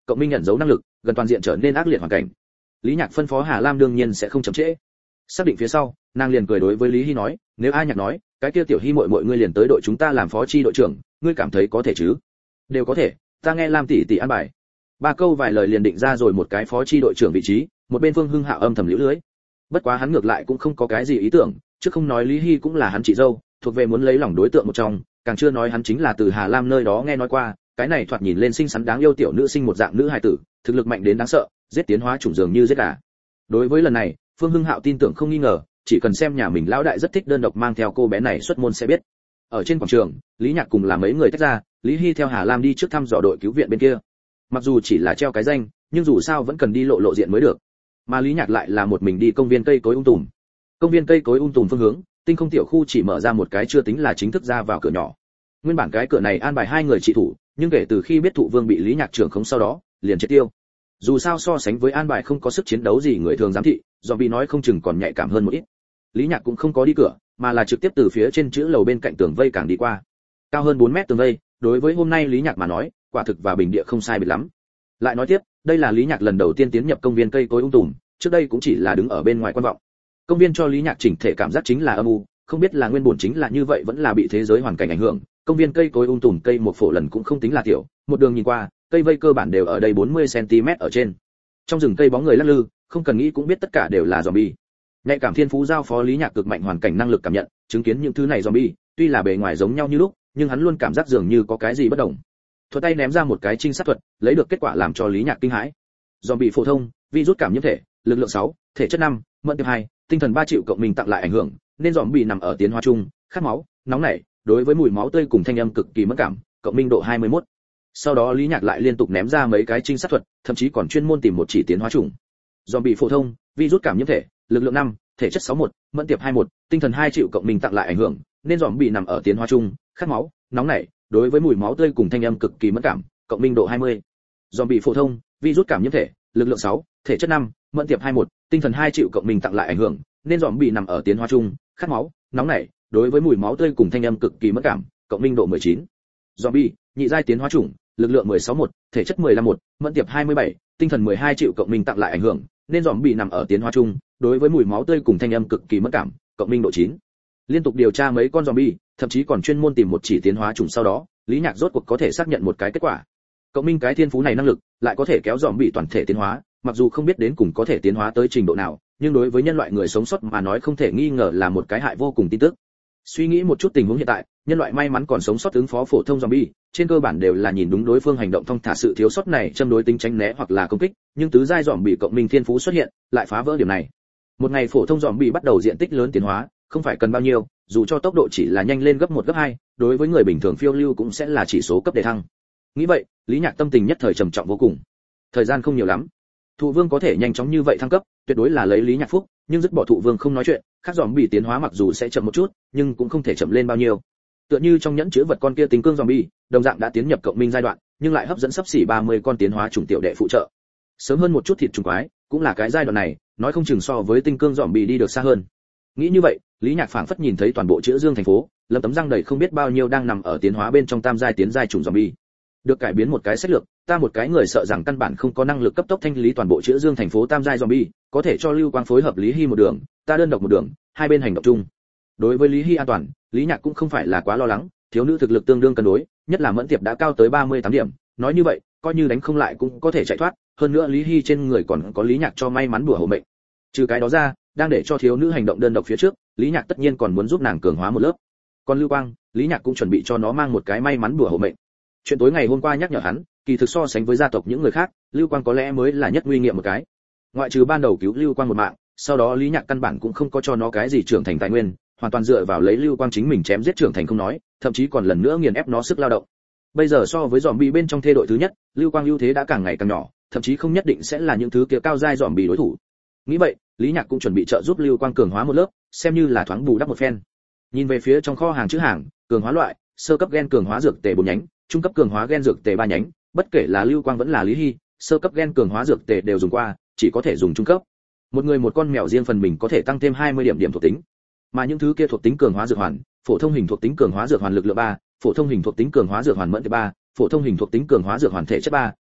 cộng minh nhận dấu năng lực, gần toàn diện trở nên ác liệt hoàn cảnh. Lý Nhạc phân phó Hà Lam đương nhiên sẽ không chậm trễ. Xác định phía sau, nàng liền cười đối với Lý Hi nói, nếu A Nhạc nói, cái kia tiểu Hi muội muội ngươi liền tới đội chúng ta làm phó chi đội trưởng, ngươi cảm thấy có thể chứ? Đều có thể, ta nghe Lam tỷ tỷ an bài. Ba câu vài lời liền định ra rồi một cái phó chi đội trưởng vị trí, một bên Phương Hưng Hạo âm thầm liễu lưới. Bất quá hắn ngược lại cũng không có cái gì ý tưởng, chứ không nói Lý Hi cũng là hắn chị dâu, thuộc về muốn lấy lòng đối tượng một trong, càng chưa nói hắn chính là từ Hà Lam nơi đó nghe nói qua, cái này thoạt nhìn lên xinh xắn đáng yêu tiểu nữ sinh một dạng nữ hài tử, thực lực mạnh đến đáng sợ, giết tiến hóa chủng dường như giết gà. Đối với lần này, Phương Hưng Hạo tin tưởng không nghi ngờ, chỉ cần xem nhà mình lão đại rất thích đơn độc mang theo cô bé này xuất môn sẽ biết. Ở trên quảng trường, Lý Nhạc cùng là mấy người tách ra, Lý Hi theo Hà Lam đi trước thăm dò đội cứu viện bên kia. Mặc dù chỉ là treo cái danh, nhưng dù sao vẫn cần đi lộ lộ diện mới được. Mà Lý Nhạc lại là một mình đi công viên cây cối um tùm. Công viên cây cối um tùm phương hướng, tinh không tiểu khu chỉ mở ra một cái chưa tính là chính thức ra vào cửa nhỏ. Nguyên bản cái cửa này an bài hai người trị thủ, nhưng kể từ khi biết Thụ Vương bị Lý Nhạc trưởng khống sau đó, liền triệt tiêu. Dù sao so sánh với an bài không có sức chiến đấu gì người thường giám thị, zombie nói không chừng còn nhạy cảm hơn một ít. Lý Nhạc cũng không có đi cửa, mà là trực tiếp từ phía trên chữ lầu bên cạnh tường vây càng đi qua. Cao hơn bốn mét tường vây, đối với hôm nay Lý Nhạc mà nói, quả thực và bình địa không sai biệt lắm. Lại nói tiếp, đây là Lý Nhạc lần đầu tiên tiến nhập công viên cây cối um tùm, trước đây cũng chỉ là đứng ở bên ngoài quan vọng. Công viên cho Lý Nhạc chỉnh thể cảm giác chính là âm u, không biết là nguyên bổn chính là như vậy vẫn là bị thế giới hoàn cảnh ảnh hưởng. Công viên cây cối um tùm cây một phổ lần cũng không tính là tiểu, một đường nhìn qua, cây vây cơ bản đều ở đây bốn mươi xăng ti mét ở trên. Trong rừng cây bóng người lắc lư, không cần nghĩ cũng biết tất cả đều là zombie. Nhạy cảm thiên phú giao phó Lý Nhạc cực mạnh hoàn cảnh năng lực cảm nhận, chứng kiến những thứ này zombie, tuy là bề ngoài giống nhau như lúc, nhưng hắn luôn cảm giác dường như có cái gì bất đồng. Thuật tay ném ra một cái trinh sát thuật, lấy được kết quả làm cho Lý Nhạc kinh hãi. Zombie phổ thông, virus cảm nhiễm thể, lực lượng sáu, thể chất năm, mẫn tiệp hai, tinh thần ba triệu cộng mình tặng lại ảnh hưởng, nên zombie nằm ở tiến hóa chung, khát máu, nóng nảy, đối với mùi máu tươi cùng thanh âm cực kỳ mất cảm, cộng minh độ hai mươi mốt. Sau đó Lý Nhạc lại liên tục ném ra mấy cái trinh sát thuật, thậm chí còn chuyên môn tìm một chỉ tiến hóa chủng. Zombie phổ thông, virus cảm nhiễm thể, lực lượng năm, thể chất sáu mươi mốt, mẫn tiệp hai mươi mốt, tinh thần hai triệu cộng mình tặng lại ảnh hưởng, nên zombie nằm ở tiến hóa chung, khát máu, nóng nảy, đối với mùi máu tươi cùng thanh âm cực kỳ mất cảm, cộng minh độ hai mươi. Zombie phổ thông, virus cảm nhiễm thể, lực lượng sáu, thể chất năm, mẫn tiệp hai mươi mốt, tinh thần hai triệu cộng mình tặng lại ảnh hưởng, nên zombie nằm ở tiến hóa chung, khát máu, nóng nảy, đối với mùi máu tươi cùng thanh âm cực kỳ mất cảm, cộng minh độ mười chín. Zombie, nhị giai tiến hóa chủng, lực lượng mười sáu một, thể chất mười lăm một, mẫn tiệp hai mươi bảy, tinh thần mười hai triệu cộng minh tặng lại ảnh hưởng, nên zombie nằm ở tiến hóa chung, đối với mùi máu tươi cùng thanh âm cực kỳ mất cảm, cộng minh độ chín. Liên tục điều tra mấy con zombie, thậm chí còn chuyên môn tìm một chỉ tiến hóa chủng sau đó, Lý Nhạc rốt cuộc có thể xác nhận một cái kết quả. Cộng minh cái thiên phú này năng lực, lại có thể kéo zombie toàn thể tiến hóa, mặc dù không biết đến cùng có thể tiến hóa tới trình độ nào, nhưng đối với nhân loại người sống sót mà nói không thể nghi ngờ là một cái hại vô cùng tin tức. Suy nghĩ một chút tình huống hiện tại, nhân loại may mắn còn sống sót ứng phó phổ thông zombie, trên cơ bản đều là nhìn đúng đối phương hành động thông thả sự thiếu sót này châm đối tính tránh né hoặc là công kích, nhưng tứ giai zombie cộng minh thiên phú xuất hiện, lại phá vỡ điểm này. Một ngày phổ thông zombie bắt đầu diện tích lớn tiến hóa, không phải cần bao nhiêu, dù cho tốc độ chỉ là nhanh lên gấp một gấp hai, đối với người bình thường phiêu lưu cũng sẽ là chỉ số cấp đề thăng. Nghĩ vậy, Lý Nhạc tâm tình nhất thời trầm trọng vô cùng. Thời gian không nhiều lắm. Thụ Vương có thể nhanh chóng như vậy thăng cấp, tuyệt đối là lấy Lý Nhạc phúc, nhưng dứt bỏ Thụ Vương không nói chuyện, khác zombie tiến hóa mặc dù sẽ chậm một chút, nhưng cũng không thể chậm lên bao nhiêu. Tựa như trong nhẫn chứa vật con kia tính cương zombie, đồng dạng đã tiến nhập cộng minh giai đoạn, nhưng lại hấp dẫn sắp xỉ ba mươi con tiến hóa chủng tiểu đệ phụ trợ. Sớm hơn một chút thịt trùng quái, cũng là cái giai đoạn này, nói không chừng so với tinh cương zombie đi được xa hơn. Nghĩ như vậy, Lý Nhạc phảng phất nhìn thấy toàn bộ chữa Dương thành phố, lâm tấm răng đầy không biết bao nhiêu đang nằm ở tiến hóa bên trong tam giai tiến giai chủng zombie. Được cải biến một cái sách lược, ta một cái người sợ rằng căn bản không có năng lực cấp tốc thanh lý toàn bộ chữa Dương thành phố tam giai zombie, có thể cho Lưu Quang phối hợp Lý Hi một đường, ta đơn độc một đường, hai bên hành động chung. Đối với Lý Hi an toàn, Lý Nhạc cũng không phải là quá lo lắng, thiếu nữ thực lực tương đương cân đối, nhất là mẫn tiệp đã cao tới ba mươi tám điểm, nói như vậy, coi như đánh không lại cũng có thể chạy thoát, hơn nữa Lý Hi trên người còn có Lý Nhạc cho may mắn bùa hộ mệnh. Trừ cái đó ra, đang để cho thiếu nữ hành động đơn độc phía trước, Lý Nhạc tất nhiên còn muốn giúp nàng cường hóa một lớp. Còn Lưu Quang, Lý Nhạc cũng chuẩn bị cho nó mang một cái may mắn bùa hộ mệnh. Chuyện tối ngày hôm qua nhắc nhở hắn, kỳ thực so sánh với gia tộc những người khác, Lưu Quang có lẽ mới là nhất nguy nghiệm một cái. Ngoại trừ ban đầu cứu Lưu Quang một mạng, sau đó Lý Nhạc căn bản cũng không có cho nó cái gì trưởng thành tài nguyên, hoàn toàn dựa vào lấy Lưu Quang chính mình chém giết trưởng thành không nói, thậm chí còn lần nữa nghiền ép nó sức lao động. Bây giờ so với zombie bên trong thê đội thứ nhất, Lưu Quang ưu thế đã càng ngày càng nhỏ, thậm chí không nhất định sẽ là những thứ kia cao giai zombie đối thủ. Nghĩ vậy, Lý Nhạc cũng chuẩn bị trợ giúp Lưu Quang cường hóa một lớp, xem như là thoáng bù đắp một phen. Nhìn về phía trong kho hàng chữ hàng, cường hóa loại, sơ cấp gen cường hóa dược tề bốn nhánh, trung cấp cường hóa gen dược tề ba nhánh, bất kể là Lưu Quang vẫn là Lý Hi, sơ cấp gen cường hóa dược tề đều dùng qua, chỉ có thể dùng trung cấp. Một người một con mèo riêng phần mình có thể tăng thêm hai mươi điểm điểm thuộc tính. Mà những thứ kia thuộc tính cường hóa dược hoàn, phổ thông hình thuộc tính cường hóa dược hoàn lực lượng ba, phổ thông hình thuộc tính cường hóa dược hoàn mẫn tiệp ba, phổ thông hình thuộc tính cường hóa dược hoàn thể chất ba,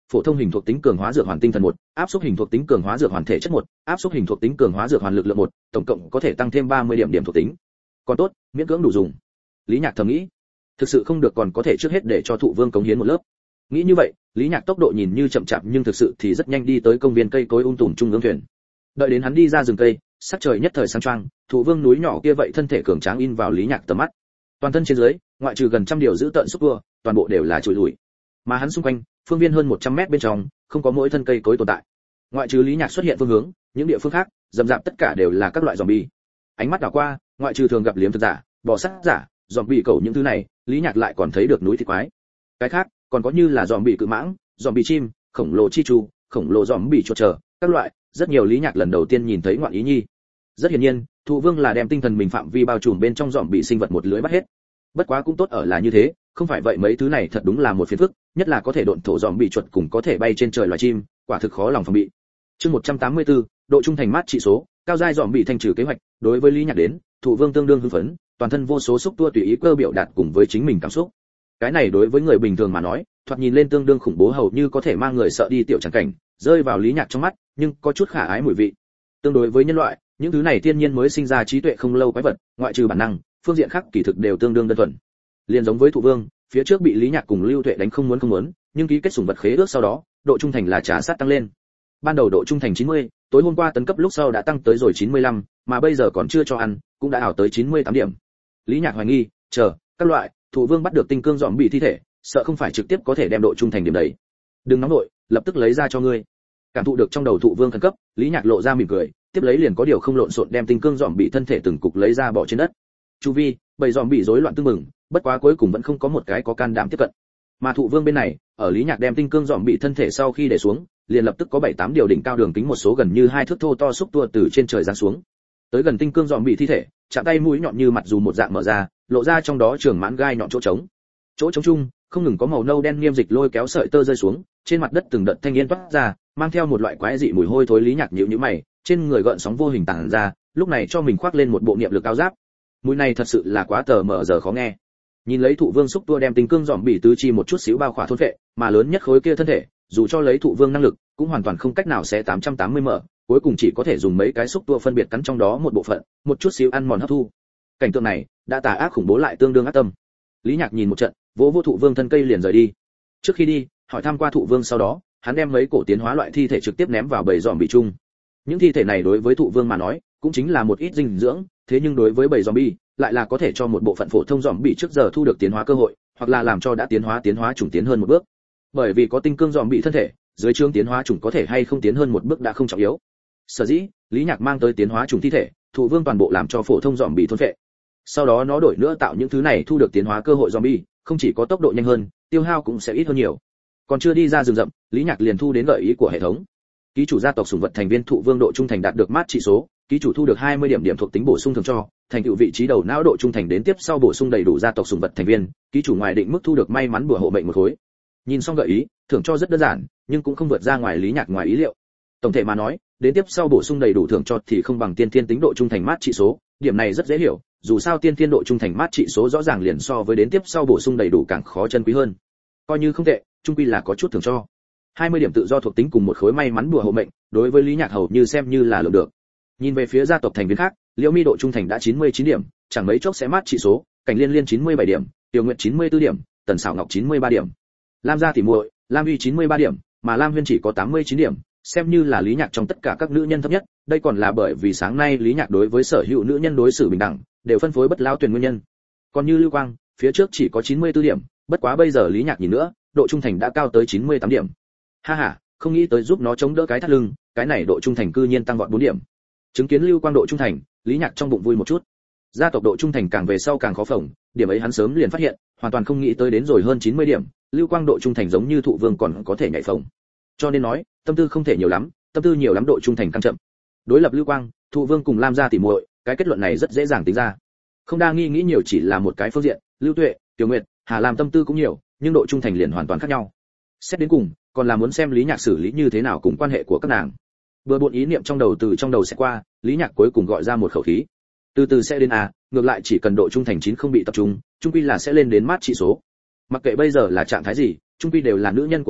phổ thông hình thuộc tính cường hóa dược hoàn tinh thần một, áp xúc hình thuộc tính cường hóa dược hoàn thể chất một, áp xúc hình thuộc tính cường hóa dược hoàn lực lượng một, tổng cộng có thể tăng thêm ba mươi điểm điểm thuộc tính. Còn tốt, miễn cưỡng đủ dùng. Lý Nhạc thầm nghĩ, thực sự không được còn có thể trước hết để cho Thụ Vương cống hiến một lớp. Nghĩ như vậy, Lý Nhạc tốc độ nhìn như chậm chạp nhưng thực sự thì rất nhanh đi tới công viên cây cối um tùm trung ương thuyền. Đợi đến hắn đi ra rừng cây, sắc trời nhất thời sáng choang, Thụ Vương núi nhỏ kia vậy thân thể cường tráng in vào Lý Nhạc tầm mắt. Toàn thân trên dưới, ngoại trừ gần trăm điều giữ tận xúc tua, toàn bộ đều là trụi lùi. Mà hắn xung quanh, phương viên hơn một trăm mét bên trong, không có mỗi thân cây cối tồn tại. Ngoại trừ Lý Nhạc xuất hiện phương hướng, những địa phương khác, rậm rạp tất cả đều là các loại zombie. Ánh mắt đảo qua, ngoại trừ thường gặp liếm thực giả, bò sát giả, zombie cẩu những thứ này, Lý Nhạc lại còn thấy được núi thịt quái. Cái khác, còn có như là zombie cự mãng, zombie chim, khổng lồ chi chu, khổng lồ zombie chuột chờ, các loại, rất nhiều Lý Nhạc lần đầu tiên nhìn thấy ngoạn ý nhi. Rất hiển nhiên, Thụ Vương là đem tinh thần mình phạm vi bao trùm bên trong zombie sinh vật một lưới bắt hết. Bất quá cũng tốt ở là như thế, không phải vậy mấy thứ này thật đúng là một phiền phức, nhất là có thể độn thổ zombie chuột cùng có thể bay trên trời loài chim, quả thực khó lòng phòng bị. Chương một trăm tám mươi tư, độ trung thành mát trị số, cao giai zombie thanh trừ kế hoạch, đối với Lý Nhạc đến, Thụ Vương tương đương hưng phấn, toàn thân vô số xúc tua tùy ý cơ biểu đạt cùng với chính mình cảm xúc. Cái này đối với người bình thường mà nói, thoạt nhìn lên tương đương khủng bố hầu như có thể mang người sợ đi tiểu chẳng cảnh, rơi vào Lý Nhạc trong mắt, nhưng có chút khả ái mùi vị. Tương đối với nhân loại, những thứ này thiên nhiên mới sinh ra trí tuệ không lâu quái vật, ngoại trừ bản năng, phương diện khác kỳ thực đều tương đương đơn thuần. Liên giống với Thụ Vương, phía trước bị Lý Nhạc cùng Lưu Tuệ đánh không muốn không muốn, nhưng ký kết sủng vật khế ước sau đó, độ trung thành là trả sát tăng lên. Ban đầu độ trung thành chín mươi, tối hôm qua tấn cấp lúc sau đã tăng tới rồi chín mươi lăm, mà bây giờ còn chưa cho ăn, cũng đã ảo tới chín mươi tám điểm. Lý Nhạc hoài nghi, chờ, các loại, Thụ Vương bắt được tinh cương dòm bị thi thể, sợ không phải trực tiếp có thể đem độ trung thành điểm đấy. Đừng nóng nội, lập tức lấy ra cho ngươi. Cảm thụ được trong đầu Thụ Vương khẩn cấp, Lý Nhạc lộ ra mỉm cười, tiếp lấy liền có điều không lộn xộn đem tinh cương dòm bị thân thể từng cục lấy ra bỏ trên đất. Chu vi, bầy dòm bị rối loạn tương mừng, bất quá cuối cùng vẫn không có một cái có can đảm tiếp cận. Mà Thụ Vương bên này, ở Lý Nhạc đem tinh cương dòm bị thân thể sau khi để xuống, liền lập tức có bảy tám điều đỉnh cao đường kính một số gần như hai thước thô to xúc tua từ trên trời giáng xuống. Tới gần tinh cương dòm bị thi thể, chạm tay mũi nhọn như mặt dù một dạng mở ra, lộ ra trong đó trường mãn gai nhọn chỗ trống. Chỗ trống chung, không ngừng có màu nâu đen nghiêm dịch lôi kéo sợi tơ rơi xuống, trên mặt đất từng đợt thanh yên toát ra, mang theo một loại quái dị mùi hôi thối. Lý Nhạc nhíu nhíu mày, trên người gợn sóng vô hình tản ra, lúc này cho mình khoác lên một bộ niệm lực cao giáp. Mùi này thật sự là quá tờ mờ giờ khó nghe. Nhìn lấy Thụ Vương xúc tua đem tinh cương dòm bị tứ chi một chút xíu bao khỏa thôn phệ, mà lớn nhất khối kia thân thể, dù cho lấy Thụ Vương năng lực, cũng hoàn toàn không cách nào sẽ tám trăm tám mươi mở, cuối cùng chỉ có thể dùng mấy cái xúc tua phân biệt cắn trong đó một bộ phận, một chút xíu ăn mòn hấp thu. Cảnh tượng này, đã tà ác khủng bố lại tương đương ác tâm. Lý Nhạc nhìn một trận, vỗ vỗ Thụ Vương thân cây liền rời đi. Trước khi đi, hỏi thăm qua Thụ Vương sau đó, hắn đem mấy cổ tiến hóa loại thi thể trực tiếp ném vào bầy dòm bị chung. Những thi thể này đối với Thụ Vương mà nói, cũng chính là một ít dinh dưỡng, thế nhưng đối với bầy zombie, lại là có thể cho một bộ phận phổ thông zombie trước giờ thu được tiến hóa cơ hội, hoặc là làm cho đã tiến hóa tiến hóa chủng tiến hơn một bước. Bởi vì có tinh cương zombie thân thể, dưới chương tiến hóa chủng có thể hay không tiến hơn một bước đã không trọng yếu. Sở dĩ, Lý Nhạc mang tới tiến hóa chủng thi thể, Thụ Vương toàn bộ làm cho phổ thông zombie thôn phệ. Sau đó nó đổi nữa tạo những thứ này thu được tiến hóa cơ hội zombie, không chỉ có tốc độ nhanh hơn, tiêu hao cũng sẽ ít hơn nhiều. Còn chưa đi ra rừng rậm, Lý Nhạc liền thu đến gợi ý của hệ thống. Ký chủ gia tộc sủng vật thành viên Thụ Vương độ trung thành đạt được mát trị số, ký chủ thu được hai mươi điểm điểm thuộc tính bổ sung thường cho, thành tựu vị trí đầu não độ trung thành đến tiếp sau bổ sung đầy đủ gia tộc sủng vật thành viên, ký chủ ngoài định mức thu được may mắn bùa hộ mệnh một khối. Nhìn xong gợi ý, thưởng cho rất đơn giản, nhưng cũng không vượt ra ngoài Lý Nhạc ngoài ý liệu. Tổng thể mà nói, đến tiếp sau bổ sung đầy đủ thưởng cho thì không bằng tiên thiên tính độ trung thành mát trị số, điểm này rất dễ hiểu, dù sao tiên thiên độ trung thành mát trị số rõ ràng liền so với đến tiếp sau bổ sung đầy đủ càng khó chân quý hơn. Coi như không tệ, chung quy là có chút thưởng cho. hai mươi điểm tự do thuộc tính cùng một khối may mắn bùa hộ mệnh, đối với Lý Nhạc hầu như xem như là lượng được. Nhìn về phía gia tộc thành viên khác, Liễu Mi độ trung thành đã chín mươi chín điểm, chẳng mấy chốc sẽ mát trị số, Cảnh Liên Liên chín mươi bảy điểm, Tiểu Nguyệt chín mươi tư điểm, Tần Sảo Ngọc chín mươi ba điểm. Lam gia tỷ muội, Lam Uy chín mươi ba điểm, mà Lam Huyên chỉ có tám mươi chín điểm, xem như là Lý Nhạc trong tất cả các nữ nhân thấp nhất, đây còn là bởi vì sáng nay Lý Nhạc đối với sở hữu nữ nhân đối xử bình đẳng, đều phân phối bất lao tuyển nguyên nhân. Còn như Lưu Quang, phía trước chỉ có chín mươi tư điểm, bất quá bây giờ Lý Nhạc nhìn nữa, độ trung thành đã cao tới chín mươi tám điểm. Ha ha, không nghĩ tới giúp nó chống đỡ cái thắt lưng, cái này độ trung thành cư nhiên tăng vọt bốn điểm. Chứng kiến Lưu Quang độ trung thành, Lý Nhạc trong bụng vui một chút. Gia tộc độ trung thành càng về sau càng khó phỏng, điểm ấy hắn sớm liền phát hiện, hoàn toàn không nghĩ tới đến rồi hơn chín mươi điểm, Lưu Quang độ trung thành giống như Thụ Vương còn có thể nhảy phồng. Cho nên nói, tâm tư không thể nhiều lắm, tâm tư nhiều lắm độ trung thành càng chậm. Đối lập Lưu Quang, Thụ Vương cùng Lam gia tỷ muội, cái kết luận này rất dễ dàng tính ra. Không đa nghi nghĩ nhiều chỉ là một cái phương diện, Lưu Tuệ, Tiểu Nguyệt, Hà Lam tâm tư cũng nhiều, nhưng độ trung thành liền hoàn toàn khác nhau. Xét đến cùng, còn là muốn xem Lý Nhạc xử lý như thế nào cùng quan hệ của các nàng. Vừa bộn ý niệm trong đầu từ trong đầu sẽ qua, Lý Nhạc cuối cùng gọi ra một khẩu khí. Từ từ sẽ đến à, ngược lại chỉ cần độ trung thành chín không bị tập trung, trung quy là sẽ lên đến mát trị số. Mặc kệ bây giờ là trạng thái gì, trung quy đều là nữ nhân của mình,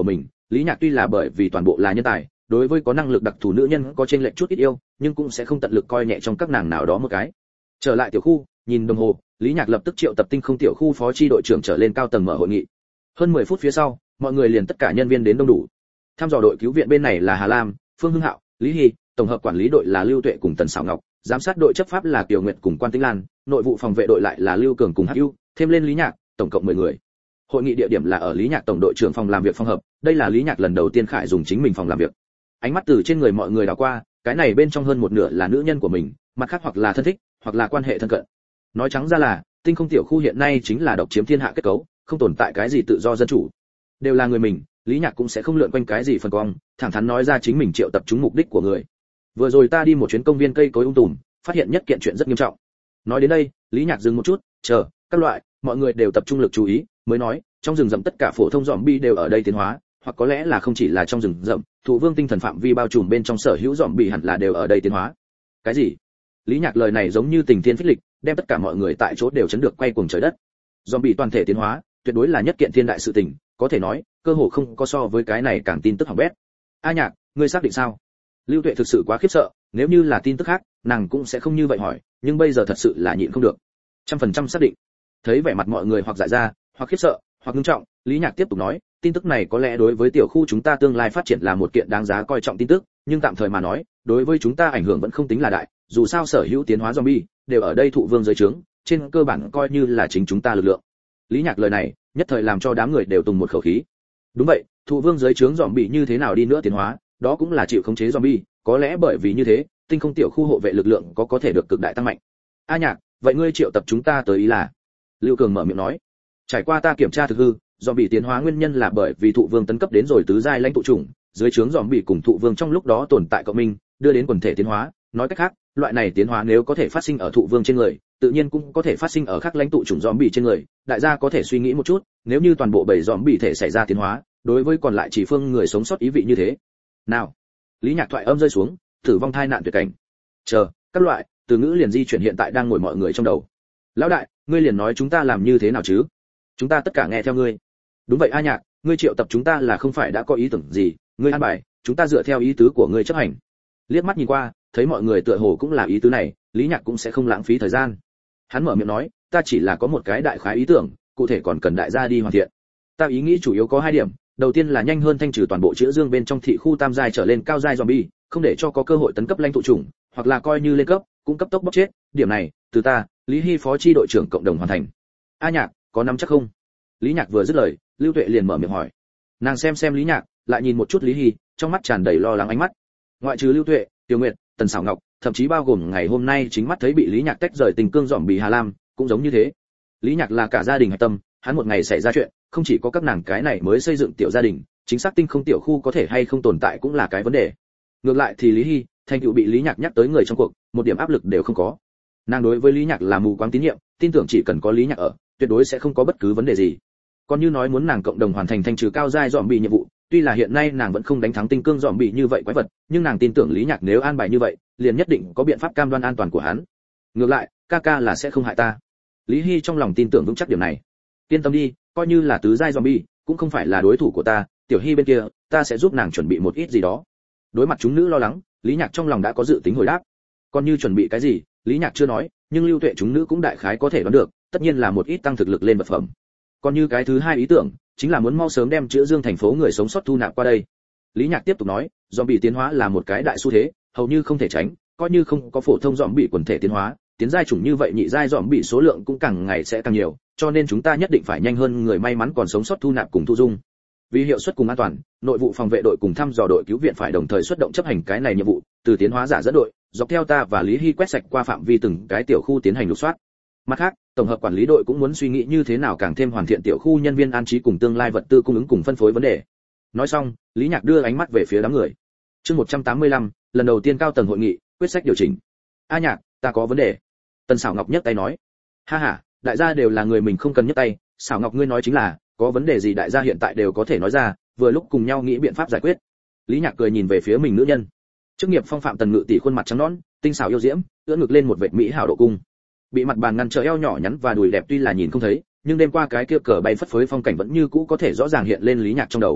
Lý Nhạc tuy là bởi vì toàn bộ là nhân tài, đối với có năng lực đặc thù nữ nhân có trên lệch chút ít yêu, nhưng cũng sẽ không tận lực coi nhẹ trong các nàng nào đó một cái. Trở lại tiểu khu, nhìn đồng hồ, Lý Nhạc lập tức triệu tập tinh không tiểu khu phó chi đội trưởng trở lên cao tầng mở hội nghị. Hơn mười phút phía sau, mọi người liền tất cả nhân viên đến đông đủ. Tham dò đội cứu viện bên này là Hà Lam, Phương Hưng Hạo, Lý Hy, tổng hợp quản lý đội là Lưu Tuệ cùng Tần Sảo Ngọc, giám sát đội chấp pháp là Kiều Nguyệt cùng Quan Tĩnh Lan, nội vụ phòng vệ đội lại là Lưu Cường cùng Hắc Ưu, thêm lên Lý Nhạc, tổng cộng mười người. Hội nghị địa điểm là ở Lý Nhạc tổng đội trưởng phòng làm việc phòng hợp, đây là Lý Nhạc lần đầu tiên khải dùng chính mình phòng làm việc. Ánh mắt từ trên người mọi người đảo qua, cái này bên trong hơn một nửa là nữ nhân của mình, mặt khác hoặc là thân thích, hoặc là quan hệ thân cận. Nói trắng ra là, tinh không tiểu khu hiện nay chính là độc chiếm thiên hạ kết cấu, không tồn tại cái gì tự do dân chủ. Đều là người mình, Lý Nhạc cũng sẽ không lượn quanh cái gì phần cong, thẳng thắn nói ra chính mình triệu tập chúng mục đích của người. Vừa rồi ta đi một chuyến công viên cây cối um tùm, phát hiện nhất kiện chuyện rất nghiêm trọng. Nói đến đây, Lý Nhạc dừng một chút, chờ, các loại, mọi người đều tập trung lực chú ý, mới nói, trong rừng rậm tất cả phổ thông zombie đều ở đây tiến hóa, hoặc có lẽ là không chỉ là trong rừng rậm, Thụ Vương tinh thần phạm vi bao trùm bên trong sở hữu zombie hẳn là đều ở đây tiến hóa. Cái gì? Lý Nhạc lời này giống như tình thiên phích lịch, đem tất cả mọi người tại chỗ đều chấn được quay cuồng trời đất. Zombie toàn thể tiến hóa, tuyệt đối là nhất kiện thiên đại sự tình, có thể nói, cơ hồ không có so với cái này càng tin tức hỏng bét. A Nhạc, ngươi xác định sao? Lưu Tuệ thực sự quá khiếp sợ, nếu như là tin tức khác, nàng cũng sẽ không như vậy hỏi, nhưng bây giờ thật sự là nhịn không được. Trăm phần trăm xác định. Thấy vẻ mặt mọi người hoặc dại ra, hoặc khiếp sợ, hoặc nghiêm trọng, Lý Nhạc tiếp tục nói, tin tức này có lẽ đối với tiểu khu chúng ta tương lai phát triển là một kiện đáng giá coi trọng tin tức, nhưng tạm thời mà nói, đối với chúng ta ảnh hưởng vẫn không tính là đại, dù sao sở hữu tiến hóa zombie đều ở đây Thụ Vương dưới trướng, trên cơ bản coi như là chính chúng ta lực lượng. Lý Nhạc lời này, nhất thời làm cho đám người đều tùng một khẩu khí. Đúng vậy, Thụ Vương dưới trướng zombie như thế nào đi nữa tiến hóa, đó cũng là chịu khống chế zombie, có lẽ bởi vì như thế, tinh không tiểu khu hộ vệ lực lượng có có thể được cực đại tăng mạnh. A Nhạc, vậy ngươi triệu tập chúng ta tới ý là? Lưu Cường mở miệng nói. Trải qua ta kiểm tra thực hư, zombie tiến hóa nguyên nhân là bởi vì Thụ Vương tấn cấp đến rồi tứ giai lãnh tụ chủng, dưới trướng zombie cùng Thụ Vương trong lúc đó tồn tại cộng minh, đưa đến quần thể tiến hóa, nói cách khác, loại này tiến hóa nếu có thể phát sinh ở Thụ Vương trên người, tự nhiên cũng có thể phát sinh ở các lãnh tụ chủng zombie trên người, đại gia có thể suy nghĩ một chút, nếu như toàn bộ bầy zombie thể xảy ra tiến hóa, đối với còn lại chỉ phương người sống sót ý vị như thế. Nào, Lý Nhạc thoại âm rơi xuống, tử vong thai nạn tuyệt cảnh. Chờ, các loại, từ ngữ liền di chuyển hiện tại đang ngồi mọi người trong đầu. Lão đại, ngươi liền nói chúng ta làm như thế nào chứ? Chúng ta tất cả nghe theo ngươi. Đúng vậy A Nhạc, ngươi triệu tập chúng ta là không phải đã có ý tưởng gì, ngươi an bài, chúng ta dựa theo ý tứ của ngươi chấp hành. Liếc mắt nhìn qua, thấy mọi người tựa hồ cũng là ý tứ này, Lý Nhạc cũng sẽ không lãng phí thời gian. Hắn mở miệng nói, ta chỉ là có một cái đại khái ý tưởng, cụ thể còn cần đại gia đi hoàn thiện. Ta ý nghĩ chủ yếu có hai điểm, đầu tiên là nhanh hơn thanh trừ toàn bộ chữa dương bên trong thị khu tam giai trở lên cao giai zombie, không để cho có cơ hội tấn cấp lãnh tụ chủng, hoặc là coi như lên cấp, cũng cấp tốc bóc chết, điểm này, từ ta, Lý Hy phó chi đội trưởng cộng đồng hoàn thành. A Nhạc, có nắm chắc không? Lý Nhạc vừa dứt lời, Lưu Tuệ liền mở miệng hỏi. Nàng xem xem Lý Nhạc, lại nhìn một chút Lý Hy, trong mắt tràn đầy lo lắng ánh mắt. Ngoại trừ Lưu Tuệ, Tiêu Nguyệt, Tần Sảo Ngọc, thậm chí bao gồm ngày hôm nay chính mắt thấy bị Lý Nhạc tách rời tình cương dòm bị Hà Lam, cũng giống như thế. Lý Nhạc là cả gia đình hạch tâm, hắn một ngày xảy ra chuyện, không chỉ có các nàng cái này mới xây dựng tiểu gia đình, chính xác tinh không tiểu khu có thể hay không tồn tại cũng là cái vấn đề. Ngược lại thì Lý Hy, thành tựu bị Lý Nhạc nhắc tới người trong cuộc, một điểm áp lực đều không có. Nàng đối với Lý Nhạc là mù quáng tín nhiệm, tin tưởng chỉ cần có Lý Nhạc ở, tuyệt đối sẽ không có bất cứ vấn đề gì. Còn như nói muốn nàng cộng đồng hoàn thành thanh trừ cao giai dòm bị nhiệm vụ, tuy là hiện nay nàng vẫn không đánh thắng tinh cương dòm bị như vậy quái vật, nhưng nàng tin tưởng Lý Nhạc nếu an bài như vậy, liền nhất định có biện pháp cam đoan an toàn của hắn. Ngược lại, ca ca là sẽ không hại ta. Lý Hy trong lòng tin tưởng vững chắc điểm này. Yên tâm đi, coi như là tứ giai zombie, cũng không phải là đối thủ của ta, Tiểu Hy bên kia, ta sẽ giúp nàng chuẩn bị một ít gì đó. Đối mặt chúng nữ lo lắng, Lý Nhạc trong lòng đã có dự tính hồi đáp. Còn như chuẩn bị cái gì, Lý Nhạc chưa nói, nhưng Lưu Tuệ chúng nữ cũng đại khái có thể đoán được, tất nhiên là một ít tăng thực lực lên vật phẩm. Còn như cái thứ hai ý tưởng, chính là muốn mau sớm đem chữa dương thành phố người sống sót thu nạp qua đây. Lý Nhạc tiếp tục nói, zombie tiến hóa là một cái đại xu thế, hầu như không thể tránh, coi như không có phổ thông zombie quần thể tiến hóa, tiến giai chủng như vậy nhị giai zombie số lượng cũng càng ngày sẽ càng nhiều, cho nên chúng ta nhất định phải nhanh hơn người may mắn còn sống sót thu nạp cùng thu dung. Vì hiệu suất cùng an toàn, nội vụ phòng vệ đội cùng thăm dò đội cứu viện phải đồng thời xuất động chấp hành cái này nhiệm vụ, từ tiến hóa giả dẫn đội, dọc theo ta và Lý Hy quét sạch qua phạm vi từng cái tiểu khu tiến hành lục soát. Mặt khác, tổng hợp quản lý đội cũng muốn suy nghĩ như thế nào càng thêm hoàn thiện tiểu khu nhân viên an trí cùng tương lai vật tư cung ứng cùng phân phối vấn đề. Nói xong, Lý Nhạc đưa ánh mắt về phía đám người. Chương một trăm tám mươi lăm, lần đầu tiên cao tầng hội nghị, quyết sách điều chỉnh. A Nhạc, ta có vấn đề. Tần Sảo Ngọc nhấc tay nói. Ha ha, đại gia đều là người mình không cần nhấc tay, Sảo Ngọc ngươi nói chính là, có vấn đề gì đại gia hiện tại đều có thể nói ra, vừa lúc cùng nhau nghĩ biện pháp giải quyết. Lý Nhạc cười nhìn về phía mình nữ nhân. Chức nghiệp phong phạm Tần Ngự tỷ khuôn mặt trắng nõn, tinh xảo yêu diễm, ưỡn ngực lên một vệt mỹ hảo độ cung. Bị mặt bàn ngăn trở eo nhỏ nhắn và đùi đẹp tuy là nhìn không thấy, nhưng đêm qua cái kia cờ bay phất phới phong cảnh vẫn như cũ có thể rõ ràng hiện lên Lý Nhạc trong đầu.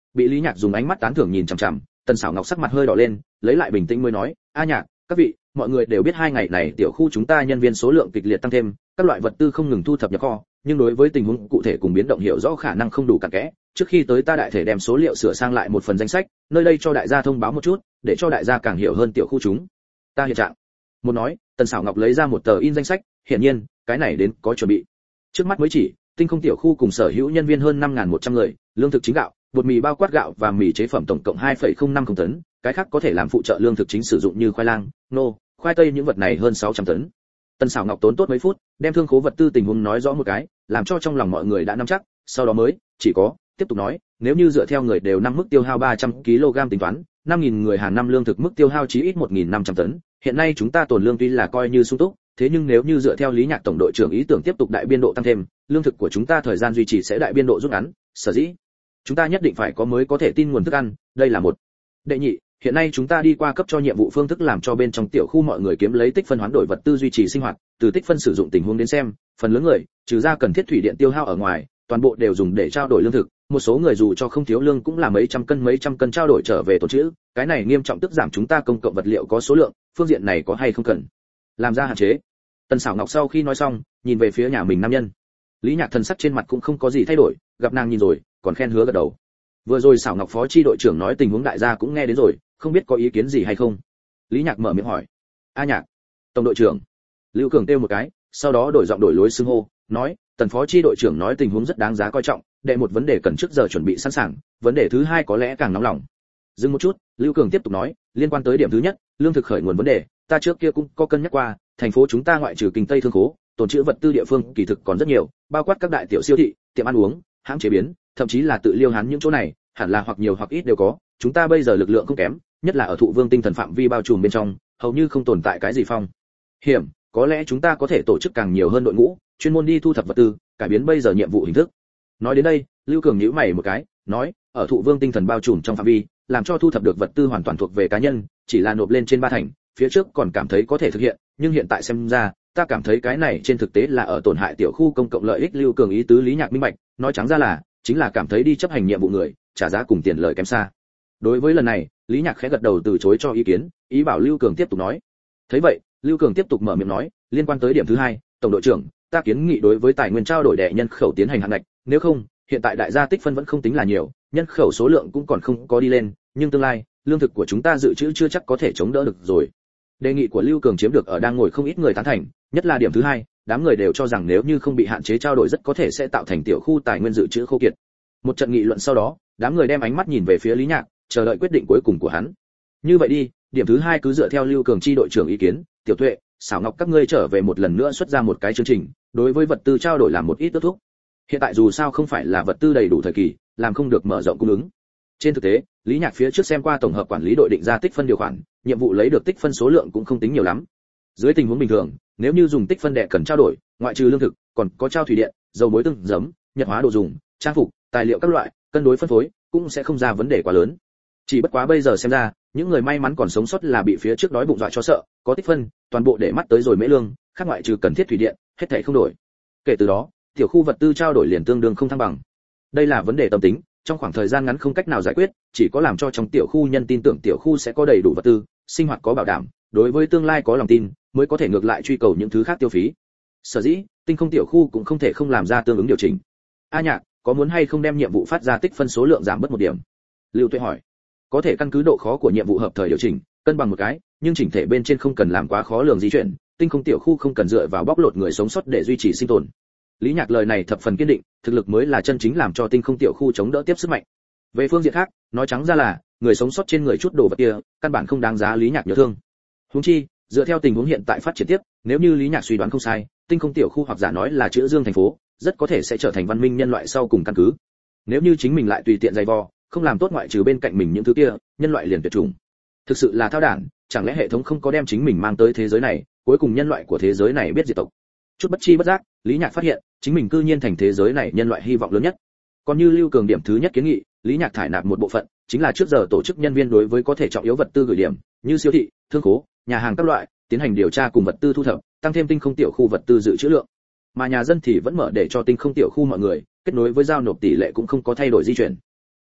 Bị Lý Nhạc dùng ánh mắt tán thưởng nhìn chằm chằm, Tần Sảo Ngọc sắc mặt hơi đỏ lên, lấy lại bình tĩnh mới nói, "A Nhạc, các vị, mọi người đều biết hai ngày này tiểu khu chúng ta nhân viên số lượng kịch liệt tăng thêm, các loại vật tư không ngừng thu thập nhập kho, nhưng đối với tình huống cụ thể cùng biến động hiểu rõ khả năng không đủ cặn kẽ, trước khi tới ta đại thể đem số liệu sửa sang lại một phần danh sách, nơi đây cho đại gia thông báo một chút, để cho đại gia càng hiểu hơn tiểu khu chúng ta hiện trạng." Một nói, Tần Sảo Ngọc lấy ra một tờ in danh sách, hiển nhiên, cái này đến có chuẩn bị. Trước mắt mới chỉ, tinh không tiểu khu cùng sở hữu nhân viên hơn năm nghìn một trăm người, lương thực chính gạo, bột mì bao quát gạo và mì chế phẩm tổng cộng hai phẩy không năm không tấn, cái khác có thể làm phụ trợ lương thực chính sử dụng như khoai lang, nô, khoai tây những vật này hơn sáu trăm tấn. Tần Sảo Ngọc tốn tốt mấy phút, đem thương khố vật tư tình huống nói rõ một cái, làm cho trong lòng mọi người đã nắm chắc, sau đó mới chỉ có tiếp tục nói, nếu như dựa theo người đều năm mức tiêu hao ba trăm ki lô gam tính toán, năm nghìn người hàng năm lương thực mức tiêu hao chí ít một nghìn năm trăm tấn, hiện nay chúng ta tồn lương tuy là coi như sung túc, thế nhưng nếu như dựa theo Lý Nhạc tổng đội trưởng ý tưởng tiếp tục đại biên độ tăng thêm, lương thực của chúng ta thời gian duy trì sẽ đại biên độ rút ngắn, sở dĩ chúng ta nhất định phải có mới có thể tin nguồn thức ăn, đây là một. Đệ nhị, hiện nay chúng ta đi qua cấp cho nhiệm vụ phương thức làm cho bên trong tiểu khu mọi người kiếm lấy tích phân hoán đổi vật tư duy trì sinh hoạt, từ tích phân sử dụng tình huống đến xem, phần lớn người, trừ ra cần thiết thủy điện tiêu hao ở ngoài, toàn bộ đều dùng để trao đổi lương thực, một số người dù cho không thiếu lương cũng là mấy trăm cân mấy trăm cân trao đổi trở về tồn trữ, cái này nghiêm trọng tức giảm chúng ta công cộng vật liệu có số lượng, phương diện này có hay không cần làm ra hạn chế. Tần Sảo Ngọc sau khi nói xong, nhìn về phía nhà mình nam nhân. Lý Nhạc thần sắc trên mặt cũng không có gì thay đổi, gặp nàng nhìn rồi, còn khen hứa gật đầu. Vừa rồi Sảo Ngọc phó chi đội trưởng nói tình huống đại gia cũng nghe đến rồi, không biết có ý kiến gì hay không. Lý Nhạc mở miệng hỏi. A Nhạc, tổng đội trưởng. Lưu Cường kêu một cái, sau đó đổi giọng đổi lối xưng hô, nói, Tần phó chi đội trưởng nói tình huống rất đáng giá coi trọng, đệ một vấn đề cần trước giờ chuẩn bị sẵn sàng, vấn đề thứ hai có lẽ càng nóng lòng. Dừng một chút, Lưu Cường tiếp tục nói, liên quan tới điểm thứ nhất, lương thực khởi nguồn vấn đề, ta trước kia cũng có cân nhắc qua, thành phố chúng ta ngoại trừ kinh tây thương khố, tồn trữ vật tư địa phương kỳ thực còn rất nhiều, bao quát các đại tiểu siêu thị, tiệm ăn uống, hãng chế biến, thậm chí là tự liêu hán những chỗ này, hẳn là hoặc nhiều hoặc ít đều có, chúng ta bây giờ lực lượng không kém, nhất là ở thụ vương tinh thần phạm vi bao trùm bên trong, hầu như không tồn tại cái gì phong hiểm, có lẽ chúng ta có thể tổ chức càng nhiều hơn đội ngũ, chuyên môn đi thu thập vật tư, cải biến bây giờ nhiệm vụ hình thức. Nói đến đây, Lưu Cường nhíu mày một cái, nói, ở thụ vương tinh thần bao trùm trong phạm vi, làm cho thu thập được vật tư hoàn toàn thuộc về cá nhân, chỉ là nộp lên trên ba thành, phía trước còn cảm thấy có thể thực hiện, nhưng hiện tại xem ra, ta cảm thấy cái này trên thực tế là ở tổn hại tiểu khu công cộng lợi ích. Lưu Cường ý tứ Lý Nhạc minh bạch, nói trắng ra là, chính là cảm thấy đi chấp hành nhiệm vụ người, trả giá cùng tiền lợi kém xa. Đối với lần này, Lý Nhạc khẽ gật đầu từ chối cho ý kiến, ý bảo Lưu Cường tiếp tục nói. Thấy vậy, Lưu Cường tiếp tục mở miệng nói, liên quan tới điểm thứ hai, tổng đội trưởng, ta kiến nghị đối với tài nguyên trao đổi đệ nhân khẩu tiến hành hạn ngạch, nếu không, hiện tại đại gia tích phân vẫn không tính là nhiều, nhân khẩu số lượng cũng còn không có đi lên, nhưng tương lai, lương thực của chúng ta dự trữ chưa chắc có thể chống đỡ được rồi. Đề nghị của Lưu Cường chiếm được ở đang ngồi không ít người tán thành, nhất là điểm thứ hai, đám người đều cho rằng nếu như không bị hạn chế trao đổi rất có thể sẽ tạo thành tiểu khu tài nguyên dự trữ khô kiệt. Một trận nghị luận sau đó, đám người đem ánh mắt nhìn về phía Lý Nhạc, chờ đợi quyết định cuối cùng của hắn. Như vậy đi, điểm thứ hai cứ dựa theo Lưu Cường chi đội trưởng ý kiến, Tiểu Tuệ, Sảo Ngọc các ngươi trở về một lần nữa xuất ra một cái chương trình, đối với vật tư trao đổi làm một ít ước thúc. Hiện tại dù sao không phải là vật tư đầy đủ thời kỳ, làm không được mở rộng cung ứng. Trên thực tế, Lý Nhạc phía trước xem qua tổng hợp quản lý đội định ra tích phân điều khoản, nhiệm vụ lấy được tích phân số lượng cũng không tính nhiều lắm. Dưới tình huống bình thường, nếu như dùng tích phân đệ cần trao đổi, ngoại trừ lương thực, còn có trao thủy điện, dầu muối tương, giấm, nhật hóa đồ dùng, trang phục, tài liệu các loại, cân đối phân phối, cũng sẽ không ra vấn đề quá lớn. Chỉ bất quá bây giờ xem ra, những người may mắn còn sống sót là bị phía trước đói bụng dọa cho sợ, có tích phân, toàn bộ để mắt tới rồi mễ lương, khác ngoại trừ cần thiết thủy điện, hết thảy không đổi. Kể từ đó, tiểu khu vật tư trao đổi liền tương đương không thăng bằng. Đây là vấn đề tâm tính, trong khoảng thời gian ngắn không cách nào giải quyết, chỉ có làm cho trong tiểu khu nhân tin tưởng tiểu khu sẽ có đầy đủ vật tư, sinh hoạt có bảo đảm, đối với tương lai có lòng tin, mới có thể ngược lại truy cầu những thứ khác tiêu phí. Sở dĩ, tinh không tiểu khu cũng không thể không làm ra tương ứng điều chỉnh. A Nhạc, có muốn hay không đem nhiệm vụ phát ra tích phân số lượng giảm bớt một điểm? Lưu Tuệ hỏi. Có thể căn cứ độ khó của nhiệm vụ hợp thời điều chỉnh, cân bằng một cái, nhưng chỉnh thể bên trên không cần làm quá khó lường di chuyển, tinh không tiểu khu không cần dựa vào bóc lột người sống sót để duy trì sinh tồn. Lý Nhạc lời này thập phần kiên định, thực lực mới là chân chính làm cho tinh không tiểu khu chống đỡ tiếp sức mạnh. Về phương diện khác, nói trắng ra là, người sống sót trên người chút đồ vật kia, căn bản không đáng giá Lý Nhạc nhớ thương. Huống chi, dựa theo tình huống hiện tại phát triển tiếp, nếu như Lý Nhạc suy đoán không sai, tinh không tiểu khu hoặc giả nói là chữa dương thành phố, rất có thể sẽ trở thành văn minh nhân loại sau cùng căn cứ. Nếu như chính mình lại tùy tiện dày vò, không làm tốt ngoại trừ bên cạnh mình những thứ kia, nhân loại liền tuyệt chủng. Thực sự là thao đản, chẳng lẽ hệ thống không có đem chính mình mang tới thế giới này, cuối cùng nhân loại của thế giới này biết diệt tộc. Chút bất chi bất giác, Lý Nhạc phát hiện, chính mình cư nhiên thành thế giới này nhân loại hy vọng lớn nhất. Còn như Lưu Cường điểm thứ nhất kiến nghị, Lý Nhạc thải nạp một bộ phận, chính là trước giờ tổ chức nhân viên đối với có thể trọng yếu vật tư gửi điểm, như siêu thị, thương khố, nhà hàng các loại, tiến hành điều tra cùng vật tư thu thập, tăng thêm tinh không tiểu khu vật tư dự trữ lượng. Mà nhà dân thì vẫn mở để cho tinh không tiểu khu mọi người kết nối với giao nộp tỷ lệ cũng không có thay đổi di chuyển.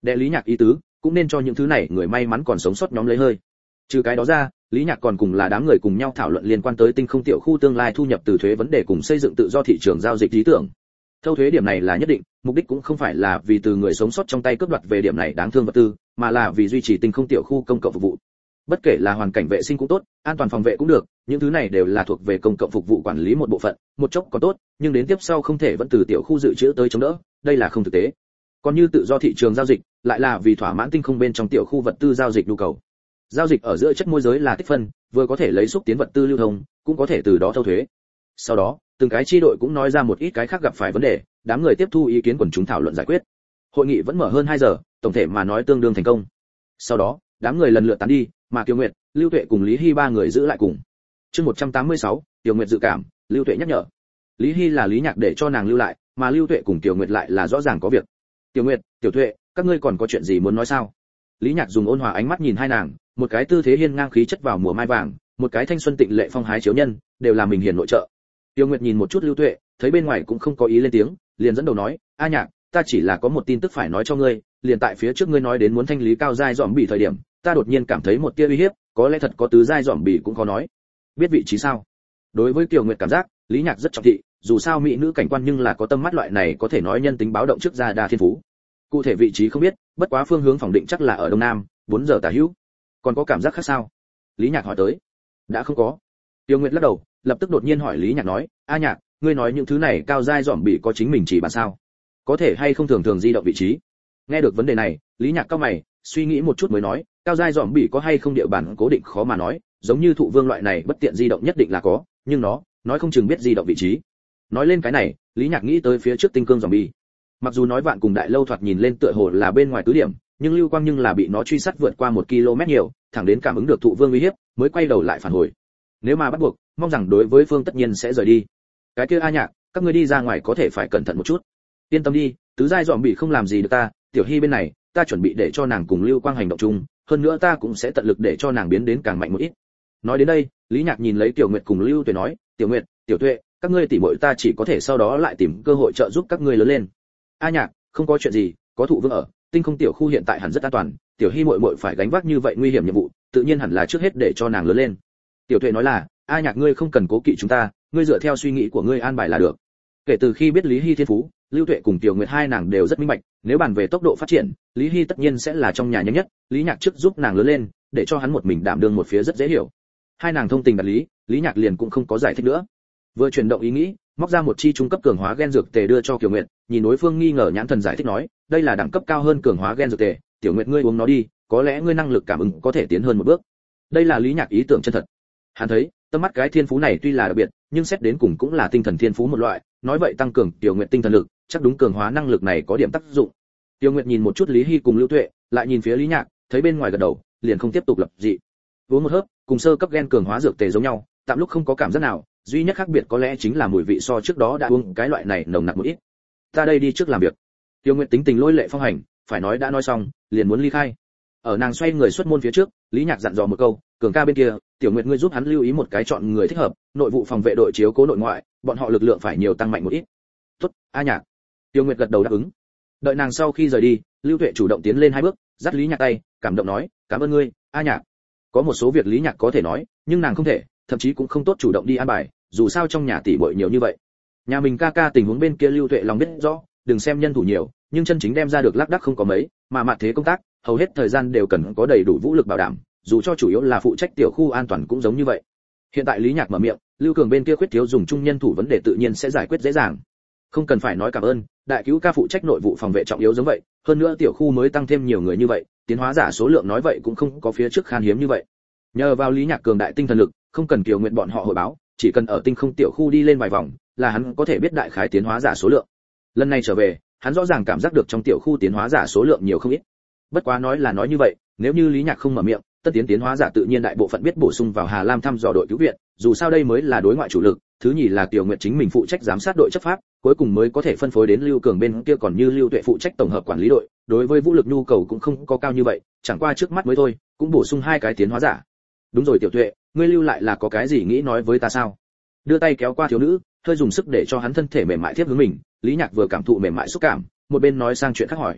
Đệ Lý Nhạc ý tứ, cũng nên cho những thứ này người may mắn còn sống sót nhóm lấy hơi. Trừ cái đó ra, Lý Nhạc còn cùng là đám người cùng nhau thảo luận liên quan tới tinh không tiểu khu tương lai thu nhập từ thuế vấn đề cùng xây dựng tự do thị trường giao dịch lý tưởng. Thâu thuế điểm này là nhất định, mục đích cũng không phải là vì từ người sống sót trong tay cướp đoạt về điểm này đáng thương vật tư, mà là vì duy trì tinh không tiểu khu công cộng phục vụ. Bất kể là hoàn cảnh vệ sinh cũng tốt, an toàn phòng vệ cũng được, những thứ này đều là thuộc về công cộng phục vụ quản lý một bộ phận, một chốc có tốt, nhưng đến tiếp sau không thể vẫn từ tiểu khu dự trữ tới chống đỡ, đây là không thực tế. Còn như tự do thị trường giao dịch, lại là vì thỏa mãn tinh không bên trong tiểu khu vật tư giao dịch nhu cầu. Giao dịch ở giữa chất môi giới là tích phân, vừa có thể lấy xúc tiến vật tư lưu thông, cũng có thể từ đó thâu thuế. Sau đó, từng cái chi đội cũng nói ra một ít cái khác gặp phải vấn đề, đám người tiếp thu ý kiến quần chúng thảo luận giải quyết. Hội nghị vẫn mở hơn hai giờ, tổng thể mà nói tương đương thành công. Sau đó, đám người lần lượt tán đi, mà Kiều Nguyệt, Lưu Tuệ cùng Lý Hy ba người giữ lại cùng. Chương một trăm tám mươi sáu, Kiều Nguyệt dự cảm, Lưu Tuệ nhắc nhở. Lý Hy là Lý Nhạc để cho nàng lưu lại, mà Lưu Tuệ cùng Kiều Nguyệt lại là rõ ràng có việc. Tiểu Nguyệt, Tiểu Tuệ, các ngươi còn có chuyện gì muốn nói sao? Lý Nhạc dùng ôn hòa ánh mắt nhìn hai nàng, một cái tư thế hiên ngang khí chất vào mùa mai vàng, một cái thanh xuân tịnh lệ phong hái chiếu nhân, đều là mình hiền nội trợ. Tiêu Nguyệt nhìn một chút Lưu Tuệ, thấy bên ngoài cũng không có ý lên tiếng, liền dẫn đầu nói, "A Nhạc, ta chỉ là có một tin tức phải nói cho ngươi, liền tại phía trước ngươi nói đến muốn thanh lý cao giai dòm bị thời điểm, ta đột nhiên cảm thấy một tia uy hiếp, có lẽ thật có tứ giai dòm bị cũng khó nói." Biết vị trí sao? Đối với Tiêu Nguyệt cảm giác, Lý Nhạc rất trọng thị, dù sao mỹ nữ cảnh quan nhưng là có tâm mắt loại này có thể nói nhân tính báo động trước ra đa thiên phú. Cụ thể vị trí không biết, bất quá phương hướng phỏng định chắc là ở đông nam, bốn giờ tả hữu. Còn có cảm giác khác sao? Lý Nhạc hỏi tới. Đã không có. Tiêu Nguyệt lắc đầu, lập tức đột nhiên hỏi Lý Nhạc nói, "A Nhạc, ngươi nói những thứ này cao giai dòm bị có chính mình chỉ bản sao? Có thể hay không thường thường di động vị trí?" Nghe được vấn đề này, Lý Nhạc cau mày, suy nghĩ một chút mới nói, "Cao giai dòm bị có hay không địa bàn cố định khó mà nói, giống như thụ vương loại này bất tiện di động nhất định là có, nhưng nó, nói không chừng biết di động vị trí." Nói lên cái này, Lý Nhạc nghĩ tới phía trước tinh cương dòm bị. Mặc dù nói vạn cùng đại lâu thoạt nhìn lên tựa hồ là bên ngoài tứ điểm, nhưng lưu quang nhưng là bị nó truy sát vượt qua một ki lô mét nhiều, thẳng đến cảm ứng được thụ vương uy hiếp, mới quay đầu lại phản hồi. Nếu mà bắt buộc, mong rằng đối với phương tất nhiên sẽ rời đi. Cái kia A Nhạc, các ngươi đi ra ngoài có thể phải cẩn thận một chút. Yên tâm đi, tứ giai dòm bị không làm gì được ta, Tiểu Hy bên này, ta chuẩn bị để cho nàng cùng lưu quang hành động chung, hơn nữa ta cũng sẽ tận lực để cho nàng biến đến càng mạnh một ít. Nói đến đây, Lý Nhạc nhìn lấy Tiểu Nguyệt cùng Lưu Tuệ nói, "Tiểu Nguyệt, Tiểu Tuệ, các ngươi tỉ muội ta chỉ có thể sau đó lại tìm cơ hội trợ giúp các ngươi lớn lên." A Nhạc, không có chuyện gì, có thụ vương ở, tinh không tiểu khu hiện tại hẳn rất an toàn, Tiểu Hy muội muội phải gánh vác như vậy nguy hiểm nhiệm vụ, tự nhiên hẳn là trước hết để cho nàng lớn lên. Tiểu Tuệ nói là, "A Nhạc ngươi không cần cố kỵ chúng ta, ngươi dựa theo suy nghĩ của ngươi an bài là được." Kể từ khi biết Lý Hy thiên phú, Lưu Tuệ cùng Tiểu Nguyệt hai nàng đều rất minh bạch, nếu bàn về tốc độ phát triển, Lý Hy tất nhiên sẽ là trong nhà nhanh nhất, Lý Nhạc trước giúp nàng lớn lên, để cho hắn một mình đảm đương một phía rất dễ hiểu. Hai nàng thông tình đạt lý, Lý Nhạc liền cũng không có giải thích nữa. Vừa chuyển động ý nghĩ, móc ra một chi trung cấp cường hóa gen dược tề đưa cho Kiều Nguyệt, nhìn đối phương nghi ngờ nhãn thần giải thích nói, "Đây là đẳng cấp cao hơn cường hóa gen dược tề, Tiểu Nguyệt ngươi uống nó đi, có lẽ ngươi năng lực cảm ứng có thể tiến hơn một bước." Đây là Lý Nhạc ý tưởng chân thật. Hắn thấy, tâm mắt cái thiên phú này tuy là đặc biệt, nhưng xét đến cùng cũng là tinh thần thiên phú một loại, nói vậy tăng cường Tiểu Nguyệt tinh thần lực, chắc đúng cường hóa năng lực này có điểm tác dụng. Tiểu Nguyệt nhìn một chút Lý Hy cùng Lưu Tuệ, lại nhìn phía Lý Nhạc, thấy bên ngoài gật đầu, liền không tiếp tục lập dị. Uống một hớp, cùng sơ cấp gen cường hóa dược tề giống nhau, tạm lúc không có cảm giác nào, duy nhất khác biệt có lẽ chính là mùi vị so trước đó đã uống cái loại này nồng nặc một ít. "Ta đây đi trước làm việc." Tiêu Nguyệt tính tình lôi lệ phong hành, phải nói đã nói xong, liền muốn ly khai. Ở nàng xoay người xuất môn phía trước, Lý Nhạc dặn dò một câu, "Cường ca bên kia, Tiểu Nguyệt ngươi giúp hắn lưu ý một cái chọn người thích hợp, nội vụ phòng vệ đội chiếu cố nội ngoại, bọn họ lực lượng phải nhiều tăng mạnh một ít." "Tốt, A Nhạc." Tiêu Nguyệt gật đầu đáp ứng. Đợi nàng sau khi rời đi, Lưu Tuệ chủ động tiến lên hai bước, dắt Lý Nhạc tay, cảm động nói, "Cảm ơn ngươi, A Nhạc." Có một số việc Lý Nhạc có thể nói, nhưng nàng không thể, thậm chí cũng không tốt chủ động đi an bài, dù sao trong nhà tỷ muội nhiều như vậy. Nhà mình ca ca tình huống bên kia Lưu Tuệ lòng biết rõ, đừng xem nhân thủ nhiều, nhưng chân chính đem ra được lác đác không có mấy, mà mặt thế công tác, hầu hết thời gian đều cần có đầy đủ vũ lực bảo đảm, dù cho chủ yếu là phụ trách tiểu khu an toàn cũng giống như vậy. Hiện tại Lý Nhạc mở miệng, Lưu Cường bên kia khuyết thiếu dùng chung nhân thủ vấn đề tự nhiên sẽ giải quyết dễ dàng. Không cần phải nói cảm ơn, đại cứu ca phụ trách nội vụ phòng vệ trọng yếu giống vậy, hơn nữa tiểu khu mới tăng thêm nhiều người như vậy, tiến hóa giả số lượng nói vậy cũng không có phía trước khan hiếm như vậy. Nhờ vào Lý Nhạc cường đại tinh thần lực, không cần Kiều Nguyệt bọn họ hội báo, chỉ cần ở tinh không tiểu khu đi lên vài vòng, là hắn có thể biết đại khái tiến hóa giả số lượng. Lần này trở về, hắn rõ ràng cảm giác được trong tiểu khu tiến hóa giả số lượng nhiều không ít. Bất quá nói là nói như vậy, nếu như Lý Nhạc không mở miệng, tân tiến tiến hóa giả tự nhiên đại bộ phận biết bổ sung vào Hà Lam thăm dò đội cứu viện, dù sao đây mới là đối ngoại chủ lực, thứ nhì là Kiều Nguyệt chính mình phụ trách giám sát đội chấp pháp, cuối cùng mới có thể phân phối đến Lưu Cường bên kia, còn như Lưu Tuệ phụ trách tổng hợp quản lý đội, đối với vũ lực nhu cầu cũng không có cao như vậy, chẳng qua trước mắt mới thôi, cũng bổ sung hai cái tiến hóa giả. Đúng rồi Tiểu Tuệ, ngươi lưu lại là có cái gì nghĩ nói với ta sao? Đưa tay kéo qua thiếu nữ, hơi dùng sức để cho hắn thân thể mềm mại tiếp hướng mình, Lý Nhạc vừa cảm thụ mềm mại xúc cảm, một bên nói sang chuyện khác hỏi.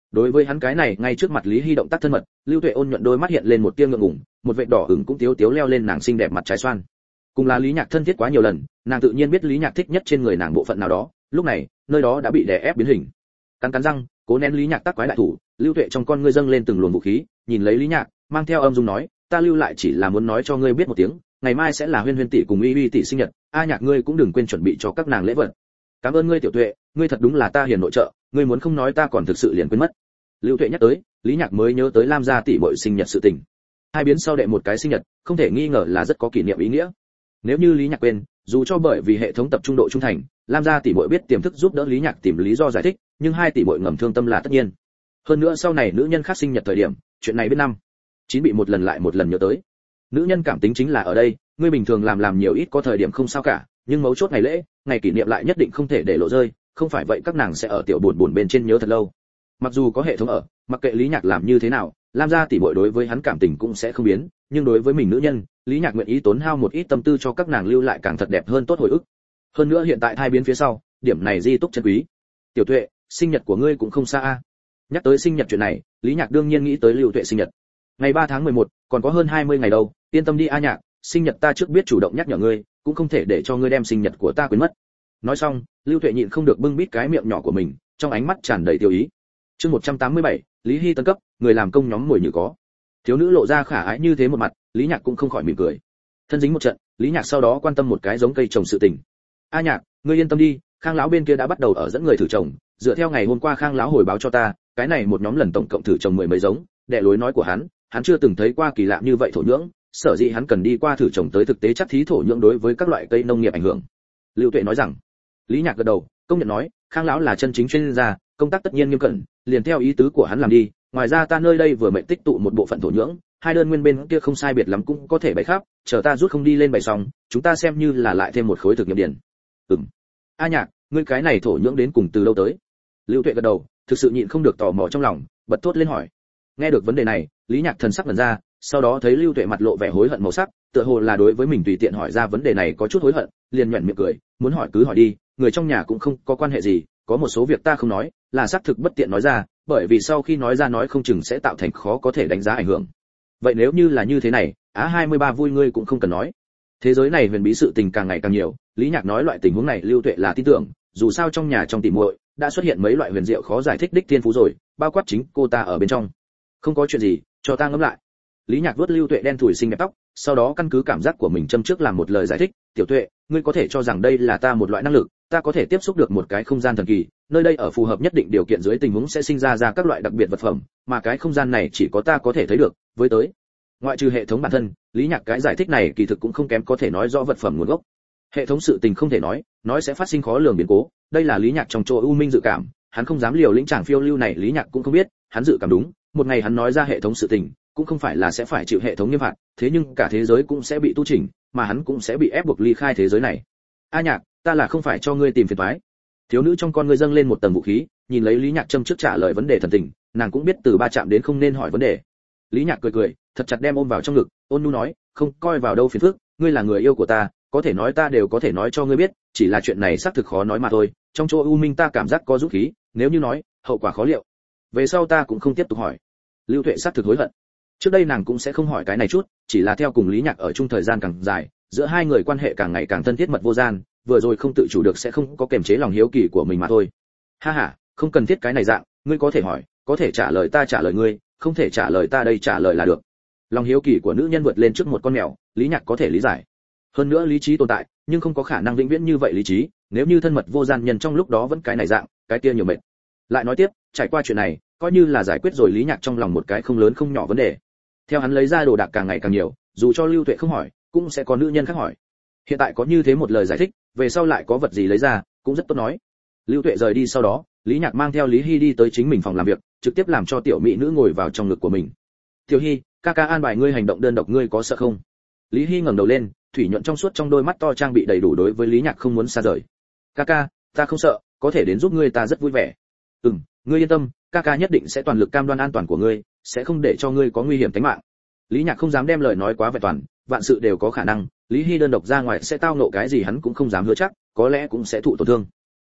Đối với hắn cái này ngay trước mặt Lý Hy động tác thân mật, Lưu Tuệ ôn nhuận đôi mắt hiện lên một tia ngượng ngùng, một vệt đỏ ửng cũng tiếu tiếu leo lên nàng xinh đẹp mặt trái xoan. Cùng là Lý Nhạc thân thiết quá nhiều lần, nàng tự nhiên biết Lý Nhạc thích nhất trên người nàng bộ phận nào đó, lúc này, nơi đó đã bị đè ép biến hình. Cắn cắn răng, cố nén Lý Nhạc tác quái đại thủ, Lưu Tuệ trong con ngươi dâng lên từng luồng vũ khí, nhìn lấy Lý Nhạc, mang theo âm dung nói, ta lưu lại chỉ là muốn nói cho ngươi biết một tiếng, ngày mai sẽ là Huyên Huyên tỷ cùng Uy Uy tỷ sinh nhật, a Nhạc ngươi cũng đừng quên chuẩn bị cho các nàng lễ vật. Cảm ơn ngươi Tiểu Tuệ, ngươi thật đúng là ta hiền nội trợ, ngươi muốn không nói ta còn thực sự liền quên mất. Lưu Tuệ nhắc tới, Lý Nhạc mới nhớ tới Lam gia tỷ muội sinh nhật sự tình. Hai biến sau đệ một cái sinh nhật, không thể nghi ngờ là rất có kỷ niệm ý nghĩa. Nếu như Lý Nhạc quên, dù cho bởi vì hệ thống tập trung độ trung thành, Lam gia tỷ muội biết tiềm thức giúp đỡ Lý Nhạc tìm lý do giải thích, nhưng hai tỷ muội ngầm thương tâm là tất nhiên. Hơn nữa sau này nữ nhân khác sinh nhật thời điểm, chuyện này biết năm chín bị một lần lại một lần nhớ tới. Nữ nhân cảm tính chính là ở đây, ngươi bình thường làm làm nhiều ít có thời điểm không sao cả, nhưng mấu chốt ngày lễ, ngày kỷ niệm lại nhất định không thể để lộ rơi, không phải vậy các nàng sẽ ở tiểu buồn buồn bên trên nhớ thật lâu. Mặc dù có hệ thống ở, mặc kệ Lý Nhạc làm như thế nào, Lam gia tỷ muội đối với hắn cảm tình cũng sẽ không biến, nhưng đối với mình nữ nhân, Lý Nhạc nguyện ý tốn hao một ít tâm tư cho các nàng lưu lại càng thật đẹp hơn tốt hồi ức. Hơn nữa hiện tại thai biến phía sau, điểm này di túc chân quý. Tiểu Tuệ, sinh nhật của ngươi cũng không xa a. Nhắc tới sinh nhật chuyện này, Lý Nhạc đương nhiên nghĩ tới Lưu Tuệ sinh nhật. Ngày ba tháng mười một, còn có hơn hai mươi ngày đâu, yên tâm đi a Nhạc, sinh nhật ta trước biết chủ động nhắc nhở ngươi, cũng không thể để cho ngươi đem sinh nhật của ta quên mất. Nói xong, Lưu Tuệ nhịn không được bưng bít cái miệng nhỏ của mình, trong ánh mắt tràn đầy tiêu ý. Chương một trăm tám mươi bảy, Lý Hy tân cấp, người làm công nhóm mồi như có. Thiếu nữ lộ ra khả ái như thế một mặt, Lý Nhạc cũng không khỏi mỉm cười. Thân dính một trận, Lý Nhạc sau đó quan tâm một cái giống cây trồng sự tình. A Nhạc, ngươi yên tâm đi, Khang lão bên kia đã bắt đầu ở dẫn người thử trồng, dựa theo ngày hôm qua Khang lão hồi báo cho ta, cái này một nhóm lần tổng cộng thử trồng mười mấy giống, đệ lối nói của hắn, hắn chưa từng thấy qua kỳ lạ như vậy thổ nhưỡng, sở dĩ hắn cần đi qua thử trồng tới thực tế chắc thí thổ nhưỡng đối với các loại cây nông nghiệp ảnh hưởng. Lưu Tuệ nói rằng. Lý Nhạc gật đầu, công nhận nói, Khang lão là chân chính chuyên gia, công tác tất nhiên nghiêm cẩn, liền theo ý tứ của hắn làm đi, ngoài ra ta nơi đây vừa mệnh tích tụ một bộ phận thổ nhưỡng, hai đơn nguyên bên kia không sai biệt lắm cũng có thể bày khắp, chờ ta rút không đi lên bày xong, chúng ta xem như là lại thêm một khối thực nghiệm điển. Ừm. A Nhạc, ngươi cái này thổ nhưỡng đến cùng từ đâu tới? Lưu Tuệ gật đầu, thực sự nhịn không được tò mò trong lòng, bật thốt lên hỏi. Nghe được vấn đề này, Lý Nhạc thần sắc ngẩn ra, sau đó thấy Lưu Tuệ mặt lộ vẻ hối hận màu sắc, tựa hồ là đối với mình tùy tiện hỏi ra vấn đề này có chút hối hận, liền nhuyễn miệng cười, muốn hỏi cứ hỏi đi, người trong nhà cũng không có quan hệ gì, có một số việc ta không nói, là xác thực bất tiện nói ra, bởi vì sau khi nói ra nói không chừng sẽ tạo thành khó có thể đánh giá ảnh hưởng. Vậy nếu như là như thế này, á hai mươi ba vui ngươi cũng không cần nói. Thế giới này huyền bí sự tình càng ngày càng nhiều, Lý Nhạc nói loại tình huống này Lưu Tuệ là tin tưởng, dù sao trong nhà trong tỉ muội đã xuất hiện mấy loại huyền diệu khó giải thích đích thiên phú rồi, bao quát chính cô ta ở bên trong. Không có chuyện gì, cho ta ngẫm lại. Lý Nhạc vuốt Lưu Tuệ đen thủi xinh đẹp tóc, sau đó căn cứ cảm giác của mình châm trước làm một lời giải thích, "Tiểu Tuệ, ngươi có thể cho rằng đây là ta một loại năng lực, ta có thể tiếp xúc được một cái không gian thần kỳ, nơi đây ở phù hợp nhất định điều kiện dưới tình huống sẽ sinh ra ra các loại đặc biệt vật phẩm, mà cái không gian này chỉ có ta có thể thấy được, với tới ngoại trừ hệ thống bản thân, Lý Nhạc cái giải thích này kỳ thực cũng không kém có thể nói rõ vật phẩm nguồn gốc. Hệ thống sự tình không thể nói, nói sẽ phát sinh khó lường biến cố, đây là Lý Nhạc trong chỗ u minh dự cảm, hắn không dám liều lĩnh chàng phiêu lưu này, Lý Nhạc cũng không biết, hắn dự cảm đúng, một ngày hắn nói ra hệ thống sự tình, cũng không phải là sẽ phải chịu hệ thống nghiêm phạt, thế nhưng cả thế giới cũng sẽ bị tu chỉnh, mà hắn cũng sẽ bị ép buộc ly khai thế giới này. A Nhạc, ta là không phải cho ngươi tìm phiền toái. Thiếu nữ trong con ngươi dâng lên một tầng vũ khí, nhìn lấy Lý Nhạc châm trước trả lời vấn đề thần tình, nàng cũng biết từ ba chạm đến không nên hỏi vấn đề. Lý Nhạc cười cười, thật chặt đem ôm vào trong ngực, ôn nhu nói, không coi vào đâu phiền phức, ngươi là người yêu của ta, có thể nói ta đều có thể nói cho ngươi biết, chỉ là chuyện này xác thực khó nói mà thôi, trong chỗ u minh ta cảm giác có dũng khí, nếu như nói, hậu quả khó liệu. Về sau ta cũng không tiếp tục hỏi. Lưu Tuệ xác thực hối hận. Trước đây nàng cũng sẽ không hỏi cái này chút, chỉ là theo cùng Lý Nhạc ở chung thời gian càng dài, giữa hai người quan hệ càng ngày càng thân thiết mật vô gian, vừa rồi không tự chủ được sẽ không có kềm chế lòng hiếu kỳ của mình mà thôi. Ha ha, không cần thiết cái này dạng, ngươi có thể hỏi, có thể trả lời ta trả lời ngươi, không thể trả lời ta đây trả lời là được. Lòng hiếu kỳ của nữ nhân vượt lên trước một con mèo, Lý Nhạc có thể lý giải. Hơn nữa lý trí tồn tại, nhưng không có khả năng vĩnh viễn như vậy lý trí, nếu như thân mật vô gian nhân trong lúc đó vẫn cái này dạng, cái kia nhiều mệt. Lại nói tiếp, trải qua chuyện này, coi như là giải quyết rồi Lý Nhạc trong lòng một cái không lớn không nhỏ vấn đề. Theo hắn lấy ra đồ đạc càng ngày càng nhiều, dù cho Lưu Tuệ không hỏi, cũng sẽ có nữ nhân khác hỏi. Hiện tại có như thế một lời giải thích, về sau lại có vật gì lấy ra, cũng rất tốt nói. Lưu Tuệ rời đi sau đó, Lý Nhạc mang theo Lý Hy đi tới chính mình phòng làm việc, trực tiếp làm cho tiểu mỹ nữ ngồi vào trong ngực của mình. "Tiểu Hy, ca ca an bài ngươi hành động đơn độc, ngươi có sợ không?" Lý Hy ngẩng đầu lên, thủy nhuận trong suốt trong đôi mắt to trang bị đầy đủ đối với Lý Nhạc không muốn xa rời. "Ca ca, ta không sợ, có thể đến giúp ngươi ta rất vui vẻ." "Ừm, ngươi yên tâm, ca ca nhất định sẽ toàn lực cam đoan an toàn của ngươi, sẽ không để cho ngươi có nguy hiểm tính mạng." Lý Nhạc không dám đem lời nói quá vẹn toàn, vạn sự đều có khả năng, Lý Hy đơn độc ra ngoài sẽ tao ngộ cái gì hắn cũng không dám hứa chắc, có lẽ cũng sẽ thụ tổn thương.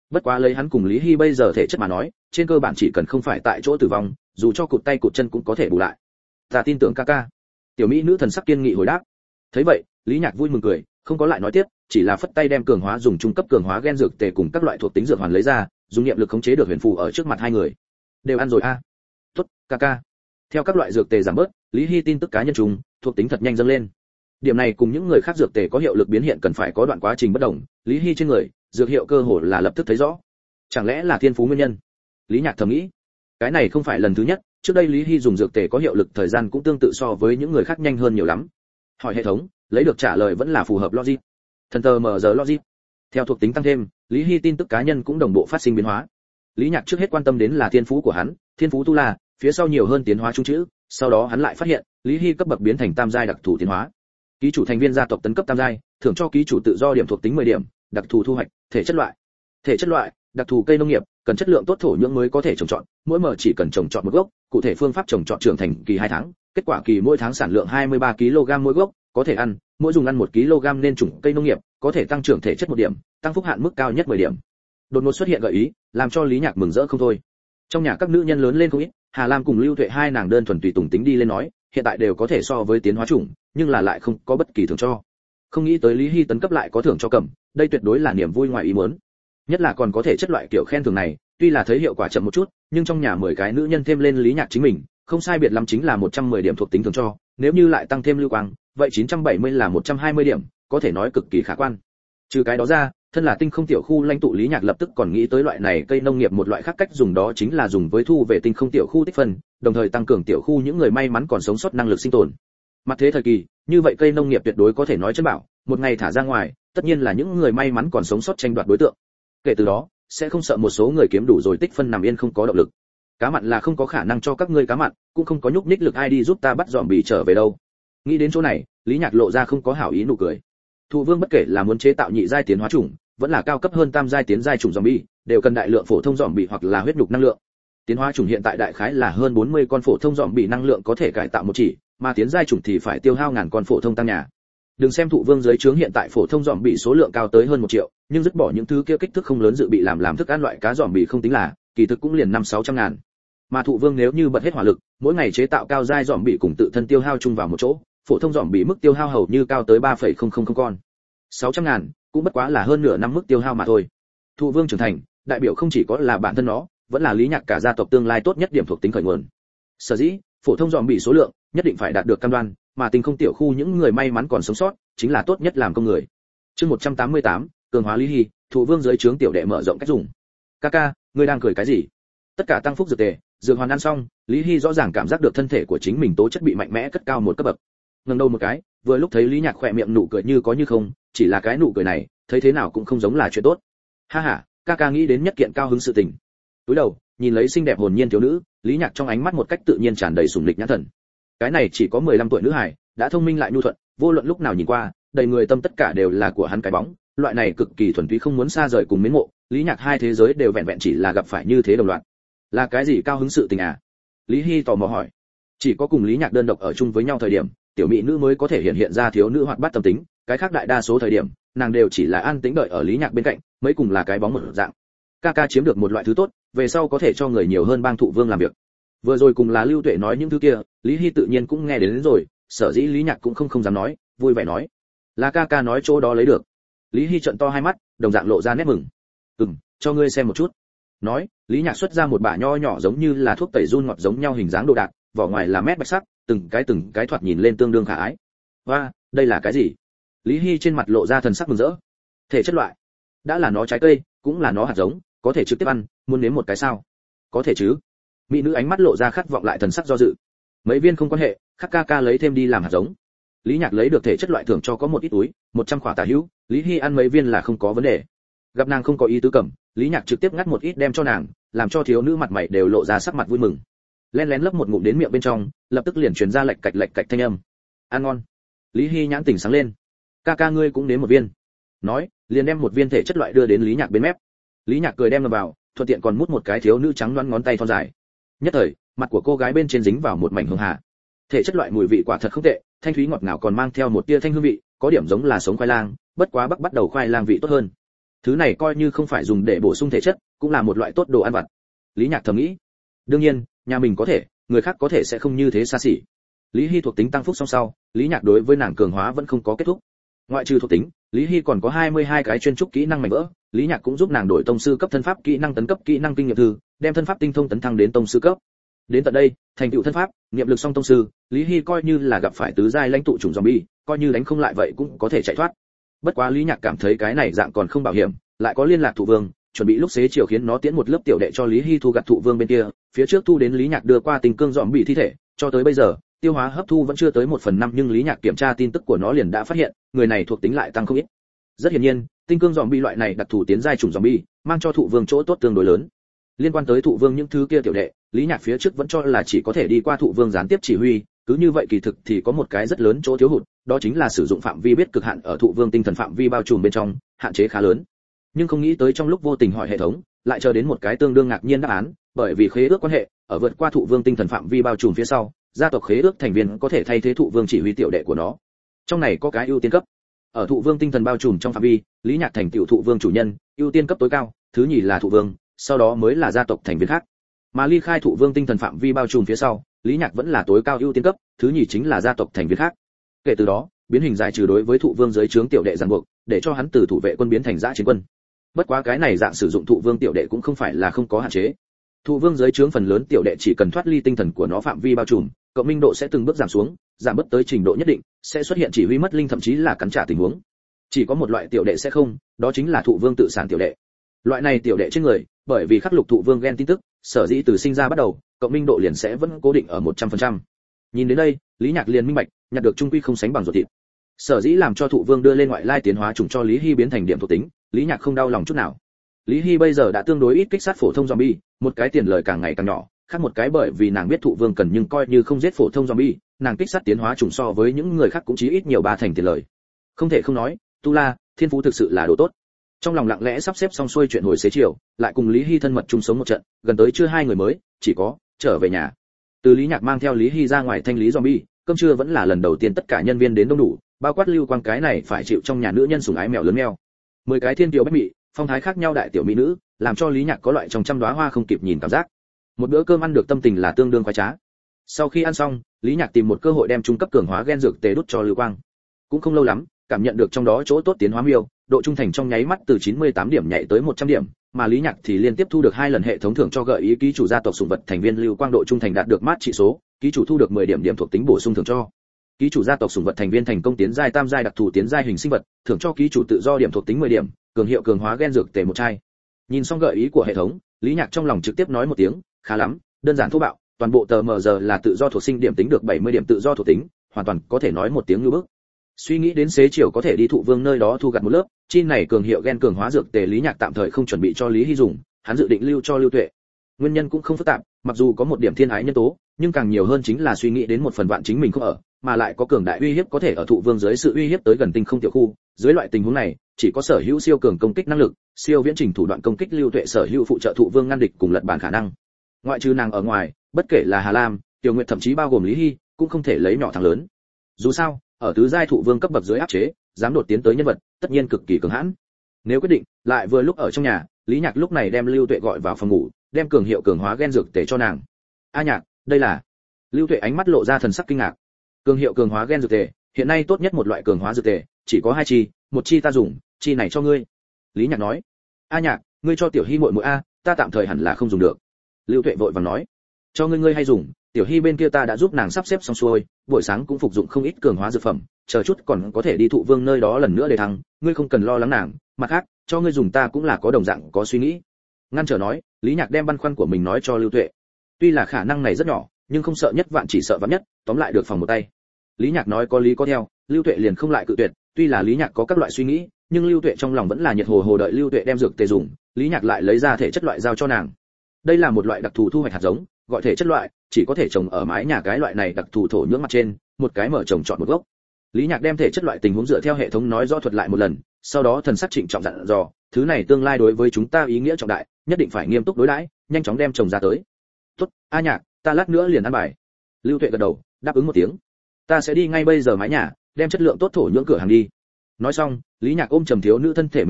Bất quá lấy hắn cùng Lý Hy bây giờ thể chất mà nói, trên cơ bản chỉ cần không phải tại chỗ tử vong, dù cho cụt tay cụt chân cũng có thể bù lại. Ta tin tưởng ca ca. Tiểu mỹ nữ thần sắc kiên nghị hồi đáp. Thấy vậy, Lý Nhạc vui mừng cười, không có lại nói tiếp, chỉ là phất tay đem cường hóa dùng trung cấp cường hóa gen dược tề cùng các loại thuộc tính dược hoàn lấy ra, dùng niệm lực khống chế được huyền phù ở trước mặt hai người. Đều ăn rồi a. À? Tốt, ca ca. Theo các loại dược tề giảm bớt, Lý Hy tin tức cá nhân trùng, thuộc tính thật nhanh dâng lên. Điểm này cùng những người khác dược tề có hiệu lực biến hiện cần phải có đoạn quá trình bất đồng, Lý Hy trên người, dược hiệu cơ hồ là lập tức thấy rõ. Chẳng lẽ là thiên phú nguyên nhân? Lý Nhạc thầm nghĩ. Cái này không phải lần thứ nhất, trước đây Lý Hy dùng dược tề có hiệu lực thời gian cũng tương tự so với những người khác nhanh hơn nhiều lắm. Hỏi hệ thống, lấy được trả lời vẫn là phù hợp logic. Thần tờ mở giờ logic. Theo thuộc tính tăng thêm, Lý Hy tin tức cá nhân cũng đồng bộ phát sinh biến hóa. Lý Nhạc trước hết quan tâm đến là thiên phú của hắn, thiên phú tu la, phía sau nhiều hơn tiến hóa trung chữ, sau đó hắn lại phát hiện, Lý Hy cấp bậc biến thành tam giai đặc thù tiến hóa. Ký chủ thành viên gia tộc tấn cấp tam giai, thưởng cho ký chủ tự do điểm thuộc tính mười điểm, đặc thù thu hoạch, thể chất loại. Thể chất loại, đặc thù cây nông nghiệp, cần chất lượng tốt thổ nhưỡng mới có thể trồng trọt, mỗi mở chỉ cần trồng trọt một gốc, cụ thể phương pháp trồng trọt trưởng thành kỳ hai tháng, kết quả kỳ mỗi tháng sản lượng hai mươi ba ki lô gam mỗi gốc, có thể ăn, mỗi dùng ăn một ki lô gam nên chủng cây nông nghiệp, có thể tăng trưởng thể chất một điểm, tăng phúc hạn mức cao nhất mười điểm. Đột ngột xuất hiện gợi ý, làm cho Lý Nhạc mừng rỡ không thôi. Trong nhà các nữ nhân lớn lên không ít, Hà Lam cùng Lưu Tuệ hai nàng đơn thuần tùy tùng tính đi lên nói, hiện tại đều có thể so với tiến hóa chủng, nhưng là lại không có bất kỳ thưởng cho. Không nghĩ tới Lý Hy tấn cấp lại có thưởng cho cầm, đây tuyệt đối là niềm vui ngoài ý muốn. Nhất là còn có thể chất loại kiểu khen thưởng này, tuy là thấy hiệu quả chậm một chút, nhưng trong nhà mười cái nữ nhân thêm lên Lý Nhạc chính mình, không sai biệt lắm chính là một trăm mười điểm thuộc tính thưởng cho, nếu như lại tăng thêm lưu quang, vậy chín trăm bảy mươi là một trăm hai mươi điểm, có thể nói cực kỳ khả quan. Trừ cái đó ra, thân là tinh không tiểu khu lãnh tụ Lý Nhạc lập tức còn nghĩ tới loại này cây nông nghiệp một loại khác cách dùng, đó chính là dùng với thu về tinh không tiểu khu tích phân, đồng thời tăng cường tiểu khu những người may mắn còn sống sót năng lực sinh tồn. Mặt thế thời kỳ, như vậy cây nông nghiệp tuyệt đối có thể nói chân bảo, một ngày thả ra ngoài, tất nhiên là những người may mắn còn sống sót tranh đoạt đối tượng. Kể từ đó, sẽ không sợ một số người kiếm đủ rồi tích phân nằm yên không có động lực. Cá mặn là không có khả năng cho các ngươi cá mặn, cũng không có nhúc nhích lực ai đi giúp ta bắt dòm bì trở về đâu. Nghĩ đến chỗ này, Lý Nhạc lộ ra không có hảo ý nụ cười. Thụ Vương bất kể là muốn chế tạo nhị giai tiến hóa chủng, vẫn là cao cấp hơn tam giai tiến giai chủng zombie, đều cần đại lượng phổ thông zombie hoặc là huyết nhục năng lượng. Tiến hóa chủng hiện tại đại khái là hơn bốn mươi con phổ thông zombie năng lượng có thể cải tạo một chỉ, mà tiến giai chủng thì phải tiêu hao ngàn con phổ thông tăng nhà. Đừng xem Thụ Vương dưới trướng hiện tại phổ thông zombie số lượng cao tới hơn một triệu, nhưng dứt bỏ những thứ kia kích thước không lớn dự bị làm làm thức ăn loại cá zombie không tính là, kỳ thực cũng liền năm sáu trăm ngàn. Mà Thụ Vương nếu như bật hết hỏa lực, mỗi ngày chế tạo cao giai zombie cùng tự thân tiêu hao chung vào một chỗ, phổ thông zombie mức tiêu hao hầu như cao tới ba phẩy không không không con. sáu trăm ngàn, cũng bất quá là hơn nửa năm mức tiêu hao mà thôi. Thụ Vương trưởng thành, đại biểu không chỉ có là bản thân nó, vẫn là Lý Nhạc cả gia tộc tương lai tốt nhất điểm thuộc tính khởi nguồn. Sở dĩ, phổ thông zombie số lượng nhất định phải đạt được cam đoan, mà tinh không tiểu khu những người may mắn còn sống sót, chính là tốt nhất làm công người. Chương một trăm tám mươi tám, cường hóa Lý Hy, Thụ Vương dưới trướng tiểu đệ mở rộng cách dùng. Kaka, ngươi đang cười cái gì? Tất cả tăng phúc dược tề, dược hoàn ăn xong, Lý Hy rõ ràng cảm giác được thân thể của chính mình tố chất bị mạnh mẽ cất cao một cấp bậc. Ngẩng đầu một cái, vừa lúc thấy Lý Nhạc khỏe miệng nụ cười như có như không, chỉ là cái nụ cười này, thấy thế nào cũng không giống là chuyện tốt. Ha ha, Kaka nghĩ đến nhất kiện cao hứng sự tình. Túi đầu, nhìn lấy xinh đẹp hồn nhiên thiếu nữ, Lý Nhạc trong ánh mắt một cách tự nhiên tràn đầy sủng lịch nhãn thần. Cái này chỉ có mười lăm tuổi nữ hài, đã thông minh lại nhu thuận, vô luận lúc nào nhìn qua, đầy người tâm tất cả đều là của hắn cái bóng, loại này cực kỳ thuần túy không muốn xa rời cùng mến mộ, Lý Nhạc hai thế giới đều vẹn vẹn chỉ là gặp phải như thế đồng loạt. Là cái gì cao hứng sự tình à? Lý Hy tò mò hỏi. Chỉ có cùng Lý Nhạc đơn độc ở chung với nhau thời điểm, tiểu mỹ nữ mới có thể hiện hiện ra thiếu nữ hoạt bát tâm tính, cái khác đại đa số thời điểm, nàng đều chỉ là an tĩnh đợi ở Lý Nhạc bên cạnh, mấy cùng là cái bóng một dạng. Kaka chiếm được một loại thứ tốt, về sau có thể cho người nhiều hơn bang Thụ Vương làm việc. Vừa rồi cùng là Lưu Tuệ nói những thứ kia, Lý Hy tự nhiên cũng nghe đến, đến rồi, sở dĩ Lý Nhạc cũng không không dám nói, vui vẻ nói, là Kaka nói chỗ đó lấy được. Lý Hy trợn to hai mắt, đồng dạng lộ ra nét mừng. Ừm, cho ngươi xem một chút. Nói, Lý Nhạc xuất ra một bả nho nhỏ giống như là thuốc tẩy run ngọt giống nhau hình dáng đồ đạc, vỏ ngoài là mét bạch sắc, từng cái từng cái thoạt nhìn lên tương đương khả ái. Và, đây là cái gì? Lý Hy trên mặt lộ ra thần sắc mừng rỡ. Thể chất loại, đã là nó trái cây, cũng là nó hạt giống, có thể trực tiếp ăn, muốn nếm một cái sao? Có thể chứ? Mỹ nữ ánh mắt lộ ra khát vọng lại thần sắc do dự. Mấy viên không quan hệ, khắc Kaka lấy thêm đi làm hạt giống. Lý Nhạc lấy được thể chất loại thưởng cho có một ít túi, một trăm quả tà hữu, Lý Hy ăn mấy viên là không có vấn đề. Gặp nàng không có ý tứ cầm, Lý Nhạc trực tiếp ngắt một ít đem cho nàng, làm cho thiếu nữ mặt mày đều lộ ra sắc mặt vui mừng. Lén lén lấp một ngụm đến miệng bên trong, lập tức liền truyền ra lệch cạch lệch cạch thanh âm. Ăn ngon. Lý Hy nhãn tỉnh sáng lên. Kaka ngươi cũng đến một viên. Nói, liền đem một viên thể chất loại đưa đến Lý Nhạc bên mép. Lý Nhạc cười đem nó vào, thuận tiện còn mút một cái thiếu nữ trắng đoán ngón tay thon dài. Nhất thời, mặt của cô gái bên trên dính vào một mảnh hương hà. Thể chất loại mùi vị quả thật không tệ, thanh thúy ngọt ngào còn mang theo một tia thanh hương vị, có điểm giống là sống khoai lang, bất quá bắc bắt đầu khoai lang vị tốt hơn. Thứ này coi như không phải dùng để bổ sung thể chất, cũng là một loại tốt đồ ăn vặt. Lý Nhạc thầm nghĩ. Đương nhiên, nhà mình có thể, người khác có thể sẽ không như thế xa xỉ. Lý Hy thuộc tính tăng phúc song sau, Lý Nhạc đối với nàng cường hóa vẫn không có kết thúc. Ngoại trừ thuộc tính, Lý Hy còn có hai mươi hai cái chuyên trúc kỹ năng mảnh vỡ, Lý Nhạc cũng giúp nàng đổi tông sư cấp thân pháp kỹ năng tấn cấp kỹ năng kinh nghiệm thư, đem thân pháp tinh thông tấn thăng đến tông sư cấp. Đến tận đây, thành tựu thân pháp, niệm lực song tông sư, Lý Hy coi như là gặp phải tứ giai lãnh tụ chủng zombie, coi như đánh không lại vậy cũng có thể chạy thoát. Bất quá Lý Nhạc cảm thấy cái này dạng còn không bảo hiểm, lại có liên lạc thụ vương, chuẩn bị lúc xế chiều khiến nó tiến một lớp tiểu đệ cho Lý Hy thu gặt thụ vương bên kia, phía trước thu đến Lý Nhạc đưa qua tình cương zombie thi thể, cho tới bây giờ, tiêu hóa hấp thu vẫn chưa tới một phần năm, nhưng Lý Nhạc kiểm tra tin tức của nó liền đã phát hiện, người này thuộc tính lại tăng không ít. Rất hiển nhiên, tinh cương zombie loại này đặc thù tiến giai chủng zombie, mang cho thụ vương chỗ tốt tương đối lớn. Liên quan tới thụ vương những thứ kia tiểu đệ, Lý Nhạc phía trước vẫn cho là chỉ có thể đi qua thụ vương gián tiếp chỉ huy, cứ như vậy kỳ thực thì có một cái rất lớn chỗ thiếu hụt, đó chính là sử dụng phạm vi biết cực hạn ở thụ vương tinh thần phạm vi bao trùm bên trong, hạn chế khá lớn. Nhưng không nghĩ tới trong lúc vô tình hỏi hệ thống, lại chờ đến một cái tương đương ngạc nhiên đáp án, bởi vì khế ước quan hệ, ở vượt qua thụ vương tinh thần phạm vi bao trùm phía sau, gia tộc khế ước thành viên có thể thay thế thụ vương chỉ huy tiểu đệ của nó. Trong này có cái ưu tiên cấp. Ở thụ vương tinh thần bao trùm trong phạm vi, Lý Nhạc thành tiểu thụ vương chủ nhân, ưu tiên cấp tối cao, thứ nhì là thụ vương, sau đó mới là gia tộc thành viên khác. Mà ly khai thụ vương tinh thần phạm vi bao trùm phía sau, Lý Nhạc vẫn là tối cao ưu tiên cấp, thứ nhì chính là gia tộc thành viên khác. Kể từ đó, biến hình giải trừ đối với thụ vương dưới trướng tiểu đệ ràng buộc, để cho hắn từ thủ vệ quân biến thành dã chiến quân. Bất quá cái này dạng sử dụng thụ vương tiểu đệ cũng không phải là không có hạn chế. Thụ vương dưới trướng phần lớn tiểu đệ chỉ cần thoát ly tinh thần của nó phạm vi bao trùm, cộng minh độ sẽ từng bước giảm xuống, giảm bớt tới trình độ nhất định, sẽ xuất hiện chỉ huy mất linh thậm chí là cắn trả tình huống. Chỉ có một loại tiểu đệ sẽ không, đó chính là thụ vương tự sản tiểu đệ. Loại này tiểu đệ trên người, bởi vì khắc lục thụ vương gen tin tức, sở dĩ từ sinh ra bắt đầu, cộng minh độ liền sẽ vẫn cố định ở một trăm phần trăm. Nhìn đến đây, Lý Nhạc liền minh bạch, nhặt được trung quy không sánh bằng ruột thịt. Sở dĩ làm cho thụ vương đưa lên ngoại lai tiến hóa chủng cho Lý Hy biến thành điểm thuộc tính, Lý Nhạc không đau lòng chút nào. Lý Hy bây giờ đã tương đối ít kích sát phổ thông zombie, một cái tiền lời càng ngày càng nhỏ, khác một cái bởi vì nàng biết thụ vương cần nhưng coi như không giết phổ thông zombie, nàng kích sát tiến hóa chủng so với những người khác cũng chí ít nhiều ba thành tiền lời. Không thể không nói, Tu La, thiên phú thực sự là đồ tốt. Trong lòng lặng lẽ sắp xếp xong xuôi chuyện hồi xế chiều, lại cùng Lý Hy thân mật chung sống một trận, gần tới trưa hai người mới chỉ có trở về nhà. Từ Lý Nhạc mang theo Lý Hy ra ngoài thanh lý zombie, cơm trưa vẫn là lần đầu tiên tất cả nhân viên đến đông đủ, bao quát Lưu Quang cái này phải chịu trong nhà nữ nhân sủng ái mèo lớn mèo. Mười cái thiên kiều bách mỹ, phong thái khác nhau đại tiểu mỹ nữ, làm cho Lý Nhạc có loại trong trăm đóa hoa không kịp nhìn cảm giác. Một bữa cơm ăn được tâm tình là tương đương khoái trá. Sau khi ăn xong, Lý Nhạc tìm một cơ hội đem trung cấp cường hóa gen dược tề đút cho Lưu Quang. Cũng không lâu lắm, cảm nhận được trong đó chỗ tốt tiến hóa miêu, độ trung thành trong nháy mắt từ chín mươi tám điểm nhảy tới một trăm điểm, mà Lý Nhạc thì liên tiếp thu được hai lần hệ thống thưởng cho gợi ý ký chủ gia tộc sủng vật thành viên Lưu Quang độ trung thành đạt được mát trị số, ký chủ thu được mười điểm điểm thuộc tính bổ sung thưởng cho. Ký chủ gia tộc sủng vật thành viên thành công tiến giai tam giai đặc thù tiến giai hình sinh vật, thưởng cho ký chủ tự do điểm thuộc tính mười điểm, cường hiệu cường hóa gen dược tề một chai. Nhìn xong gợi ý của hệ thống, Lý Nhạc trong lòng trực tiếp nói một tiếng, khá lắm, đơn giản thô bạo, toàn bộ tờ mờ giờ là tự do thuộc sinh điểm tính được bảy mươi điểm tự do thuộc tính, hoàn toàn có thể nói một tiếng như bức. Suy nghĩ đến xế chiều có thể đi thụ vương nơi đó thu gặt một lớp, chi này cường hiệu gen cường hóa dược tề Lý Nhạc tạm thời không chuẩn bị cho Lý Hy dùng, hắn dự định lưu cho Lưu Tuệ. Nguyên nhân cũng không phức tạp, mặc dù có một điểm thiên ái nhân tố, nhưng càng nhiều hơn chính là suy nghĩ đến một phần vạn chính mình không ở, mà lại có cường đại uy hiếp có thể ở thụ vương dưới sự uy hiếp tới gần tinh không tiểu khu, dưới loại tình huống này, chỉ có sở hữu siêu cường công kích năng lực, siêu viễn trình thủ đoạn công kích Lưu Tuệ sở hữu phụ trợ thụ vương ngăn địch cùng lật bàn khả năng. Ngoại trừ nàng ở ngoài, bất kể là Hà Lam, Tiểu Nguyệt thậm chí bao gồm Lý Hy, cũng không thể lấy nhỏ thắng lớn. Dù sao, ở tứ giai thụ vương cấp bậc dưới áp chế, dám đột tiến tới nhân vật, tất nhiên cực kỳ cường hãn. Nếu quyết định, lại vừa lúc ở trong nhà, Lý Nhạc lúc này đem Lưu Tuệ gọi vào phòng ngủ, đem cường hiệu cường hóa gen dược tề cho nàng. A Nhạc, đây là. Lưu Tuệ ánh mắt lộ ra thần sắc kinh ngạc. Cường hiệu cường hóa gen dược tề, hiện nay tốt nhất một loại cường hóa dược tề, chỉ có hai chi, một chi ta dùng, chi này cho ngươi. Lý Nhạc nói. A Nhạc, ngươi cho Tiểu Hy muội muội a, ta tạm thời hẳn là không dùng được. Lưu Tuệ vội vàng nói. Cho ngươi ngươi hay dùng, Tiểu Hy bên kia ta đã giúp nàng sắp xếp xong xuôi, buổi sáng cũng phục dụng không ít cường hóa dược phẩm, chờ chút còn có thể đi thụ vương nơi đó lần nữa để thăng, ngươi không cần lo lắng nàng, mặt khác, cho ngươi dùng ta cũng là có đồng dạng có suy nghĩ. Ngăn trở nói, Lý Nhạc đem băn khoăn của mình nói cho Lưu Tuệ. Tuy là khả năng này rất nhỏ, nhưng không sợ nhất vạn chỉ sợ vạn nhất, tóm lại được phòng một tay. Lý Nhạc nói có lý có theo, Lưu Tuệ liền không lại cự tuyệt, tuy là Lý Nhạc có các loại suy nghĩ, nhưng Lưu Tuệ trong lòng vẫn là nhiệt hồ hồ đợi Lưu Tuệ đem dược tề dùng, Lý Nhạc lại lấy ra thể chất loại giao cho nàng. Đây là một loại đặc thù thu hoạch hạt giống, gọi thể chất loại, chỉ có thể trồng ở mái nhà cái loại này đặc thù thổ nhưỡng mặt trên, một cái mở trồng chọn một gốc. Lý Nhạc đem thể chất loại tình huống dựa theo hệ thống nói rõ thuật lại một lần, sau đó thần sắc trịnh trọng dặn dò, thứ này tương lai đối với chúng ta ý nghĩa trọng đại, nhất định phải nghiêm túc đối đãi, nhanh chóng đem trồng ra tới. Tốt, A Nhạc, ta lát nữa liền ăn bài. Lưu Tuệ gật đầu, đáp ứng một tiếng. Ta sẽ đi ngay bây giờ mái nhà, đem chất lượng tốt thổ nhưỡng cửa hàng đi. Nói xong, Lý Nhạc ôm trầm thiếu nữ thân thể mềm mại,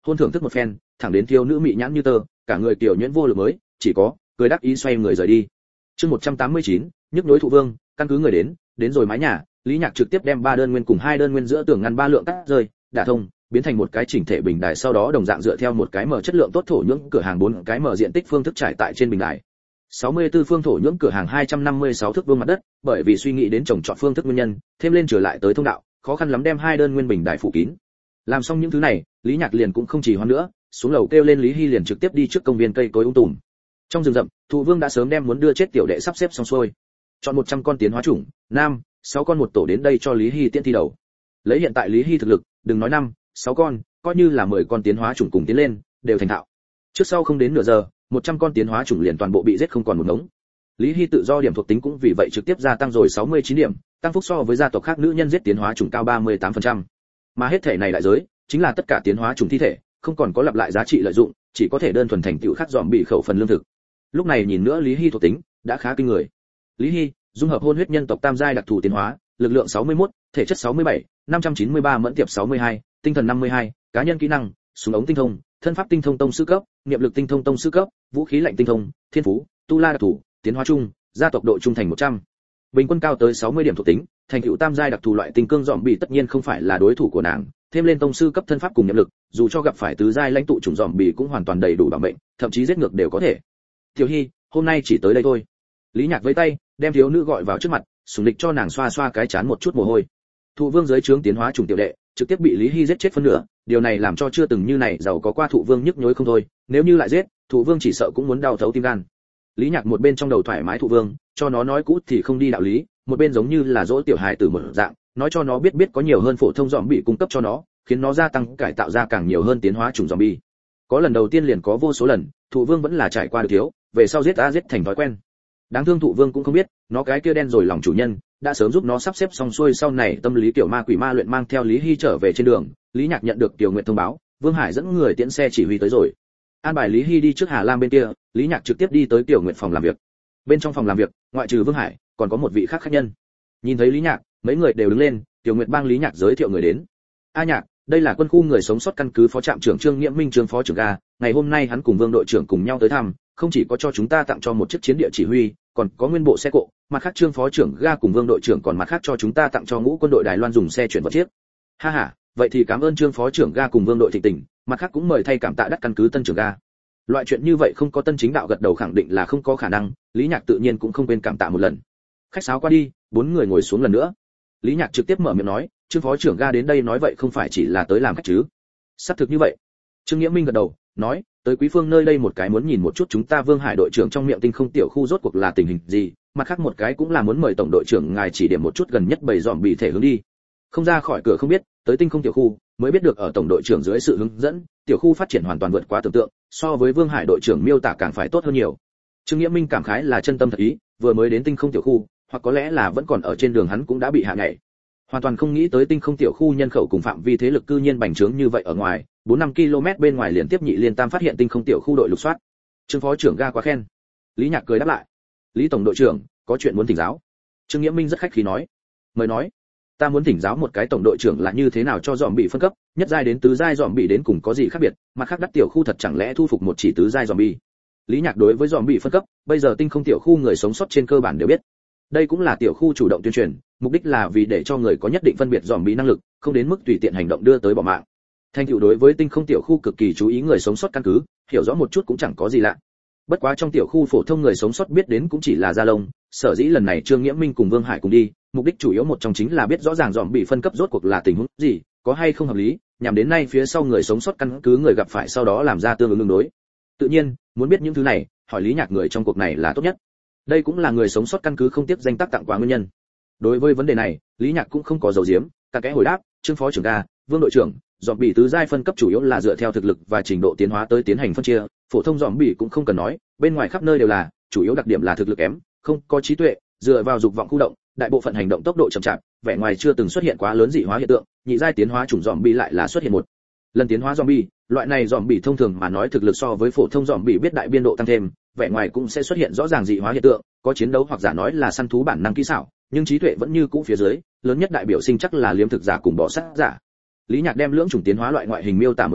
hôn thưởng thức một phen, thẳng đến thiếu nữ mị nhãn như tơ, cả người tiểu nhuyễn vô lực mới, chỉ có cười đắc ý xoay người rời đi. Chương một trăm tám mươi chín, nhức nhối thụ vương, căn cứ người đến, đến rồi mái nhà, Lý Nhạc trực tiếp đem ba đơn nguyên cùng hai đơn nguyên giữa tường ngăn ba lượng cắt rơi, đả thông, biến thành một cái chỉnh thể bình đài, sau đó đồng dạng dựa theo một cái mở chất lượng tốt thổ nhưỡng cửa hàng bốn cái mở diện tích phương thức trải tại trên bình đài. sáu mươi tư phương thổ nhưỡng cửa hàng hai trăm năm mươi sáu thước vuông mặt đất, bởi vì suy nghĩ đến trồng trọt phương thức nguyên nhân, thêm lên trở lại tới thông đạo, khó khăn lắm đem hai đơn nguyên bình đài phủ kín. Làm xong những thứ này, Lý Nhạc liền cũng không trì hoãn nữa, xuống lầu kêu lên Lý Hy liền trực tiếp đi trước công viên cây cối ung tùm. Trong rừng rậm, Thụ Vương đã sớm đem muốn đưa chết tiểu đệ sắp xếp xong xuôi. Chọn một trăm con tiến hóa chủng, nam, sáu con một tổ đến đây cho Lý Hy tiễn thi đầu. Lấy hiện tại Lý Hy thực lực, đừng nói năm, sáu con, coi như là mười con tiến hóa chủng cùng tiến lên, đều thành thạo. Trước sau không đến nửa giờ, một trăm con tiến hóa chủng liền toàn bộ bị giết không còn một ngống. Lý Hy tự do điểm thuộc tính cũng vì vậy trực tiếp gia tăng rồi sáu mươi chín điểm, tăng phúc so với gia tộc khác nữ nhân giết tiến hóa chủng cao ba mươi tám phần trăm. Mà hết thể này đại giới, chính là tất cả tiến hóa chủng thi thể, không còn có lặp lại giá trị lợi dụng, chỉ có thể đơn thuần thành tựu khắc dòm bị khẩu phần lương thực. Lúc này nhìn nữa Lý Hy thuộc tính, đã khá kinh người. Lý Hy, dung hợp hôn huyết nhân tộc tam giai đặc thù tiến hóa, lực lượng sáu mươi mốt, thể chất sáu mươi bảy, năm trăm chín mươi ba mẫn tiệp sáu mươi hai, tinh thần năm mươi hai, cá nhân kỹ năng, súng ống tinh thông, thân pháp tinh thông tông sư cấp, niệm lực tinh thông tông sư cấp, vũ khí lạnh tinh thông, thiên phú, tu la đặc thù, tiến hóa chung, gia tộc độ trung thành một trăm. Bình quân cao tới sáu mươi điểm thuộc tính, thành tựu tam giai đặc thù loại tinh cương dòm bị tất nhiên không phải là đối thủ của nàng, thêm lên tông sư cấp thân pháp cùng niệm lực, dù cho gặp phải tứ giai lãnh tụ chủng dòm bị cũng hoàn toàn đầy đủ bảo mệnh, thậm chí giết ngược đều có thể. Tiểu Hy, hôm nay chỉ tới đây thôi. Lý Nhạc với tay, đem thiếu nữ gọi vào trước mặt, sủng lịch cho nàng xoa xoa cái chán một chút mồ hôi. Thụ Vương dưới trướng tiến hóa chủng tiểu đệ, trực tiếp bị Lý Hy giết chết phân nửa, điều này làm cho chưa từng như này giàu có qua Thụ Vương nhức nhối không thôi, nếu như lại giết, Thụ Vương chỉ sợ cũng muốn đau thấu tim gan. Lý Nhạc một bên trong đầu thoải mái Thụ Vương, cho nó nói cũ thì không đi đạo lý, một bên giống như là dỗ tiểu hài tử một dạng, nói cho nó biết biết có nhiều hơn phổ thông dòm bị cung cấp cho nó, khiến nó gia tăng cải tạo ra càng nhiều hơn tiến hóa chủng dòm bị. Có lần đầu tiên liền có vô số lần, Thụ Vương vẫn là trải qua được thiếu, về sau giết a giết thành thói quen. Đáng thương Thụ Vương cũng không biết, nó cái kia đen rồi lòng chủ nhân, đã sớm giúp nó sắp xếp xong xuôi sau này tâm lý kiểu ma quỷ ma luyện mang theo Lý Hy trở về trên đường. Lý Nhạc nhận được Tiểu Nguyệt thông báo, Vương Hải dẫn người tiễn xe chỉ huy tới rồi. An bài Lý Hy đi trước Hà Lam bên kia, Lý Nhạc trực tiếp đi tới Tiểu Nguyệt phòng làm việc. Bên trong phòng làm việc, ngoại trừ Vương Hải, còn có một vị khác khách nhân. Nhìn thấy Lý Nhạc, mấy người đều đứng lên, Tiểu Nguyệt bang Lý Nhạc giới thiệu người đến. A Nhạc, đây là quân khu người sống sót căn cứ phó trạm trưởng Trương Nghiễm Minh Trương phó trưởng ga, ngày hôm nay hắn cùng Vương đội trưởng cùng nhau tới thăm, không chỉ có cho chúng ta tặng cho một chiếc chiến địa chỉ huy, còn có nguyên bộ xe cộ, mặt khác Trương phó trưởng ga cùng Vương đội trưởng còn mặt khác cho chúng ta tặng cho ngũ quân đội Đài Loan dùng xe chuyển vật chiếc. Ha ha, vậy thì cảm ơn Trương phó trưởng ga cùng Vương đội thịnh tình, mặt khác cũng mời thay cảm tạ đắt căn cứ Tân trưởng ga. Loại chuyện như vậy không có Tân chính đạo gật đầu khẳng định là không có khả năng, Lý Nhạc tự nhiên cũng không quên cảm tạ một lần. Khách sáo qua đi, bốn người ngồi xuống lần nữa. Lý Nhạc trực tiếp mở miệng nói, Trương phó trưởng ga đến đây nói vậy không phải chỉ là tới làm khách chứ? Xác thực như vậy. Trương Nghĩa Minh gật đầu, nói, tới Quý Phương nơi đây một cái muốn nhìn một chút chúng ta Vương Hải đội trưởng trong miệng tinh không tiểu khu rốt cuộc là tình hình gì, mặt khác một cái cũng là muốn mời tổng đội trưởng ngài chỉ điểm một chút gần nhất bầy dòm bị thể hướng đi. Không ra khỏi cửa không biết, tới tinh không tiểu khu, mới biết được ở tổng đội trưởng dưới sự hướng dẫn, tiểu khu phát triển hoàn toàn vượt quá tưởng tượng, so với Vương Hải đội trưởng miêu tả càng phải tốt hơn nhiều. Trương Nghĩa Minh cảm khái là chân tâm thật ý, vừa mới đến tinh không tiểu khu, hoặc có lẽ là vẫn còn ở trên đường hắn cũng đã bị hạ nhảy. Hoàn toàn không nghĩ tới tinh không tiểu khu nhân khẩu cùng phạm vi thế lực cư nhiên bành trướng như vậy ở ngoài, bốn năm ki lô mét bên ngoài liên tiếp nhị liên tam phát hiện tinh không tiểu khu đội lục soát. Trương phó trưởng ga quá khen. Lý Nhạc cười đáp lại. Lý tổng đội trưởng, có chuyện muốn thỉnh giáo. Trương Nghĩa Minh rất khách khí nói. Mời nói. Ta muốn thỉnh giáo một cái tổng đội trưởng là như thế nào cho dòm bị phân cấp, nhất giai đến tứ giai dòm bị đến cùng có gì khác biệt, mà khác đắt tiểu khu thật chẳng lẽ thu phục một chỉ tứ giai dòm bị. Lý Nhạc đối với dòm bị phân cấp, bây giờ tinh không tiểu khu người sống sót trên cơ bản đều biết. Đây cũng là tiểu khu chủ động tuyên truyền, mục đích là vì để cho người có nhất định phân biệt dòm bị năng lực, không đến mức tùy tiện hành động đưa tới bỏ mạng. Thành tựu đối với tinh không tiểu khu cực kỳ chú ý người sống sót căn cứ, hiểu rõ một chút cũng chẳng có gì lạ. Bất quá trong tiểu khu phổ thông người sống sót biết đến cũng chỉ là Gia Long, sở dĩ lần này Trương Nghĩa Minh cùng Vương Hải cùng đi, mục đích chủ yếu một trong chính là biết rõ ràng dòm bị phân cấp rốt cuộc là tình huống gì, có hay không hợp lý, nhằm đến nay phía sau người sống sót căn cứ người gặp phải sau đó làm ra tương ứng ứng đối. Tự nhiên, muốn biết những thứ này, hỏi Lý Nhạc người trong cuộc này là tốt nhất. Đây cũng là người sống sót căn cứ không tiếp danh tác tặng quà nguyên nhân. Đối với vấn đề này, Lý Nhạc cũng không có giấu giếm, cả kẽ hồi đáp, Trương phó trưởng ga, Vương đội trưởng, dòm bị tứ giai phân cấp chủ yếu là dựa theo thực lực và trình độ tiến hóa tới tiến hành phân chia, phổ thông dòm bị cũng không cần nói, bên ngoài khắp nơi đều là, chủ yếu đặc điểm là thực lực kém, không có trí tuệ, dựa vào dục vọng khu động, đại bộ phận hành động tốc độ chậm chạp, vẻ ngoài chưa từng xuất hiện quá lớn dị hóa hiện tượng, nhị giai tiến hóa chủng dòm bị lại là xuất hiện một lần tiến hóa dòm bị, loại này dòm bị thông thường mà nói thực lực so với phổ thông dòm bị biết đại biên độ tăng thêm, vẻ ngoài cũng sẽ xuất hiện rõ ràng dị hóa hiện tượng, có chiến đấu hoặc giả nói là săn thú bản năng kỹ xảo, nhưng trí tuệ vẫn như cũ phía dưới, lớn nhất đại biểu sinh chắc là liếm thực giả cùng bỏ sát giả. Lý Nhạc đem lưỡng chủng tiến hóa loại ngoại hình miêu tả một phen,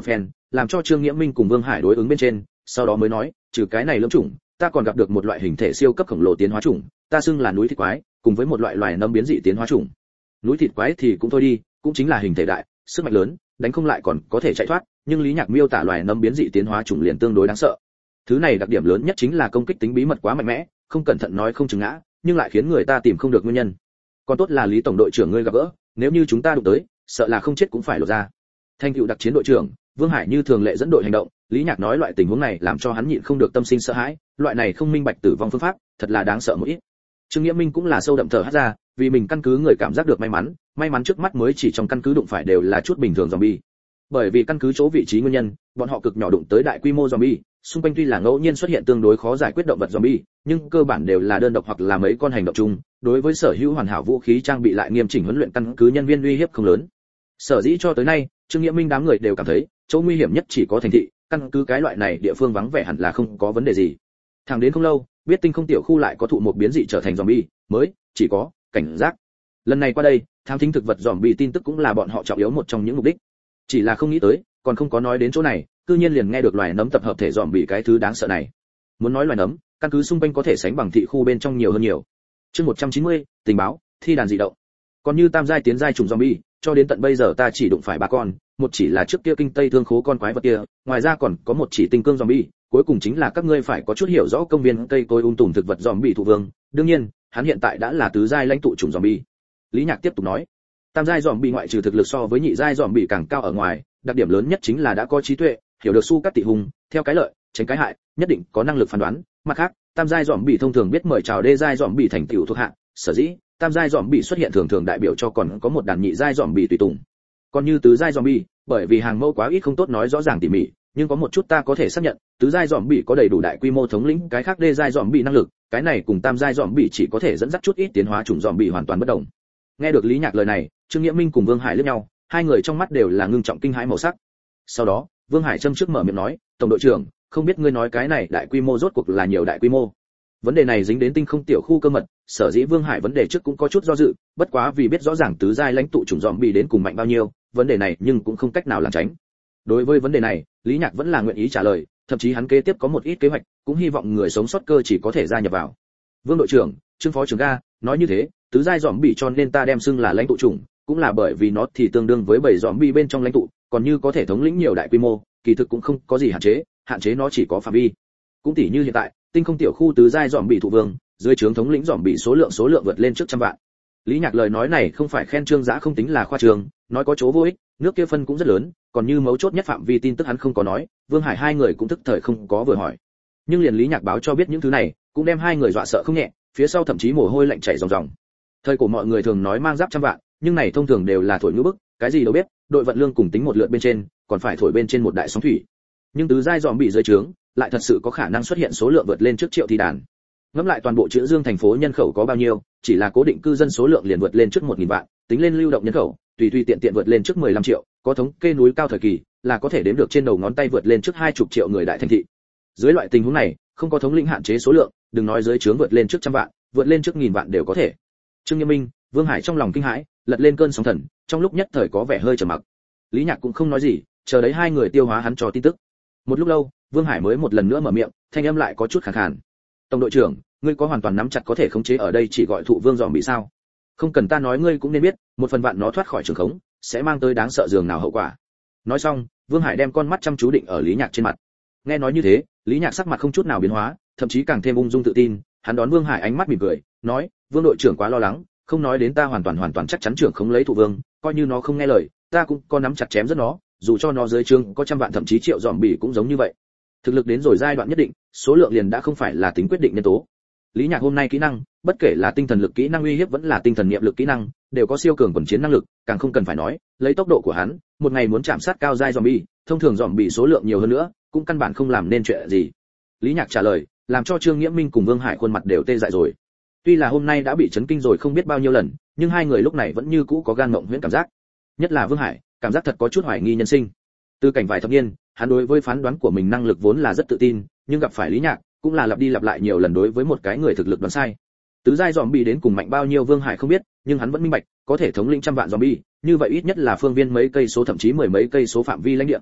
làm cho Trương Nghiễm Minh cùng Vương Hải đối ứng bên trên, sau đó mới nói, trừ cái này lưỡng chủng, ta còn gặp được một loại hình thể siêu cấp khổng lồ tiến hóa chủng, ta xưng là núi thịt quái, cùng với một loại loài nấm biến dị tiến hóa chủng. Núi thịt quái thì cũng thôi đi, cũng chính là hình thể đại, sức mạnh lớn, đánh không lại còn có thể chạy thoát, nhưng Lý Nhạc miêu tả loài nấm biến dị tiến hóa chủng liền tương đối đáng sợ. Thứ này đặc điểm lớn nhất chính là công kích tính bí mật quá mạnh mẽ, không cẩn thận nói không chừng ngã, nhưng lại khiến người ta tìm không được nguyên nhân. Còn tốt là Lý tổng đội trưởng ngươi gặp gỡ, nếu như chúng ta đụng tới, sợ là không chết cũng phải lột ra. Thanh tựu đặc chiến đội trưởng, Vương Hải như thường lệ dẫn đội hành động, Lý Nhạc nói loại tình huống này làm cho hắn nhịn không được tâm sinh sợ hãi, loại này không minh bạch tử vong phương pháp, thật là đáng sợ một ít. Trương Nghĩa Minh cũng là sâu đậm thở hắt ra, vì mình căn cứ người cảm giác được may mắn, may mắn trước mắt mới chỉ trong căn cứ đụng phải đều là chút bình thường zombie. Bởi vì căn cứ chỗ vị trí nguyên nhân, bọn họ cực nhỏ đụng tới đại quy mô zombie, xung quanh tuy là ngẫu nhiên xuất hiện tương đối khó giải quyết động vật zombie, nhưng cơ bản đều là đơn độc hoặc là mấy con hành động chung, đối với sở hữu hoàn hảo vũ khí trang bị lại nghiêm chỉnh huấn luyện căn cứ nhân viên uy hiếp không lớn. Sở dĩ cho tới nay, Trương Nghĩa Minh đám người đều cảm thấy, chỗ nguy hiểm nhất chỉ có thành thị, căn cứ cái loại này địa phương vắng vẻ hẳn là không có vấn đề gì. Thẳng đến không lâu, biết tinh không tiểu khu lại có thụ một biến dị trở thành zombie, mới chỉ có cảnh giác. Lần này qua đây, thám thính thực vật zombie tin tức cũng là bọn họ trọng yếu một trong những mục đích. Chỉ là không nghĩ tới, còn không có nói đến chỗ này, cư nhiên liền nghe được loài nấm tập hợp thể zombie cái thứ đáng sợ này. Muốn nói loài nấm, căn cứ xung quanh có thể sánh bằng thị khu bên trong nhiều hơn nhiều. Chương một trăm chín mươi, tình báo, thi đàn dị động. Còn như tam giai tiến giai trùng zombie, cho đến tận bây giờ ta chỉ đụng phải ba con, một chỉ là trước kia kinh tây thương khố con quái vật kia, ngoài ra còn có một chỉ tinh cương zombie, cuối cùng chính là các ngươi phải có chút hiểu rõ công viên cây cối ung tùm thực vật zombie thủ vương, đương nhiên, hắn hiện tại đã là tứ giai lãnh tụ trùng zombie. Lý Nhạc tiếp tục nói, tam giai zombie ngoại trừ thực lực so với nhị giai zombie càng cao ở ngoài, đặc điểm lớn nhất chính là đã có trí tuệ, hiểu được su cắt tị hùng, theo cái lợi, tránh cái hại, nhất định có năng lực phán đoán, mặt khác, tam giai zombie thông thường biết mời chào đê giai zombie thành tiểu thuộc hạ, sở dĩ tam giai zombie xuất hiện thường thường đại biểu cho còn có một đàn nhị giai zombie tùy tùng. Còn như tứ giai zombie, bởi vì hàng mẫu quá ít không tốt nói rõ ràng tỉ mỉ, nhưng có một chút ta có thể xác nhận, tứ giai zombie có đầy đủ đại quy mô thống lĩnh cái khác đê giai zombie năng lực, cái này cùng tam giai zombie chỉ có thể dẫn dắt chút ít tiến hóa chủng zombie hoàn toàn bất đồng. Nghe được Lý Nhạc lời này, Trương Nghĩa Minh cùng Vương Hải liếc nhau, hai người trong mắt đều là ngưng trọng kinh hãi màu sắc. Sau đó, Vương Hải châm trước mở miệng nói, "Tổng đội trưởng, không biết ngươi nói cái này đại quy mô rốt cuộc là nhiều đại quy mô?" Vấn đề này dính đến tinh không tiểu khu cơ mật, sở dĩ Vương Hải vấn đề trước cũng có chút do dự, bất quá vì biết rõ ràng tứ giai lãnh tụ chủng zombie đến cùng mạnh bao nhiêu, vấn đề này nhưng cũng không cách nào lảng tránh. Đối với vấn đề này, Lý Nhạc vẫn là nguyện ý trả lời, thậm chí hắn kế tiếp có một ít kế hoạch, cũng hy vọng người sống sót cơ chỉ có thể gia nhập vào. Vương đội trưởng, Trương phó trưởng ga, nói như thế, tứ giai zombie cho nên ta đem xưng là lãnh tụ chủng, cũng là bởi vì nó thì tương đương với bảy zombie bên trong lãnh tụ, còn như có thể thống lĩnh nhiều đại quy mô, kỳ thực cũng không có gì hạn chế, hạn chế nó chỉ có phạm vi. Cũng tỉ như hiện tại, tinh không tiểu khu tứ giai zombie thụ vương, dưới trướng thống lĩnh zombie số lượng số lượng vượt lên trước trăm vạn. Lý Nhạc lời nói này không phải khen Trương Dã không tính là khoa trương, nói có chỗ vô ích, nước kia phân cũng rất lớn, còn như mấu chốt nhất phạm vi tin tức hắn không có nói, Vương Hải hai người cũng tức thời không có vừa hỏi. Nhưng liền Lý Nhạc báo cho biết những thứ này, cũng đem hai người dọa sợ không nhẹ, phía sau thậm chí mồ hôi lạnh chảy ròng ròng. Thời cổ mọi người thường nói mang giáp trăm vạn, nhưng này thông thường đều là thổi ngữ bức, cái gì đâu biết, đội vận lương cùng tính một lượt bên trên, còn phải thổi bên trên một đại sóng thủy. Nhưng tứ giai zombie dưới trướng, lại thật sự có khả năng xuất hiện số lượng vượt lên trước triệu thì đàn. Ngẫm lại toàn bộ Chữ Dương thành phố nhân khẩu có bao nhiêu, chỉ là cố định cư dân số lượng liền vượt lên trước một nghìn vạn, tính lên lưu động nhân khẩu, tùy tùy tiện tiện vượt lên trước mười lăm triệu, có thống kê núi cao thời kỳ, là có thể đếm được trên đầu ngón tay vượt lên trước hai chục triệu người đại thành thị. Dưới loại tình huống này, không có thống lĩnh hạn chế số lượng, đừng nói dưới trướng vượt lên trước trăm vạn, vượt lên trước nghìn vạn đều có thể. Trương Nghiêm Minh, Vương Hải trong lòng kinh hãi, lật lên cơn sóng thần, trong lúc nhất thời có vẻ hơi trầm mặc. Lý Nhạc cũng không nói gì, chờ đấy hai người tiêu hóa hắn cho tin tức. Một lúc lâu, Vương Hải mới một lần nữa mở miệng, thanh âm lại có chút khàn khàn. "Tổng đội trưởng, ngươi có hoàn toàn nắm chặt có thể khống chế ở đây chỉ gọi thụ vương dòm bị sao? Không cần ta nói ngươi cũng nên biết, một phần vạn nó thoát khỏi trường khống, sẽ mang tới đáng sợ dường nào hậu quả." Nói xong, Vương Hải đem con mắt chăm chú định ở Lý Nhạc trên mặt. Nghe nói như thế, Lý Nhạc sắc mặt không chút nào biến hóa, thậm chí càng thêm ung dung tự tin, hắn đón Vương Hải ánh mắt mỉm cười, nói, "Vương đội trưởng quá lo lắng, không nói đến ta hoàn toàn hoàn toàn chắc chắn trưởng khống lấy thụ vương, coi như nó không nghe lời, ta cũng có nắm chặt chém rất nó, dù cho nó dưới trướng có trăm vạn thậm chí triệu dòm bỉ cũng giống như vậy." Thực lực đến rồi giai đoạn nhất định, số lượng liền đã không phải là tính quyết định nhân tố. Lý Nhạc hôm nay kỹ năng, bất kể là tinh thần lực kỹ năng uy hiếp vẫn là tinh thần niệm lực kỹ năng, đều có siêu cường quần chiến năng lực, càng không cần phải nói, lấy tốc độ của hắn, một ngày muốn chạm sát cao giai zombie, thông thường zombie số lượng nhiều hơn nữa, cũng căn bản không làm nên chuyện gì. Lý Nhạc trả lời, làm cho Trương Nghĩa Minh cùng Vương Hải khuôn mặt đều tê dại rồi. Tuy là hôm nay đã bị chấn kinh rồi không biết bao nhiêu lần, nhưng hai người lúc này vẫn như cũ có gan mộng huyễn cảm giác. Nhất là Vương Hải, cảm giác thật có chút hoài nghi nhân sinh. Từ cảnh vài thập niên, hắn đối với phán đoán của mình năng lực vốn là rất tự tin, nhưng gặp phải Lý Nhạc, cũng là lặp đi lặp lại nhiều lần đối với một cái người thực lực đoán sai. Tứ giai zombie đến cùng mạnh bao nhiêu Vương Hải không biết, nhưng hắn vẫn minh bạch, có thể thống lĩnh trăm vạn zombie, như vậy ít nhất là phương viên mấy cây số thậm chí mười mấy cây số phạm vi lãnh địa.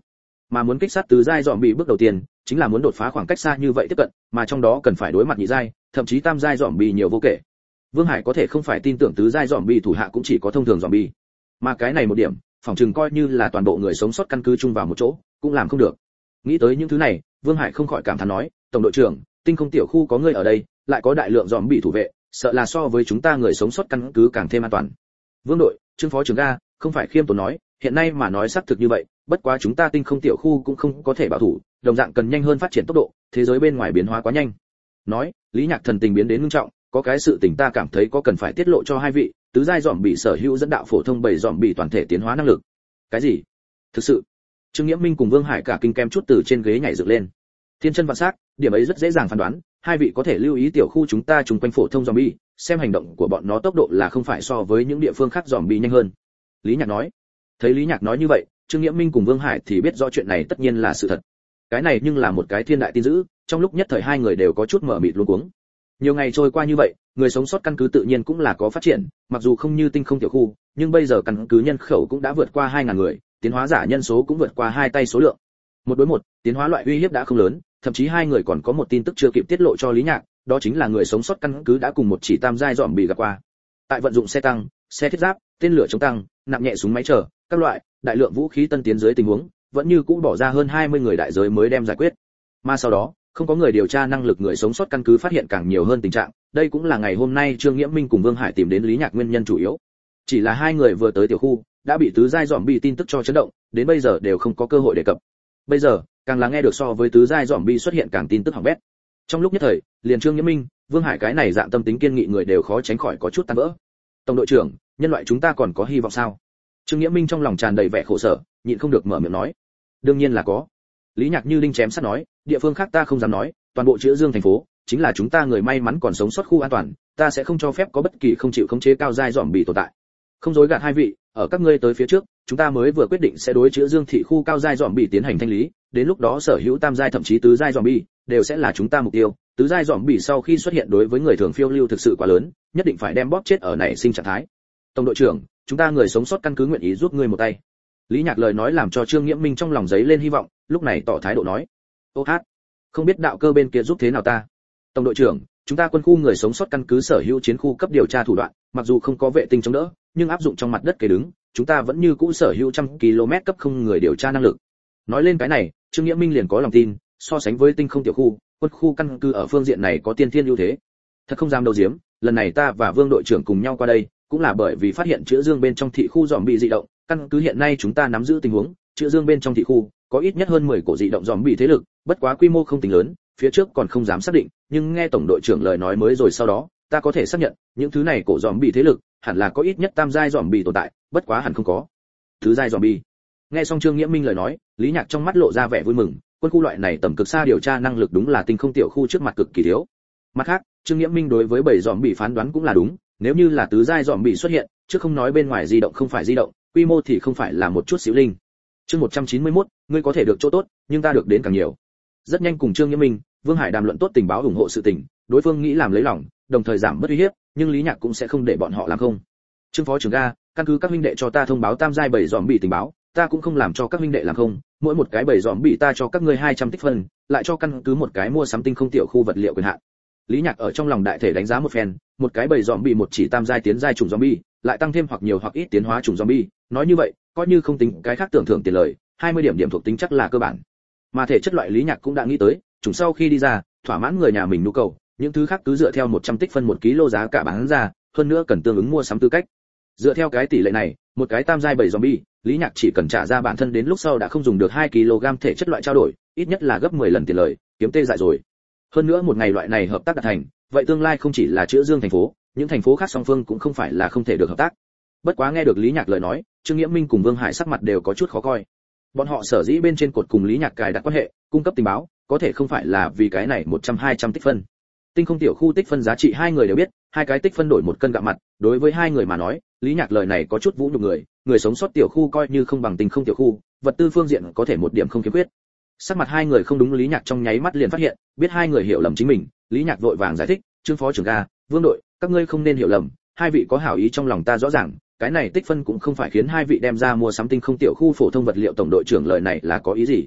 mà muốn kích sát tứ giai zombie bước đầu tiên chính là muốn đột phá khoảng cách xa như vậy tiếp cận, mà trong đó cần phải đối mặt nhị giai, thậm chí tam giai zombie nhiều vô kể. Vương Hải có thể không phải tin tưởng tứ giai zombie thủ hạ cũng chỉ có thông thường zombie, mà cái này một điểm, phòng trường coi như là toàn bộ người sống sót căn cứ chung vào một chỗ, cũng làm không được. Nghĩ tới những thứ này, Vương Hải không khỏi cảm thán nói, tổng đội trưởng, tinh không tiểu khu có ngươi ở đây, lại có đại lượng zombie thủ vệ, sợ là so với chúng ta người sống sót căn cứ càng thêm an toàn. Vương đội, Trương phó trưởng ga, không phải khiêm tốn nói, hiện nay mà nói xác thực như vậy, bất quá chúng ta tinh không tiểu khu cũng không có thể bảo thủ, đồng dạng cần nhanh hơn phát triển tốc độ, thế giới bên ngoài biến hóa quá nhanh. Nói, Lý Nhạc thần tình biến đến nghiêm trọng, có cái sự tình ta cảm thấy có cần phải tiết lộ cho hai vị, tứ giai dòm bị sở hữu dẫn đạo phổ thông bảy dòm bị toàn thể tiến hóa năng lực. Cái gì? Thực sự? Trương Nghiễm Minh cùng Vương Hải cả kinh kem chút từ trên ghế nhảy dựng lên. Thiên chân vạn sắc, điểm ấy rất dễ dàng phán đoán, hai vị có thể lưu ý tiểu khu chúng ta chung quanh phổ thông zombie, xem hành động của bọn nó tốc độ là không phải so với những địa phương khác zombie nhanh hơn. Lý Nhạc nói. Thấy Lý Nhạc nói như vậy, Trương Nghiễm Minh cùng Vương Hải thì biết rõ chuyện này tất nhiên là sự thật. Cái này nhưng là một cái thiên đại tin dữ, trong lúc nhất thời hai người đều có chút mở mịt luống cuống. Nhiều ngày trôi qua như vậy, người sống sót căn cứ tự nhiên cũng là có phát triển, mặc dù không như tinh không tiểu khu, nhưng bây giờ căn cứ nhân khẩu cũng đã vượt qua hai nghìn người, tiến hóa giả nhân số cũng vượt qua hai tay số lượng. Một đối một, tiến hóa loại uy hiếp đã không lớn, thậm chí hai người còn có một tin tức chưa kịp tiết lộ cho Lý Nhạc, đó chính là người sống sót căn cứ đã cùng một chỉ tam giai dòm bị gặp qua. Tại vận dụng xe tăng, xe thiết giáp, tên lửa chống tăng, nặng nhẹ súng máy chờ, các loại đại lượng vũ khí tân tiến dưới tình huống, vẫn như cũ bỏ ra hơn hai mươi người đại giới mới đem giải quyết. Mà sau đó, không có người điều tra năng lực người sống sót căn cứ phát hiện càng nhiều hơn tình trạng, đây cũng là ngày hôm nay Trương Nghiễm Minh cùng Vương Hải tìm đến Lý Nhạc nguyên nhân chủ yếu. Chỉ là hai người vừa tới tiểu khu, đã bị tứ giai dòm bị tin tức cho chấn động, đến bây giờ đều không có cơ hội đề cập. Bây giờ, càng là nghe được so với tứ giai dòm bị xuất hiện càng tin tức hỏng bét. Trong lúc nhất thời, liền Trương Nghiễm Minh, Vương Hải cái này dạng tâm tính kiên nghị người đều khó tránh khỏi có chút tan vỡ. Tổng đội trưởng, nhân loại chúng ta còn có hy vọng sao? Trương Nghiễm Minh trong lòng tràn đầy vẻ khổ sở, nhịn không được mở miệng nói. Đương nhiên là có. Lý Nhạc như đinh chém sắt nói, địa phương khác ta không dám nói, toàn bộ Chữa Dương thành phố chính là chúng ta người may mắn còn sống sót khu an toàn, ta sẽ không cho phép có bất kỳ không chịu khống chế cao giai dòm bị tồn tại. Không dối gạt hai vị, ở các ngươi tới phía trước, chúng ta mới vừa quyết định sẽ đối Chữa Dương thị khu cao giai dòm bị tiến hành thanh lý, đến lúc đó sở hữu tam giai thậm chí tứ giai dòm bị đều sẽ là chúng ta mục tiêu. Tứ giai dòm bị sau khi xuất hiện đối với người thường phiêu lưu thực sự quá lớn, nhất định phải đem bóp chết ở nảy sinh trạng thái. Tổng đội trưởng, chúng ta người sống sót căn cứ nguyện ý giúp ngươi một tay. Lý Nhạc lời nói làm cho Trương Nghiễm Minh trong lòng giấy lên hy vọng, lúc này tỏ thái độ nói: "Ô hát, không biết đạo cơ bên kia giúp thế nào ta?" Tổng đội trưởng, chúng ta quân khu người sống sót căn cứ sở hữu chiến khu cấp điều tra thủ đoạn, mặc dù không có vệ tinh chống đỡ, nhưng áp dụng trong mặt đất kề đứng, chúng ta vẫn như cũ sở hữu trăm km cấp không người điều tra năng lực. Nói lên cái này, Trương Nghiễm Minh liền có lòng tin, so sánh với tinh không tiểu khu, quân khu căn cứ ở phương diện này có tiên thiên ưu thế. Thật không dám đầu diếm, lần này ta và Vương đội trưởng cùng nhau qua đây, cũng là bởi vì phát hiện Chữa Dương bên trong thị khu dòm bị dị động, căn cứ hiện nay chúng ta nắm giữ tình huống, Chữa Dương bên trong thị khu có ít nhất hơn mười cổ dị động dòm bị thế lực, bất quá quy mô không tính lớn, phía trước còn không dám xác định, nhưng nghe tổng đội trưởng lời nói mới rồi sau đó, ta có thể xác nhận, những thứ này cổ dòm bị thế lực, hẳn là có ít nhất tam giai dòm bị tồn tại, bất quá hẳn không có thứ giai dòm bị. Nghe xong Trương Nghiễm Minh lời nói, Lý Nhạc trong mắt lộ ra vẻ vui mừng, quân khu loại này tầm cực xa điều tra năng lực đúng là tinh không tiểu khu trước mặt cực kỳ thiếu. Mặt khác, Trương Nghiễm Minh đối với bảy dòm bị phán đoán cũng là đúng, nếu như là tứ giai dòm bị xuất hiện, chứ không nói bên ngoài di động không phải di động, quy mô thì không phải là một chút xíu linh. Chương một trăm chín mươi mốt, ngươi có thể được chỗ tốt, nhưng ta được đến càng nhiều. Rất nhanh cùng Trương Nghiễm Minh, Vương Hải đàm luận tốt tình báo ủng hộ sự tình, đối phương nghĩ làm lấy lòng, đồng thời giảm bớt uy hiếp, nhưng Lý Nhạc cũng sẽ không để bọn họ làm không. Trương phó trưởng ga, căn cứ các huynh đệ cho ta thông báo tam giai bảy dòm bị tình báo, ta cũng không làm cho các huynh đệ làm không, mỗi một cái bảy dòm bị ta cho các ngươi hai trăm tích phân, lại cho căn cứ một cái mua sắm tinh không tiểu khu vật liệu quyền hạn. Lý Nhạc ở trong lòng đại thể đánh giá một phen, một cái bảy dòm bị một chỉ tam giai tiến giai trùng zombie, lại tăng thêm hoặc nhiều hoặc ít tiến hóa trùng zombie, nói như vậy, coi như không tính cái khác tưởng thưởng tiền lời, hai mươi điểm điểm thuộc tính chắc là cơ bản. Mà thể chất loại Lý Nhạc cũng đã nghĩ tới, trùng sau khi đi ra, thỏa mãn người nhà mình nhu cầu, những thứ khác cứ dựa theo một trăm tích phân một kg giá cả bán ra, hơn nữa cần tương ứng mua sắm tư cách. Dựa theo cái tỷ lệ này, một cái tam giai bảy zombie, Lý Nhạc chỉ cần trả ra bản thân đến lúc sau đã không dùng được hai ki lô gam thể chất loại trao đổi, ít nhất là gấp mười lần tiền lời, kiếm tê dại rồi. Hơn nữa một ngày loại này hợp tác đạt thành, vậy tương lai không chỉ là Chữa Dương thành phố, những thành phố khác song phương cũng không phải là không thể được hợp tác. Bất quá nghe được Lý Nhạc lời nói, Trương Nghiễm Minh cùng Vương Hải sắc mặt đều có chút khó coi. Bọn họ sở dĩ bên trên cột cùng Lý Nhạc cài đặt quan hệ, cung cấp tình báo, có thể không phải là vì cái này một trăm hai trăm tích phân. Tinh không tiểu khu tích phân giá trị hai người đều biết, hai cái tích phân đổi một cân gạo mặt, đối với hai người mà nói, Lý Nhạc lời này có chút vũ nhục người, người sống sót tiểu khu coi như không bằng tinh không tiểu khu, vật tư phương diện có thể một điểm không khiếm khuyết. Sắc mặt hai người không đúng Lý Nhạc trong nháy mắt liền phát hiện, biết hai người hiểu lầm chính mình, Lý Nhạc vội vàng giải thích, Trương phó trưởng ga, Vương đội, các ngươi không nên hiểu lầm, hai vị có hảo ý trong lòng ta rõ ràng, cái này tích phân cũng không phải khiến hai vị đem ra mua sắm tinh không tiểu khu phổ thông vật liệu tổng đội trưởng lời này là có ý gì.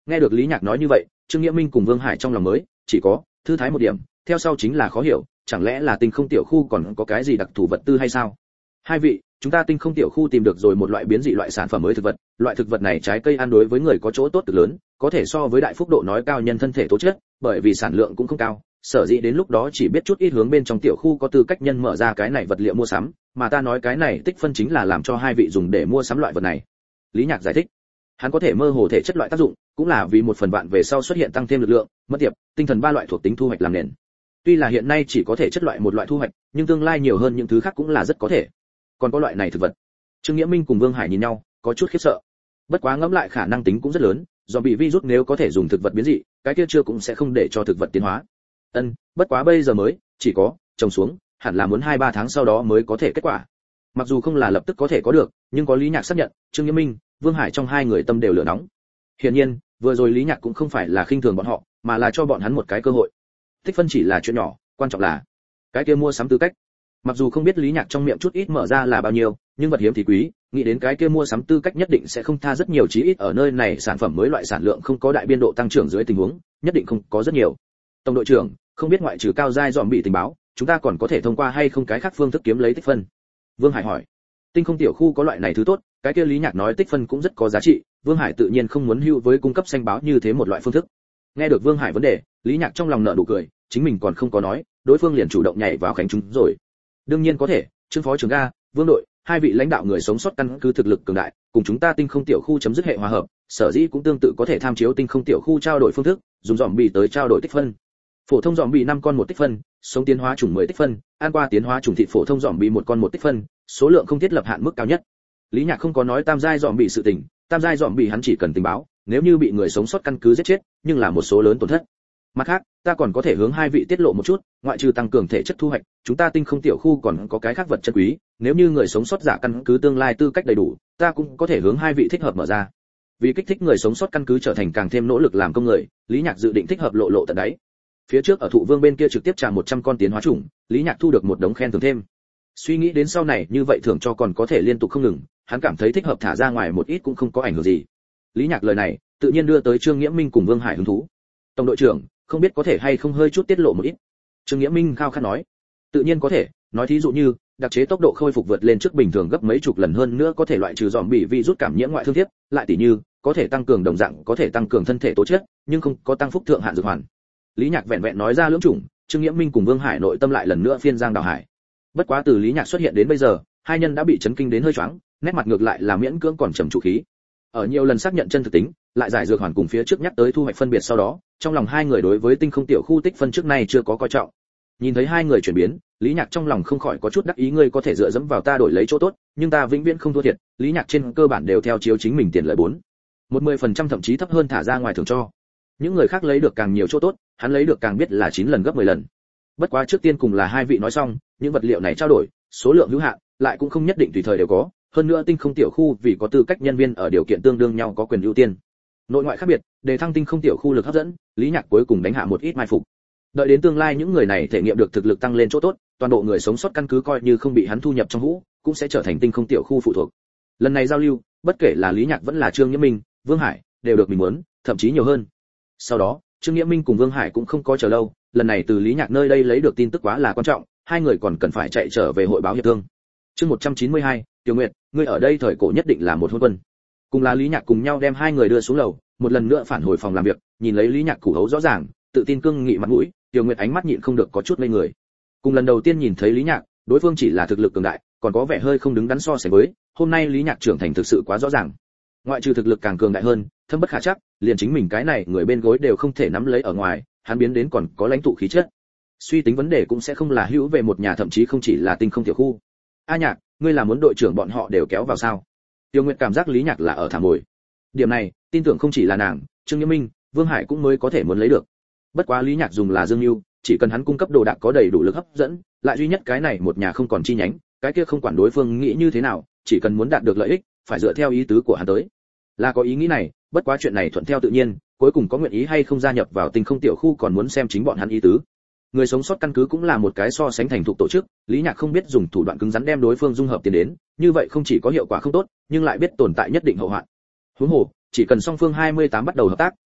Nghe được Lý Nhạc nói như vậy, Trương Nghĩa Minh cùng Vương Hải trong lòng mới chỉ có thư thái một điểm, theo sau chính là khó hiểu, chẳng lẽ là tinh không tiểu khu còn có cái gì đặc thù vật tư hay sao? Hai vị, chúng ta tinh không tiểu khu tìm được rồi một loại biến dị loại sản phẩm mới thực vật, loại thực vật này trái cây ăn đối với người có chỗ tốt cực lớn, có thể so với đại phúc độ nói cao nhân thân thể tố chất, bởi vì sản lượng cũng không cao, sở dĩ đến lúc đó chỉ biết chút ít hướng bên trong tiểu khu có tư cách nhân mở ra cái này vật liệu mua sắm, mà ta nói cái này tích phân chính là làm cho hai vị dùng để mua sắm loại vật này. Lý Nhạc giải thích, hắn có thể mơ hồ thể chất loại tác dụng, cũng là vì một phần bạn về sau xuất hiện tăng thêm lực lượng, mất tiệp, tinh thần ba loại thuộc tính thu hoạch làm nền. Tuy là hiện nay chỉ có thể chất loại một loại thu hoạch, nhưng tương lai nhiều hơn những thứ khác cũng là rất có thể. Còn có loại này thực vật. Trương Nghĩa Minh cùng Vương Hải nhìn nhau, có chút khiếp sợ. Bất quá ngẫm lại khả năng tính cũng rất lớn, do bị virus nếu có thể dùng thực vật biến dị, cái kia chưa cũng sẽ không để cho thực vật tiến hóa. Ân, bất quá bây giờ mới chỉ có trồng xuống, hẳn là muốn hai ba tháng sau đó mới có thể kết quả. Mặc dù không là lập tức có thể có được, nhưng có Lý Nhạc xác nhận, Trương Nghĩa Minh, Vương Hải trong hai người tâm đều lửa nóng. Hiển nhiên, vừa rồi Lý Nhạc cũng không phải là khinh thường bọn họ, mà là cho bọn hắn một cái cơ hội. Tích phân chỉ là chuyện nhỏ, quan trọng là cái kia mua sắm tư cách. Mặc dù không biết Lý Nhạc trong miệng chút ít mở ra là bao nhiêu, nhưng vật hiếm thì quý, nghĩ đến cái kia mua sắm tư cách nhất định sẽ không tha rất nhiều, chí ít ở nơi này sản phẩm mới loại sản lượng không có đại biên độ tăng trưởng dưới tình huống, nhất định không có rất nhiều. Tổng đội trưởng, không biết ngoại trừ cao giai dòm bị tình báo, chúng ta còn có thể thông qua hay không cái khác phương thức kiếm lấy tích phân? Vương Hải hỏi. Tinh không tiểu khu có loại này thứ tốt, cái kia Lý Nhạc nói tích phân cũng rất có giá trị, Vương Hải tự nhiên không muốn hưu với cung cấp xanh báo như thế một loại phương thức. Nghe được Vương Hải vấn đề, Lý Nhạc trong lòng nở nụ cười, chính mình còn không có nói, đối phương liền chủ động nhảy vào khánh chúng rồi. Đương nhiên có thể, Trương phó trưởng ga, Vương đội, hai vị lãnh đạo người sống sót căn cứ thực lực cường đại, cùng chúng ta tinh không tiểu khu chấm dứt hệ hòa hợp, sở dĩ cũng tương tự có thể tham chiếu tinh không tiểu khu trao đổi phương thức, dùng dòm bì tới trao đổi tích phân. Phổ thông dòm bì năm con một tích phân, sống tiến hóa chủng mười tích phân, ăn qua tiến hóa chủng thịt phổ thông dòm bì một con một tích phân, số lượng không thiết lập hạn mức cao nhất. Lý Nhạc không có nói tam giai dòm bì sự tình, tam giai dòm bì hắn chỉ cần tình báo, nếu như bị người sống sót căn cứ giết chết, nhưng là một số lớn tổn thất. Mặt khác, ta còn có thể hướng hai vị tiết lộ một chút, ngoại trừ tăng cường thể chất thu hoạch, chúng ta tinh không tiểu khu còn có cái khác vật chân quý, nếu như người sống sót giả căn cứ tương lai tư cách đầy đủ, ta cũng có thể hướng hai vị thích hợp mở ra. Vì kích thích người sống sót căn cứ trở thành càng thêm nỗ lực làm công người, Lý Nhạc dự định thích hợp lộ lộ tận đáy. Phía trước ở Thụ Vương bên kia trực tiếp trả một trăm con tiến hóa chủng, Lý Nhạc thu được một đống khen thưởng thêm. Suy nghĩ đến sau này như vậy thưởng cho còn có thể liên tục không ngừng, hắn cảm thấy thích hợp thả ra ngoài một ít cũng không có ảnh hưởng gì. Lý Nhạc lời này, tự nhiên đưa tới Trương Nghĩa Minh cùng Vương Hải hứng thú. Tổng đội trưởng, không biết có thể hay không hơi chút tiết lộ một ít. Trương Nghĩa Minh khao khát nói. Tự nhiên có thể, nói thí dụ như, đặc chế tốc độ khôi phục vượt lên trước bình thường gấp mấy chục lần hơn nữa, có thể loại trừ dòm bị virus cảm nhiễm ngoại thương tiếp, lại tỷ như, có thể tăng cường đồng dạng, có thể tăng cường thân thể tố chất, nhưng không có tăng phúc thượng hạn dược hoàn. Lý Nhạc vẹn vẹn nói ra lưỡng chủng, Trương Nghĩa Minh cùng Vương Hải nội tâm lại lần nữa phiên giang đào hải. Bất quá từ Lý Nhạc xuất hiện đến bây giờ, hai nhân đã bị chấn kinh đến hơi choáng, nét mặt ngược lại là miễn cưỡng còn trầm trụ khí. Ở nhiều lần xác nhận chân thực tính, lại giải dược hoàn cùng phía trước nhắc tới thu hoạch phân biệt sau đó, trong lòng hai người đối với tinh không tiểu khu tích phân trước nay chưa có coi trọng. Nhìn thấy hai người chuyển biến, Lý Nhạc trong lòng không khỏi có chút đắc ý, ngươi có thể dựa dẫm vào ta đổi lấy chỗ tốt, nhưng ta vĩnh viễn không thua thiệt. Lý Nhạc trên cơ bản đều theo chiếu chính mình tiền lợi bốn, một mươi phần trăm thậm chí thấp hơn thả ra ngoài thưởng cho. Những người khác lấy được càng nhiều chỗ tốt, hắn lấy được càng biết là chín lần gấp mười lần. Bất quá trước tiên cùng là hai vị nói xong, những vật liệu này trao đổi, số lượng hữu hạn, lại cũng không nhất định tùy thời đều có. Hơn nữa tinh không tiểu khu vì có tư cách nhân viên ở điều kiện tương đương nhau có quyền ưu tiên. Nội ngoại khác biệt, để thăng tinh không tiểu khu lực hấp dẫn, Lý Nhạc cuối cùng đánh hạ một ít mai phục. Đợi đến tương lai những người này thể nghiệm được thực lực tăng lên chỗ tốt, toàn bộ người sống sót căn cứ coi như không bị hắn thu nhập trong hũ, cũng sẽ trở thành tinh không tiểu khu phụ thuộc. Lần này giao lưu, bất kể là Lý Nhạc vẫn là Trương Nghĩa Minh, Vương Hải, đều được mình muốn, thậm chí nhiều hơn. Sau đó, Trương Nghĩa Minh cùng Vương Hải cũng không có chờ lâu, lần này từ Lý Nhạc nơi đây lấy được tin tức quá là quan trọng, hai người còn cần phải chạy trở về hội báo hiệp thương. Chương một trăm chín mươi hai, Tiểu Nguyệt, ngươi ở đây thời cổ nhất định là một hôn quân. Cùng là Lý Nhạc cùng nhau đem hai người đưa xuống lầu, một lần nữa phản hồi phòng làm việc, nhìn lấy Lý Nhạc củ hấu rõ ràng, tự tin cương nghị mặt mũi, Tiểu Nguyệt ánh mắt nhịn không được có chút ngây người. Cùng lần đầu tiên nhìn thấy Lý Nhạc, đối phương chỉ là thực lực cường đại, còn có vẻ hơi không đứng đắn so sánh với, hôm nay Lý Nhạc trưởng thành thực sự quá rõ ràng. Ngoại trừ thực lực càng cường đại hơn, thâm bất khả trắc, liền chính mình cái này người bên gối đều không thể nắm lấy ở ngoài, hắn biến đến còn có lãnh tụ khí chất. Suy tính vấn đề cũng sẽ không là hữu về một nhà, thậm chí không chỉ là tinh không tiểu khu. A Nhạc, ngươi là muốn đội trưởng bọn họ đều kéo vào sao? Tiêu Nguyệt cảm giác Lý Nhạc là ở thảm bồi. Điểm này, tin tưởng không chỉ là nàng, Trương Nghĩa Minh, Vương Hải cũng mới có thể muốn lấy được. Bất quá Lý Nhạc dùng là Dương Nưu, chỉ cần hắn cung cấp đồ đạc có đầy đủ lực hấp dẫn, lại duy nhất cái này một nhà không còn chi nhánh, cái kia không quản đối phương nghĩ như thế nào, chỉ cần muốn đạt được lợi ích, phải dựa theo ý tứ của hắn tới. Là có ý nghĩ này, bất quá chuyện này thuận theo tự nhiên, cuối cùng có nguyện ý hay không gia nhập vào tinh không tiểu khu còn muốn xem chính bọn hắn ý tứ. Người sống sót căn cứ cũng là một cái so sánh thành thục tổ chức, Lý Nhạc không biết dùng thủ đoạn cứng rắn đem đối phương dung hợp tiến đến, như vậy không chỉ có hiệu quả không tốt, nhưng lại biết tồn tại nhất định hậu hoạn. Huống hồ, chỉ cần song phương hai mươi tám bắt đầu hợp tác,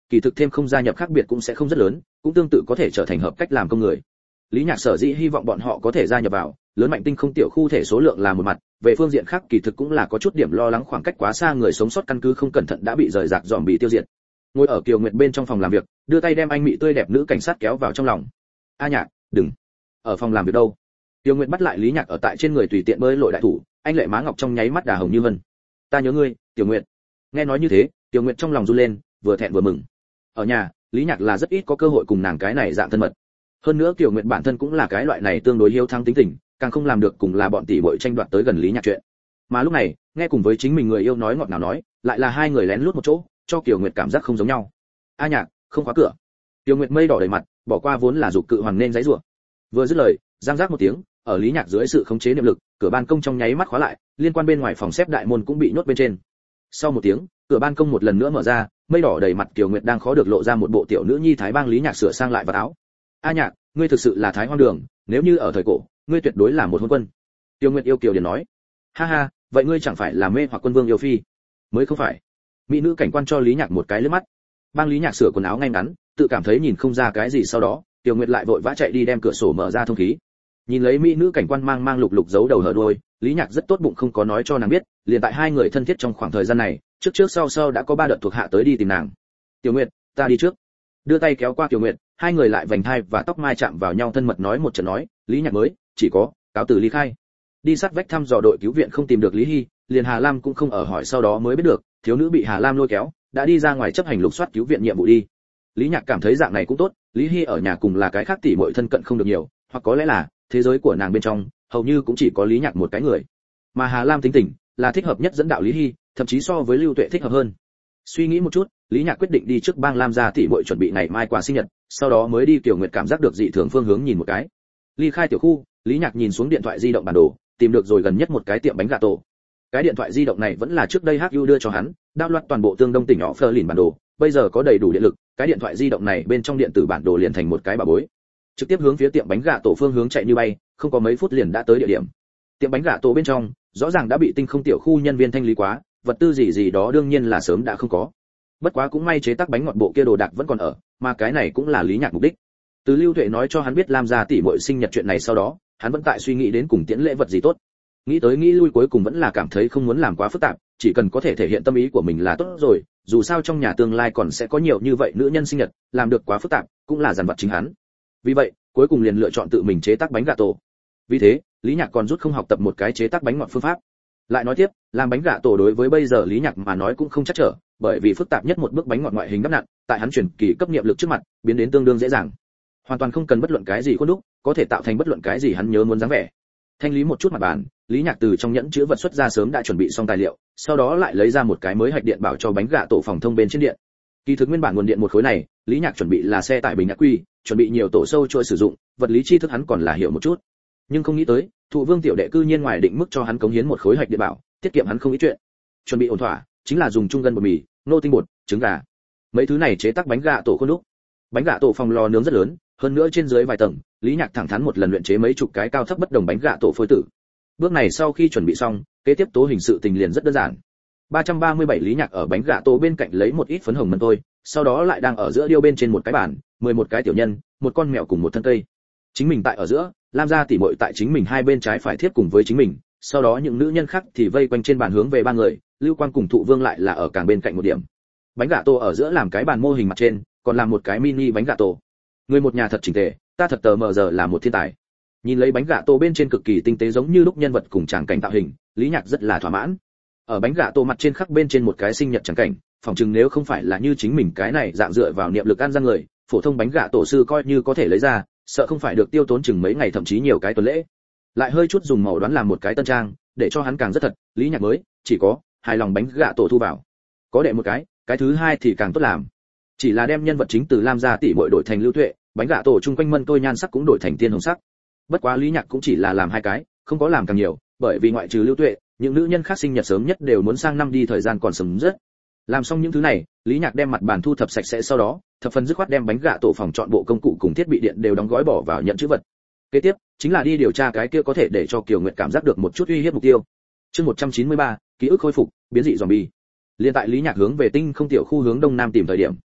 kỳ thực thêm không gia nhập khác biệt cũng sẽ không rất lớn, cũng tương tự có thể trở thành hợp cách làm công người. Lý Nhạc sở dĩ hy vọng bọn họ có thể gia nhập vào, lớn mạnh tinh không tiểu khu thể số lượng là một mặt, về phương diện khác kỳ thực cũng là có chút điểm lo lắng khoảng cách quá xa người sống sót căn cứ không cẩn thận đã bị rời rạc dòm bị tiêu diệt. Ngồi ở Kiều Nguyệt bên trong phòng làm việc, đưa tay đem anh mị tươi đẹp nữ cảnh sát kéo vào trong lòng. A Nhạc, đừng. Ở phòng làm việc đâu? Kiều Nguyệt bắt lại Lý Nhạc ở tại trên người tùy tiện bơi lội đại thủ, anh lệ má ngọc trong nháy mắt đà hồng như vân. Ta nhớ ngươi, Tiểu Nguyệt. Nghe nói như thế, Tiểu Nguyệt trong lòng run lên, vừa thẹn vừa mừng. Ở nhà, Lý Nhạc là rất ít có cơ hội cùng nàng cái này dạng thân mật. Hơn nữa Tiểu Nguyệt bản thân cũng là cái loại này tương đối hiếu thắng tính tình, càng không làm được cùng là bọn tỷ muội tranh đoạt tới gần Lý Nhạc chuyện. Mà lúc này, nghe cùng với chính mình người yêu nói ngọt ngào nói, lại là hai người lén lút một chỗ, cho Tiểu Nguyệt cảm giác không giống nhau. A Nhạc, không khóa cửa. Tiểu Nguyệt mây đỏ đầy mặt, bỏ qua vốn là dục cự hoàng nên giãy giụa. Vừa dứt lời, giang giác một tiếng, ở Lý Nhạc dưới sự khống chế niệm lực, cửa ban công trong nháy mắt khóa lại, liên quan bên ngoài phòng xếp đại môn cũng bị nhốt bên trên. Sau một tiếng, cửa ban công một lần nữa mở ra, mây đỏ đầy mặt Kiều Nguyệt đang khó được lộ ra một bộ tiểu nữ nhi thái bang. Lý Nhạc sửa sang lại vào áo. A Nhạc, ngươi thực sự là thái hoang đường, nếu như ở thời cổ, ngươi tuyệt đối là một hôn quân. Tiêu Nguyệt yêu Kiều Điển nói. Ha ha, vậy ngươi chẳng phải là mê hoặc quân vương yêu phi? Mới không phải. Mỹ nữ cảnh quan cho Lý Nhạc một cái liếc mắt. Bang Lý Nhạc sửa quần áo ngay ngắn, tự cảm thấy nhìn không ra cái gì, sau đó, Tiêu Nguyệt lại vội vã chạy đi đem cửa sổ mở ra thông khí. Nhìn lấy mỹ nữ cảnh quan mang mang lục lục giấu đầu hở đuôi, Lý Nhạc rất tốt bụng không có nói cho nàng biết, liền tại hai người thân thiết trong khoảng thời gian này, trước trước sau sau đã có ba đợt thuộc hạ tới đi tìm nàng. Tiểu Nguyệt, ta đi trước. Đưa tay kéo qua Tiểu Nguyệt, hai người lại vành thai và tóc mai chạm vào nhau thân mật nói một trận nói, Lý Nhạc mới chỉ có cáo từ ly khai. Đi sát vách thăm dò đội cứu viện không tìm được Lý Hi, liền Hà Lam cũng không ở hỏi, sau đó mới biết được, thiếu nữ bị Hà Lam lôi kéo, đã đi ra ngoài chấp hành lục soát cứu viện nhiệm vụ đi. Lý Nhạc cảm thấy dạng này cũng tốt, Lý Hi ở nhà cùng là cái khác tỷ muội thân cận không được nhiều, hoặc có lẽ là thế giới của nàng bên trong hầu như cũng chỉ có Lý Nhạc một cái người, mà Hà Lam tính tình là thích hợp nhất dẫn đạo Lý Hi, thậm chí so với Lưu Tuệ thích hợp hơn. Suy nghĩ một chút, Lý Nhạc quyết định đi trước bang Lam gia tỷ muội chuẩn bị ngày mai quà sinh nhật, sau đó mới đi Tiểu Nguyệt cảm giác được dị thường phương hướng nhìn một cái. Ly khai tiểu khu, Lý Nhạc nhìn xuống điện thoại di động bản đồ, tìm được rồi gần nhất một cái tiệm bánh gà tổ. Cái điện thoại di động này vẫn là trước đây hát u đưa cho hắn, đao loạt toàn bộ tương đông tỉnh nhỏ Fleur lìn bản đồ, bây giờ có đầy đủ điện lực, cái điện thoại di động này bên trong điện tử bản đồ liền thành một cái bà bối. Trực tiếp hướng phía tiệm bánh gà tổ phương hướng chạy như bay, không có mấy phút liền đã tới địa điểm. Tiệm bánh gà tổ bên trong, rõ ràng đã bị tinh không tiểu khu nhân viên thanh lý quá, vật tư gì gì đó đương nhiên là sớm đã không có. Bất quá cũng may chế tác bánh ngọt bộ kia đồ đạc vẫn còn ở, mà cái này cũng là Lý Nhạc mục đích. Từ Lưu Tuệ nói cho hắn biết Lam gia tỷ muội sinh nhật chuyện này sau đó, hắn vẫn tại suy nghĩ đến cùng tiễn lễ vật gì tốt. Nghĩ tới nghĩ lui cuối cùng vẫn là cảm thấy không muốn làm quá phức tạp, chỉ cần có thể thể hiện tâm ý của mình là tốt rồi, dù sao trong nhà tương lai còn sẽ có nhiều như vậy nữ nhân sinh nhật, làm được quá phức tạp cũng là dằn vặt chính hắn. Vì vậy, cuối cùng liền lựa chọn tự mình chế tác bánh gà tổ. Vì thế, Lý Nhạc còn rút không học tập một cái chế tác bánh ngọt phương pháp. Lại nói tiếp, làm bánh gà tổ đối với bây giờ Lý Nhạc mà nói cũng không chắc trở, bởi vì phức tạp nhất một bước bánh ngọt ngoại hình đắp nặn, tại hắn chuyển kỳ cấp niệm lực trước mặt, biến đến tương đương dễ dàng. Hoàn toàn không cần bất luận cái gì khuôn đúc, có thể tạo thành bất luận cái gì hắn nhớ muốn dáng vẻ. Thanh lý một chút mặt bàn, Lý Nhạc từ trong nhẫn chứa vật xuất ra sớm đã chuẩn bị xong tài liệu, sau đó lại lấy ra một cái mới hạch điện bảo cho bánh gà tổ phòng thông bên trên điện. Kỳ thực nguyên bản nguồn điện một khối này, Lý Nhạc chuẩn bị là xe tải bình ắc quy, chuẩn bị nhiều tổ sâu trôi sử dụng, vật lý tri thức hắn còn là hiểu một chút. Nhưng không nghĩ tới, Thụ Vương tiểu đệ cư nhiên ngoài định mức cho hắn cống hiến một khối hạch điện bảo, tiết kiệm hắn không ít chuyện. Chuẩn bị ổn thỏa, chính là dùng trung gân bột mì, nô tinh bột, trứng gà. Mấy thứ này chế tác bánh gà tổ khuôn đúc. Bánh gà tổ phòng lò nướng rất lớn, hơn nữa trên dưới vài tầng, Lý Nhạc thẳng thắn một lần luyện chế mấy chục cái cao thấp bất đồng bánh gà tổ phôi tử. Bước này sau khi chuẩn bị xong, kế tiếp tố hình sự tình liền rất đơn giản. ba trăm ba mươi bảy Lý Nhạc ở bánh gà tổ bên cạnh lấy một ít phấn hồng mần tôi, sau đó lại đang ở giữa điêu bên trên một cái bàn, mười một cái tiểu nhân, một con mèo cùng một thân cây. Chính mình tại ở giữa, Lam gia tỷ muội tại chính mình hai bên trái phải thiết cùng với chính mình, sau đó những nữ nhân khác thì vây quanh trên bàn hướng về ba người, Lưu Quang cùng Thụ Vương lại là ở càng bên cạnh một điểm. Bánh gà tổ ở giữa làm cái bàn mô hình mặt trên, còn làm một cái mini bánh gà tổ. Người một nhà thật chỉnh tề, ta thật tờ mờ giờ là một thiên tài. Nhìn lấy bánh gà tổ bên trên cực kỳ tinh tế giống như lúc nhân vật cùng tràng cảnh tạo hình, Lý Nhạc rất là thỏa mãn. Ở bánh gà tổ mặt trên khắc bên trên một cái sinh nhật tràng cảnh, phòng chừng nếu không phải là như chính mình cái này dạng dựa vào niệm lực ăn ra người, phổ thông bánh gà tổ sư coi như có thể lấy ra, sợ không phải được tiêu tốn chừng mấy ngày thậm chí nhiều cái tuần lễ. Lại hơi chút dùng màu đoán làm một cái tân trang, để cho hắn càng rất thật, Lý Nhạc mới chỉ có hài lòng bánh gà tổ thu vào. Có đệ một cái, cái thứ hai thì càng tốt làm. Chỉ là đem nhân vật chính từ Lam gia tỷ muội đổi thành Lưu Tuệ, bánh gà tổ chung quanh mân tôi nhan sắc cũng đổi thành tiên hồng sắc. Bất quá Lý Nhạc cũng chỉ là làm hai cái, không có làm càng nhiều, bởi vì ngoại trừ Lưu Tuệ, những nữ nhân khác sinh nhật sớm nhất đều muốn sang năm đi, thời gian còn sớm rất. Làm xong những thứ này, Lý Nhạc đem mặt bàn thu thập sạch sẽ, sau đó thập phần dứt khoát đem bánh gà tổ phòng chọn bộ công cụ cùng thiết bị điện đều đóng gói bỏ vào nhận chữ vật. Kế tiếp chính là đi điều tra cái kia có thể để cho Kiều Nguyệt cảm giác được một chút uy hiếp mục tiêu. Chương một trăm chín mươi ba, ký ức khôi phục, biến dị zombie. Liên tại Lý Nhạc hướng về tinh không tiểu khu hướng đông nam tìm thời điểm,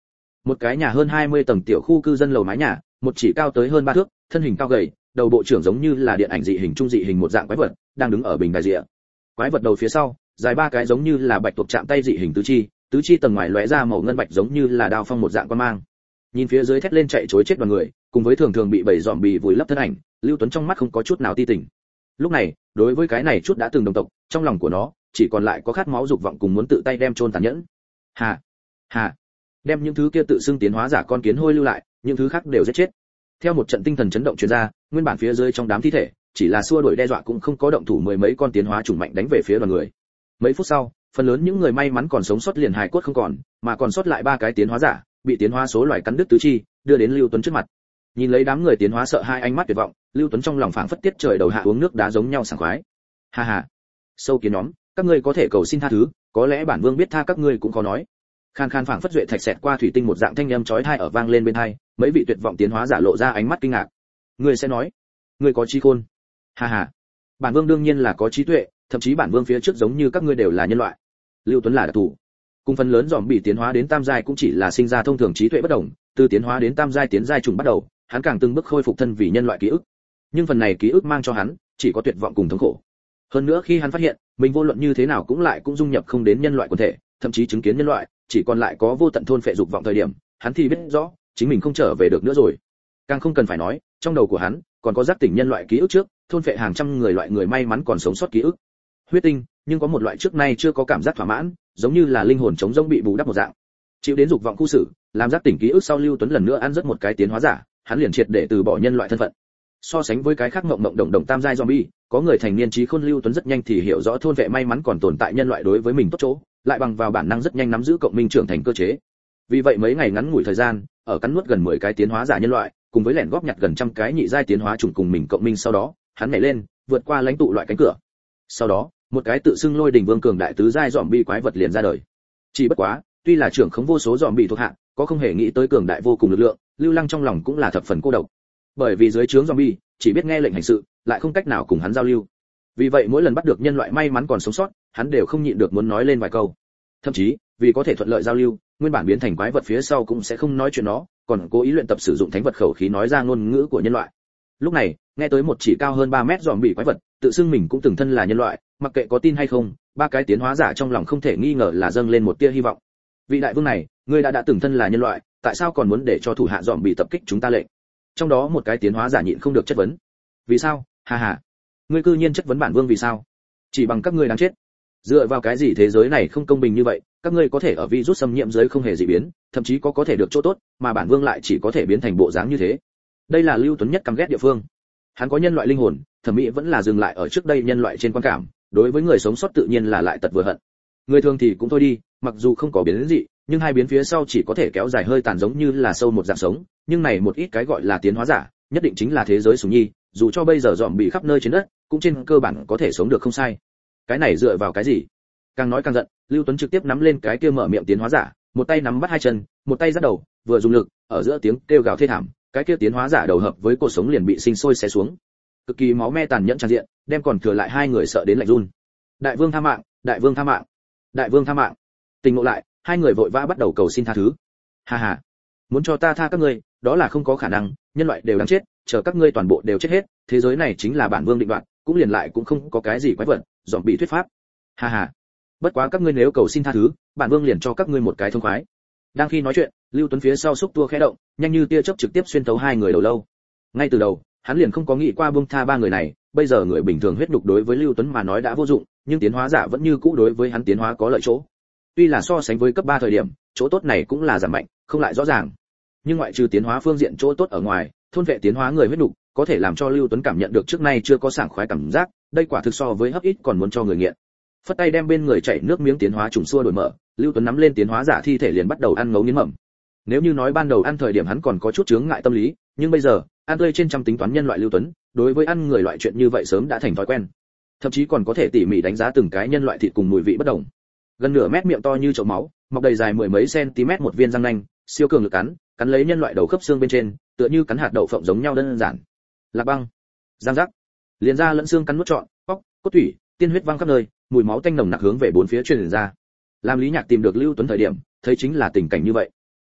Một cái nhà hơn hai mươi tầng tiểu khu cư dân lầu mái nhà, một chỉ cao tới hơn ba thước, thân hình cao gầy, đầu bộ trưởng giống như là điện ảnh dị hình trung dị hình một dạng quái vật, đang đứng ở bình đài rìa. Quái vật đầu phía sau, dài ba cái giống như là bạch tuộc chạm tay dị hình tứ chi, tứ chi tầng ngoài lóe ra màu ngân bạch giống như là đao phong một dạng quan mang. Nhìn phía dưới thét lên chạy trối chết đoàn người, cùng với thường thường bị bầy dòm bì vùi lấp thân ảnh, Lưu Tuấn trong mắt không có chút nào ti tình. Lúc này, đối với cái này chút đã từng đồng tộc, trong lòng của nó chỉ còn lại có khát máu dục vọng cùng muốn tự tay đem chôn tàn nhẫn. Hà, hà, đem những thứ kia tự xưng tiến hóa giả con kiến hôi lưu lại, những thứ khác đều giết chết. Theo một trận tinh thần chấn động truyền ra, nguyên bản phía dưới trong đám thi thể, chỉ là xua đuổi đe dọa cũng không có động thủ mười mấy con tiến hóa chủng mạnh đánh về phía đoàn người. Mấy phút sau, phần lớn những người may mắn còn sống sót liền hài cốt không còn, mà còn sót lại ba cái tiến hóa giả, bị tiến hóa số loài cắn đứt tứ chi, đưa đến Lưu Tuấn trước mặt. Nhìn lấy đám người tiến hóa sợ hai ánh mắt tuyệt vọng, Lưu Tuấn trong lòng phảng phất tiết trời đầu hạ uống nước đá giống nhau sảng khoái. Ha ha, sâu kiến nhóm, các ngươi có thể cầu xin tha thứ, có lẽ bản vương biết tha các ngươi cũng khó nói. Khan khan phảng phất duệ thạch xẹt qua thủy tinh một dạng thanh âm chói tai ở vang lên bên tai, mấy vị tuyệt vọng tiến hóa giả lộ ra ánh mắt kinh ngạc. Ngươi sẽ nói, ngươi có trí khôn. Ha ha, bản vương đương nhiên là có trí tuệ, thậm chí bản vương phía trước giống như các ngươi đều là nhân loại. Lưu Tuấn là đặc thù. Cùng phần lớn dòm bị tiến hóa đến tam giai cũng chỉ là sinh ra thông thường trí tuệ bất đồng, từ tiến hóa đến tam giai tiến giai trùng bắt đầu, hắn càng từng bước khôi phục thân vì nhân loại ký ức. Nhưng phần này ký ức mang cho hắn chỉ có tuyệt vọng cùng thống khổ. Hơn nữa khi hắn phát hiện, mình vô luận như thế nào cũng lại cũng dung nhập không đến nhân loại quần thể, thậm chí chứng kiến nhân loại, chỉ còn lại có vô tận thôn phệ dục vọng thời điểm, hắn thì biết rõ, chính mình không trở về được nữa rồi. Càng không cần phải nói, trong đầu của hắn còn có giác tỉnh nhân loại ký ức trước, thôn phệ hàng trăm người loại người may mắn còn sống sót ký ức. Huyết tinh, nhưng có một loại trước nay chưa có cảm giác thỏa mãn, giống như là linh hồn trống rỗng bị bù đắp một dạng. Chịu đến dục vọng khu xử, làm giác tỉnh ký ức sau Lưu Tuấn lần nữa ăn rất một cái tiến hóa giả, hắn liền triệt để từ bỏ nhân loại thân phận. So sánh với cái khác mộng mộng đồng đồng tam giai zombie, có người thành niên trí khôn Lưu Tuấn rất nhanh thì hiểu rõ thôn vệ may mắn còn tồn tại nhân loại đối với mình tốt chỗ, lại bằng vào bản năng rất nhanh nắm giữ cộng minh trưởng thành cơ chế. Vì vậy mấy ngày ngắn ngủi thời gian, ở cắn nuốt gần mười cái tiến hóa giả nhân loại, cùng với lẻn góp nhặt gần trăm cái nhị giai tiến hóa trùng cùng mình cộng minh sau đó, hắn nhảy lên, vượt qua lãnh tụ loại cánh cửa. Sau đó, một cái tự xưng Lôi Đỉnh Vương cường đại tứ giai zombie quái vật liền ra đời. Chỉ bất quá, tuy là trưởng khống vô số zombie thuộc hạ, có không hề nghĩ tới cường đại vô cùng lực lượng, Lưu Lăng trong lòng cũng là thập phần cô độc. Bởi vì dưới trướng zombie chỉ biết nghe lệnh hành sự, lại không cách nào cùng hắn giao lưu. Vì vậy mỗi lần bắt được nhân loại may mắn còn sống sót, hắn đều không nhịn được muốn nói lên vài câu. Thậm chí, vì có thể thuận lợi giao lưu, nguyên bản biến thành quái vật phía sau cũng sẽ không nói chuyện nó, còn cố ý luyện tập sử dụng thánh vật khẩu khí nói ra ngôn ngữ của nhân loại. Lúc này, nghe tới một chỉ cao hơn ba mét zombie quái vật, tự xưng mình cũng từng thân là nhân loại, mặc kệ có tin hay không, ba cái tiến hóa giả trong lòng không thể nghi ngờ là dâng lên một tia hy vọng. Vị đại vương này, ngươi đã đã từng thân là nhân loại, tại sao còn muốn để cho thủ hạ zombie tập kích chúng ta lệnh? Trong đó một cái tiến hóa giả nhịn không được chất vấn. Vì sao? Hà hà. Ngươi cư nhiên chất vấn bản vương vì sao? Chỉ bằng các ngươi đáng chết. Dựa vào cái gì thế giới này không công bình như vậy, các ngươi có thể ở virus xâm nhiễm giới không hề dị biến, thậm chí có có thể được chỗ tốt, mà bản vương lại chỉ có thể biến thành bộ dáng như thế. Đây là Lưu Tuấn nhất căm ghét địa phương. Hắn có nhân loại linh hồn, thẩm mỹ vẫn là dừng lại ở trước đây nhân loại trên quan cảm, đối với người sống sót tự nhiên là lại tật vừa hận. Người thường thì cũng thôi đi, mặc dù không có biến dị, nhưng hai biến phía sau chỉ có thể kéo dài hơi tàn giống như là sâu một dạng sống, nhưng này một ít cái gọi là tiến hóa giả, nhất định chính là thế giới sủng nhi, dù cho bây giờ dòm bị khắp nơi trên đất, cũng trên cơ bản có thể sống được không sai. Cái này dựa vào cái gì? Càng nói càng giận, Lưu Tuấn trực tiếp nắm lên cái kia mở miệng tiến hóa giả, một tay nắm bắt hai chân, một tay giắt đầu, vừa dùng lực, ở giữa tiếng kêu gào thê thảm, cái kia tiến hóa giả đầu hợp với cột sống liền bị sinh sôi xé xuống. Cực kỳ máu me tàn nhẫn tràn diện, đem còn thừa lại hai người sợ đến lạnh run. Đại vương tha mạng, đại vương tha mạng, đại vương tha mạng. Tình ngộ lại, hai người vội vã bắt đầu cầu xin tha thứ. Ha ha, muốn cho ta tha các ngươi, đó là không có khả năng, nhân loại đều đáng chết, chờ các ngươi toàn bộ đều chết hết, thế giới này chính là bản vương định đoạt, cũng liền lại cũng không có cái gì quái vật, dòm bị thuyết pháp. Ha ha. Bất quá các ngươi nếu cầu xin tha thứ, bản vương liền cho các ngươi một cái thông khoái. Đang khi nói chuyện, Lưu Tuấn phía sau xúc tua khẽ động, nhanh như tia chớp trực tiếp xuyên thấu hai người đầu lâu. Ngay từ đầu, hắn liền không có nghĩ qua buông tha ba người này, bây giờ người bình thường huyết nhục đối với Lưu Tuấn mà nói đã vô dụng, nhưng tiến hóa giả vẫn như cũ đối với hắn tiến hóa có lợi chỗ. Tuy là so sánh với cấp ba thời điểm, chỗ tốt này cũng là giảm mạnh, không lại rõ ràng. Nhưng ngoại trừ tiến hóa phương diện chỗ tốt ở ngoài, thôn vệ tiến hóa người huyết nhục có thể làm cho Lưu Tuấn cảm nhận được trước nay chưa có sảng khoái cảm giác, đây quả thực so với hấp ít còn muốn cho người nghiện. Phất tay đem bên người chảy nước miếng tiến hóa trùng xua đổi mở, Lưu Tuấn nắm lên tiến hóa giả thi thể liền bắt đầu ăn ngấu nghiến mầm. Nếu như nói ban đầu ăn thời điểm hắn còn có chút chướng ngại tâm lý, nhưng bây giờ, ăn tươi trên trăm tính toán nhân loại Lưu Tuấn, đối với ăn người loại chuyện như vậy sớm đã thành thói quen. Thậm chí còn có thể tỉ mỉ đánh giá từng cái nhân loại thịt cùng mùi vị bất đồng. Gần nửa mét miệng to như chậu máu, mọc đầy dài mười mấy cm một viên răng nanh, siêu cường lực cắn, cắn lấy nhân loại đầu khớp xương bên trên, tựa như cắn hạt đậu phộng giống nhau đơn giản. Lạc băng, răng rắc, liền ra lẫn xương cắn nuốt trọn, óc, cốt tủy, tiên huyết văng khắp nơi, mùi máu tanh nồng nặc hướng về bốn phía truyền ra. Làm Lý Nhạc tìm được Lưu Tuấn thời điểm, thấy chính là tình cảnh như vậy.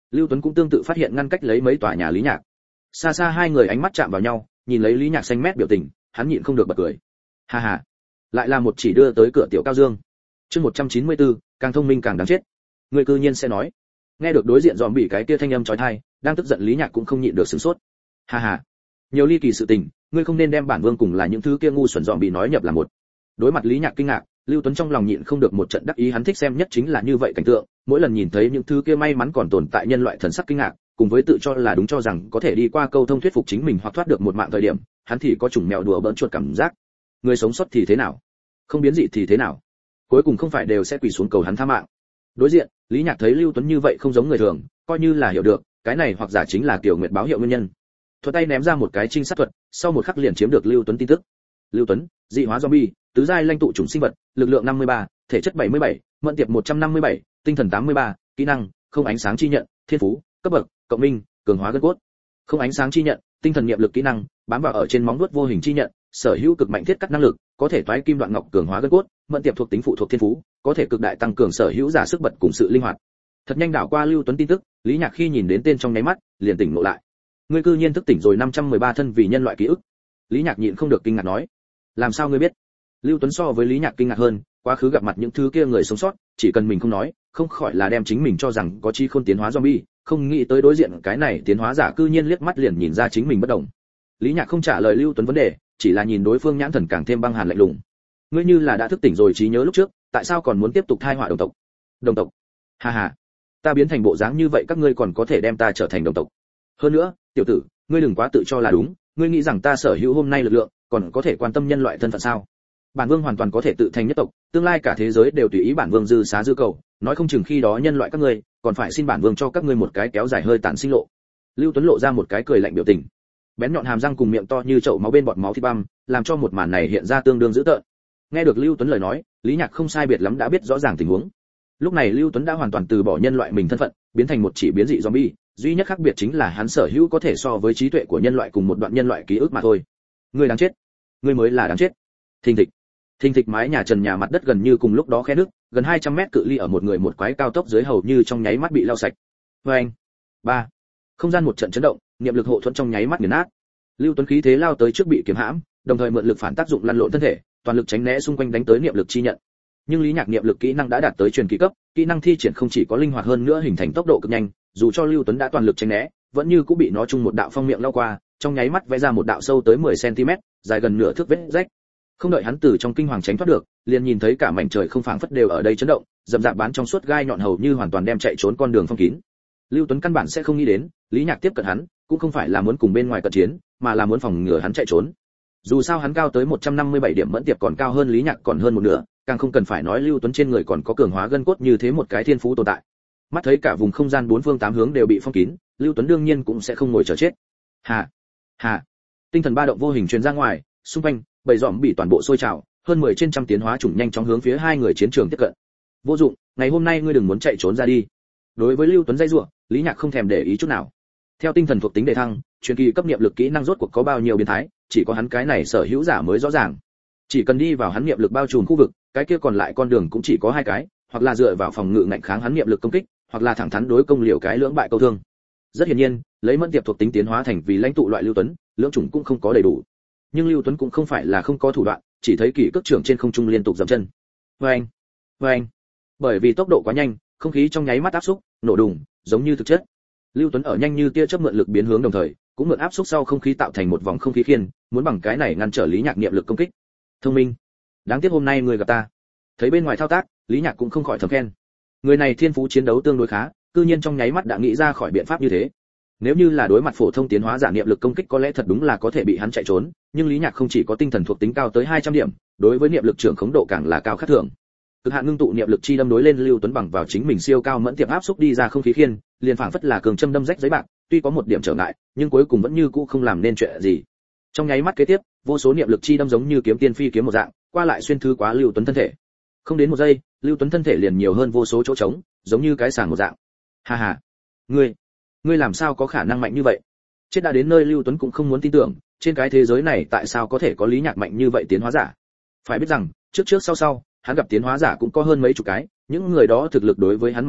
Lưu Tuấn cũng tương tự phát hiện ngăn cách lấy mấy tòa nhà Lý Nhạc. Xa xa hai người ánh mắt chạm vào nhau, nhìn lấy Lý Nhạc xanh mét biểu tình, hắn nhịn không được bật cười. Ha ha, lại là một chỉ đưa tới cửa tiểu Cao Dương. Chương một trăm chín mươi tư, càng thông minh càng đáng chết. Người cư nhiên sẽ nói. Nghe được đối diện dòm bị cái kia thanh âm chói tai, đang tức giận Lý Nhạc cũng không nhịn được sửng sốt. Ha ha, nhiều ly kỳ sự tình, ngươi không nên đem bản vương cùng là những thứ kia ngu xuẩn dòm bị nói nhập là một. Đối mặt Lý Nhạc kinh ngạc, Lưu Tuấn trong lòng nhịn không được một trận đắc ý, hắn thích xem nhất chính là như vậy cảnh tượng, mỗi lần nhìn thấy những thứ kia may mắn còn tồn tại nhân loại thần sắc kinh ngạc, cùng với tự cho là đúng cho rằng có thể đi qua câu thông thuyết phục chính mình hoặc thoát được một mạng thời điểm, hắn thì có chủng mèo đùa bỡn chuột cảm giác. Người sống sót thì thế nào? Không biến dị thì thế nào? Cuối cùng không phải đều sẽ quỳ xuống cầu hắn tha mạng. Đối diện, Lý Nhạc thấy Lưu Tuấn như vậy không giống người thường, coi như là hiểu được, cái này hoặc giả chính là Kiều Nguyệt báo hiệu nguyên nhân. Thuật tay ném ra một cái trinh sát thuật, sau một khắc liền chiếm được Lưu Tuấn tin tức. Lưu Tuấn, dị hóa zombie, tứ giai lãnh tụ chủng sinh vật, lực lượng năm mươi ba, thể chất bảy mươi bảy, mẫn tiệp một trăm năm mươi bảy, tinh thần tám mươi ba, kỹ năng, không ánh sáng chi nhận, thiên phú, cấp bậc, cộng minh, cường hóa gân cốt. Không ánh sáng chi nhận, tinh thần niệm lực kỹ năng, bám vào ở trên móng vuốt vô hình chi nhận, sở hữu cực mạnh thiết cắt năng lực, có thể toái kim đoạn ngọc cường hóa gân cốt, mẫn tiệp thuộc tính phụ thuộc thiên phú, có thể cực đại tăng cường sở hữu giả sức bật cùng sự linh hoạt. Thật nhanh đảo qua Lưu Tuấn tin tức, Lý Nhạc khi nhìn đến tên trong nháy mắt, liền tỉnh ngộ lại. Ngươi cư nhiên thức tỉnh rồi năm trăm mười ba thân vì nhân loại ký ức. Lý Nhạc nhịn không được kinh ngạc nói, làm sao ngươi biết? Lưu Tuấn so với Lý Nhạc kinh ngạc hơn, quá khứ gặp mặt những thứ kia người sống sót, chỉ cần mình không nói, không khỏi là đem chính mình cho rằng có chi khôn tiến hóa zombie, không nghĩ tới đối diện cái này tiến hóa giả cư nhiên liếc mắt liền nhìn ra chính mình bất đồng. Lý Nhạc không trả lời Lưu Tuấn vấn đề, chỉ là nhìn đối phương nhãn thần càng thêm băng hàn lạnh lùng. Ngươi như là đã thức tỉnh rồi trí nhớ lúc trước, tại sao còn muốn tiếp tục thai họa đồng tộc? Đồng tộc? Ha ha, ta biến thành bộ dáng như vậy các ngươi còn có thể đem ta trở thành đồng tộc? Hơn nữa, tiểu tử, ngươi đừng quá tự cho là đúng, ngươi nghĩ rằng ta sở hữu hôm nay lực lượng, còn có thể quan tâm nhân loại thân phận sao? Bản vương hoàn toàn có thể tự thành nhất tộc, tương lai cả thế giới đều tùy ý bản vương dư xá dư cầu, nói không chừng khi đó nhân loại các ngươi, còn phải xin bản vương cho các ngươi một cái kéo dài hơi tàn sinh lộ. Lưu Tuấn lộ ra một cái cười lạnh biểu tình, bén nhọn hàm răng cùng miệng to như chậu máu bên bọt máu thịt băm, làm cho một màn này hiện ra tương đương dữ tợn. Nghe được Lưu Tuấn lời nói, Lý Nhạc không sai biệt lắm đã biết rõ ràng tình huống. Lúc này Lưu Tuấn đã hoàn toàn từ bỏ nhân loại mình thân phận, biến thành một chỉ biến dị zombie, duy nhất khác biệt chính là hắn sở hữu có thể so với trí tuệ của nhân loại cùng một đoạn nhân loại ký ức mà thôi. Ngươi đáng chết, ngươi mới là đáng chết. Thình thịch, thình thịch, mái nhà trần nhà mặt đất gần như cùng lúc đó khe nước, gần hai trăm mét cự ly ở một người một quái cao tốc dưới hầu như trong nháy mắt bị lau sạch. Oeng, ba, không gian một trận chấn động, niệm lực hộ thuẫn trong nháy mắt nghiền nát. Lưu Tuấn khí thế lao tới trước bị kiếm hãm, đồng thời mượn lực phản tác dụng lăn lộn thân thể, toàn lực tránh né xung quanh đánh tới niệm lực chi nhận. Nhưng Lý Nhạc niệm lực kỹ năng đã đạt tới truyền kỳ cấp, kỹ năng thi triển không chỉ có linh hoạt hơn nữa hình thành tốc độ cực nhanh, dù cho Lưu Tuấn đã toàn lực tránh né, vẫn như cũng bị nó chung một đạo phong miệng lao qua, trong nháy mắt vẽ ra một đạo sâu tới mười xăng-ti-mét, dài gần nửa thước vết rách. Không đợi hắn từ trong kinh hoàng tránh thoát được, liền nhìn thấy cả mảnh trời không phảng phất đều ở đây chấn động, dầm dạp bán trong suốt gai nhọn hầu như hoàn toàn đem chạy trốn con đường phong kín. Lưu Tuấn căn bản sẽ không nghĩ đến, Lý Nhạc tiếp cận hắn, cũng không phải là muốn cùng bên ngoài cận chiến, mà là muốn phòng ngừa hắn chạy trốn. Dù sao hắn cao tới một trăm năm mươi bảy điểm mẫn tiệp còn cao hơn Lý Nhạc còn hơn một nửa, càng không cần phải nói Lưu Tuấn trên người còn có cường hóa gân cốt như thế một cái thiên phú tồn tại. Mắt thấy cả vùng không gian bốn phương tám hướng đều bị phong kín, Lưu Tuấn đương nhiên cũng sẽ không ngồi chờ chết. Hà, hà, tinh thần ba động vô hình truyền ra ngoài, xung quanh bầy dòm bị toàn bộ sôi trào, hơn mười trên trăm tiến hóa chủng nhanh chóng hướng phía hai người chiến trường tiếp cận. Vô dụng, ngày hôm nay ngươi đừng muốn chạy trốn ra đi. Đối với Lưu Tuấn dây rủa, Lý Nhạc không thèm để ý chút nào. Theo tinh thần thuộc tính đề thăng, truyền kỳ cấp niệm lực kỹ năng rốt cuộc có bao nhiêu biến thái, chỉ có hắn cái này sở hữu giả mới rõ ràng. Chỉ cần đi vào hắn niệm lực bao trùm khu vực, cái kia còn lại con đường cũng chỉ có hai cái, hoặc là dựa vào phòng ngự ngạnh kháng hắn niệm lực công kích, hoặc là thẳng thắn đối công liều cái lưỡng bại câu thương. Rất hiển nhiên, lấy mẫn tiệp thuộc tính tiến hóa thành vì lãnh tụ loại Lưu Tuấn, lưỡng chủng cũng không có đầy đủ. Nhưng Lưu Tuấn cũng không phải là không có thủ đoạn, chỉ thấy kỳ cước trưởng trên không trung liên tục dậm chân. Oeng, oeng. Bởi vì tốc độ quá nhanh, không khí trong nháy mắt áp xúc, nổ đùng, giống như thực chất. Lưu Tuấn ở nhanh như tia chớp mượn lực biến hướng đồng thời, cũng mượn áp xúc sau không khí tạo thành một vòng không khí khiên, muốn bằng cái này ngăn trở Lý Nhạc niệm lực công kích. Thông minh. Đáng tiếc hôm nay người gặp ta. Thấy bên ngoài thao tác, Lý Nhạc cũng không khỏi thầm khen. Người này thiên phú chiến đấu tương đối khá, cư nhiên trong nháy mắt đã nghĩ ra khỏi biện pháp như thế. Nếu như là đối mặt phổ thông tiến hóa giả niệm lực công kích có lẽ thật đúng là có thể bị hắn chạy trốn, nhưng Lý Nhạc không chỉ có tinh thần thuộc tính cao tới hai trăm điểm, đối với niệm lực trưởng khống độ càng là cao khác thường. Cực hạn ngưng tụ niệm lực chi đâm đối lên Lưu Tuấn bằng vào chính mình siêu cao mẫn tiệp áp xúc đi ra không khí khiên, liền phảng phất là cường châm đâm rách giấy bạc, tuy có một điểm trở ngại, nhưng cuối cùng vẫn như cũ không làm nên chuyện gì. Trong nháy mắt kế tiếp, vô số niệm lực chi đâm giống như kiếm tiên phi kiếm một dạng, qua lại xuyên thư quá Lưu Tuấn thân thể. Không đến một giây, Lưu Tuấn thân thể liền nhiều hơn vô số chỗ trống, giống như cái sàng một dạng. Ha ha, ngươi, ngươi làm sao có khả năng mạnh như vậy? Chết đã đến nơi Lưu Tuấn cũng không muốn tin tưởng, trên cái thế giới này tại sao có thể có Lý Nhạc mạnh như vậy tiến hóa giả? Phải biết rằng, trước trước sau sau, hắn gặp tiến hóa giả cũng có hơn mấy chục cái, những người đó thực lực đối với hắn mà nói,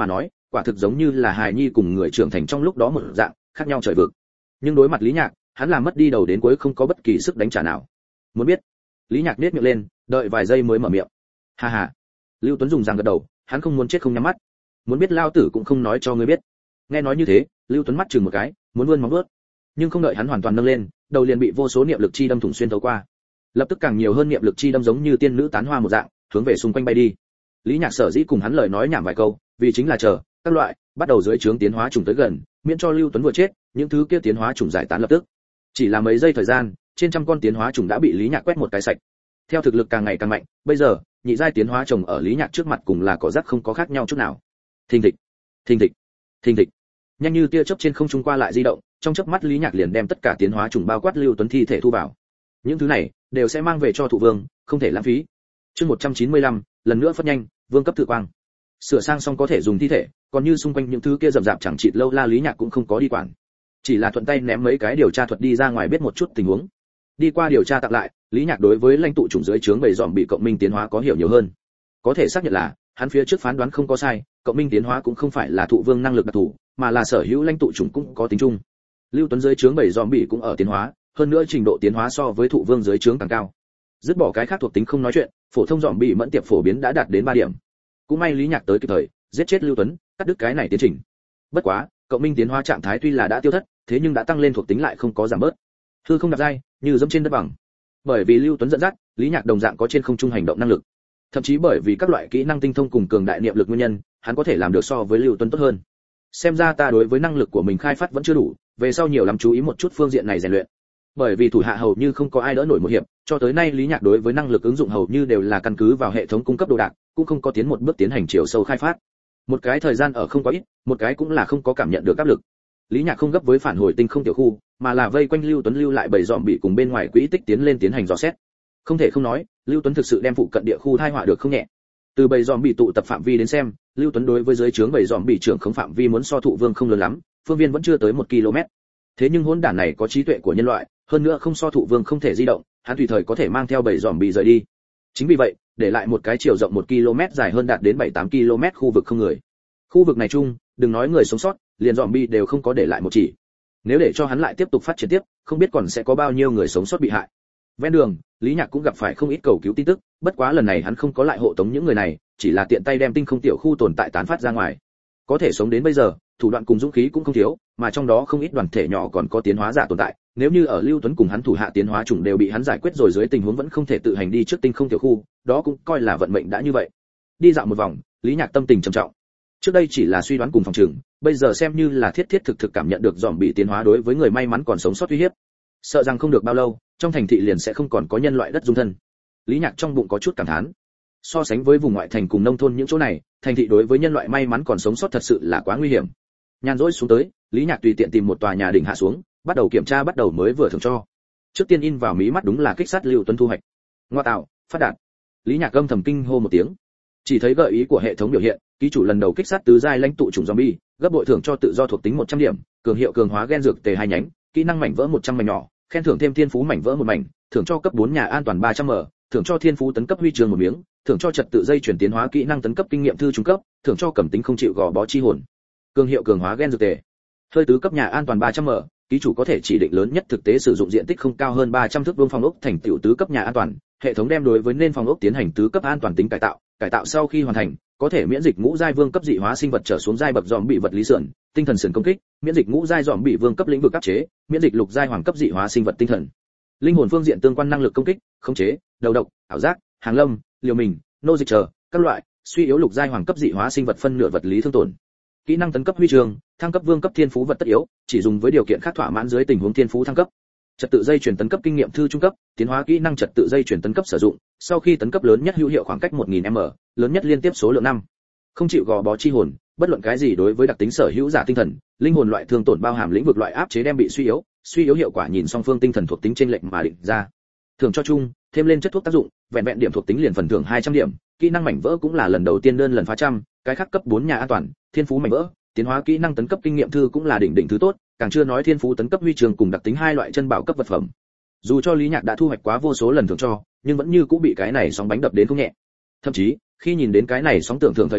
quả thực giống như là hài nhi cùng người trưởng thành trong lúc đó một dạng, khác nhau trời vực. Nhưng đối mặt Lý Nhạc, hắn làm mất đi đầu đến cuối không có bất kỳ sức đánh trả nào. Muốn biết? Lý Nhạc nhếch miệng lên, đợi vài giây mới mở miệng. Ha ha. Lưu Tuấn dùng răng gật đầu, hắn không muốn chết không nhắm mắt. Muốn biết lao tử cũng không nói cho ngươi biết. Nghe nói như thế, Lưu Tuấn mắt chừng một cái, muốn vươn móng vuốt, nhưng không đợi hắn hoàn toàn nâng lên, đầu liền bị vô số niệm lực chi đâm thủng xuyên thấu qua. Lập tức càng nhiều hơn niệm lực chi đâm giống như tiên nữ tán hoa một dạng, hướng về xung quanh bay đi. Lý Nhạc sở dĩ cùng hắn lời nói nhảm vài câu, vì chính là chờ các loại bắt đầu dưới trướng tiến hóa trùng tới gần, miễn cho Lưu Tuấn vừa chết, những thứ kia tiến hóa trùng giải tán lập tức. Chỉ là mấy giây thời gian, trên trăm con tiến hóa trùng đã bị Lý Nhạc quét một cái sạch. Theo thực lực càng ngày càng mạnh, bây giờ, nhị giai tiến hóa trùng ở Lý Nhạc trước mặt cùng là cỏ rác không có khác nhau chút nào. Thình thịch, thình thịch, thình thịch. Nhanh như tia chớp trên không trung qua lại di động, trong chớp mắt Lý Nhạc liền đem tất cả tiến hóa trùng bao quát Lưu Tuấn thi thể thu vào. Những thứ này đều sẽ mang về cho Thụ Vương, không thể lãng phí. Chương một trăm chín mươi lăm, lần nữa phất nhanh, vương cấp tự quang. Sửa sang xong có thể dùng thi thể, còn như xung quanh những thứ kia rậm rạp chẳng chịt lâu la Lý Nhạc cũng không có đi quản. Chỉ là thuận tay ném mấy cái điều tra thuật đi ra ngoài biết một chút tình huống. Đi qua điều tra tặng lại, Lý Nhạc đối với lãnh tụ chủng dưới trướng bầy dòm bị cộng minh tiến hóa có hiểu nhiều hơn. Có thể xác nhận là, hắn phía trước phán đoán không có sai, cộng minh tiến hóa cũng không phải là Thụ Vương năng lực đặc thù, mà là sở hữu lãnh tụ chủng cũng có tính chung. Lưu Tuấn dưới trướng bầy dòm bị cũng ở tiến hóa, hơn nữa trình độ tiến hóa so với Thụ Vương dưới trướng càng cao. Dứt bỏ cái khác thuộc tính không nói chuyện, phổ thông dòm bị mẫn tiệp phổ biến đã đạt đến ba điểm. Cũng may Lý Nhạc tới kịp thời, giết chết Lưu Tuấn, cắt đứt cái này tiến trình. Bất quá, cộng minh tiến hóa trạng thái tuy là đã tiêu thất, thế nhưng đã tăng lên thuộc tính lại không có giảm bớt. Hư không đạp dai, như dẫm trên đất bằng. Bởi vì Lưu Tuấn dẫn dắt, Lý Nhạc đồng dạng có trên không trung hành động năng lực. Thậm chí bởi vì các loại kỹ năng tinh thông cùng cường đại niệm lực nguyên nhân, hắn có thể làm được so với Lưu Tuấn tốt hơn. Xem ra ta đối với năng lực của mình khai phát vẫn chưa đủ, về sau nhiều lắm chú ý một chút phương diện này rèn luyện. Bởi vì thủ hạ hầu như không có ai đỡ nổi một hiệp, cho tới nay Lý Nhạc đối với năng lực ứng dụng hầu như đều là căn cứ vào hệ thống cung cấp đồ đạc, cũng không có tiến một bước tiến hành chiều sâu khai phát. Một cái thời gian ở không có ít, một cái cũng là không có cảm nhận được áp lực. Lý Nhạc không gấp với phản hồi tinh không tiểu khu, mà là vây quanh Lưu Tuấn lưu lại bầy dòm bị cùng bên ngoài quỹ tích tiến lên tiến hành dò xét. Không thể không nói, Lưu Tuấn thực sự đem phụ cận địa khu thai họa được không nhẹ. Từ bầy dòm bị tụ tập phạm vi đến xem, Lưu Tuấn đối với dưới trướng bầy dòm bị trưởng không phạm vi muốn so Thụ Vương không lớn lắm, phương viên vẫn chưa tới một ki lô mét. Thế nhưng hỗn đản này có trí tuệ của nhân loại, hơn nữa không so Thụ Vương không thể di động, hắn tùy thời có thể mang theo bầy dòm bị rời đi. Chính vì vậy, để lại một cái chiều rộng một ki lô mét dài hơn đạt đến bảy tám ki lô mét khu vực không người. Khu vực này chung, đừng nói người sống sót, liền dòm bi đều không có để lại một chỉ. Nếu để cho hắn lại tiếp tục phát triển tiếp, không biết còn sẽ có bao nhiêu người sống sót bị hại. Ven đường, Lý Nhạc cũng gặp phải không ít cầu cứu tin tức, bất quá lần này hắn không có lại hộ tống những người này, chỉ là tiện tay đem tinh không tiểu khu tồn tại tán phát ra ngoài. Có thể sống đến bây giờ, thủ đoạn cùng dũng khí cũng không thiếu, mà trong đó không ít đoàn thể nhỏ còn có tiến hóa giả tồn tại, nếu như ở Lưu Tuấn cùng hắn thủ hạ tiến hóa chủng đều bị hắn giải quyết rồi dưới tình huống vẫn không thể tự hành đi trước tinh không tiểu khu, đó cũng coi là vận mệnh đã như vậy. Đi dạo một vòng, Lý Nhạc tâm tình trầm trọng. Trước đây chỉ là suy đoán cùng phòng trường, bây giờ xem như là thiết thiết thực thực cảm nhận được dòm bị tiến hóa đối với người may mắn còn sống sót uy hiếp. Sợ rằng không được bao lâu, trong thành thị liền sẽ không còn có nhân loại đất dung thân. Lý Nhạc trong bụng có chút cảm thán. So sánh với vùng ngoại thành cùng nông thôn những chỗ này, thành thị đối với nhân loại may mắn còn sống sót thật sự là quá nguy hiểm. Nhàn rỗi xuống tới, Lý Nhạc tùy tiện tìm một tòa nhà đỉnh hạ xuống, bắt đầu kiểm tra bắt đầu mới vừa thưởng cho. Trước tiên in vào mí mắt đúng là kích sát Lưu Tuấn thu hoạch. Ngoa tạo, phát đạt. Lý Nhạc âm thầm kinh hô một tiếng. Chỉ thấy gợi ý của hệ thống biểu hiện, ký chủ lần đầu kích sát tứ giai lãnh tụ chủng zombie, gấp bội thưởng cho tự do thuộc tính một trăm điểm, cường hiệu cường hóa gen dược tề hai nhánh, kỹ năng mảnh vỡ một trăm mảnh nhỏ, khen thưởng thêm thiên phú mảnh vỡ một mảnh, thưởng cho cấp bốn nhà an toàn ba trăm m, thưởng cho thiên phú tấn cấp huy chương một miếng, thưởng cho trật tự dây chuyển tiến hóa kỹ năng tấn cấp kinh nghiệm thư trung cấp, thưởng cho cẩm tính không chịu gò bó chi hồn. Cường hiệu cường hóa gen dược tề. Hơi tứ cấp nhà an toàn ba trăm m, ký chủ có thể chỉ định lớn nhất thực tế sử dụng diện tích không cao hơn ba trăm thước vuông phòng ốc thành tựu tứ cấp nhà an toàn, hệ thống đem đối với nên phòng ốc tiến hành tứ cấp an toàn tính cải tạo, cải tạo sau khi hoàn thành, có thể miễn dịch ngũ giai vương cấp dị hóa sinh vật trở xuống giai bậc dòm bị vật lý sườn, tinh thần sườn công kích, miễn dịch ngũ giai dòm bị vương cấp lĩnh vực áp chế, miễn dịch lục giai hoàng cấp dị hóa sinh vật tinh thần. Linh hồn phương diện tương quan năng lực công kích, khống chế, đầu độc, ảo giác, hàng lâm, liều mình, nô dịch chờ, các loại, suy yếu lục giai hoàng cấp dị hóa sinh vật phân nửa vật lý thương tổn. Kỹ năng tấn cấp huy chương, thăng cấp vương cấp thiên phú vật tất yếu, chỉ dùng với điều kiện khác thỏa mãn dưới tình huống thiên phú thăng cấp. Trật tự dây chuyển tấn cấp kinh nghiệm thư trung cấp, tiến hóa kỹ năng trật tự dây chuyển tấn cấp sử dụng, sau khi tấn cấp lớn nhất hữu hiệu khoảng cách một nghìn m, lớn nhất liên tiếp số lượng năm. Không chịu gò bó chi hồn, bất luận cái gì đối với đặc tính sở hữu giả tinh thần, linh hồn loại thương tổn bao hàm lĩnh vực loại áp chế đem bị suy yếu, suy yếu hiệu quả nhìn song phương tinh thần thuộc tính trên lệnh mà định ra. Thưởng cho chung, thêm lên chất thuốc tác dụng, vẹn vẹn điểm thuộc tính liền phần thưởng hai trăm điểm, kỹ năng mảnh vỡ cũng là lần đầu tiên đơn lần phá trăm, cái khác cấp bốn nhà an toàn, thiên phú mảnh vỡ, tiến hóa kỹ năng tấn cấp kinh nghiệm thư cũng là đỉnh đỉnh thứ tốt, càng chưa nói thiên phú tấn cấp huy chương cùng đặc tính hai loại chân bảo cấp vật phẩm. Dù cho Lý Nhạc đã thu hoạch quá vô số lần thưởng cho, nhưng vẫn như cũng bị cái này sóng bánh đập đến không nhẹ. Thậm chí, khi nhìn đến cái này sóng tưởng thưởng thời điểm,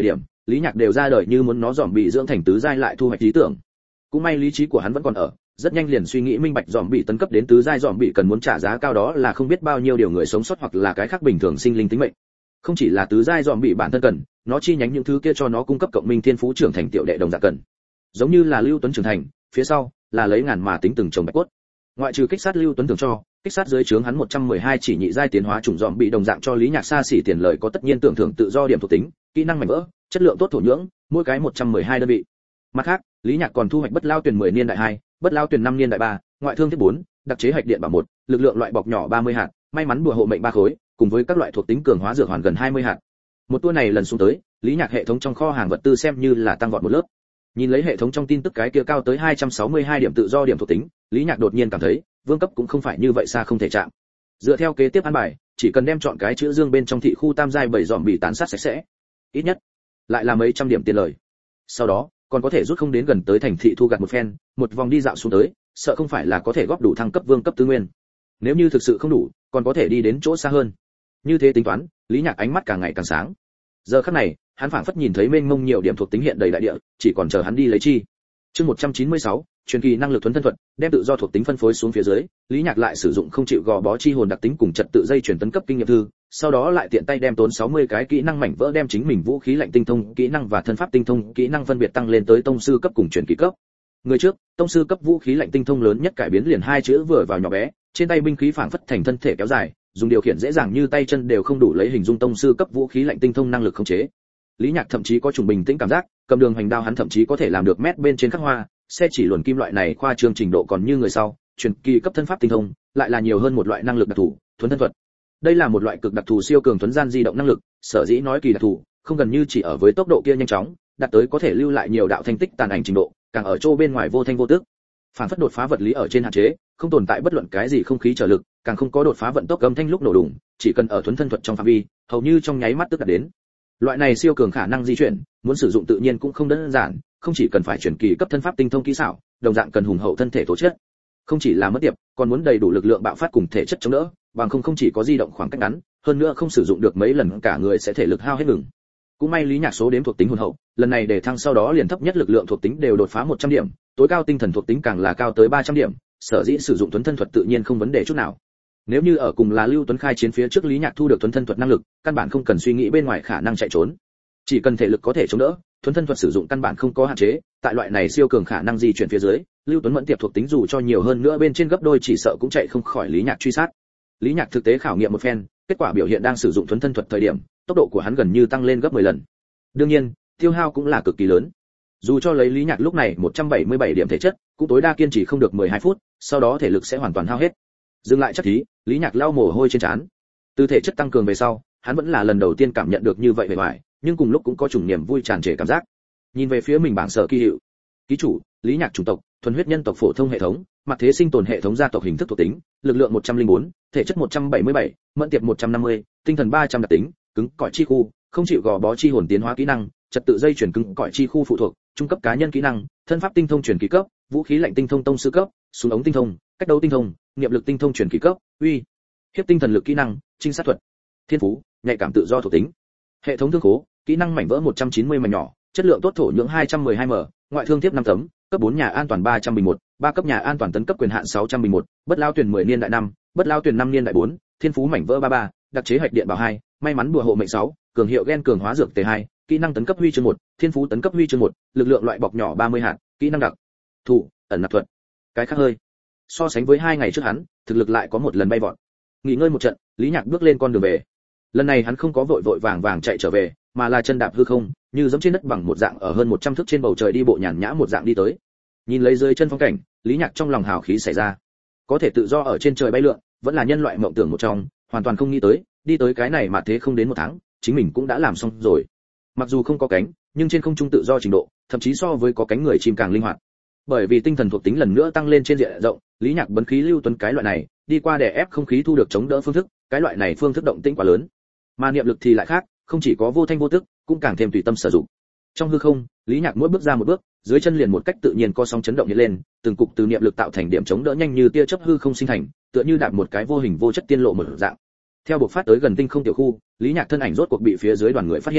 Lý Nhạc đều ra đời như muốn nó dòm bị dưỡng thành tứ giai lại thu hoạch lý tưởng. Cũng may lý trí của hắn vẫn còn ở, rất nhanh liền suy nghĩ minh bạch dòm bị tấn cấp đến tứ giai dòm bị cần muốn trả giá cao đó là không biết bao nhiêu điều người sống sót hoặc là cái khác bình thường sinh linh tính mệnh. Không chỉ là tứ giai dòm bị bản thân cần, nó chi nhánh những thứ kia cho nó cung cấp cộng minh thiên phú trưởng thành tiểu đệ đồng dạng cần. Giống như là Lưu Tuấn trưởng thành, phía sau là lấy ngàn mà tính từng chồng bạch cốt. Ngoại trừ kích sát Lưu Tuấn thường cho, kích sát dưới trướng hắn một trăm mười hai chỉ nhị giai tiến hóa chủng dòm bị đồng dạng cho Lý Nhạc xa xỉ tiền lời có tất nhiên tưởng thưởng tự do điểm thuộc tính, kỹ năng mảnh vỡ, chất lượng tốt thổ nhưỡng, mỗi cái một trăm mười hai đơn vị. Mặt khác, Lý Nhạc còn thu hoạch bất lao tuyển mười niên đại hai, bất lao tuyển năm niên đại ba, ngoại thương thiết bốn, đặc chế hạch điện bảo một, lực lượng loại bọc nhỏ ba mươi hạt, may mắn bùa hộ mệnh ba khối, cùng với các loại thuộc tính cường hóa dược hoàn gần hai mươi hạt. Một tour này lần xuống tới, Lý Nhạc hệ thống trong kho hàng vật tư xem như là tăng vọt một lớp. Nhìn lấy hệ thống trong tin tức cái kia cao tới hai trăm sáu mươi hai điểm tự do điểm thuộc tính, Lý Nhạc đột nhiên cảm thấy, vương cấp cũng không phải như vậy xa không thể chạm. Dựa theo kế tiếp ăn bài, chỉ cần đem chọn cái chữ dương bên trong thị khu tam giai bảy dòm bị tàn sát sạch sẽ, ít nhất lại là mấy trăm điểm tiền lời. Sau đó, còn có thể rút không đến gần tới thành thị thu gặt một phen, một vòng đi dạo xuống tới, sợ không phải là có thể góp đủ thăng cấp vương cấp tư nguyên. Nếu như thực sự không đủ, còn có thể đi đến chỗ xa hơn. Như thế tính toán, Lý Nhạc ánh mắt càng ngày càng sáng. Giờ khắc này, hắn phảng phất nhìn thấy mênh mông nhiều điểm thuộc tính hiện đầy đại địa, chỉ còn chờ hắn đi lấy chi. Chương một trăm chín mươi sáu, truyền kỳ năng lực thuần thân thuật, đem tự do thuộc tính phân phối xuống phía dưới, Lý Nhạc lại sử dụng không chịu gò bó chi hồn đặc tính cùng trật tự dây chuyển tấn cấp kinh nghiệm thư, sau đó lại tiện tay đem tốn sáu mươi cái kỹ năng mảnh vỡ đem chính mình vũ khí lạnh tinh thông, kỹ năng và thân pháp tinh thông, kỹ năng phân biệt tăng lên tới tông sư cấp cùng truyền kỳ cấp. Người trước, tông sư cấp vũ khí lạnh tinh thông lớn nhất cải biến liền hai chữ vừa vào nhỏ bé, trên tay binh khí phảng phất thành thân thể kéo dài, dùng điều khiển dễ dàng như tay chân đều không đủ lấy hình dung tông sư cấp vũ khí lạnh tinh thông năng lực khống chế. Lý Nhạc thậm chí có trùng bình tĩnh cảm giác, cầm đường hành đao hắn thậm chí có thể làm được mét bên trên khắc hoa, xe chỉ luồn kim loại này khoa trương trình độ còn như người sau, truyền kỳ cấp thân pháp tinh thông, lại là nhiều hơn một loại năng lực đặc thù, thuần thân thuật. Đây là một loại cực đặc thù siêu cường thuần gian di động năng lực, sở dĩ nói kỳ đặc thù, không gần như chỉ ở với tốc độ kia nhanh chóng, đạt tới có thể lưu lại nhiều đạo thanh tích tàn ảnh trình độ, càng ở chỗ bên ngoài vô thanh vô tức. Phản phất đột phá vật lý ở trên hạn chế, không tồn tại bất luận cái gì không khí trở lực, càng không có đột phá vận tốc âm thanh lúc nổ đùng, chỉ cần ở thuần thân thuật trong phạm vi, hầu như trong nháy mắt tức đạt đến. Loại này siêu cường khả năng di chuyển, muốn sử dụng tự nhiên cũng không đơn giản, không chỉ cần phải chuyển kỳ cấp thân pháp tinh thông kỹ xảo, đồng dạng cần hùng hậu thân thể tố chất. Không chỉ là mất tiệp, còn muốn đầy đủ lực lượng bạo phát cùng thể chất chống đỡ, bằng không không chỉ có di động khoảng cách ngắn, hơn nữa không sử dụng được mấy lần cả người sẽ thể lực hao hết ngừng. Cũng may Lý Nhạc số đếm thuộc tính hùng hậu, lần này để thăng sau đó liền thấp nhất lực lượng thuộc tính đều đột phá một trăm điểm, tối cao tinh thần thuộc tính càng là cao tới ba trăm điểm, sở dĩ sử dụng thuần thân thuật tự nhiên không vấn đề chút nào. Nếu như ở cùng là Lưu Tuấn khai chiến phía trước Lý Nhạc thu được thuần thân thuật năng lực, căn bản không cần suy nghĩ bên ngoài khả năng chạy trốn. Chỉ cần thể lực có thể chống đỡ, thuần thân thuật sử dụng căn bản không có hạn chế, tại loại này siêu cường khả năng di chuyển phía dưới, Lưu Tuấn mẫn tiệp thuộc tính dù cho nhiều hơn nữa bên trên gấp đôi chỉ sợ cũng chạy không khỏi Lý Nhạc truy sát. Lý Nhạc thực tế khảo nghiệm một phen, kết quả biểu hiện đang sử dụng thuần thân thuật thời điểm, tốc độ của hắn gần như tăng lên gấp mười lần. Đương nhiên, tiêu hao cũng là cực kỳ lớn. Dù cho lấy Lý Nhạc lúc này một trăm bảy mươi bảy điểm thể chất, cũng tối đa kiên trì không được mười hai phút, sau đó thể lực sẽ hoàn toàn hao hết. Dừng lại chắc thí, Lý Nhạc lau mồ hôi trên trán. Từ thể chất tăng cường về sau, hắn vẫn là lần đầu tiên cảm nhận được như vậy vẻ vải, nhưng cùng lúc cũng có chủng niềm vui tràn trề cảm giác. Nhìn về phía mình bảng sở kỳ hiệu. Ký chủ, Lý Nhạc chủng tộc, thuần huyết nhân tộc phổ thông hệ thống, mặt thế sinh tồn hệ thống gia tộc hình thức thuộc tính, lực lượng một trăm lẻ bốn, thể chất một trăm bảy mươi bảy, mẫn tiệp một trăm năm mươi, tinh thần ba trăm đặc tính, cứng cỏi chi khu, không chịu gò bó chi hồn tiến hóa kỹ năng, trật tự dây chuyển cứng cỏi chi khu phụ thuộc, trung cấp cá nhân kỹ năng, thân pháp tinh thông truyền kỳ cấp, vũ khí lạnh tinh thông tông sư cấp, súng ống tinh thông, cách đấu tinh thông, niệm lực tinh thông truyền kỳ cấp, uy, hiệp tinh thần lực kỹ năng, trinh sát thuật, thiên phú, nhạy cảm tự do thuộc tính. Hệ thống thương khố, kỹ năng mảnh vỡ một trăm chín mươi mảnh nhỏ, chất lượng tốt thổ nhưỡng hai trăm mười hai m, ngoại thương tiếp năm tấm, cấp bốn nhà an toàn ba trăm bình một, ba cấp nhà an toàn tấn cấp quyền hạn sáu trăm bình một, bất lao tuyển mười niên đại năm, bất lao tuyển năm niên đại bốn, thiên phú mảnh vỡ ba ba, đặc chế hạch điện bảo hai, may mắn bùa hộ mệnh sáu, cường hiệu gen cường hóa dược t hai, kỹ năng tấn cấp huy chương một, thiên phú tấn cấp huy chương một, lực lượng loại bọc nhỏ ba mươi hạt, kỹ năng đặc thù, ẩn nạp thuật. Cái khác hơi. So sánh với hai ngày trước hắn, thực lực lại có một lần bay vọt. Nghỉ ngơi một trận, Lý Nhạc bước lên con đường về. Lần này hắn không có vội vội vàng vàng chạy trở về, mà là chân đạp hư không, như giống trên đất bằng một dạng ở hơn một trăm thước trên bầu trời đi bộ nhàn nhã một dạng đi tới. Nhìn lấy dưới chân phong cảnh, Lý Nhạc trong lòng hào khí xảy ra. Có thể tự do ở trên trời bay lượn, vẫn là nhân loại mộng tưởng một trong, hoàn toàn không nghĩ tới, đi tới cái này mà thế không đến một tháng, chính mình cũng đã làm xong rồi. Mặc dù không có cánh, nhưng trên không trung tự do trình độ, thậm chí so với có cánh người chim càng linh hoạt. Bởi vì tinh thần thuộc tính lần nữa tăng lên trên diện rộng, Lý Nhạc bấn khí lưu tuấn cái loại này, đi qua đè ép không khí thu được chống đỡ phương thức, cái loại này phương thức động tĩnh quá lớn. Mà niệm lực thì lại khác, không chỉ có vô thanh vô tức, cũng càng thêm tùy tâm sử dụng. Trong hư không, Lý Nhạc mỗi bước ra một bước, dưới chân liền một cách tự nhiên có sóng chấn động hiện lên, từng cục từ niệm lực tạo thành điểm chống đỡ nhanh như tia chớp hư không sinh thành, tựa như đạp một cái vô hình vô chất tiên lộ một dạng. Theo buộc phát tới gần tinh không tiểu khu, Lý Nhạc thân ảnh rốt cuộc bị phía dưới đoàn người phát hiện.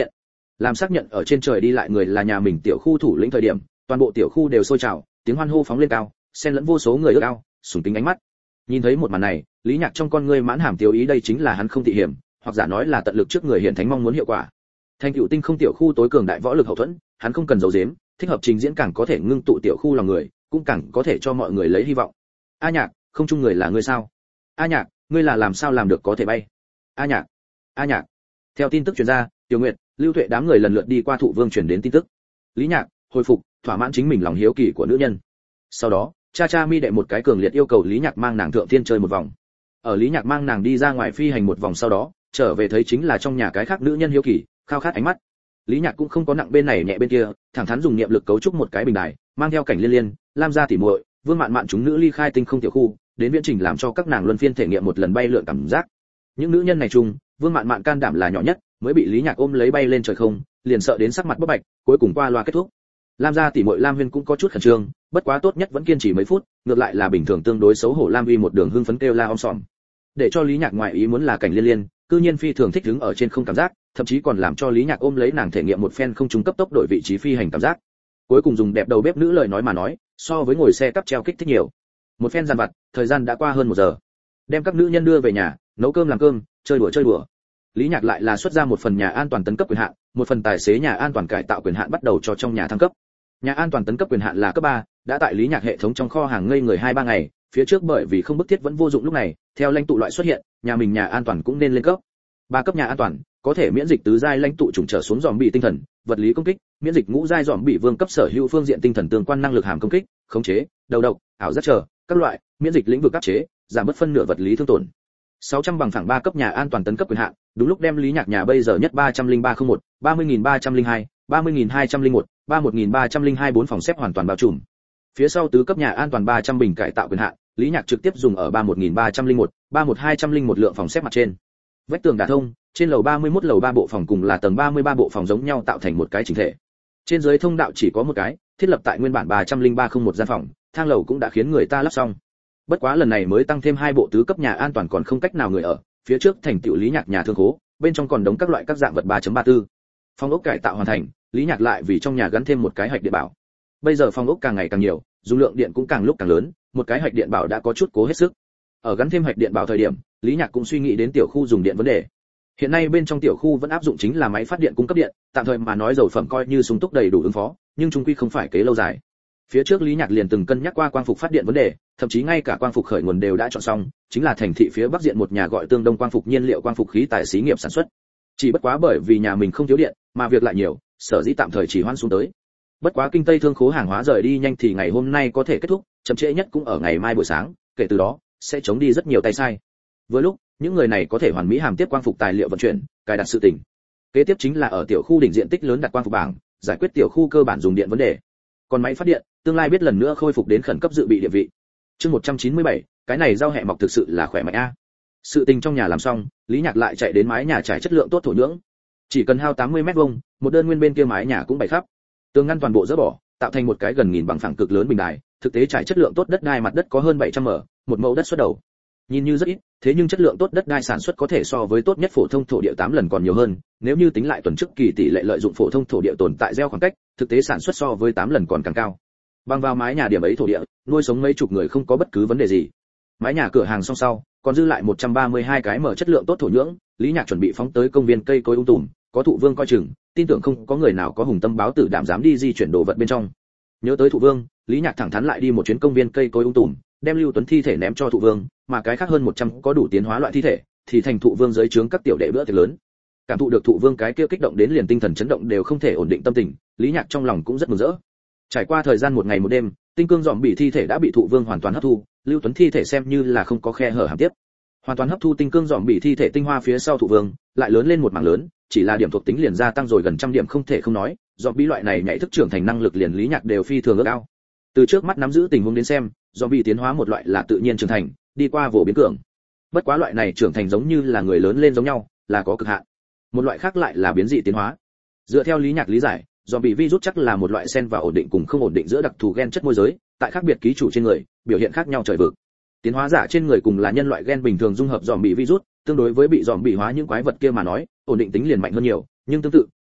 Làm xác nhận ở trên trời đi lại người là nhà mình tiểu khu thủ lĩnh thời điểm, toàn bộ tiểu khu đều sôi trào, tiếng hoan hô phóng lên cao, xen lẫn vô số người ước ao, sùng kính ánh mắt. Nhìn thấy một màn này, Lý Nhạc trong con ngươi mãn hàm tiêu ý, đây chính là hắn không tị hiểm, hoặc giả nói là tận lực trước người hiện thánh mong muốn hiệu quả. Thành tựu tinh không tiểu khu tối cường đại võ lực hậu thuẫn, hắn không cần giấu giếm, thích hợp trình diễn càng có thể ngưng tụ tiểu khu lòng người, cũng càng có thể cho mọi người lấy hy vọng. A Nhạc, không chung người là ngươi sao? A Nhạc, ngươi là làm sao làm được có thể bay? A Nhạc, A Nhạc. Theo tin tức truyền ra, Tiểu Nguyệt, Lưu Tuệ đám người lần lượt đi qua Thụ Vương truyền đến tin tức. Lý Nhạc hồi phục, thỏa mãn chính mình lòng hiếu kỳ của nữ nhân. Sau đó, Cha Cha Mi đệ một cái cường liệt yêu cầu Lý Nhạc mang nàng thượng thiên chơi một vòng. Ở Lý Nhạc mang nàng đi ra ngoài phi hành một vòng sau đó, trở về thấy chính là trong nhà cái khác nữ nhân hiếu kỳ, khao khát ánh mắt. Lý Nhạc cũng không có nặng bên này nhẹ bên kia, thẳng thắn dùng niệm lực cấu trúc một cái bình đài, mang theo cảnh liên liên, Lam gia tỉ muội, Vương Mạn Mạn chúng nữ ly khai tinh không tiểu khu, đến viễn trình làm cho các nàng luân phiên thể nghiệm một lần bay lượn cảm giác. Những nữ nhân này chung, Vương Mạn Mạn can đảm là nhỏ nhất, mới bị Lý Nhạc ôm lấy bay lên trời không, liền sợ đến sắc mặt bốc bạch, cuối cùng qua loa kết thúc. Lam gia tỉ muội Lam Huyên cũng có chút khẩn trương, bất quá tốt nhất vẫn kiên trì mấy phút, ngược lại là bình thường tương đối xấu hổ Lam Vi một đường hưng phấn kêu la om sòm. Để cho Lý Nhạc ngoại ý muốn là cảnh liên liên, cư nhiên phi thường thích đứng ở trên không cảm giác, thậm chí còn làm cho Lý Nhạc ôm lấy nàng thể nghiệm một phen không trung cấp tốc đổi vị trí phi hành cảm giác. Cuối cùng dùng đẹp đầu bếp nữ lời nói mà nói, so với ngồi xe cắp treo kích thích nhiều. Một phen dàn vặt, thời gian đã qua hơn một giờ. Đem các nữ nhân đưa về nhà, nấu cơm làm cơm, chơi đùa chơi đùa. Lý Nhạc lại là xuất ra một phần nhà an toàn tấn cấp quyền hạn, một phần tài xế nhà an toàn cải tạo quyền hạn bắt đầu cho trong nhà thăng cấp. Nhà an toàn tấn cấp quyền hạn là cấp ba, đã tại Lý Nhạc hệ thống trong kho hàng ngây người hai ba ngày, phía trước bởi vì không bức thiết vẫn vô dụng lúc này, theo lãnh tụ loại xuất hiện, nhà mình nhà an toàn cũng nên lên cấp. Ba cấp nhà an toàn, có thể miễn dịch tứ giai lãnh tụ trùng trở xuống dòm bị tinh thần, vật lý công kích, miễn dịch ngũ giai dòm bị vương cấp sở hữu phương diện tinh thần tương quan năng lực hàm công kích, khống chế, đầu độc, ảo giác trở, các loại, miễn dịch lĩnh vực áp chế, giảm bớt phân nửa vật lý thương tổn. sáu trăm bằng phẳng ba cấp nhà an toàn tấn cấp quyền hạn, đúng lúc đem Lý Nhạc nhà bây giờ nhất ba trăm linh ba không một, ba mươi nghìn ba trăm linh hai, ba mươi nghìn hai trăm linh một, ba mươi mốt nghìn ba trăm linh hai bốn phòng xếp hoàn toàn bao trùm. Phía sau tứ cấp nhà an toàn ba trăm bình cải tạo quyền hạn, Lý Nhạc trực tiếp dùng ở ba mươi mốt nghìn ba trăm linh một, ba mươi mốt nghìn hai trăm linh một lượng phòng xếp mặt trên. Vách tường đả thông, trên lầu ba mươi mốt lầu ba bộ phòng cùng là tầng ba mươi ba bộ phòng giống nhau tạo thành một cái chỉnh thể. Trên dưới thông đạo chỉ có một cái, thiết lập tại nguyên bản ba trăm linh ba không một gian phòng, thang lầu cũng đã khiến người ta lắp xong. Bất quá lần này mới tăng thêm hai bộ tứ cấp nhà an toàn còn không cách nào người ở, phía trước thành tựu Lý Nhạc nhà thương khố, bên trong còn đống các loại các dạng vật ba chấm ba tư. Phòng ốc cải tạo hoàn thành, Lý Nhạc lại vì trong nhà gắn thêm một cái hạch điện bảo. Bây giờ phòng ốc càng ngày càng nhiều, dung lượng điện cũng càng lúc càng lớn, một cái hạch điện bảo đã có chút cố hết sức. Ở gắn thêm hạch điện bảo thời điểm, Lý Nhạc cũng suy nghĩ đến tiểu khu dùng điện vấn đề. Hiện nay bên trong tiểu khu vẫn áp dụng chính là máy phát điện cung cấp điện, tạm thời mà nói dầu phẩm coi như sung túc đầy đủ ứng phó, nhưng chung quy không phải kế lâu dài. Phía trước Lý Nhạc liền từng cân nhắc qua quang phục phát điện vấn đề, thậm chí ngay cả quang phục khởi nguồn đều đã chọn xong, chính là thành thị phía bắc diện một nhà gọi Tương Đông quang phục nhiên liệu quang phục khí tại xí nghiệp sản xuất. Chỉ bất quá bởi vì nhà mình không thiếu điện, mà việc lại nhiều, sở dĩ tạm thời chỉ hoãn xuống tới. Bất quá kinh Tây thương khố hàng hóa rời đi nhanh thì ngày hôm nay có thể kết thúc, chậm trễ nhất cũng ở ngày mai buổi sáng, kể từ đó sẽ chống đi rất nhiều tay sai. Với lúc, những người này có thể hoàn mỹ hàm tiếp quang phục tài liệu vận chuyển, cài đặt sự tình. Kế tiếp chính là ở tiểu khu đỉnh diện tích lớn đặt quang phục bảng, giải quyết tiểu khu cơ bản dùng điện vấn đề. Còn máy phát điện, tương lai biết lần nữa khôi phục đến khẩn cấp dự bị địa vị. Chương một trăm chín mươi bảy, cái này rau hẹ mọc thực sự là khỏe mạnh a. Sự tình trong nhà làm xong, Lý Nhạc lại chạy đến mái nhà trải chất lượng tốt thổ nhưỡng. Chỉ cần hao tám mươi mét vuông, một đơn nguyên bên kia mái nhà cũng bày khắp. Tường ngăn toàn bộ dỡ bỏ, tạo thành một cái gần nghìn bằng phẳng cực lớn bình đài, thực tế trải chất lượng tốt đất đai mặt đất có hơn bảy trăm mẫu, một mẫu đất xuất đầu. Nhìn như rất ít, thế nhưng chất lượng tốt đất đai sản xuất có thể so với tốt nhất phổ thông thổ địa tám lần còn nhiều hơn, nếu như tính lại tuần trước kỳ tỷ lệ lợi dụng phổ thông thổ địa tồn tại gieo khoảng cách, thực tế sản xuất so với tám lần còn càng cao. Bằng vào mái nhà điểm ấy thổ địa, nuôi sống mấy chục người không có bất cứ vấn đề gì. Mái nhà cửa hàng xong sau, còn dư lại một trăm ba mươi hai cái mở chất lượng tốt thổ nhưỡng, Lý Nhạc chuẩn bị phóng tới công viên cây cối ung tùm, có Thụ Vương coi chừng, tin tưởng không có người nào có hùng tâm báo tử đảm dám đi di chuyển đồ vật bên trong. Nhớ tới Thụ Vương, Lý Nhạc thẳng thắn lại đi một chuyến công viên cây cối ung tùm, đem Lưu Tuấn thi thể ném cho Thụ Vương, mà cái khác hơn một trăm có đủ tiến hóa loại thi thể, thì thành Thụ Vương dưới trướng các tiểu đệ bữa tiệc lớn. Cảm thụ được Thụ Vương cái kia kích động đến liền tinh thần chấn động đều không thể ổn định tâm tình, Lý Nhạc trong lòng cũng rất mừng rỡ. Trải qua thời gian một ngày một đêm, tinh cương dòm bị thi thể đã bị Thụ Vương hoàn toàn hấp thu, Lưu Tuấn thi thể xem như là không có khe hở hàm tiếp. Hoàn toàn hấp thu tinh cương dòm bị thi thể tinh hoa phía sau Thụ Vương, lại lớn lên một mảng lớn, chỉ là điểm thuộc tính liền gia tăng rồi gần trăm điểm không thể không nói, dòm bị loại này nhảy thức trưởng thành năng lực liền Lý Nhạc đều phi thường ước ao. Từ trước mắt nắm giữ tình huống đến xem, dòm bị tiến hóa một loại là tự nhiên trưởng thành, đi qua vồ biến cường. Bất quá loại này trưởng thành giống như là người lớn lên giống nhau, là có cực hạn. Một loại khác lại là biến dị tiến hóa. Dựa theo Lý Nhạc lý giải, dòm bị virus chắc là một loại xen vào ổn định cùng không ổn định giữa đặc thù gen chất môi giới, tại khác biệt ký chủ trên người, biểu hiện khác nhau trời vực. Tiến hóa giả trên người cùng là nhân loại gen bình thường dung hợp dòm bị virus, tương đối với bị dòm bị hóa những quái vật kia mà nói, ổn định tính liền mạnh hơn nhiều, nhưng tương tự,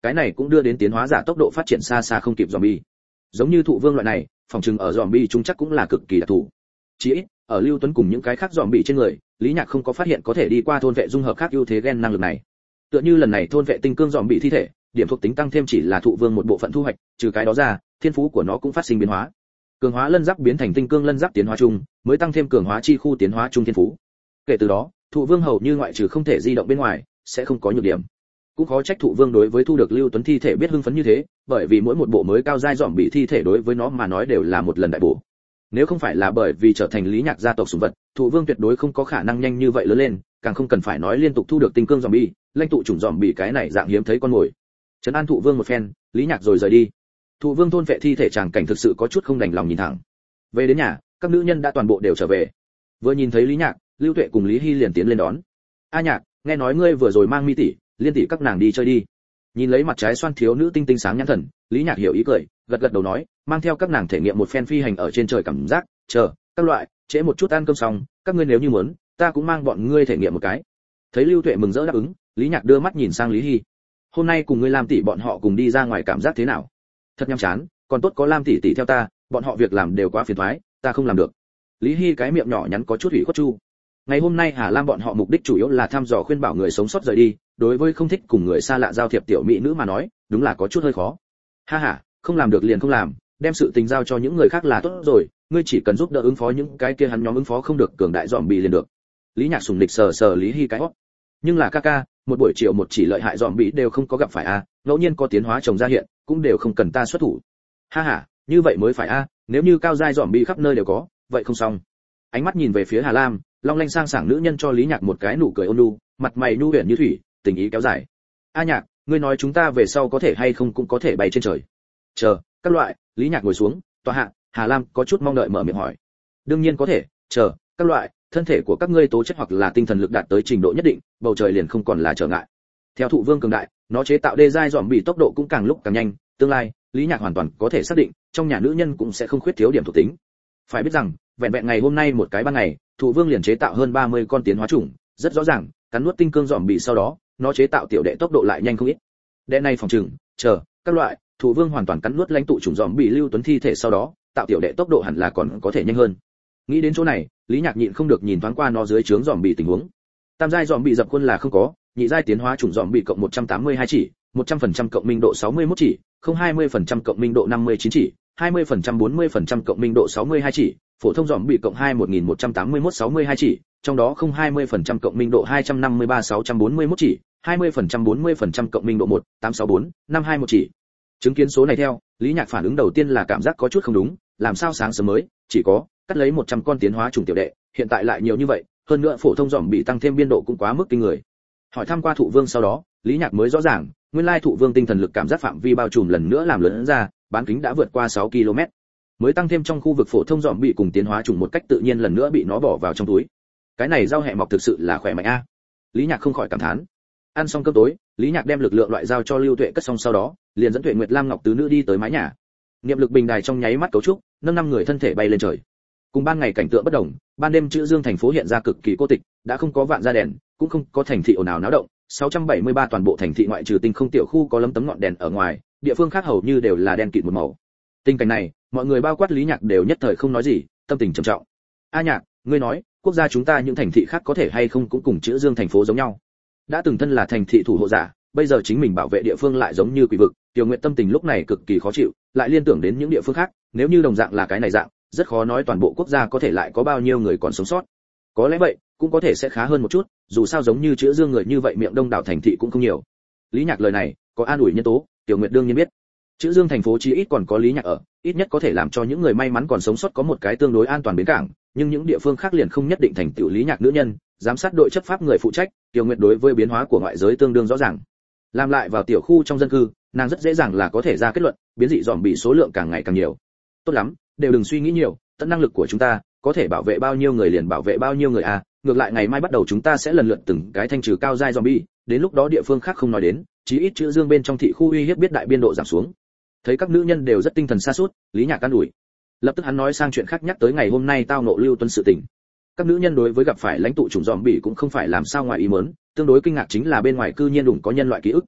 cái này cũng đưa đến tiến hóa giả tốc độ phát triển xa xa không kịp zombie. Giống như thụ vương loại này, phòng trừng ở zombie chúng chắc cũng là cực kỳ đặc thù. Chỉ ít, ở Lưu Tuấn cùng những cái khác zombie trên người, Lý Nhạc không có phát hiện có thể đi qua thôn vệ dung hợp khác ưu thế gen năng lực này. Tựa như lần này thôn vệ tinh cương zombie thi thể, điểm thuộc tính tăng thêm chỉ là thụ vương một bộ phận thu hoạch, trừ cái đó ra, thiên phú của nó cũng phát sinh biến hóa. Cường hóa lân giáp biến thành tinh cương lân giáp tiến hóa chung, mới tăng thêm cường hóa chi khu tiến hóa chung thiên phú. Kể từ đó, thụ vương hầu như ngoại trừ không thể di động bên ngoài, sẽ không có nhược điểm. Cũng khó trách thụ vương đối với thu được Lưu Tuấn thi thể biết hưng phấn như thế, bởi vì mỗi một bộ mới cao giai zombie thi thể đối với nó mà nói đều là một lần đại bổ. Nếu không phải là bởi vì trở thành Lý Nhạc gia tộc sủng vật, thụ vương tuyệt đối không có khả năng nhanh như vậy lớn lên, càng không cần phải nói liên tục thu được tinh cương zombie, lãnh tụ chủng zombie cái này dạng hiếm thấy con mồi. Trấn an thụ vương một phen, Lý Nhạc rồi rời đi. Thụ vương thôn vệ thi thể chàng cảnh thực sự có chút không đành lòng nhìn thẳng. Về đến nhà, các nữ nhân đã toàn bộ đều trở về. Vừa nhìn thấy Lý Nhạc, Lưu Tuệ cùng Lý Hy liền tiến lên đón. A Nhạc, nghe nói ngươi vừa rồi mang Mi tỷ, Liên tỷ các nàng đi chơi đi. Nhìn lấy mặt trái xoan thiếu nữ tinh tinh sáng nhãn thần, Lý Nhạc hiểu ý cười, gật gật đầu nói, mang theo các nàng thể nghiệm một phen phi hành ở trên trời cảm giác, chờ, các loại, trễ một chút ăn cơm xong, các ngươi nếu như muốn, ta cũng mang bọn ngươi thể nghiệm một cái. Thấy Lưu Tuệ mừng rỡ đáp ứng, Lý Nhạc đưa mắt nhìn sang Lý Hy. Hôm nay cùng ngươi Lam tỷ bọn họ cùng đi ra ngoài cảm giác thế nào? Thật nhàm chán, còn tốt có Lam tỷ tỷ theo ta, bọn họ việc làm đều quá phiền toái, ta không làm được. Lý Hy cái miệng nhỏ nhắn có chút ủy khuất chu. Ngày hôm nay Hà Lam bọn họ mục đích chủ yếu là thăm dò khuyên bảo người sống sót rời đi, đối với không thích cùng người xa lạ giao thiệp tiểu mỹ nữ mà nói, đúng là có chút hơi khó. Ha ha, không làm được liền không làm, đem sự tình giao cho những người khác là tốt rồi, ngươi chỉ cần giúp đỡ ứng phó những cái kia hắn nhóm ứng phó không được cường đại dòm bị liền được. Lý Nhạc sùng lịch sờ sờ Lý Hy cái hót. Nhưng là ca ca, một buổi chiều một chỉ lợi hại dòm bị đều không có gặp phải a, ngẫu nhiên có tiến hóa chồng ra hiện, cũng đều không cần ta xuất thủ. Ha ha, như vậy mới phải a, nếu như cao giai dòm bị khắp nơi đều có, vậy không xong. Ánh mắt nhìn về phía Hà Lam, long lanh sang sảng nữ nhân cho Lý Nhạc một cái nụ cười ôn nhu, mặt mày nhu huyền như thủy, tình ý kéo dài. A Nhạc, ngươi nói chúng ta về sau có thể hay không cũng có thể bay trên trời. Chờ, các loại, Lý Nhạc ngồi xuống, tọa hạ, Hà Lam có chút mong đợi mở miệng hỏi. Đương nhiên có thể, chờ, các loại, thân thể của các ngươi tố chất hoặc là tinh thần lực đạt tới trình độ nhất định, bầu trời liền không còn là trở ngại. Theo thụ vương cường đại, nó chế tạo đê giai dòm bị tốc độ cũng càng lúc càng nhanh, tương lai, Lý Nhạc hoàn toàn có thể xác định, trong nhà nữ nhân cũng sẽ không khuyết thiếu điểm thuộc tính. Phải biết rằng, vẹn vẹn ngày hôm nay một cái ban ngày, thụ vương liền chế tạo hơn ba mươi con tiến hóa chủng, rất rõ ràng, cắn nuốt tinh cương dòm bị sau đó, nó chế tạo tiểu đệ tốc độ lại nhanh không ít. Đệ này phòng trừng, chờ, các loại, thụ vương hoàn toàn cắn nuốt lãnh tụ chủng dòm bị Lưu Tuấn thi thể sau đó, tạo tiểu đệ tốc độ hẳn là còn có thể nhanh hơn. Nghĩ đến chỗ này, Lý Nhạc nhịn không được nhìn thoáng qua nó dưới trướng dòm bị tình huống. Tam giai dòm bị dập khuôn là không có, nhị giai tiến hóa chủng dòm bị cộng một trăm tám mươi hai chỉ, một trăm phần trăm cộng minh độ sáu mươi mốt chỉ, không hai mươi phần trăm cộng minh độ năm mươi chín chỉ, hai mươi phần trăm bốn mươi phần trăm cộng minh độ sáu mươi hai chỉ, phổ thông dòm bị cộng hai một nghìn một trăm tám mươi mốt sáu mươi hai chỉ, trong đó không hai mươi phần trăm cộng minh độ hai trăm năm mươi ba sáu trăm bốn mươi mốt chỉ, hai mươi phần trăm bốn mươi phần trăm cộng minh độ một tám sáu bốn năm hai một chỉ. Chứng kiến số này theo, Lý Nhạc phản ứng đầu tiên là cảm giác có chút không đúng, làm sao sáng sớm mới chỉ có cắt lấy một trăm con tiến hóa chủng tiểu đệ, hiện tại lại nhiều như vậy, hơn nữa phổ thông dòm bị tăng thêm biên độ cũng quá mức kinh người. Hỏi thăm qua thụ vương sau đó, Lý Nhạc mới rõ ràng, nguyên lai thụ vương tinh thần lực cảm giác phạm vi bao trùm lần nữa làm lớn ra, bán kính đã vượt qua sáu ki lô mét. Mới tăng thêm trong khu vực phổ thông dòm bị cùng tiến hóa chủng một cách tự nhiên lần nữa bị nó bỏ vào trong túi. Cái này rau hẹ mọc thực sự là khỏe mạnh a. Lý Nhạc không khỏi cảm thán. Ăn xong cơm tối, Lý Nhạc đem lực lượng loại giao cho Lưu Tuệ cất xong sau đó, liền dẫn Tuệ Nguyệt Lam Ngọc tứ nữ đi tới mái nhà. Niệm lực bình đài trong nháy mắt cấu trúc, nâng năm người thân thể bay lên trời. Cùng ban ngày cảnh tượng bất đồng, ban đêm Chữ Dương thành phố hiện ra cực kỳ cô tịch, đã không có vạn gia đèn, cũng không có thành thị ồn ào náo động, sáu trăm bảy mươi ba toàn bộ thành thị ngoại trừ tinh không tiểu khu có lấm tấm ngọn đèn ở ngoài, địa phương khác hầu như đều là đen kịt một màu. Tình cảnh này, mọi người bao quát Lý Nhạc đều nhất thời không nói gì, tâm tình trầm trọng. A Nhạc, ngươi nói, quốc gia chúng ta những thành thị khác có thể hay không cũng cùng Chữ Dương thành phố giống nhau? Đã từng thân là thành thị thủ hộ giả, bây giờ chính mình bảo vệ địa phương lại giống như quỷ vực, Tiểu Nguyệt tâm tình lúc này cực kỳ khó chịu, lại liên tưởng đến những địa phương khác, nếu như đồng dạng là cái này dạng, rất khó nói toàn bộ quốc gia có thể lại có bao nhiêu người còn sống sót. Có lẽ vậy, cũng có thể sẽ khá hơn một chút, dù sao giống như Chữ Dương người như vậy miệng đông đảo thành thị cũng không nhiều. Lý Nhạc lời này, có an ủi nhân tố, Tiểu Nguyệt đương nhiên biết. Chữ Dương thành phố chí ít còn có Lý Nhạc ở, ít nhất có thể làm cho những người may mắn còn sống sót có một cái tương đối an toàn bến cảng, nhưng những địa phương khác liền không nhất định thành tựu Lý Nhạc nữ nhân, giám sát đội chấp pháp người phụ trách, Tiểu Nguyệt đối với biến hóa của ngoại giới tương đương rõ ràng. Làm lại vào tiểu khu trong dân cư, nàng rất dễ dàng là có thể ra kết luận, biến dị dòm bị số lượng càng ngày càng nhiều. Tốt lắm, đều đừng suy nghĩ nhiều, tận năng lực của chúng ta, có thể bảo vệ bao nhiêu người liền bảo vệ bao nhiêu người à, ngược lại ngày mai bắt đầu chúng ta sẽ lần lượt từng cái thanh trừ cao giai zombie, đến lúc đó địa phương khác không nói đến, chí ít Chữ Dương bên trong thị khu uy hiếp biết đại biên độ giảm xuống. Thấy các nữ nhân đều rất tinh thần sa sút, Lý Nhạc an ủi. Lập tức hắn nói sang chuyện khác, nhắc tới ngày hôm nay tao ngộ Lưu Tuấn sự tình. Các nữ nhân đối với gặp phải lãnh tụ chủng zombie cũng không phải làm sao ngoài ý muốn, tương đối kinh ngạc chính là bên ngoài cư nhiên đủng có nhân loại ký ức.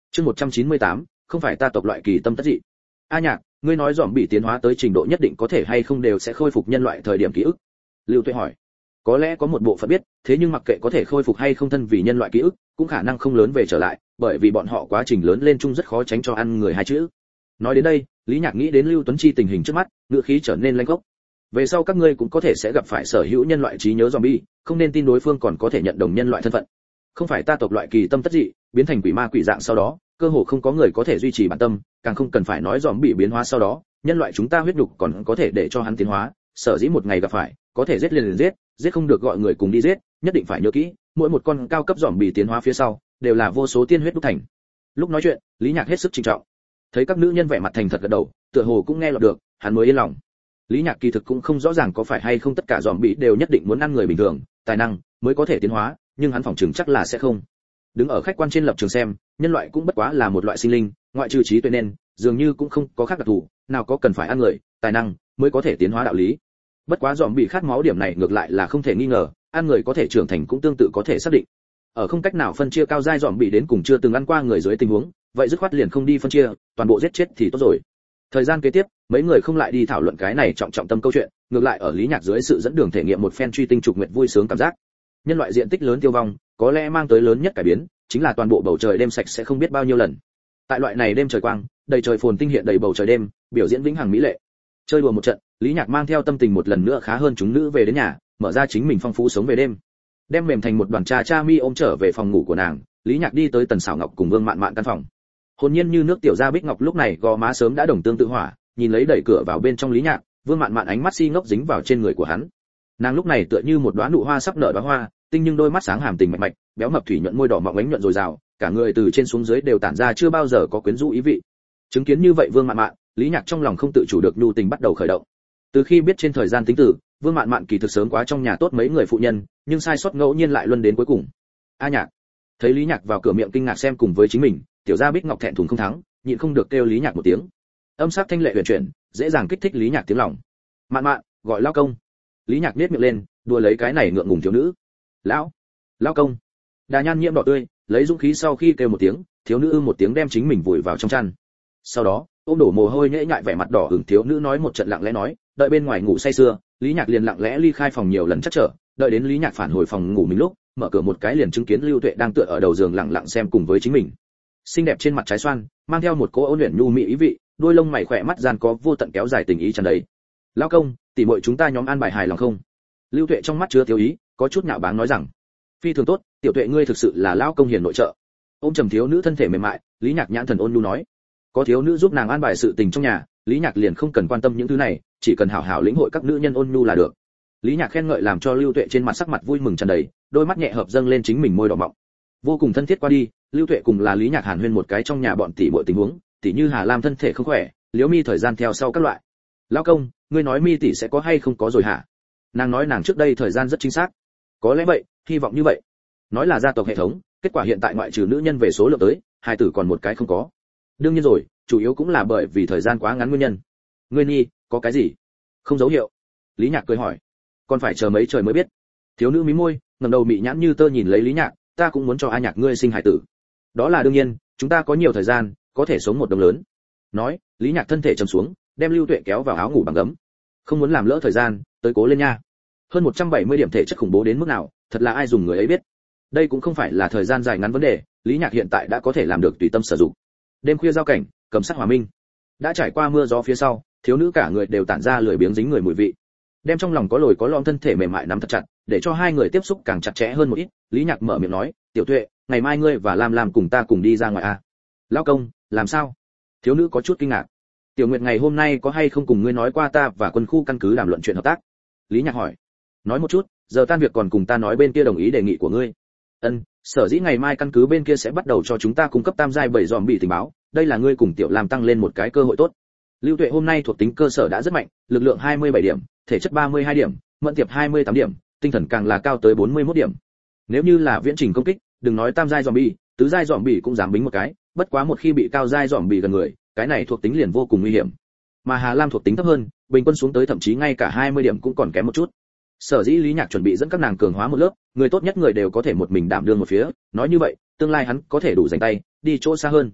Chương một trăm chín mươi tám, không phải ta tộc loại kỳ tâm tất dị. A Nhạc, ngươi nói dòm bị tiến hóa tới trình độ nhất định có thể hay không đều sẽ khôi phục nhân loại thời điểm ký ức? Lưu Tuệ hỏi. Có lẽ có một bộ phận biết, thế nhưng mặc kệ có thể khôi phục hay không thân vì nhân loại ký ức, cũng khả năng không lớn về trở lại, bởi vì bọn họ quá trình lớn lên chung rất khó tránh cho ăn người hai chữ. Nói đến đây, Lý Nhạc nghĩ đến Lưu Tuấn Chi tình hình trước mắt, ngữ khí trở nên lanh gốc. Về sau các ngươi cũng có thể sẽ gặp phải sở hữu nhân loại trí nhớ zombie, không nên tin đối phương còn có thể nhận đồng nhân loại thân phận. Không phải ta tộc loại kỳ tâm tất dị, biến thành quỷ ma quỷ dạng sau đó, cơ hồ không có người có thể duy trì bản tâm, càng không cần phải nói zombie biến hóa sau đó, nhân loại chúng ta huyết nhục còn có thể để cho hắn tiến hóa, sở dĩ một ngày gặp phải, có thể giết liền liền giết, giết không được gọi người cùng đi giết, nhất định phải nhớ kỹ, mỗi một con cao cấp zombie tiến hóa phía sau, đều là vô số tiên huyết đúc thành. Lúc nói chuyện, Lý Nhạc hết sức trịnh trọng. Thấy các nữ nhân vẻ mặt thành thật gật đầu, tựa hồ cũng nghe lọt được, hắn mới yên lòng. Lý Nhạc kỳ thực cũng không rõ ràng có phải hay không tất cả zombie đều nhất định muốn ăn người bình thường, tài năng mới có thể tiến hóa, nhưng hắn phỏng chừng chắc là sẽ không. Đứng ở khách quan trên lập trường xem, nhân loại cũng bất quá là một loại sinh linh, ngoại trừ trí tuệ nên, dường như cũng không có khác đặc thù, nào có cần phải ăn người, tài năng mới có thể tiến hóa đạo lý. Bất quá zombie khát máu điểm này ngược lại là không thể nghi ngờ, ăn người có thể trưởng thành cũng tương tự có thể xác định. Ở không cách nào phân chia cao giai zombie đến cùng chưa từng ăn qua người dưới tình huống, vậy dứt khoát liền không đi phân chia, toàn bộ giết chết thì tốt rồi. Thời gian kế tiếp, mấy người không lại đi thảo luận cái này trọng trọng tâm câu chuyện, ngược lại ở Lý Nhạc dưới sự dẫn đường thể nghiệm một phen truy tinh trục nguyệt vui sướng cảm giác. Nhân loại diện tích lớn tiêu vong, có lẽ mang tới lớn nhất cải biến, chính là toàn bộ bầu trời đêm sạch sẽ không biết bao nhiêu lần. Tại loại này đêm trời quang, đầy trời phồn tinh hiện đầy bầu trời đêm, biểu diễn vĩnh hằng mỹ lệ. Chơi đùa một trận, Lý Nhạc mang theo tâm tình một lần nữa khá hơn chúng nữ về đến nhà, mở ra chính mình phong phú sống về đêm. Đem mềm thành một đoàn cha cha mi ôm trở về phòng ngủ của nàng, Lý Nhạc đi tới Tần Sảo Ngọc cùng Vương Mạn Mạn căn phòng. Hồn nhiên như nước tiểu gia Bích Ngọc lúc này gò má sớm đã đồng tương tự hỏa, nhìn lấy đẩy cửa vào bên trong Lý Nhạc, Vương Mạn Mạn ánh mắt si ngốc dính vào trên người của hắn. Nàng lúc này tựa như một đóa nụ hoa sắp nở đóa hoa, tinh nhưng đôi mắt sáng hàm tình mạch mạch, béo mập thủy nhuận môi đỏ mọng ánh nhuận rồi rào, cả người từ trên xuống dưới đều tản ra chưa bao giờ có quyến rũ ý vị. Chứng kiến như vậy Vương Mạn Mạn, Lý Nhạc trong lòng không tự chủ được nhu tình bắt đầu khởi động. Từ khi biết trên thời gian tính tử, Vương Mạn Mạn kỳ thực sớm quá trong nhà tốt mấy người phụ nhân, nhưng sai sót ngẫu nhiên lại luân đến cuối cùng. A Nhạc. Thấy Lý Nhạc vào cửa miệng kinh ngạc xem cùng với chính mình, tiểu gia Bích Ngọc thẹn thùng không thắng, nhịn không được kêu Lý Nhạc một tiếng. Âm sắc thanh lệ huyền chuyển, dễ dàng kích thích Lý Nhạc tiếng lòng. Mạn Mạn, gọi lão công. Lý Nhạc nhếch miệng lên, đùa lấy cái này ngượng ngùng thiếu nữ. Lão, lão công. Đà Nhan nhiễm đỏ tươi, lấy dũng khí sau khi kêu một tiếng, thiếu nữ ư một tiếng đem chính mình vùi vào trong chăn. Sau đó, ôm đổ mồ hôi nhễ nhại vẻ mặt đỏ ửng thiếu nữ nói một trận lặng lẽ nói, đợi bên ngoài ngủ say sưa, Lý Nhạc liền lặng lẽ ly khai phòng nhiều lần chắc trở, đợi đến Lý Nhạc phản hồi phòng ngủ mình lúc, mở cửa một cái liền chứng kiến Lưu Tuệ đang tựa ở đầu giường lặng lặng xem cùng với chính mình. Xinh đẹp trên mặt trái xoan, mang theo một cỗ ôn luyện nhu mỹ ý vị, đôi lông mày khỏe mắt gian có vô tận kéo dài tình ý tràn đầy. Lão công, tỷ muội chúng ta nhóm an bài hài lòng không? Lưu Tuệ trong mắt chứa thiếu ý, có chút nhạo báng nói rằng, phi thường tốt, tiểu Tuệ ngươi thực sự là lão công hiền nội trợ. Ôm trầm thiếu nữ thân thể mềm mại, Lý Nhạc nhãn thần ôn nhu nói, có thiếu nữ giúp nàng an bài sự tình trong nhà, Lý Nhạc liền không cần quan tâm những thứ này, chỉ cần hảo hảo lĩnh hội các nữ nhân ôn nhu là được. Lý Nhạc khen ngợi làm cho Lưu Tuệ trên mặt sắc mặt vui mừng tràn đầy, đôi mắt nhẹ hợp dâng lên chính mình môi đỏ mọng. Vô cùng thân thiết qua đi, Lưu Tuệ cùng là Lý Nhạc hàn huyên một cái trong nhà bọn tỷ muội tình huống, tỷ như Hà Lam thân thể không khỏe, Liễu Mi thời gian theo sau các loại. Lão công, ngươi nói Mi tỷ sẽ có hay không có rồi hả? Nàng nói nàng trước đây thời gian rất chính xác. Có lẽ vậy, hy vọng như vậy. Nói là gia tộc hệ thống, kết quả hiện tại ngoại trừ nữ nhân về số lượng tới, hai tử còn một cái không có. Đương nhiên rồi, chủ yếu cũng là bởi vì thời gian quá ngắn nguyên nhân. Ngươi Nhi, có cái gì? Không dấu hiệu. Lý Nhạc cười hỏi. Còn phải chờ mấy trời mới biết. Thiếu nữ mí môi, ngẩng đầu mị nhãn như tơ nhìn lấy Lý Nhạc, ta cũng muốn cho A Nhạc ngươi sinh hải tử. Đó là đương nhiên, chúng ta có nhiều thời gian, có thể sống một đồng lớn. Nói, Lý Nhạc thân thể trầm xuống, đem Lưu Tuệ kéo vào áo ngủ bằng gấm. Không muốn làm lỡ thời gian, tới cố lên nha. Hơn một trăm bảy mươi điểm thể chất khủng bố đến mức nào, thật là ai dùng người ấy biết. Đây cũng không phải là thời gian dài ngắn vấn đề, Lý Nhạc hiện tại đã có thể làm được tùy tâm sử dụng. Đêm khuya giao cảnh, cầm sắc hòa minh. Đã trải qua mưa gió phía sau, thiếu nữ cả người đều tản ra lười biếng dính người mùi vị. Đem trong lòng có lồi có lõm thân thể mềm mại nắm thật chặt, để cho hai người tiếp xúc càng chặt chẽ hơn một ít, Lý Nhạc mở miệng nói, "Tiểu Tuệ, ngày mai ngươi và Lam Lam cùng ta cùng đi ra ngoài à?" "Lão công, làm sao?" Thiếu nữ có chút kinh ngạc. "Tiểu Nguyệt ngày hôm nay có hay không cùng ngươi nói qua ta và quân khu căn cứ đàm luận chuyện hợp tác?" Lý Nhạc hỏi. "Nói một chút, giờ tan việc còn cùng ta nói bên kia đồng ý đề nghị của ngươi." "Ân, sở dĩ ngày mai căn cứ bên kia sẽ bắt đầu cho chúng ta cung cấp tam giai bảy dòm bị tình báo, đây là ngươi cùng Tiểu Lam tăng lên một cái cơ hội tốt." Lưu Tuệ hôm nay thuộc tính cơ sở đã rất mạnh, lực lượng hai mươi bảy điểm, thể chất ba mươi hai điểm, mẫn tiệp hai mươi tám điểm, tinh thần càng là cao tới bốn mươi mốt điểm. Nếu như là viễn trình công kích, đừng nói tam giai zombie, tứ giai zombie cũng dám bính một cái, bất quá một khi bị cao giai zombie gần người, cái này thuộc tính liền vô cùng nguy hiểm. Mà Hà Lam thuộc tính thấp hơn, bình quân xuống tới thậm chí ngay cả hai mươi điểm cũng còn kém một chút. Sở dĩ Lý Nhạc chuẩn bị dẫn các nàng cường hóa một lớp, người tốt nhất người đều có thể một mình đảm đương một phía, nói như vậy, tương lai hắn có thể đủ giành tay, đi chỗ xa hơn.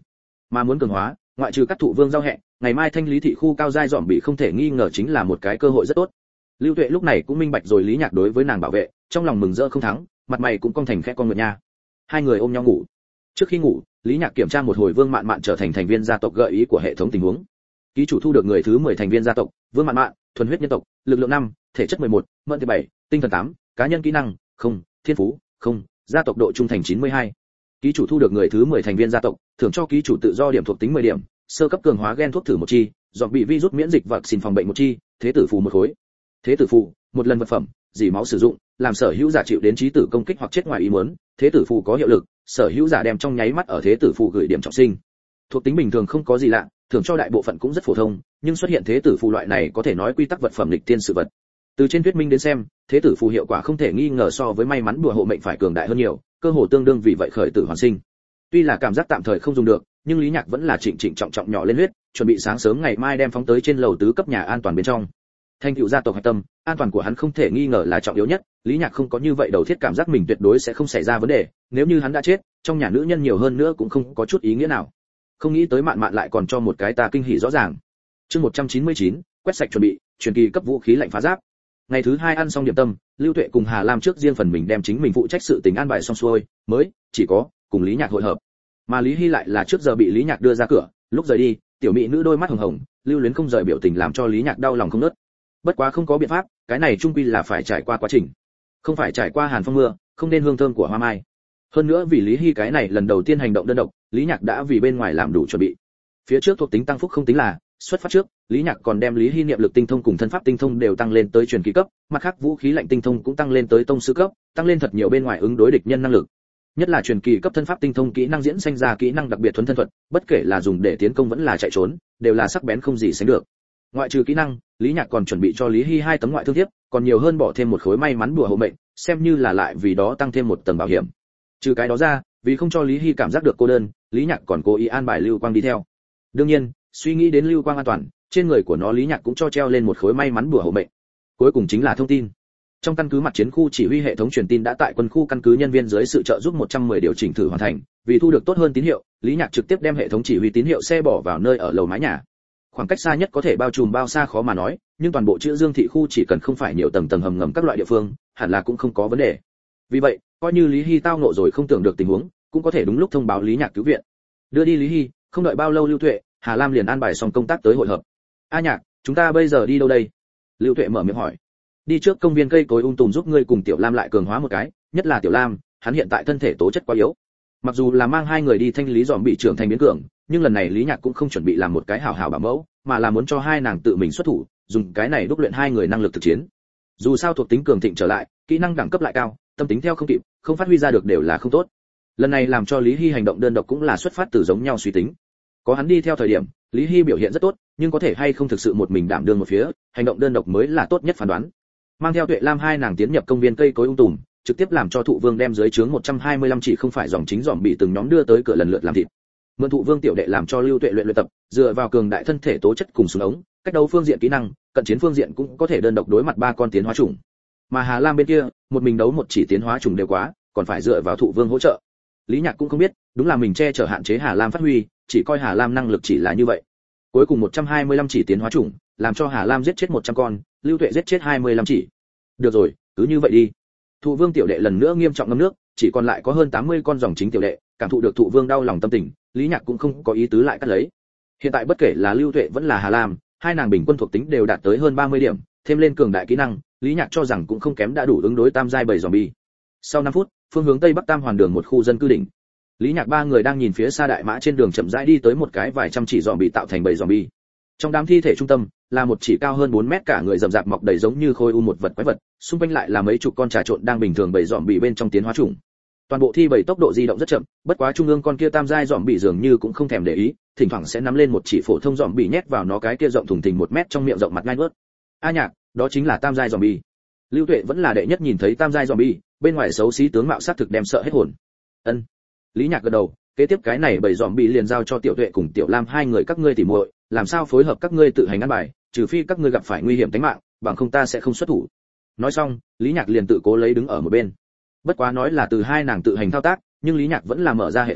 Mà muốn cường hóa, ngoại trừ các thụ vương giao hẹ, ngày mai thanh lý thị khu cao giai dòm bị không thể nghi ngờ chính là một cái cơ hội rất tốt. Lưu Tuệ lúc này cũng minh bạch rồi Lý Nhạc đối với nàng bảo vệ, trong lòng mừng rỡ không thắng, mặt mày cũng cong thành khẽ con ngựa nha. Hai người ôm nhau ngủ. Trước khi ngủ, Lý Nhạc kiểm tra một hồi Vương Mạn Mạn trở thành thành viên gia tộc gợi ý của hệ thống tình huống. Ký chủ thu được người thứ mười thành viên gia tộc, Vương Mạn Mạn, thuần huyết nhân tộc, lực lượng năm, thể chất mười một, mẫn tiệp bảy, tinh thần tám, cá nhân kỹ năng không, thiên phú không, gia tộc độ trung thành chín mươi hai. Ký chủ thu được người thứ mười thành viên gia tộc, thưởng cho ký chủ tự do điểm thuộc tính mười điểm, sơ cấp cường hóa gen thuốc thử một chi, dọn bị virus miễn dịch vật xin phòng bệnh một chi, thế tử phù một khối. Thế tử phù, một lần vật phẩm, dỉ máu sử dụng, làm sở hữu giả chịu đến chí tử công kích hoặc chết ngoài ý muốn, thế tử phù có hiệu lực, sở hữu giả đem trong nháy mắt ở thế tử phù gửi điểm trọng sinh. Thuộc tính bình thường không có gì lạ, thưởng cho đại bộ phận cũng rất phổ thông, nhưng xuất hiện thế tử phù loại này có thể nói quy tắc vật phẩm lịch tiên sự vật. Từ trên thuyết minh đến xem, thế tử phù hiệu quả không thể nghi ngờ so với may mắn đùa hộ mệnh phải cường đại hơn nhiều, cơ hồ tương đương vì vậy khởi tử hoàn sinh. Tuy là cảm giác tạm thời không dùng được, nhưng Lý Nhạc vẫn là trịnh trịnh trọng trọng nhỏ lên huyết, chuẩn bị sáng sớm ngày mai đem phóng tới trên lầu tứ cấp nhà an toàn bên trong. Thành tựu gia tộc hạch tâm, an toàn của hắn không thể nghi ngờ là trọng yếu nhất, Lý Nhạc không có như vậy đầu thiết cảm giác mình tuyệt đối sẽ không xảy ra vấn đề, nếu như hắn đã chết, trong nhà nữ nhân nhiều hơn nữa cũng không có chút ý nghĩa nào. Không nghĩ tới Mạn Mạn lại còn cho một cái ta kinh hỉ rõ ràng. Chương một trăm chín mươi chín, quét sạch chuẩn bị, truyền kỳ cấp vũ khí lạnh phá giáp. Ngày thứ hai ăn xong điểm tâm, Lưu Tuệ cùng Hà Lam trước riêng phần mình đem chính mình phụ trách sự tình an bài xong xuôi, mới chỉ có cùng Lý Nhạc hội hợp. Mà Lý Hy lại là trước giờ bị Lý Nhạc đưa ra cửa, lúc rời đi, tiểu mỹ nữ đôi mắt hồng hồng, lưu luyến không rời biểu tình làm cho Lý Nhạc đau lòng không ngớt. Bất quá không có biện pháp, cái này chung quy là phải trải qua quá trình. Không phải trải qua hàn phong mưa, không nên hương thơm của hoa mai. Hơn nữa vì Lý Hy cái này lần đầu tiên hành động đơn độc, Lý Nhạc đã vì bên ngoài làm đủ chuẩn bị. Phía trước thuộc tính tăng phúc không tính là, xuất phát trước, Lý Nhạc còn đem Lý Hy niệm lực tinh thông cùng thân pháp tinh thông đều tăng lên tới truyền kỳ cấp, mặt khác vũ khí lạnh tinh thông cũng tăng lên tới tông sư cấp, tăng lên thật nhiều bên ngoài ứng đối địch nhân năng lực. Nhất là truyền kỳ cấp thân pháp tinh thông kỹ năng diễn sinh ra kỹ năng đặc biệt thuần thân thuật, bất kể là dùng để tiến công vẫn là chạy trốn, đều là sắc bén không gì sánh được. Ngoại trừ kỹ năng, Lý Nhạc còn chuẩn bị cho Lý Hy hai tấm ngoại thương thiếp, còn nhiều hơn bỏ thêm một khối may mắn đùa hộ mệnh, xem như là lại vì đó tăng thêm một tầng bảo hiểm. Trừ cái đó ra, vì không cho Lý Hy cảm giác được cô đơn, Lý Nhạc còn cố ý an bài Lưu Quang đi theo. Đương nhiên, suy nghĩ đến Lưu Quang an toàn, trên người của nó Lý Nhạc cũng cho treo lên một khối may mắn đùa hộ mệnh. Cuối cùng chính là thông tin. Trong căn cứ mặt chiến khu chỉ huy hệ thống truyền tin đã tại quân khu căn cứ nhân viên dưới sự trợ giúp một trăm mười điều chỉnh thử hoàn thành, vì thu được tốt hơn tín hiệu, Lý Nhạc trực tiếp đem hệ thống chỉ huy tín hiệu xe bỏ vào nơi ở lầu mái nhà. Khoảng cách xa nhất có thể bao trùm bao xa khó mà nói, nhưng toàn bộ chữ Dương thị khu chỉ cần không phải nhiều tầng tầng hầm ngầm các loại địa phương, hẳn là cũng không có vấn đề. Vì vậy, coi như Lý Hy tao ngộ rồi không tưởng được tình huống, cũng có thể đúng lúc thông báo Lý Nhạc cứu viện. Đưa đi Lý Hy, không đợi bao lâu Lưu Tuệ, Hà Lam liền an bài xong công tác tới hội hợp. A Nhạc, chúng ta bây giờ đi đâu đây? Lưu Tuệ mở miệng hỏi. Đi trước công viên cây cối um tùm giúp ngươi cùng Tiểu Lam lại cường hóa một cái, nhất là Tiểu Lam, hắn hiện tại thân thể tố chất quá yếu. Mặc dù là mang hai người đi thanh lý dòm bị trưởng thành biến cường, nhưng lần này Lý Nhạc cũng không chuẩn bị làm một cái hảo hảo bảo mẫu, mà là muốn cho hai nàng tự mình xuất thủ, dùng cái này đúc luyện hai người năng lực thực chiến. Dù sao thuộc tính cường thịnh trở lại, kỹ năng đẳng cấp lại cao, tâm tính theo không kịp, không phát huy ra được đều là không tốt. Lần này làm cho Lý Hy hành động đơn độc cũng là xuất phát từ giống nhau suy tính. Có hắn đi theo thời điểm, Lý Hy biểu hiện rất tốt, nhưng có thể hay không thực sự một mình đảm đương một phía, hành động đơn độc mới là tốt nhất phán đoán. Mang theo Tuệ Lam hai nàng tiến nhập công viên cây cối ung tùm, trực tiếp làm cho Thụ Vương đem dưới trướng một trăm hai mươi lăm chỉ không phải dòng chính dòm bị từng nhóm đưa tới cửa lần lượt làm thịt. Mượn Thụ Vương tiểu đệ làm cho Lưu Tuệ luyện luyện tập, dựa vào cường đại thân thể tố chất cùng súng ống, cách đấu phương diện kỹ năng, cận chiến phương diện cũng có thể đơn độc đối mặt ba con tiến hóa chủng. Mà Hà Lam bên kia, một mình đấu một chỉ tiến hóa chủng đều quá, còn phải dựa vào Thụ Vương hỗ trợ. Lý Nhạc cũng không biết, đúng là mình che chở hạn chế Hà Lam phát huy, chỉ coi Hà Lam năng lực chỉ là như vậy. Cuối cùng một trăm hai mươi lăm chỉ tiến hóa chủng, làm cho Hà Lam giết chết một trăm con, Lưu Tuệ giết chết hai mươi lăm chỉ. Được rồi, cứ như vậy đi. Thụ Vương tiểu đệ lần nữa nghiêm trọng ngâm nước, chỉ còn lại có hơn tám mươi con dòng chính tiểu đệ, cảm thụ được Thụ Vương đau lòng tâm tình, Lý Nhạc cũng không có ý tứ lại cắt lấy. Hiện tại bất kể là Lưu Tuệ vẫn là Hà Lam, hai nàng bình quân thuộc tính đều đạt tới hơn ba mươi điểm, thêm lên cường đại kỹ năng, Lý Nhạc cho rằng cũng không kém đã đủ ứng đối tam giai bầy zombie. Sau năm phút, phương hướng tây bắc Tam Hoàn đường một khu dân cư đỉnh. Lý Nhạc ba người đang nhìn phía xa đại mã trên đường chậm rãi đi tới một cái vài trăm chỉ zombie tạo thành bầy zombie. Trong đám thi thể trung tâm là một chỉ cao hơn bốn mét cả người rậm rạp mọc đầy giống như khối u một vật quái vật, xung quanh lại là mấy chục con trà trộn đang bình thường bầy zombie bên trong tiến hóa chủng. Toàn bộ thi bầy tốc độ di động rất chậm, bất quá trung ương con kia tam giai zombie dường như cũng không thèm để ý, thỉnh thoảng sẽ nắm lên một chỉ phổ thông zombie nhét vào nó cái kia rộng thùng thình một mét trong miệng rộng mặt ngai nuốt. A Nhạc, đó chính là tam giai zombie. Lưu Tuệ vẫn là đệ nhất nhìn thấy tam giai zombie, bên ngoài xấu xí tướng mạo sát thực đem sợ hết hồn. Ân. Lý Nhạc gật đầu, kế tiếp cái này bầy zombie liền giao cho Tiểu Tuệ cùng Tiểu Lam hai người các ngươi tỉ muội, làm sao phối hợp các ngươi tự hành ăn bài, trừ phi các ngươi gặp phải nguy hiểm tính mạng, bằng không ta sẽ không xuất thủ. Nói xong, Lý Nhạc liền tự cố lấy đứng ở một bên. Bất quá nói là từ hai nàng tự hành thao tác, nhưng Lý Nhạc vẫn là mở ra hệ thống,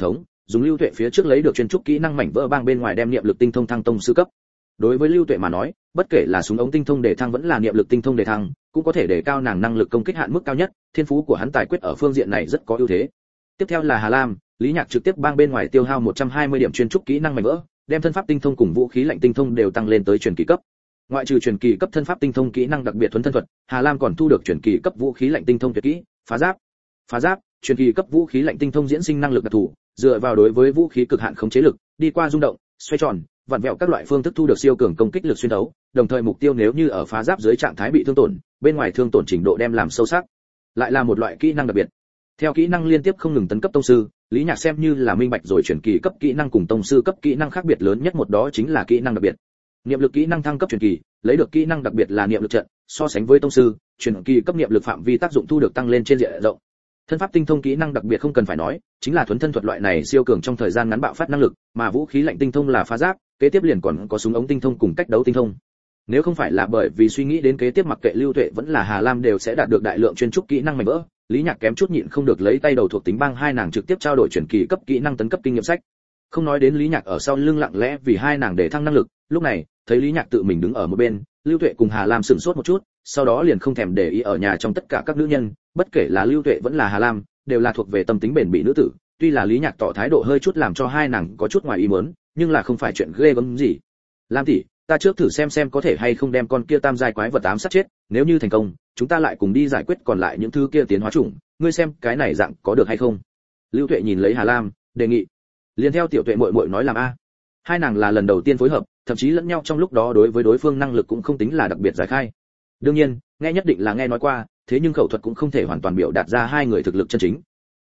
dùng Lưu Tuệ phía trước lấy được chuyên trúc kỹ năng mảnh vỡ bang bên ngoài đem niệm lực tinh thông thăng tông sư cấp. Đối với Lưu Tuệ mà nói, bất kể là súng ống tinh thông đề thăng vẫn là niệm lực tinh thông đề thăng, cũng có thể đề cao nàng năng lực công kích hạn mức cao nhất, thiên phú của hắn tài quyết ở phương diện này rất có ưu thế. Tiếp theo là Hà Lam, Lý Nhạc trực tiếp bang bên ngoài tiêu hao một trăm hai mươi điểm chuyên trúc kỹ năng mảnh vỡ, đem thân pháp tinh thông cùng vũ khí lạnh tinh thông đều tăng lên tới truyền kỳ cấp. Ngoại trừ truyền kỳ cấp thân pháp tinh thông kỹ năng đặc biệt thuần thân thuật, Hà Lam còn thu được truyền kỳ cấp vũ khí lạnh tinh thông tuyệt kỹ, phá giáp. Phá giáp, truyền kỳ cấp vũ khí lạnh tinh thông diễn sinh năng lực đặc thù, dựa vào đối với vũ khí cực hạn khống chế lực, đi qua rung động, xoay tròn, vặn vẹo các loại phương thức thu được siêu cường công kích lực xuyên đấu, đồng thời mục tiêu nếu như ở phá giáp dưới trạng thái bị thương tổn, bên ngoài thương tổn trình độ đem làm sâu sắc. Lại là một loại kỹ năng đặc biệt. Theo kỹ năng liên tiếp không ngừng tấn cấp tông sư, Lý Nhạc xem như là minh bạch rồi truyền kỳ cấp kỹ năng cùng tông sư cấp kỹ năng khác biệt lớn nhất một đó chính là kỹ năng đặc biệt. Niệm lực kỹ năng thăng cấp truyền kỳ, lấy được kỹ năng đặc biệt là niệm lực trận, so sánh với tông sư, truyền kỳ cấp niệm lực phạm vi tác dụng thu được tăng lên trên diện rộng. Thân pháp tinh thông kỹ năng đặc biệt không cần phải nói, chính là thuần thân thuật loại này siêu cường trong thời gian ngắn bạo phát năng lực, mà vũ khí lạnh tinh thông là phá giáp, kế tiếp liền còn có súng ống tinh thông cùng cách đấu tinh thông. Nếu không phải là bởi vì suy nghĩ đến kế tiếp mặc kệ Lưu Tuệ vẫn là Hà Lam đều sẽ đạt được đại lượng chuyên trúc kỹ năng mảnh vỡ, Lý Nhạc kém chút nhịn không được lấy tay đầu thuộc tính bang hai nàng trực tiếp trao đổi truyền kỳ cấp kỹ năng tấn cấp kinh nghiệm sách. Không nói đến Lý Nhạc ở sau lưng lặng lẽ vì hai nàng để thăng năng lực, lúc này, thấy Lý Nhạc tự mình đứng ở một bên, Lưu Tuệ cùng Hà Lam sửng sốt một chút, sau đó liền không thèm để ý ở nhà trong tất cả các nữ nhân, bất kể là Lưu Tuệ vẫn là Hà Lam, đều là thuộc về tâm tính bền bỉ nữ tử, tuy là Lý Nhạc tỏ thái độ hơi chút làm cho hai nàng có chút ngoài ý muốn, nhưng là không phải chuyện ghê gớm gì. Lam tỷ, ta trước thử xem xem có thể hay không đem con kia tam giai quái vật ám sát chết, nếu như thành công, chúng ta lại cùng đi giải quyết còn lại những thứ kia tiến hóa chủng, ngươi xem cái này dạng có được hay không? Lưu Tuệ nhìn lấy Hà Lam, đề nghị. Liên theo tiểu Tuệ muội muội nói làm a. Hai nàng là lần đầu tiên phối hợp, thậm chí lẫn nhau trong lúc đó đối với đối phương năng lực cũng không tính là đặc biệt giải khai. Đương nhiên, nghe nhất định là nghe nói qua, thế nhưng khẩu thuật cũng không thể hoàn toàn biểu đạt ra hai người thực lực chân chính.